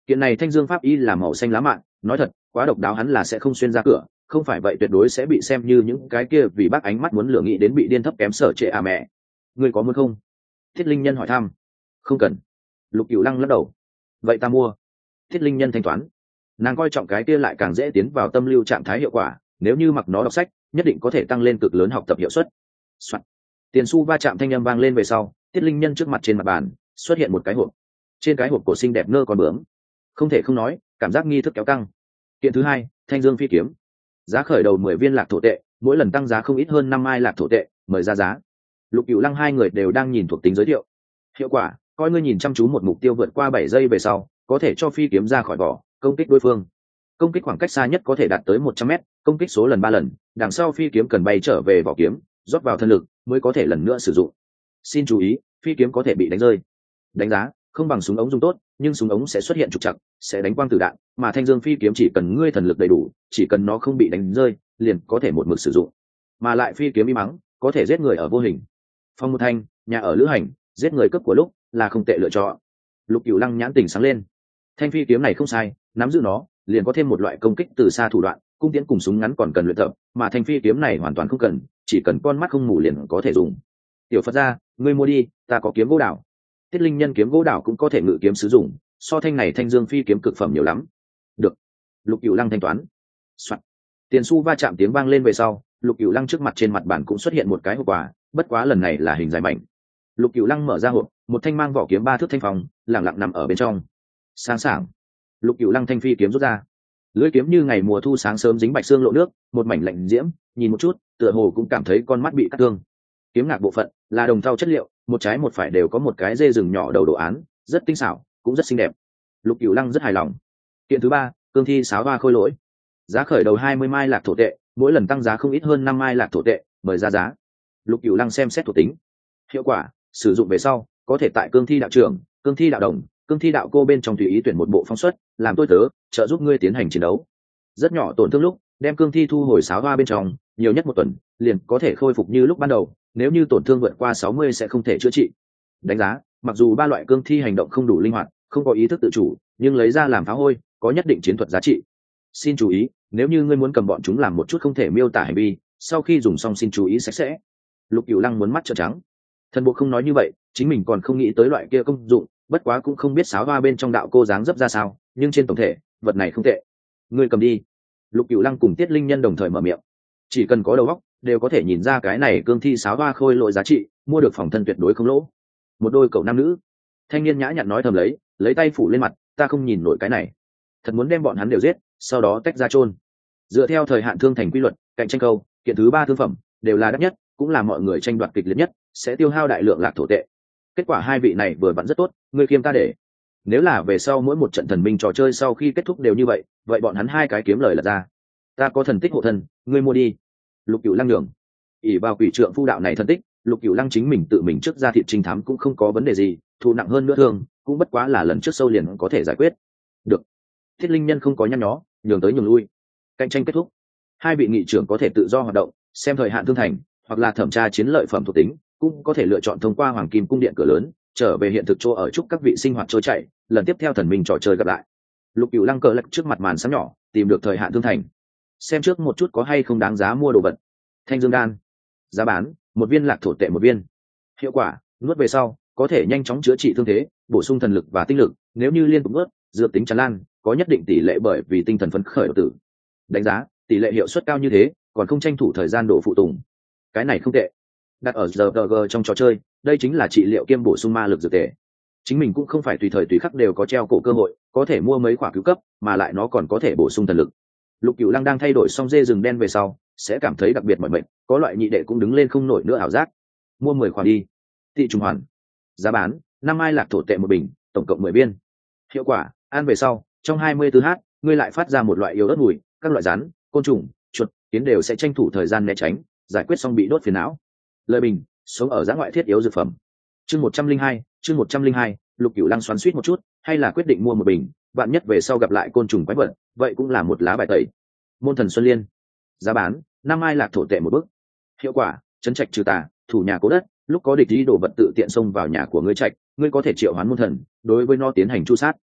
Speaker 1: Kiện này thanh dương pháp y là màu xanh lá mạn, nói thật quá độc đáo hắn là sẽ không xuyên ra cửa, không phải vậy tuyệt đối sẽ bị xem như những cái kia vì bác ánh mắt muốn lửa nghĩ đến bị điên thấp kém sở trệ à mẹ. Ngươi có muốn không? Thiết linh nhân hỏi thăm. Không cần. Lục Cửu Lăng lắc đầu. Vậy ta mua. Thiết linh nhân thanh toán. Nàng coi trọng cái kia lại càng dễ tiến vào tâm lưu trạng thái hiệu quả, nếu như mặc nó đọc sách nhất định có thể tăng lên cực lớn học tập hiệu suất. Tiền xu va chạm thanh âm vang lên về sau, Tiết linh nhân trước mặt trên mặt bàn xuất hiện một cái hộp. Trên cái hộp cổ xinh đẹp nơ con bướm, không thể không nói cảm giác nghi thức kéo căng. Kiện thứ hai, thanh dương phi kiếm, giá khởi đầu mười viên lạc thổ tệ, mỗi lần tăng giá không ít hơn năm mai lạc thổ tệ, mời ra giá. Lục Cửu Lăng hai người đều đang nhìn thuộc tính giới thiệu. Hiệu quả, coi ngươi nhìn chăm chú một mục tiêu vượt qua bảy giây về sau có thể cho phi kiếm ra khỏi vỏ công kích đối phương. Công kích khoảng cách xa nhất có thể đạt tới một trăm mét, công kích số lần ba lần, đằng sau phi kiếm cần bay trở về vỏ kiếm, rót vào thân lực mới có thể lần nữa sử dụng. Xin chú ý, phi kiếm có thể bị đánh rơi. Đánh giá, không bằng súng ống dùng tốt, nhưng súng ống sẽ xuất hiện trục trặc, sẽ đánh quang tử đạn, mà thanh dương phi kiếm chỉ cần ngươi thần lực đầy đủ, chỉ cần nó không bị đánh rơi, liền có thể một mực sử dụng. Mà lại phi kiếm y mắng, có thể giết người ở vô hình. Phong một thanh, nhà ở lữ hành, giết người cướp của lúc là không tệ lựa chọn. Lục Cửu Lăng nhãn tỉnh sáng lên. Thanh phi kiếm này không sai, nắm giữ nó, liền có thêm một loại công kích từ xa thủ đoạn, cung tiễn cùng súng ngắn còn cần luyện tập, mà thanh phi kiếm này hoàn toàn không cần, chỉ cần con mắt không mù liền có thể dùng. Tiểu Phật gia, ngươi mua đi, ta có kiếm gỗ đào. Tiết linh nhân kiếm gỗ đào cũng có thể ngự kiếm sử dụng, so thanh này thanh dương phi kiếm cực phẩm nhiều lắm. Được. Lục Cửu Lăng thanh toán. Soạn. Tiền xu va chạm tiếng vang lên về sau, Lục Cửu Lăng trước mặt trên mặt bàn cũng xuất hiện một cái hộp quà, bất quá lần này là hình dài mảnh. Lục Cửu Lăng mở ra hộp, một thanh mang vỏ kiếm ba thước thanh phong lẳng lặng nằm ở bên trong. Sáng sảng. Lục Cửu Lăng thanh phi kiếm rút ra, lưỡi kiếm như ngày mùa thu sáng sớm dính bạch xương lộ nước, một mảnh lạnh diễm, nhìn một chút tựa hồ cũng cảm thấy con mắt bị cắt thương. Kiếm ngạc bộ phận là đồng thau chất liệu, một trái một phải đều có một cái dê rừng nhỏ đầu đồ án, rất tinh xảo cũng rất xinh đẹp. Lục Cửu Lăng rất hài lòng. Kiện thứ ba, cương thi sáo hoa khôi lỗi, giá khởi đầu hai mươi mai lạc thổ tệ, mỗi lần tăng giá không ít hơn năm mai lạc thổ tệ, mời ra giá. Lục Cửu Lăng xem xét thuộc tính. Hiệu quả, sử dụng về sau có thể tại cương thi đạo trưởng, cương thi đạo đồng, cương thi đạo cô bên trong tùy ý tuyển một bộ phong suất làm tôi tớ, trợ giúp ngươi tiến hành chiến đấu. Rất nhỏ tổn thương lúc đem cương thi thu hồi sáo hoa bên trong, nhiều nhất một tuần liền có thể khôi phục như lúc ban đầu, nếu như tổn thương vượt qua sáu mươi sẽ không thể chữa trị. Đánh giá, mặc dù ba loại cương thi hành động không đủ linh hoạt, không có ý thức tự chủ, nhưng lấy ra làm phá hôi có nhất định chiến thuật giá trị. Xin chú ý, nếu như ngươi muốn cầm bọn chúng làm một chút không thể miêu tả hành vi, sau khi dùng xong xin chú ý sạch sẽ. Lục Cửu Lăng muốn mắt trợn trắng. Thần bộ không nói như vậy, chính mình còn không nghĩ tới loại kia công dụng, bất quá cũng không biết sáo hoa bên trong đạo cô dáng dấp ra sao, nhưng trên tổng thể vật này không tệ. Ngươi cầm đi. Lục Cửu Lăng cùng Tiết linh nhân đồng thời mở miệng. Chỉ cần có đầu óc đều có thể nhìn ra cái này cương thi sáo hoa khôi lỗi giá trị, mua được phòng thân tuyệt đối không lỗ. Một đôi cậu nam nữ. Thanh niên nhã nhặn nói thầm lấy, lấy tay phủ lên mặt, ta không nhìn nổi cái này, thật muốn đem bọn hắn đều giết, sau đó tách ra chôn. Dựa theo thời hạn thương thành quy luật, cạnh tranh câu, kiện thứ ba thương phẩm đều là đắt nhất, cũng là mọi người tranh đoạt kịch liệt nhất, sẽ tiêu hao đại lượng lạc thổ tệ. Kết quả hai vị này vừa vặn rất tốt, ngươi kiêm ta để. Nếu là về sau mỗi một trận thần minh trò chơi sau khi kết thúc đều như vậy, vậy bọn hắn hai cái kiếm lời là ra. Ta có thần tích hộ thân, ngươi mua đi. Lục Cửu Lăng nhường. ỷ vào quỷ trượng phu đạo này thần tích, Lục Cửu Lăng chính mình tự mình trước ra thị trinh thám cũng không có vấn đề gì, thụ nặng hơn nữa thương cũng bất quá là lần trước sâu liền có thể giải quyết được. Thiết linh nhân không có nhăn nhó, nhường tới nhường lui. Cạnh tranh kết thúc, hai vị nghị trưởng có thể tự do hoạt động, xem thời hạn thương thành hoặc là thẩm tra chiến lợi phẩm thuộc tính, cũng có thể lựa chọn thông qua hoàng kim cung điện cửa lớn trở về hiện thực chỗ ở, chúc các vị sinh hoạt trôi chảy, lần tiếp theo thần minh trò chơi gặp lại. Lục Cửu Lăng cờ lật trước mặt màn sáng nhỏ, tìm được thời hạn thương thành, xem trước một chút có hay không đáng giá mua đồ vật. Thanh dương đan, giá bán một viên lạc thổ tệ một viên. Hiệu quả, nuốt về sau có thể nhanh chóng chữa trị thương thế, bổ sung thần lực và tinh lực, nếu như liên tục nuốt dược tính tràn lan, có nhất định tỷ lệ bởi vì tinh thần phấn khởi đột tử. Đánh giá, tỷ lệ hiệu suất cao như thế còn không tranh thủ thời gian đổ phụ tùng, cái này không tệ. Đặt ở giờ tờ giê trong trò chơi, đây chính là trị liệu kiêm bổ sung ma lực dược tệ. Chính mình cũng không phải tùy thời tùy khắc đều có treo cổ cơ hội, có thể mua mấy quả cứu cấp, mà lại nó còn có thể bổ sung thần lực. Lục Cửu Lăng đang thay đổi xong dê rừng đen về sau, sẽ cảm thấy đặc biệt mỏi mệt, có loại nhị đệ cũng đứng lên không nổi nữa ảo giác. Mua mười quả đi. Tị trùng hoàn, giá bán năm mai lạc thổ tệ một bình, tổng cộng mười viên. Hiệu quả, ăn về sau trong hai mươi tư h ngươi lại phát ra một loại yếu ớt mùi, các loại rắn, côn trùng, chuột, kiến đều sẽ tranh thủ thời gian né tránh, giải quyết xong bị đốt phiền não. Lời bình, sống ở giã ngoại thiết yếu dược phẩm. Chương một trăm linh hai, chương một trăm linh hai, Lục Cửu Lăng xoắn xuýt một chút, hay là quyết định mua một bình, vạn nhất về sau gặp lại côn trùng quái vật, vậy cũng là một lá bài tẩy. Môn thần xuân liên, giá bán năm mai lạc thổ tệ một bức. Hiệu quả, trấn trạch trừ tà, thủ nhà cố đất, lúc có địch ý đồ vật tự tiện xông vào nhà của ngươi trạch, ngươi có thể triệu hoán môn thần, đối với nó tiến hành chu sát.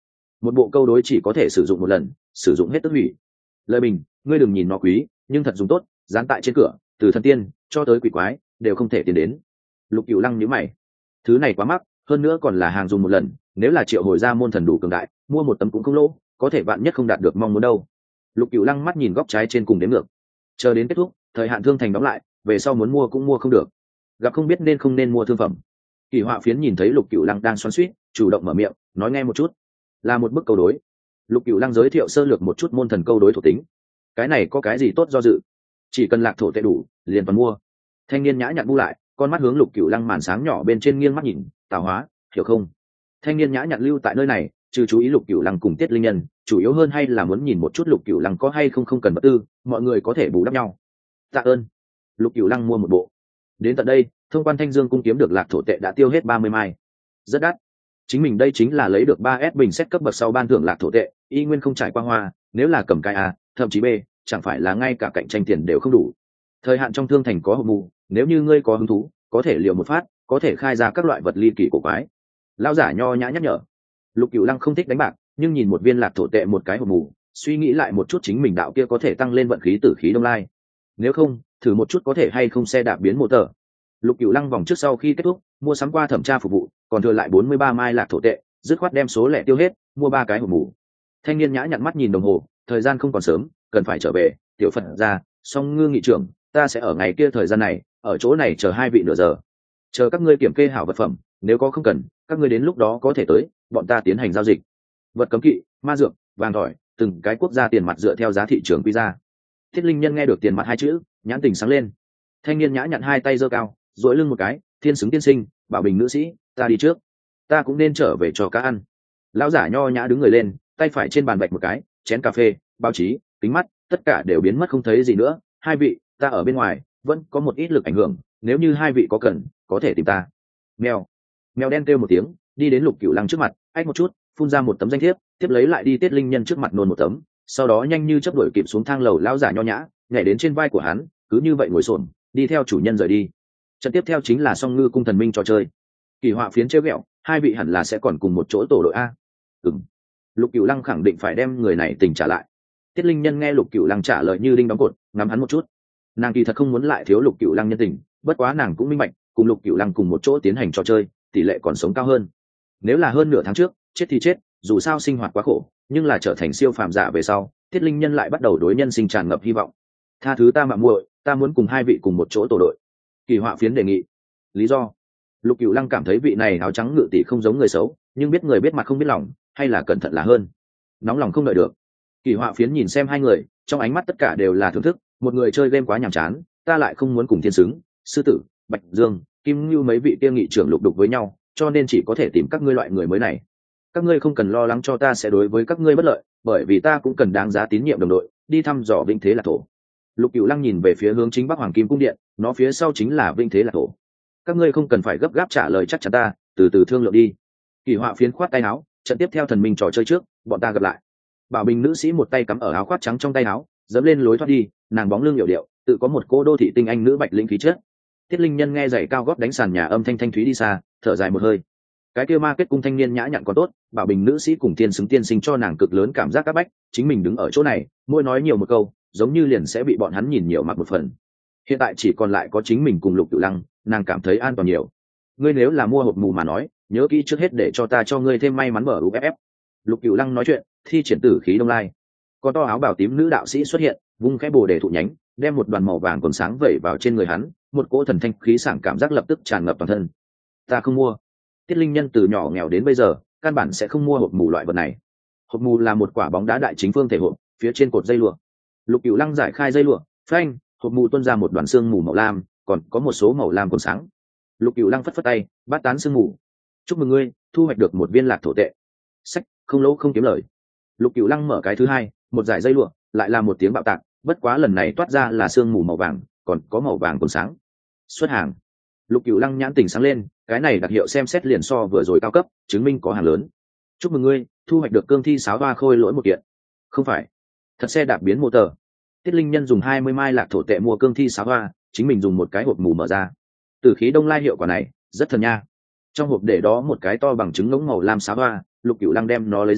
Speaker 1: một bộ câu đối chỉ có thể sử dụng một lần, sử dụng hết tức hủy. Lời bình, ngươi đừng nhìn nó quý, nhưng thật dùng tốt, dán tại trên cửa, từ thần tiên cho tới quỷ quái đều không thể tiến đến. Lục Cửu Lăng nhíu mày, thứ này quá mắc, hơn nữa còn là hàng dùng một lần, nếu là triệu hồi ra môn thần đủ cường đại, mua một tấm cũng không lỗ, có thể bạn nhất không đạt được mong muốn đâu. Lục Cửu Lăng mắt nhìn góc trái trên cùng đếm ngược, chờ đến kết thúc, thời hạn thương thành đóng lại, về sau muốn mua cũng mua không được, gặp không biết nên không nên mua thương phẩm. Kỳ Họa Phiến nhìn thấy Lục Cửu Lăng đang xoắn xuýt, chủ động mở miệng, nói nghe một chút, là một bức câu đối. Lục Cửu Lăng giới thiệu sơ lược một chút môn thần câu đối thuộc tính. Cái này có cái gì tốt do dự, chỉ cần lạc thổ tệ đủ, liền toàn mua. Thanh niên nhã nhặn bu lại, con mắt hướng Lục Cửu Lăng màn sáng nhỏ bên trên nghiêng mắt nhìn, tạo hóa, hiểu không? Thanh niên nhã nhặn lưu tại nơi này, trừ chú ý Lục Cửu Lăng cùng Tiết Linh Nhân, chủ yếu hơn hay là muốn nhìn một chút Lục Cửu Lăng có hay không không cần vật tư, mọi người có thể bù đắp nhau. Tạ ơn. Lục Cửu Lăng mua một bộ. Đến tận đây, thông quan Thanh Dương cung kiếm được lạc thổ tệ đã tiêu hết ba mươi mai, rất đắt. Chính mình đây chính là lấy được ba S bình xét cấp bậc sau ban thưởng lạc thổ tệ, y nguyên không trải qua hoa, nếu là cầm cái A, thậm chí B, chẳng phải là ngay cả cạnh tranh tiền đều không đủ. Thời hạn trong thương thành có hộp mù, nếu như ngươi có hứng thú, có thể liều một phát, có thể khai ra các loại vật ly kỳ cổ quái. Lão giả nho nhã nhắc nhở. Lục Cửu Lăng không thích đánh bạc, nhưng nhìn một viên lạc thổ tệ một cái hộp mù, suy nghĩ lại một chút chính mình đạo kia có thể tăng lên vận khí tử khí đông lai. Nếu không, thử một chút có thể hay không xe đạp biến mô tờ. Lục Cửu Lăng vòng trước sau khi kết thúc, mua sắm qua thẩm tra phục vụ, còn thừa lại bốn mươi ba mai lạc thổ tệ, dứt khoát đem số lẻ tiêu hết, mua ba cái hộp mù. Thanh niên nhã nhặn mắt nhìn đồng hồ, thời gian không còn sớm, cần phải trở về. Tiểu Phật ra, Song Ngư nghị trưởng, ta sẽ ở ngày kia thời gian này, ở chỗ này chờ hai vị nửa giờ. Chờ các ngươi kiểm kê hảo vật phẩm, nếu có không cần, các ngươi đến lúc đó có thể tới, bọn ta tiến hành giao dịch. Vật cấm kỵ, ma dược, vàng tỏi, từng cái quốc gia tiền mặt dựa theo giá thị trường quy ra. Thiết Linh Nhân nghe được tiền mặt hai chữ, nhãn tình sáng lên. Thanh niên nhã nhặn hai tay giơ cao, duỗi lưng một cái, thiên xứng tiên sinh, bảo bình nữ sĩ, ta đi trước, ta cũng nên trở về cho cá ăn. Lão giả nho nhã đứng người lên, tay phải trên bàn bạch một cái, chén cà phê, báo chí, kính mắt, tất cả đều biến mất không thấy gì nữa. Hai vị, ta ở bên ngoài vẫn có một ít lực ảnh hưởng, nếu như hai vị có cần, có thể tìm ta. Mèo, mèo đen kêu một tiếng, đi đến Lục Cửu Lăng trước mặt, ách một chút, phun ra một tấm danh thiếp, tiếp lấy lại đi Tiết Linh Nhân trước mặt nôn một tấm, sau đó nhanh như chớp đuổi kịp xuống thang lầu. Lão giả nho nhã nhảy đến trên vai của hắn, cứ như vậy ngồi xổm, đi theo chủ nhân rời đi. Trận tiếp theo chính là Song Ngư cung thần minh trò chơi. Kỳ Họa Phiến trêu ghẹo, hai vị hẳn là sẽ còn cùng một chỗ tổ đội a. Ừm. Lục Cửu Lăng khẳng định phải đem người này tình trả lại. Tiết Linh Nhân nghe Lục Cửu Lăng trả lời như đinh đóng cột, ngắm hắn một chút. Nàng kỳ thật không muốn lại thiếu Lục Cửu Lăng nhân tình, bất quá nàng cũng minh bạch, cùng Lục Cửu Lăng cùng một chỗ tiến hành trò chơi, tỷ lệ còn sống cao hơn. Nếu là hơn nửa tháng trước, chết thì chết, dù sao sinh hoạt quá khổ, nhưng là trở thành siêu phàm giả về sau, Tiết Linh Nhân lại bắt đầu đối nhân sinh tràn ngập hy vọng. Tha thứ ta mạo muội, ta muốn cùng hai vị cùng một chỗ tổ đội. Kỳ Họa Phiến đề nghị. Lý do? Lục Cửu Lăng cảm thấy vị này áo trắng ngự tỷ không giống người xấu, nhưng biết người biết mặt không biết lòng, hay là cẩn thận là hơn. Nóng lòng không đợi được. Kỳ Họa Phiến nhìn xem hai người, trong ánh mắt tất cả đều là thưởng thức. Một người chơi game quá nhàm chán, ta lại không muốn cùng thiên xứng, sư tử, bạch dương, kim như mấy vị tiêu nghị trưởng lục đục với nhau, cho nên chỉ có thể tìm các ngươi loại người mới này. Các ngươi không cần lo lắng cho ta sẽ đối với các ngươi bất lợi, bởi vì ta cũng cần đáng giá tín nhiệm đồng đội, đi thăm dò vinh thế là thổ. Lục Cửu Lăng nhìn về phía hướng chính bắc Hoàng Kim cung điện, nó phía sau chính là vinh thế là thổ. Các ngươi không cần phải gấp gáp trả lời chắc chắn ta, từ từ thương lượng đi. Kỳ Họa Phiến khoát tay áo, trận tiếp theo thần minh trò chơi trước, bọn ta gặp lại. Bảo bình nữ sĩ một tay cắm ở áo khoác trắng trong tay áo, dẫm lên lối thoát đi, nàng bóng lưng hiểu điệu, tự có một cô đô thị tinh anh nữ bạch linh khí chất. Tiết Linh Nhân nghe giày cao gót đánh sàn nhà âm thanh thanh thúy đi xa, thở dài một hơi. Cái kia ma kết cung thanh niên nhã nhặn còn tốt, bảo bình nữ sĩ cùng tiên xứng tiên sinh cho nàng cực lớn cảm giác áp bách, chính mình đứng ở chỗ này, mỗi nói nhiều một câu, giống như liền sẽ bị bọn hắn nhìn nhiều mặt một phần. Hiện tại chỉ còn lại có chính mình cùng Lục Cửu Lăng, nàng cảm thấy an toàn nhiều. Ngươi nếu là mua hộp mù mà nói, nhớ kỹ trước hết để cho ta cho ngươi thêm may mắn mở u ép ép. Lục Cửu Lăng nói chuyện, thi triển tử khí đông lai. Con to áo bào tím nữ đạo sĩ xuất hiện, vung cái bồ đề thụ nhánh, đem một đoàn màu vàng còn sáng vẩy vào trên người hắn, một cỗ thần thanh khí sảng cảm giác lập tức tràn ngập toàn thân. Ta không mua. Tiết Linh Nhân từ nhỏ nghèo đến bây giờ, căn bản sẽ không mua hộp mù loại vật này. Hộp mù là một quả bóng đá đại chính phương thể hộp, phía trên cột dây lụa. Lục Cửu Lăng giải khai dây lụa, phanh, hộp mù tuôn ra một đoàn xương mù màu lam, còn có một số màu lam còn sáng. Lục Cửu Lăng phất phất tay, bát tán xương mù. Chúc mừng ngươi, thu hoạch được một viên lạc thổ tệ. Sách, không lỗ không kiếm lời. Lục Cửu Lăng mở cái thứ hai, một dải dây lụa, lại là một tiếng bạo tạc, bất quá lần này toát ra là xương mù màu vàng, còn có màu vàng còn sáng. Xuất hàng. Lục Cửu Lăng nhãn tình sáng lên, cái này đặc hiệu xem xét liền so vừa rồi cao cấp, chứng minh có hàng lớn. Chúc mừng ngươi, thu hoạch được cương thi sáo hoa khôi lỗi một kiện. Không phải, thật xe đạp biến motor. Tiết Linh Nhân dùng hai mươi mai lạc thổ tệ mua cương thi sáo hoa, chính mình dùng một cái hộp mù mở ra. Tử khí đông lai hiệu quả này rất thần nha. Trong hộp để đó một cái to bằng trứng ngỗng màu lam sáo hoa, Lục Cửu Lăng đem nó lấy ra,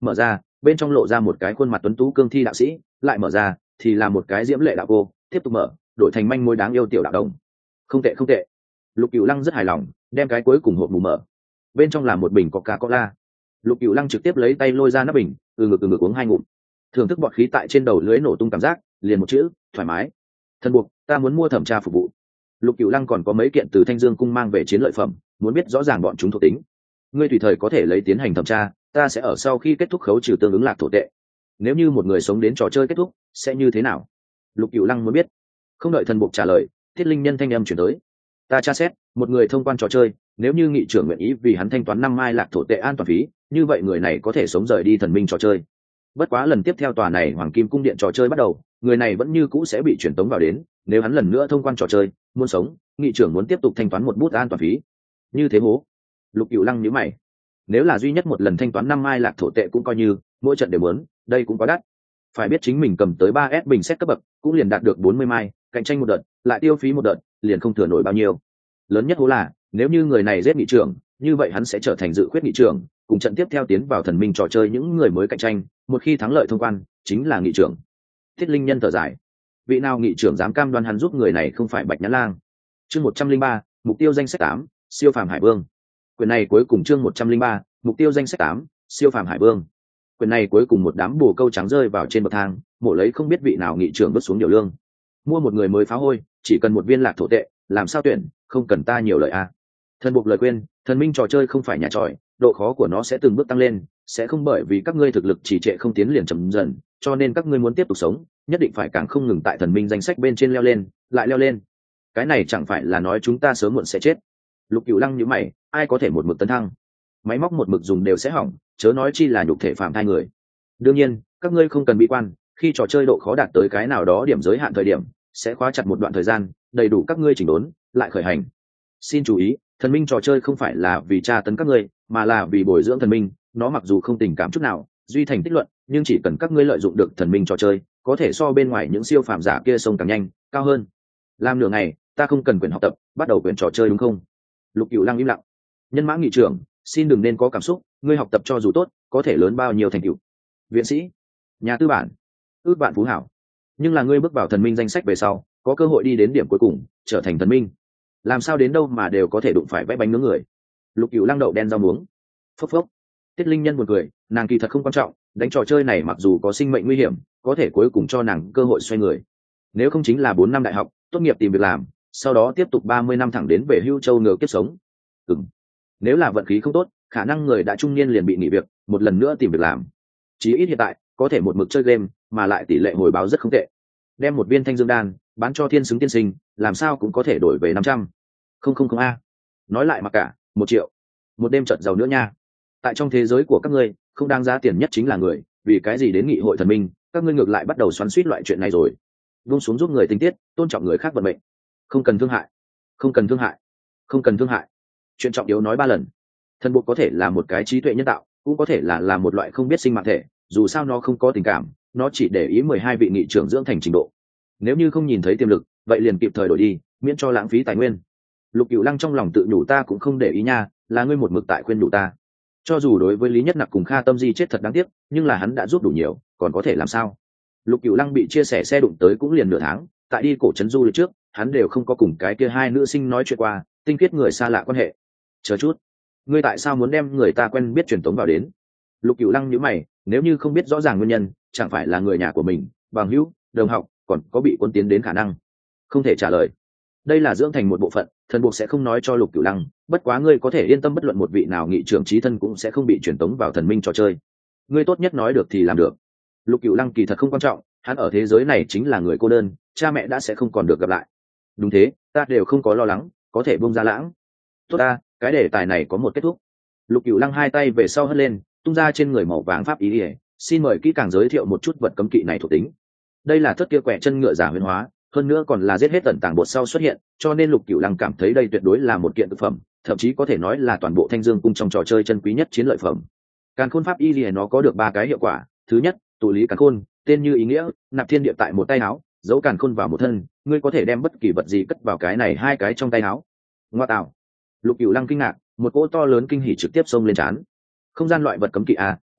Speaker 1: mở ra bên trong lộ ra một cái khuôn mặt tuấn tú cương thi đạo sĩ, lại mở ra thì là một cái diễm lệ đạo cô, tiếp tục mở đổi thành manh mối đáng yêu tiểu đạo đồng. Không tệ không tệ. Lục Cửu Lăng rất hài lòng, đem cái cuối cùng hộp mù mở, bên trong là một bình coca cola. Lục Cửu Lăng trực tiếp lấy tay lôi ra nắp bình, từ ngực từ ngực uống hai ngụm, thưởng thức bọt khí tại trên đầu lưỡi nổ tung cảm giác, liền một chữ thoải mái. Thân buộc, ta muốn mua thẩm tra phục vụ. Lục Cửu Lăng còn có mấy kiện từ Thanh Dương cung mang về chiến lợi phẩm, muốn biết rõ ràng bọn chúng thuộc tính. Ngươi tùy thời có thể lấy tiến hành thẩm tra, ta sẽ ở sau khi kết thúc khấu trừ tương ứng lạc thổ tệ. Nếu như một người sống đến trò chơi kết thúc sẽ như thế nào? Lục Cửu Lăng muốn biết. Không đợi thần buộc trả lời, Thiết Linh Nhân thanh âm chuyển tới. Ta tra xét, một người thông quan trò chơi, nếu như nghị trưởng nguyện ý vì hắn thanh toán năm mai lạc thổ tệ an toàn phí, như vậy người này có thể sống rời đi thần minh trò chơi. Bất quá lần tiếp theo tòa này Hoàng Kim cung điện trò chơi bắt đầu, người này vẫn như cũ sẽ bị chuyển tống vào đến, nếu hắn lần nữa thông quan trò chơi, muốn sống, nghị trưởng muốn tiếp tục thanh toán một bút an toàn phí. Như thế hố. Lục Cửu Lăng nhíu mày. Nếu là duy nhất một lần thanh toán năm mai lạc thổ tệ cũng coi như, mỗi trận đều muốn, đây cũng quá đắt. Phải biết chính mình cầm tới ba S bình xét cấp bậc, cũng liền đạt được bốn mươi mai, cạnh tranh một đợt, lại tiêu phí một đợt, liền không thừa nổi bao nhiêu. Lớn nhất hố là, nếu như người này giết nghị trưởng, như vậy hắn sẽ trở thành dự khuyết nghị trưởng, cùng trận tiếp theo tiến vào thần minh trò chơi những người mới cạnh tranh, một khi thắng lợi thông quan, chính là nghị trưởng. Thiết Linh Nhân thở dài. Vị nào nghị trưởng dám cam đoan hắn giúp người này không phải Bạch Nhãn Lang. Chương một trăm linh ba, mục tiêu danh sách tám, siêu phàm hải vương. Quyền này cuối cùng chương một trăm linh ba, mục tiêu danh sách tám, siêu phàm hải vương. Quyền này cuối cùng một đám bồ câu trắng rơi vào trên bậc thang, mổ lấy không biết vị nào nghị trưởng vứt xuống điều lương. Mua một người mới phá hôi, chỉ cần một viên lạc thổ tệ, làm sao tuyển, không cần ta nhiều lời a. À. Thần buộc lời khuyên, thần minh trò chơi không phải nhà tròi, độ khó của nó sẽ từng bước tăng lên, sẽ không bởi vì các ngươi thực lực chỉ trệ không tiến liền chậm dần, cho nên các ngươi muốn tiếp tục sống, nhất định phải càng không ngừng tại thần minh danh sách bên trên leo lên, lại leo lên. Cái này chẳng phải là nói chúng ta sớm muộn sẽ chết. Lục Cửu Lăng nhíu mày, ai có thể một mực tấn thăng? Máy móc một mực dùng đều sẽ hỏng, chớ nói chi là nhục thể phạm thai người. Đương nhiên, các ngươi không cần bị quan, khi trò chơi độ khó đạt tới cái nào đó điểm giới hạn thời điểm, sẽ khóa chặt một đoạn thời gian, đầy đủ các ngươi chỉnh đốn, lại khởi hành. Xin chú ý, thần minh trò chơi không phải là vì tra tấn các ngươi, mà là vì bồi dưỡng thần minh, nó mặc dù không tình cảm chút nào, duy thành tích luận, nhưng chỉ cần các ngươi lợi dụng được thần minh trò chơi, có thể so bên ngoài những siêu phàm giả kia sông càng nhanh, cao hơn. Làm nửa ngày, ta không cần quyền học tập, bắt đầu quyền trò chơi đúng không? Lục Cửu Lăng im lặng. Nhân Mã nghị trưởng, xin đừng nên có cảm xúc, ngươi học tập cho dù tốt, có thể lớn bao nhiêu thành tựu. Viện sĩ, nhà tư bản, ước bạn phú hảo, nhưng là ngươi bước vào thần minh danh sách về sau, có cơ hội đi đến điểm cuối cùng, trở thành thần minh. Làm sao đến đâu mà đều có thể đụng phải vẽ bánh nướng người. Lục Cửu Lăng đậu đen rau muống. Phốc phốc. Tiết Linh Nhân buồn cười, nàng kỳ thật không quan trọng, đánh trò chơi này mặc dù có sinh mệnh nguy hiểm, có thể cuối cùng cho nàng cơ hội xoay người. Nếu không chính là bốn năm đại học, tốt nghiệp tìm việc làm, sau đó tiếp tục ba mươi năm thẳng đến về hưu châu ngựa kiếp sống. Ừm. Nếu là vận khí không tốt, khả năng người đã trung niên liền bị nghỉ việc, một lần nữa tìm việc làm. Chí ít hiện tại, có thể một mực chơi game, mà lại tỷ lệ hồi báo rất không tệ. Đem một viên thanh dương đan bán cho thiên xứng tiên sinh, làm sao cũng có thể đổi về năm trăm. Không không không a. Nói lại mà cả, một triệu. Một đêm chợt giàu nữa nha. Tại trong thế giới của các ngươi, không đáng giá tiền nhất chính là người, vì cái gì đến nghị hội thần minh, các ngươi ngược lại bắt đầu xoắn xuýt loại chuyện này rồi. Vung xuống giúp người tinh tiết, tôn trọng người khác vận mệnh. Không cần thương hại, không cần thương hại, không cần thương hại. Chuyện trọng yếu nói ba lần. Thần buộc có thể là một cái trí tuệ nhân tạo, cũng có thể là là một loại không biết sinh mạng thể, dù sao nó không có tình cảm, nó chỉ để ý mười hai vị nghị trưởng dưỡng thành trình độ. Nếu như không nhìn thấy tiềm lực, vậy liền kịp thời đổi đi, miễn cho lãng phí tài nguyên. Lục Cửu Lăng trong lòng tự nhủ ta cũng không để ý nha, là ngươi một mực tại khuyên nhủ ta. Cho dù đối với Lý Nhất Nặc cùng Kha Tâm Di chết thật đáng tiếc, nhưng là hắn đã giúp đủ nhiều, còn có thể làm sao? Lục Cửu Lăng bị chia sẻ xe đụng tới cũng liền nửa tháng, tại đi cổ trấn du lịch trước, hắn đều không có cùng cái kia hai nữ sinh nói chuyện qua, tinh khiết người xa lạ quan hệ. Chờ chút, ngươi tại sao muốn đem người ta quen biết truyền tống vào đến? Lục Cửu Lăng nhíu mày, nếu như không biết rõ ràng nguyên nhân, chẳng phải là người nhà của mình, bằng hữu, đồng học, còn có bị quân tiến đến khả năng? Không thể trả lời. Đây là dưỡng thành một bộ phận, thần buộc sẽ không nói cho Lục Cửu Lăng, bất quá ngươi có thể yên tâm bất luận một vị nào nghị trưởng chí thân cũng sẽ không bị truyền tống vào thần minh trò chơi. Ngươi tốt nhất nói được thì làm được. Lục Cửu Lăng kỳ thật không quan trọng, hắn ở thế giới này chính là người cô đơn, cha mẹ đã sẽ không còn được gặp lại. Đúng thế, ta đều không có lo lắng, có thể buông ra lãng. Tốt ta, cái đề tài này có một kết thúc. Lục Cửu Lăng hai tay về sau hất lên, tung ra trên người màu vàng pháp ý ỉa, xin mời kỹ càng giới thiệu một chút vật cấm kỵ này thuộc tính. Đây là thất kia quẹ chân ngựa giả huyền hóa, hơn nữa còn là giết hết tận tàng bột sau xuất hiện, cho nên Lục Cửu Lăng cảm thấy đây tuyệt đối là một kiện thực phẩm, thậm chí có thể nói là toàn bộ Thanh Dương cung trong trò chơi chân quý nhất chiến lợi phẩm. Càn khôn pháp y lìa nó có được ba cái hiệu quả, thứ nhất, tụ lý càn khôn, tên như ý nghĩa, nạp thiên địa tại một tay áo, giấu càn khôn vào một thân, ngươi có thể đem bất kỳ vật gì cất vào cái này hai cái trong tay áo. Ngoa tạo. Lục Cửu Lăng kinh ngạc, một cỗ to lớn kinh hỉ trực tiếp xông lên trán. Không gian loại vật cấm kỵ à,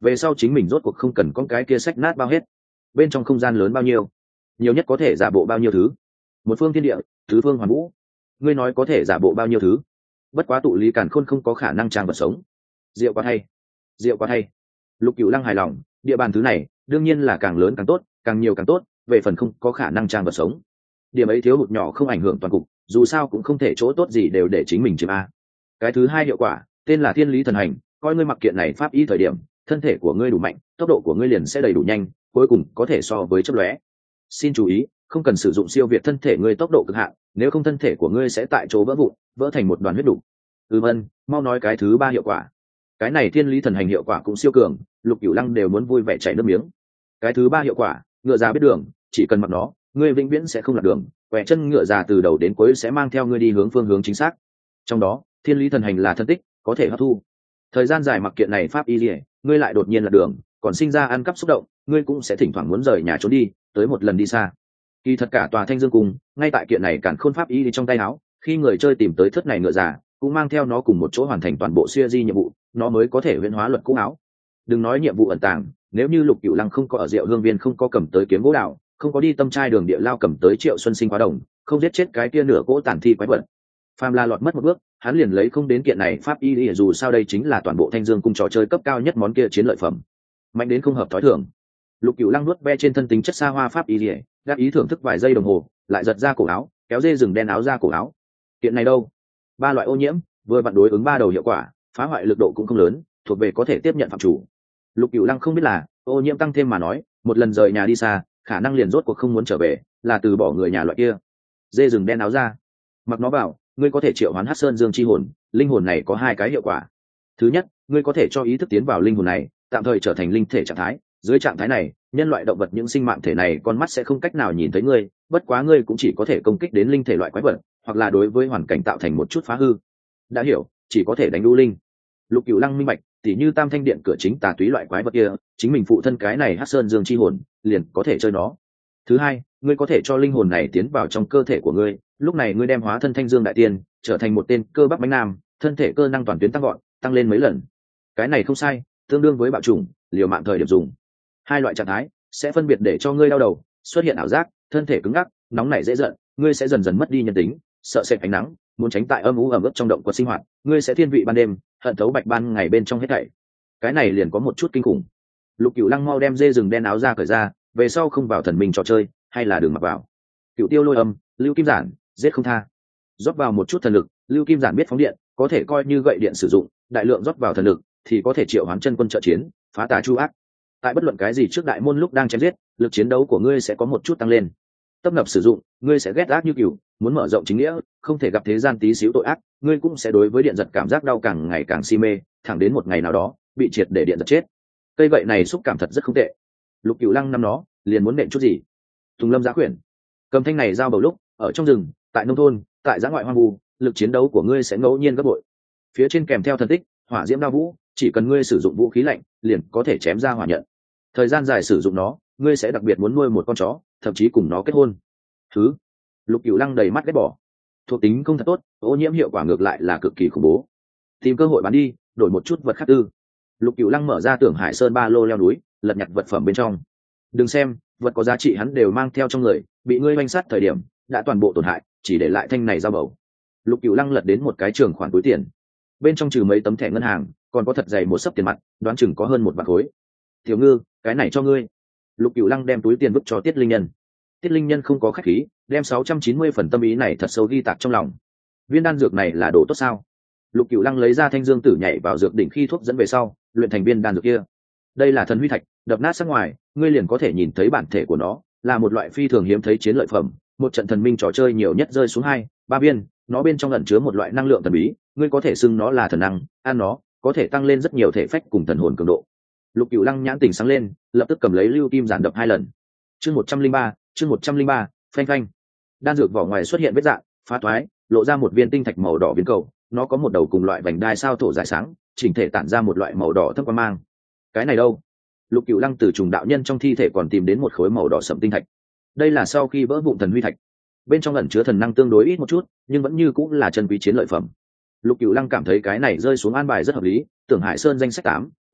Speaker 1: về sau chính mình rốt cuộc không cần con cái kia sách nát bao hết. Bên trong không gian lớn bao nhiêu, nhiều nhất có thể giả bộ bao nhiêu thứ. Một phương thiên địa, tứ phương hoàn vũ, ngươi nói có thể giả bộ bao nhiêu thứ. Bất quá tụ lý càn khôn không có khả năng trang vật sống. Diệu quá thay, diệu quá thay. Lục Cửu Lăng hài lòng, địa bàn thứ này đương nhiên là càng lớn càng tốt, càng nhiều càng tốt, về phần không có khả năng trang vật sống, điểm ấy thiếu hụt nhỏ không ảnh hưởng toàn cục, dù sao cũng không thể chỗ tốt gì đều để chính mình chiếm a. Cái thứ hai hiệu quả tên là thiên lý thần hành, coi ngươi mặc kiện này pháp y thời điểm, thân thể của ngươi đủ mạnh, tốc độ của ngươi liền sẽ đầy đủ nhanh, cuối cùng có thể so với chớp lóe. Xin chú ý, không cần sử dụng siêu việt thân thể ngươi tốc độ cực hạn, nếu không thân thể của ngươi sẽ tại chỗ vỡ vụn, vỡ thành một đoàn huyết đủ. Ừ vân, mau nói cái thứ ba hiệu quả. Cái này thiên lý thần hành hiệu quả cũng siêu cường, Lục Cửu Lăng đều muốn vui vẻ chảy nước miếng. Cái thứ ba hiệu quả, ngựa già biết đường, chỉ cần mặc nó, ngươi vĩnh viễn sẽ không lạc đường, quẹ chân ngựa già từ đầu đến cuối sẽ mang theo ngươi đi hướng phương hướng chính xác. Trong đó, thiên lý thần hành là thân tích, có thể hấp thu. Thời gian dài mặc kiện này pháp y liễu, ngươi lại đột nhiên lạc đường, còn sinh ra ăn cắp xúc động, ngươi cũng sẽ thỉnh thoảng muốn rời nhà trốn đi, tới một lần đi xa. Kỳ thật cả tòa Thanh Dương Cung, ngay tại kiện này cản khôn pháp y đi trong tay áo, khi người chơi tìm tới thất này ngựa già, cũng mang theo nó cùng một chỗ hoàn thành toàn bộ siêu di nhiệm vụ, nó mới có thể huyễn hóa luật cũ áo. Đừng nói nhiệm vụ ẩn tàng, nếu như Lục Cửu Lăng không có ở Diệu Hương Viên, không có cầm tới kiếm gỗ đạo, không có đi tâm trai đường địa lao cầm tới Triệu Xuân Sinh quá đồng, không giết chết cái kia nửa cỗ tàn thi quái vật, phàm la lọt mất một bước, hắn liền lấy không đến kiện này pháp y lý, dù sao đây chính là toàn bộ Thanh Dương Cung trò chơi cấp cao nhất món kia chiến lợi phẩm, mạnh đến không hợp thói thường. Lục Cửu Lăng nuốt ve trên thân tính chất xa hoa pháp y lý, đáp ý thưởng thức vài giây đồng hồ, lại giật ra cổ áo, kéo dê rừng đen áo ra cổ áo. Kiện này đâu? Ba loại ô nhiễm, vừa vặn đối ứng ba đầu hiệu quả, phá hoại lực độ cũng không lớn, thuộc về có thể tiếp nhận phạm chủ. Lục Cửu Lăng không biết là ô nhiễm tăng thêm mà nói, một lần rời nhà đi xa, khả năng liền rốt cuộc không muốn trở về, là từ bỏ người nhà loại kia. Dê rừng đen áo ra, mặc nó vào, ngươi có thể triệu hoán Hắc Sơn Dương chi hồn, linh hồn này có hai cái hiệu quả. Thứ nhất, ngươi có thể cho ý thức tiến vào linh hồn này, tạm thời trở thành linh thể trạng thái. Dưới trạng thái này, nhân loại động vật những sinh mạng thể này con mắt sẽ không cách nào nhìn thấy ngươi, bất quá ngươi cũng chỉ có thể công kích đến linh thể loại quái vật, hoặc là đối với hoàn cảnh tạo thành một chút phá hư. Đã hiểu, chỉ có thể đánh đu linh. Lục Cửu Lăng minh bạch, tỉ như Tam Thanh Điện cửa chính tà túy loại quái vật kia, chính mình phụ thân cái này Hắc Sơn Dương chi hồn, liền có thể chơi nó. Thứ hai, ngươi có thể cho linh hồn này tiến vào trong cơ thể của ngươi, lúc này ngươi đem hóa thân Thanh Dương đại tiên, trở thành một tên cơ bắp bánh nam, thân thể cơ năng toàn tuyến tăng gọn, tăng lên mấy lần. Cái này không sai, tương đương với bạo chủng, liều mạng thời điểm dùng. Hai loại trạng thái sẽ phân biệt để cho ngươi đau đầu, xuất hiện ảo giác, thân thể cứng ngắc, nóng nảy dễ giận, ngươi sẽ dần dần mất đi nhân tính, sợ sệt ánh nắng, muốn tránh tại âm u ẩm ướt trong động quật sinh hoạt, ngươi sẽ thiên vị ban đêm, hận thấu bạch ban ngày bên trong hết thảy. Cái này liền có một chút kinh khủng. Lục Cửu Lăng mau đem dê rừng đen áo ra cởi ra, về sau không vào thần minh trò chơi, hay là đường mặc vào. Cửu Tiêu Lôi Âm, Lưu Kim Giản, giết không tha. Rót vào một chút thần lực, Lưu Kim Giản biết phóng điện, có thể coi như gậy điện sử dụng, đại lượng rót vào thần lực thì có thể triệu hoán chân quân trợ chiến, phá tà chu ác. Tại bất luận cái gì trước đại môn lúc đang chém giết, lực chiến đấu của ngươi sẽ có một chút tăng lên. Tập nập sử dụng, ngươi sẽ ghét ác như cừu, muốn mở rộng chính nghĩa, không thể gặp thế gian tí xíu tội ác, ngươi cũng sẽ đối với điện giật cảm giác đau càng ngày càng si mê, thẳng đến một ngày nào đó bị triệt để điện giật chết. Cây gậy này xúc cảm thật rất không tệ. Lục Cửu Lăng năm nó liền muốn nện chút gì. Tùng Lâm Giá Quyển, cầm thanh này giao bầu lúc ở trong rừng, tại nông thôn, tại giã ngoại hoang vu, lực chiến đấu của ngươi sẽ ngẫu nhiên gấp bội. Phía trên kèm theo thần tích, hỏa diễm đao vũ, chỉ cần ngươi sử dụng vũ khí lạnh, liền có thể chém ra hỏa nhận. Thời gian dài sử dụng nó, ngươi sẽ đặc biệt muốn nuôi một con chó, thậm chí cùng nó kết hôn. Thứ, Lục Cửu Lăng đầy mắt ghét bỏ. Thuộc tính không thật tốt, ô nhiễm hiệu quả ngược lại là cực kỳ khủng bố. Tìm cơ hội bán đi, đổi một chút vật khác tư. Lục Cửu Lăng mở ra Tưởng Hải Sơn ba lô leo núi, lật nhặt vật phẩm bên trong. Đừng xem, vật có giá trị hắn đều mang theo trong người, bị ngươi oanh sát thời điểm đã toàn bộ tổn hại, chỉ để lại thanh này dao bầu. Lục Cửu Lăng lật đến một cái trường khoản túi tiền, bên trong trừ mấy tấm thẻ ngân hàng, còn có thật dày một xấp tiền mặt, đoán chừng có hơn một vạn khối. Tiểu Ngư, cái này cho ngươi. Lục Cửu Lăng đem túi tiền vứt cho Tiết Linh Nhân. Tiết Linh Nhân không có khách khí, đem sáu trăm chín mươi phần tâm ý này thật sâu ghi tạc trong lòng. Viên đan dược này là đồ tốt sao? Lục Cửu Lăng lấy ra thanh dương tử nhảy vào dược đỉnh khi thuốc dẫn về sau, luyện thành viên đan dược kia. Đây là thần huy thạch, đập nát sắc ngoài, ngươi liền có thể nhìn thấy bản thể của nó, là một loại phi thường hiếm thấy chiến lợi phẩm. Một trận thần minh trò chơi nhiều nhất rơi xuống hai, ba viên, nó bên trong ẩn chứa một loại năng lượng thần bí, ngươi có thể xưng nó là thần năng, ăn nó có thể tăng lên rất nhiều thể phách cùng thần hồn cường độ. Lục Cửu Lăng nhãn tỉnh sáng lên, lập tức cầm lấy lưu kim giản đập hai lần. Chương một trăm linh ba, chương một trăm linh ba, phanh phanh. Đan dược vỏ ngoài xuất hiện vết rạn, phá toái, lộ ra một viên tinh thạch màu đỏ biến cầu, nó có một đầu cùng loại vành đai sao thổ dài sáng, chỉnh thể tản ra một loại màu đỏ thâm quang mang. Cái này đâu? Lục Cửu Lăng từ trùng đạo nhân trong thi thể còn tìm đến một khối màu đỏ sẫm tinh thạch. Đây là sau khi vỡ vụn thần huy thạch, bên trong ẩn chứa thần năng tương đối ít một chút, nhưng vẫn như cũng là chân quý chiến lợi phẩm. Lục Cửu Lăng cảm thấy cái này rơi xuống an bài rất hợp lý, Tưởng Hải Sơn danh sách tám,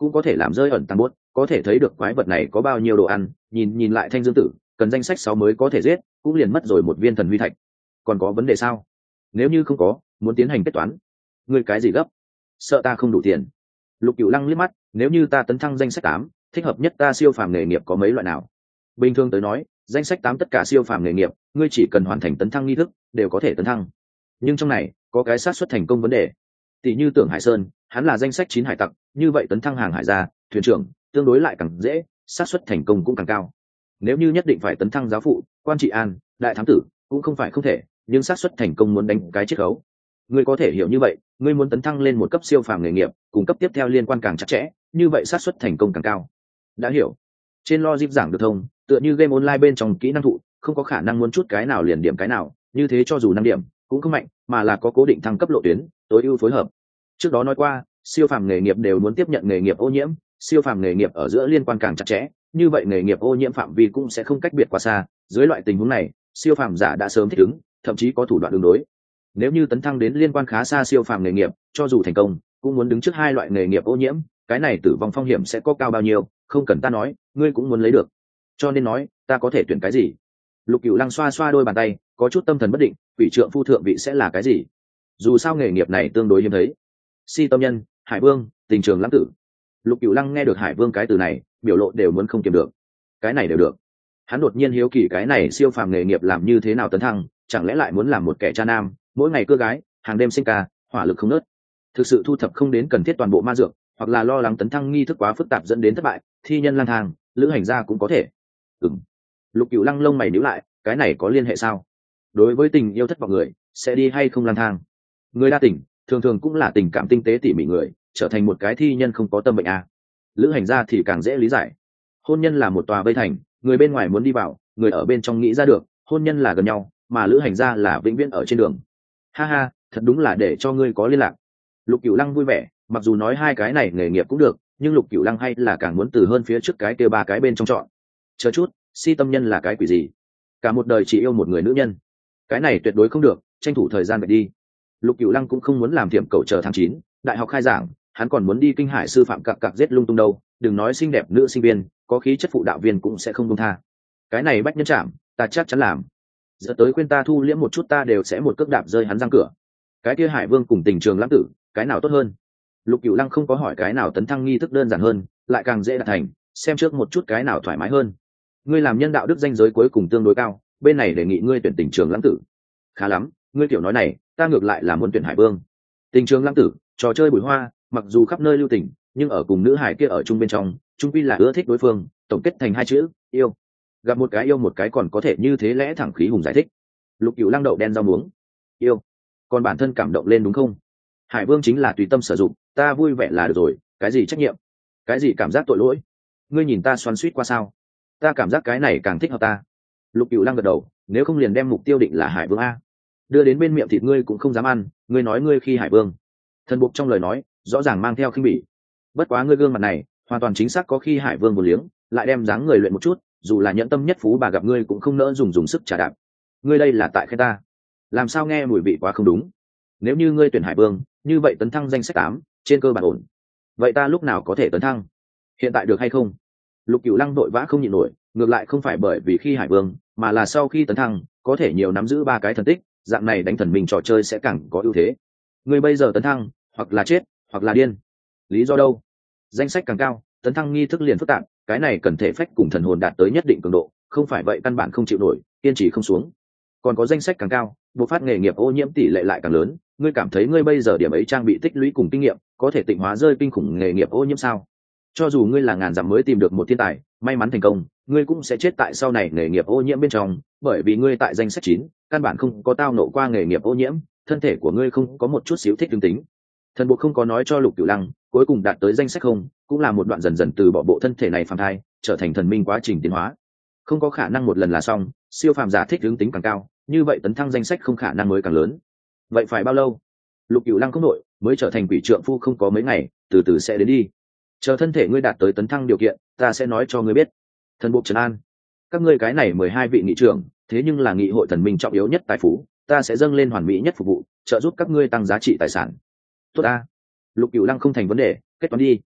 Speaker 1: cũng có thể làm rơi ẩn tăng bốt, có thể thấy được quái vật này có bao nhiêu đồ ăn. Nhìn nhìn lại Thanh Dương Tử, cần danh sách sáu mới có thể giết, cũng liền mất rồi một viên thần huy thạch. Còn có vấn đề sao? Nếu như không có, muốn tiến hành kết toán. Ngươi cái gì gấp? Sợ ta không đủ tiền? Lục Cửu Lăng liếc mắt, nếu như ta tấn thăng danh sách tám, thích hợp nhất ta siêu phàm nghề nghiệp có mấy loại nào? Bình thường tới nói, danh sách tám tất cả siêu phàm nghề nghiệp, ngươi chỉ cần hoàn thành tấn thăng nghi thức, đều có thể tấn thăng. Nhưng trong này, có cái xác suất thành công vấn đề. Tỷ như Tưởng Hải Sơn, hắn là danh sách chín hải tặc, như vậy tấn thăng hàng hải gia, thuyền trưởng, tương đối lại càng dễ, xác suất thành công cũng càng cao. Nếu như nhất định phải tấn thăng giáo phụ, quan trị an, đại thám tử, cũng không phải không thể, nhưng xác suất thành công muốn đánh cái chiết khấu. Ngươi có thể hiểu như vậy, ngươi muốn tấn thăng lên một cấp siêu phàm nghề nghiệp, cùng cấp tiếp theo liên quan càng chặt chẽ, như vậy xác suất thành công càng cao. Đã hiểu. Trên logic giảng được thông, tựa như game online bên trong kỹ năng thụ, không có khả năng muốn chút cái nào liền điểm cái nào, như thế cho dù năm điểm cũng không mạnh, mà là có cố định thăng cấp lộ tuyến, tối ưu phối hợp. Trước đó nói qua, siêu phàm nghề nghiệp đều muốn tiếp nhận nghề nghiệp ô nhiễm, siêu phàm nghề nghiệp ở giữa liên quan càng chặt chẽ, như vậy nghề nghiệp ô nhiễm phạm vi cũng sẽ không cách biệt quá xa. Dưới loại tình huống này, siêu phàm giả đã sớm thích ứng, thậm chí có thủ đoạn ứng đối. Nếu như tấn thăng đến liên quan khá xa siêu phàm nghề nghiệp, cho dù thành công, cũng muốn đứng trước hai loại nghề nghiệp ô nhiễm, cái này tử vong phong hiểm sẽ có cao bao nhiêu, không cần ta nói, ngươi cũng muốn lấy được. Cho nên nói, ta có thể tuyển cái gì? Lục Cửu Lăng xoa xoa đôi bàn tay, có chút tâm thần bất định, quỷ trượng phu thượng vị sẽ là cái gì? Dù sao nghề nghiệp này tương đối hiếm thấy. Si tâm nhân, Hải Vương, Tình Trường Lãng Tử. Lục Cửu Lăng nghe được Hải Vương cái từ này, biểu lộ đều muốn không kiềm được. Cái này đều được. Hắn đột nhiên hiếu kỳ cái này siêu phàm nghề nghiệp làm như thế nào tấn thăng, chẳng lẽ lại muốn làm một kẻ cha nam, mỗi ngày cưa gái, hàng đêm sinh ca, hỏa lực không nớt. Thực sự thu thập không đến cần thiết toàn bộ ma dược, hoặc là lo lắng tấn thăng nghi thức quá phức tạp dẫn đến thất bại, thi nhân lang thang, lữ hành gia cũng có thể. Ừm. Lục Cửu Lăng lông mày nhíu lại, cái này có liên hệ sao? Đối với tình yêu thất vọng người, sẽ đi hay không lang thang? Người đa tình, thường thường cũng là tình cảm tinh tế tỉ mỉ người, trở thành một cái thi nhân không có tâm bệnh à. Lữ hành gia thì càng dễ lý giải. Hôn nhân là một tòa vây thành, người bên ngoài muốn đi vào, người ở bên trong nghĩ ra được, hôn nhân là gần nhau, mà lữ hành gia là vĩnh viễn ở trên đường. Ha ha, thật đúng là để cho ngươi có liên lạc. Lục Cửu Lăng vui vẻ, mặc dù nói hai cái này nghề nghiệp cũng được, nhưng Lục Cửu Lăng hay là càng muốn từ hơn phía trước cái kia ba cái bên trong chọn. Chờ chút, si tâm nhân là cái quỷ gì? Cả một đời chỉ yêu một người nữ nhân, cái này tuyệt đối không được, tranh thủ thời gian vậy đi. Lục Cửu Lăng cũng không muốn làm tiệm cậu chờ tháng chín, đại học khai giảng, hắn còn muốn đi kinh hải sư phạm cặc cặc giết lung tung đâu, đừng nói xinh đẹp nữ sinh viên, có khí chất phụ đạo viên cũng sẽ không buông tha. Cái này bách nhân chạm, ta chắc chắn làm. Giờ tới khuyên ta thu liễm một chút ta đều sẽ một cước đạp rơi hắn răng cửa. Cái kia Hải Vương cùng Tình Trường Lãng Tử, cái nào tốt hơn? Lục Cửu Lăng không có hỏi cái nào tấn thăng nghi thức đơn giản hơn, lại càng dễ đạt thành, xem trước một chút cái nào thoải mái hơn. Ngươi làm nhân đạo đức danh giới cuối cùng tương đối cao, bên này đề nghị ngươi tuyển Tình Trường Lãng Tử. Khá lắm, ngươi tiểu nói này, ta ngược lại là muốn tuyển Hải Vương. Tình Trường Lãng Tử, trò chơi bùi hoa, mặc dù khắp nơi lưu tình, nhưng ở cùng nữ hải kia ở chung bên trong, chung quy là ưa thích đối phương, tổng kết thành hai chữ, yêu. Gặp một cái yêu một cái còn có thể như thế lẽ thẳng khí hùng giải thích. Lục Cửu Lăng đậu đen rau muống, yêu, còn bản thân cảm động lên đúng không? Hải Vương chính là tùy tâm sử dụng, ta vui vẻ là được rồi, cái gì trách nhiệm, cái gì cảm giác tội lỗi, ngươi nhìn ta xoắn xuýt qua sao? Ta cảm giác cái này càng thích hợp ta. Lục Cửu Lăng gật đầu, nếu không liền đem mục tiêu định là Hải Vương a. Đưa đến bên miệng thịt ngươi cũng không dám ăn, ngươi nói ngươi khi Hải Vương. Thần buộc trong lời nói, rõ ràng mang theo khinh bỉ. Bất quá ngươi gương mặt này, hoàn toàn chính xác có khi Hải Vương một liếng, lại đem dáng người luyện một chút, dù là nhẫn tâm nhất phú bà gặp ngươi cũng không nỡ dùng dùng sức trả đạp. Ngươi đây là tại khen ta, làm sao nghe mùi vị quá không đúng. Nếu như ngươi tuyển Hải Vương, như vậy tấn thăng danh sách tám, trên cơ bản ổn. Vậy ta lúc nào có thể tấn thăng? Hiện tại được hay không? Lục Cửu Lăng vội vã không nhịn nổi, ngược lại không phải bởi vì khi Hải Vương, mà là sau khi tấn thăng, có thể nhiều nắm giữ ba cái thần tích, dạng này đánh thần mình trò chơi sẽ càng có ưu thế. Ngươi bây giờ tấn thăng, hoặc là chết, hoặc là điên. Lý do đâu? Danh sách càng cao, tấn thăng nghi thức liền phức tạp, cái này cần thể phách cùng thần hồn đạt tới nhất định cường độ, không phải vậy căn bản không chịu nổi, kiên trì không xuống. Còn có danh sách càng cao, bộ phát nghề nghiệp ô nhiễm tỷ lệ lại càng lớn, ngươi cảm thấy ngươi bây giờ điểm ấy trang bị tích lũy cùng kinh nghiệm, có thể tịnh hóa rơi kinh khủng nghề nghiệp ô nhiễm sao? Cho dù ngươi là ngàn dặm mới tìm được một thiên tài, may mắn thành công, ngươi cũng sẽ chết tại sau này nghề nghiệp ô nhiễm bên trong, bởi vì ngươi tại danh sách chín, căn bản không có tao nộ qua nghề nghiệp ô nhiễm, thân thể của ngươi không có một chút xíu thích tương tính. Thần buộc không có nói cho Lục Cửu Lăng, cuối cùng đạt tới danh sách không, cũng là một đoạn dần dần từ bỏ bộ thân thể này phàm thai, trở thành thần minh quá trình tiến hóa. Không có khả năng một lần là xong, siêu phàm giả thích tương tính càng cao, như vậy tấn thăng danh sách không khả năng mới càng lớn. Vậy phải bao lâu? Lục Cửu Lăng không nội, mới trở thành quỷ trượng phu không có mấy ngày, từ từ sẽ đến đi. Chờ thân thể ngươi đạt tới tấn thăng điều kiện, ta sẽ nói cho ngươi biết. Thần buộc trấn an, các ngươi cái này mười hai vị nghị trưởng, thế nhưng là nghị hội thần minh trọng yếu nhất tài phú, ta sẽ dâng lên hoàn mỹ nhất phục vụ, trợ giúp các ngươi tăng giá trị tài sản. Tốt a. Lục Cửu Lăng không thành vấn đề, kết toán đi.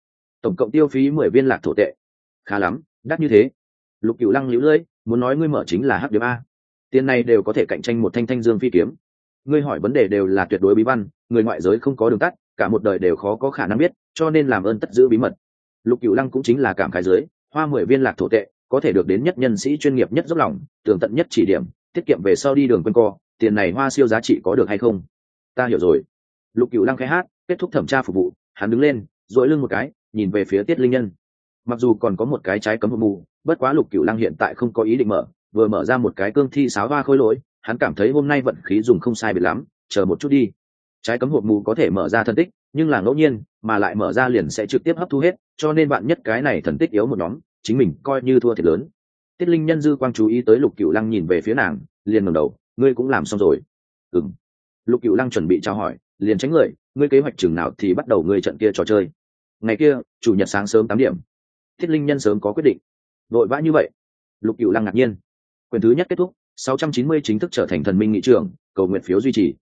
Speaker 1: tổng cộng tiêu phí mười viên lạc thổ tệ. Khá lắm, đắt như thế. Lục Cửu Lăng liễu lưỡi, muốn nói ngươi mở chính là hắc điếm a, tiền này đều có thể cạnh tranh một thanh thanh dương phi kiếm. Ngươi hỏi vấn đề đều là tuyệt đối bí văn, người ngoại giới không có đường tắt, cả một đời đều khó có khả năng biết, cho nên làm ơn tất giữ bí mật. Lục Cửu Lăng cũng chính là cảm khái dưới, hoa mười viên lạc thổ tệ có thể được đến nhất nhân sĩ chuyên nghiệp nhất dốc lòng, tường tận nhất chỉ điểm, tiết kiệm về sau đi đường quanh co, tiền này hoa siêu giá trị có được hay không? Ta hiểu rồi. Lục Cửu Lăng khẽ hát, kết thúc thẩm tra phục vụ, hắn đứng lên, duỗi lưng một cái, nhìn về phía Tiết Linh Nhân. Mặc dù còn có một cái trái cấm hộp mù, bất quá Lục Cửu Lăng hiện tại không có ý định mở, vừa mở ra một cái cương thi sáo hoa khôi lỗi, hắn cảm thấy hôm nay vận khí dùng không sai biệt lắm, chờ một chút đi. Trái cấm hộp mù có thể mở ra thần tích, nhưng là ngẫu nhiên, mà lại mở ra liền sẽ trực tiếp hấp thu hết, cho nên bạn nhất cái này thần tích yếu một nhóm, chính mình coi như thua thiệt lớn. Tiết Linh Nhân dư quang chú ý tới Lục Cửu Lăng nhìn về phía nàng, liền ngẩng đầu, ngươi cũng làm xong rồi? Ừm. Lục Cửu Lăng chuẩn bị chào hỏi, liền tránh người, ngươi kế hoạch chừng nào thì bắt đầu ngươi trận kia trò chơi? Ngày kia, chủ nhật sáng sớm tám điểm. Tiết Linh Nhân sớm có quyết định. Vội vã như vậy? Lục Cửu Lăng ngạc nhiên. Quyền thứ nhất kết thúc, sáu trăm chín mươi chính thức trở thành thần minh nghị trưởng, cầu nguyện phiếu duy trì.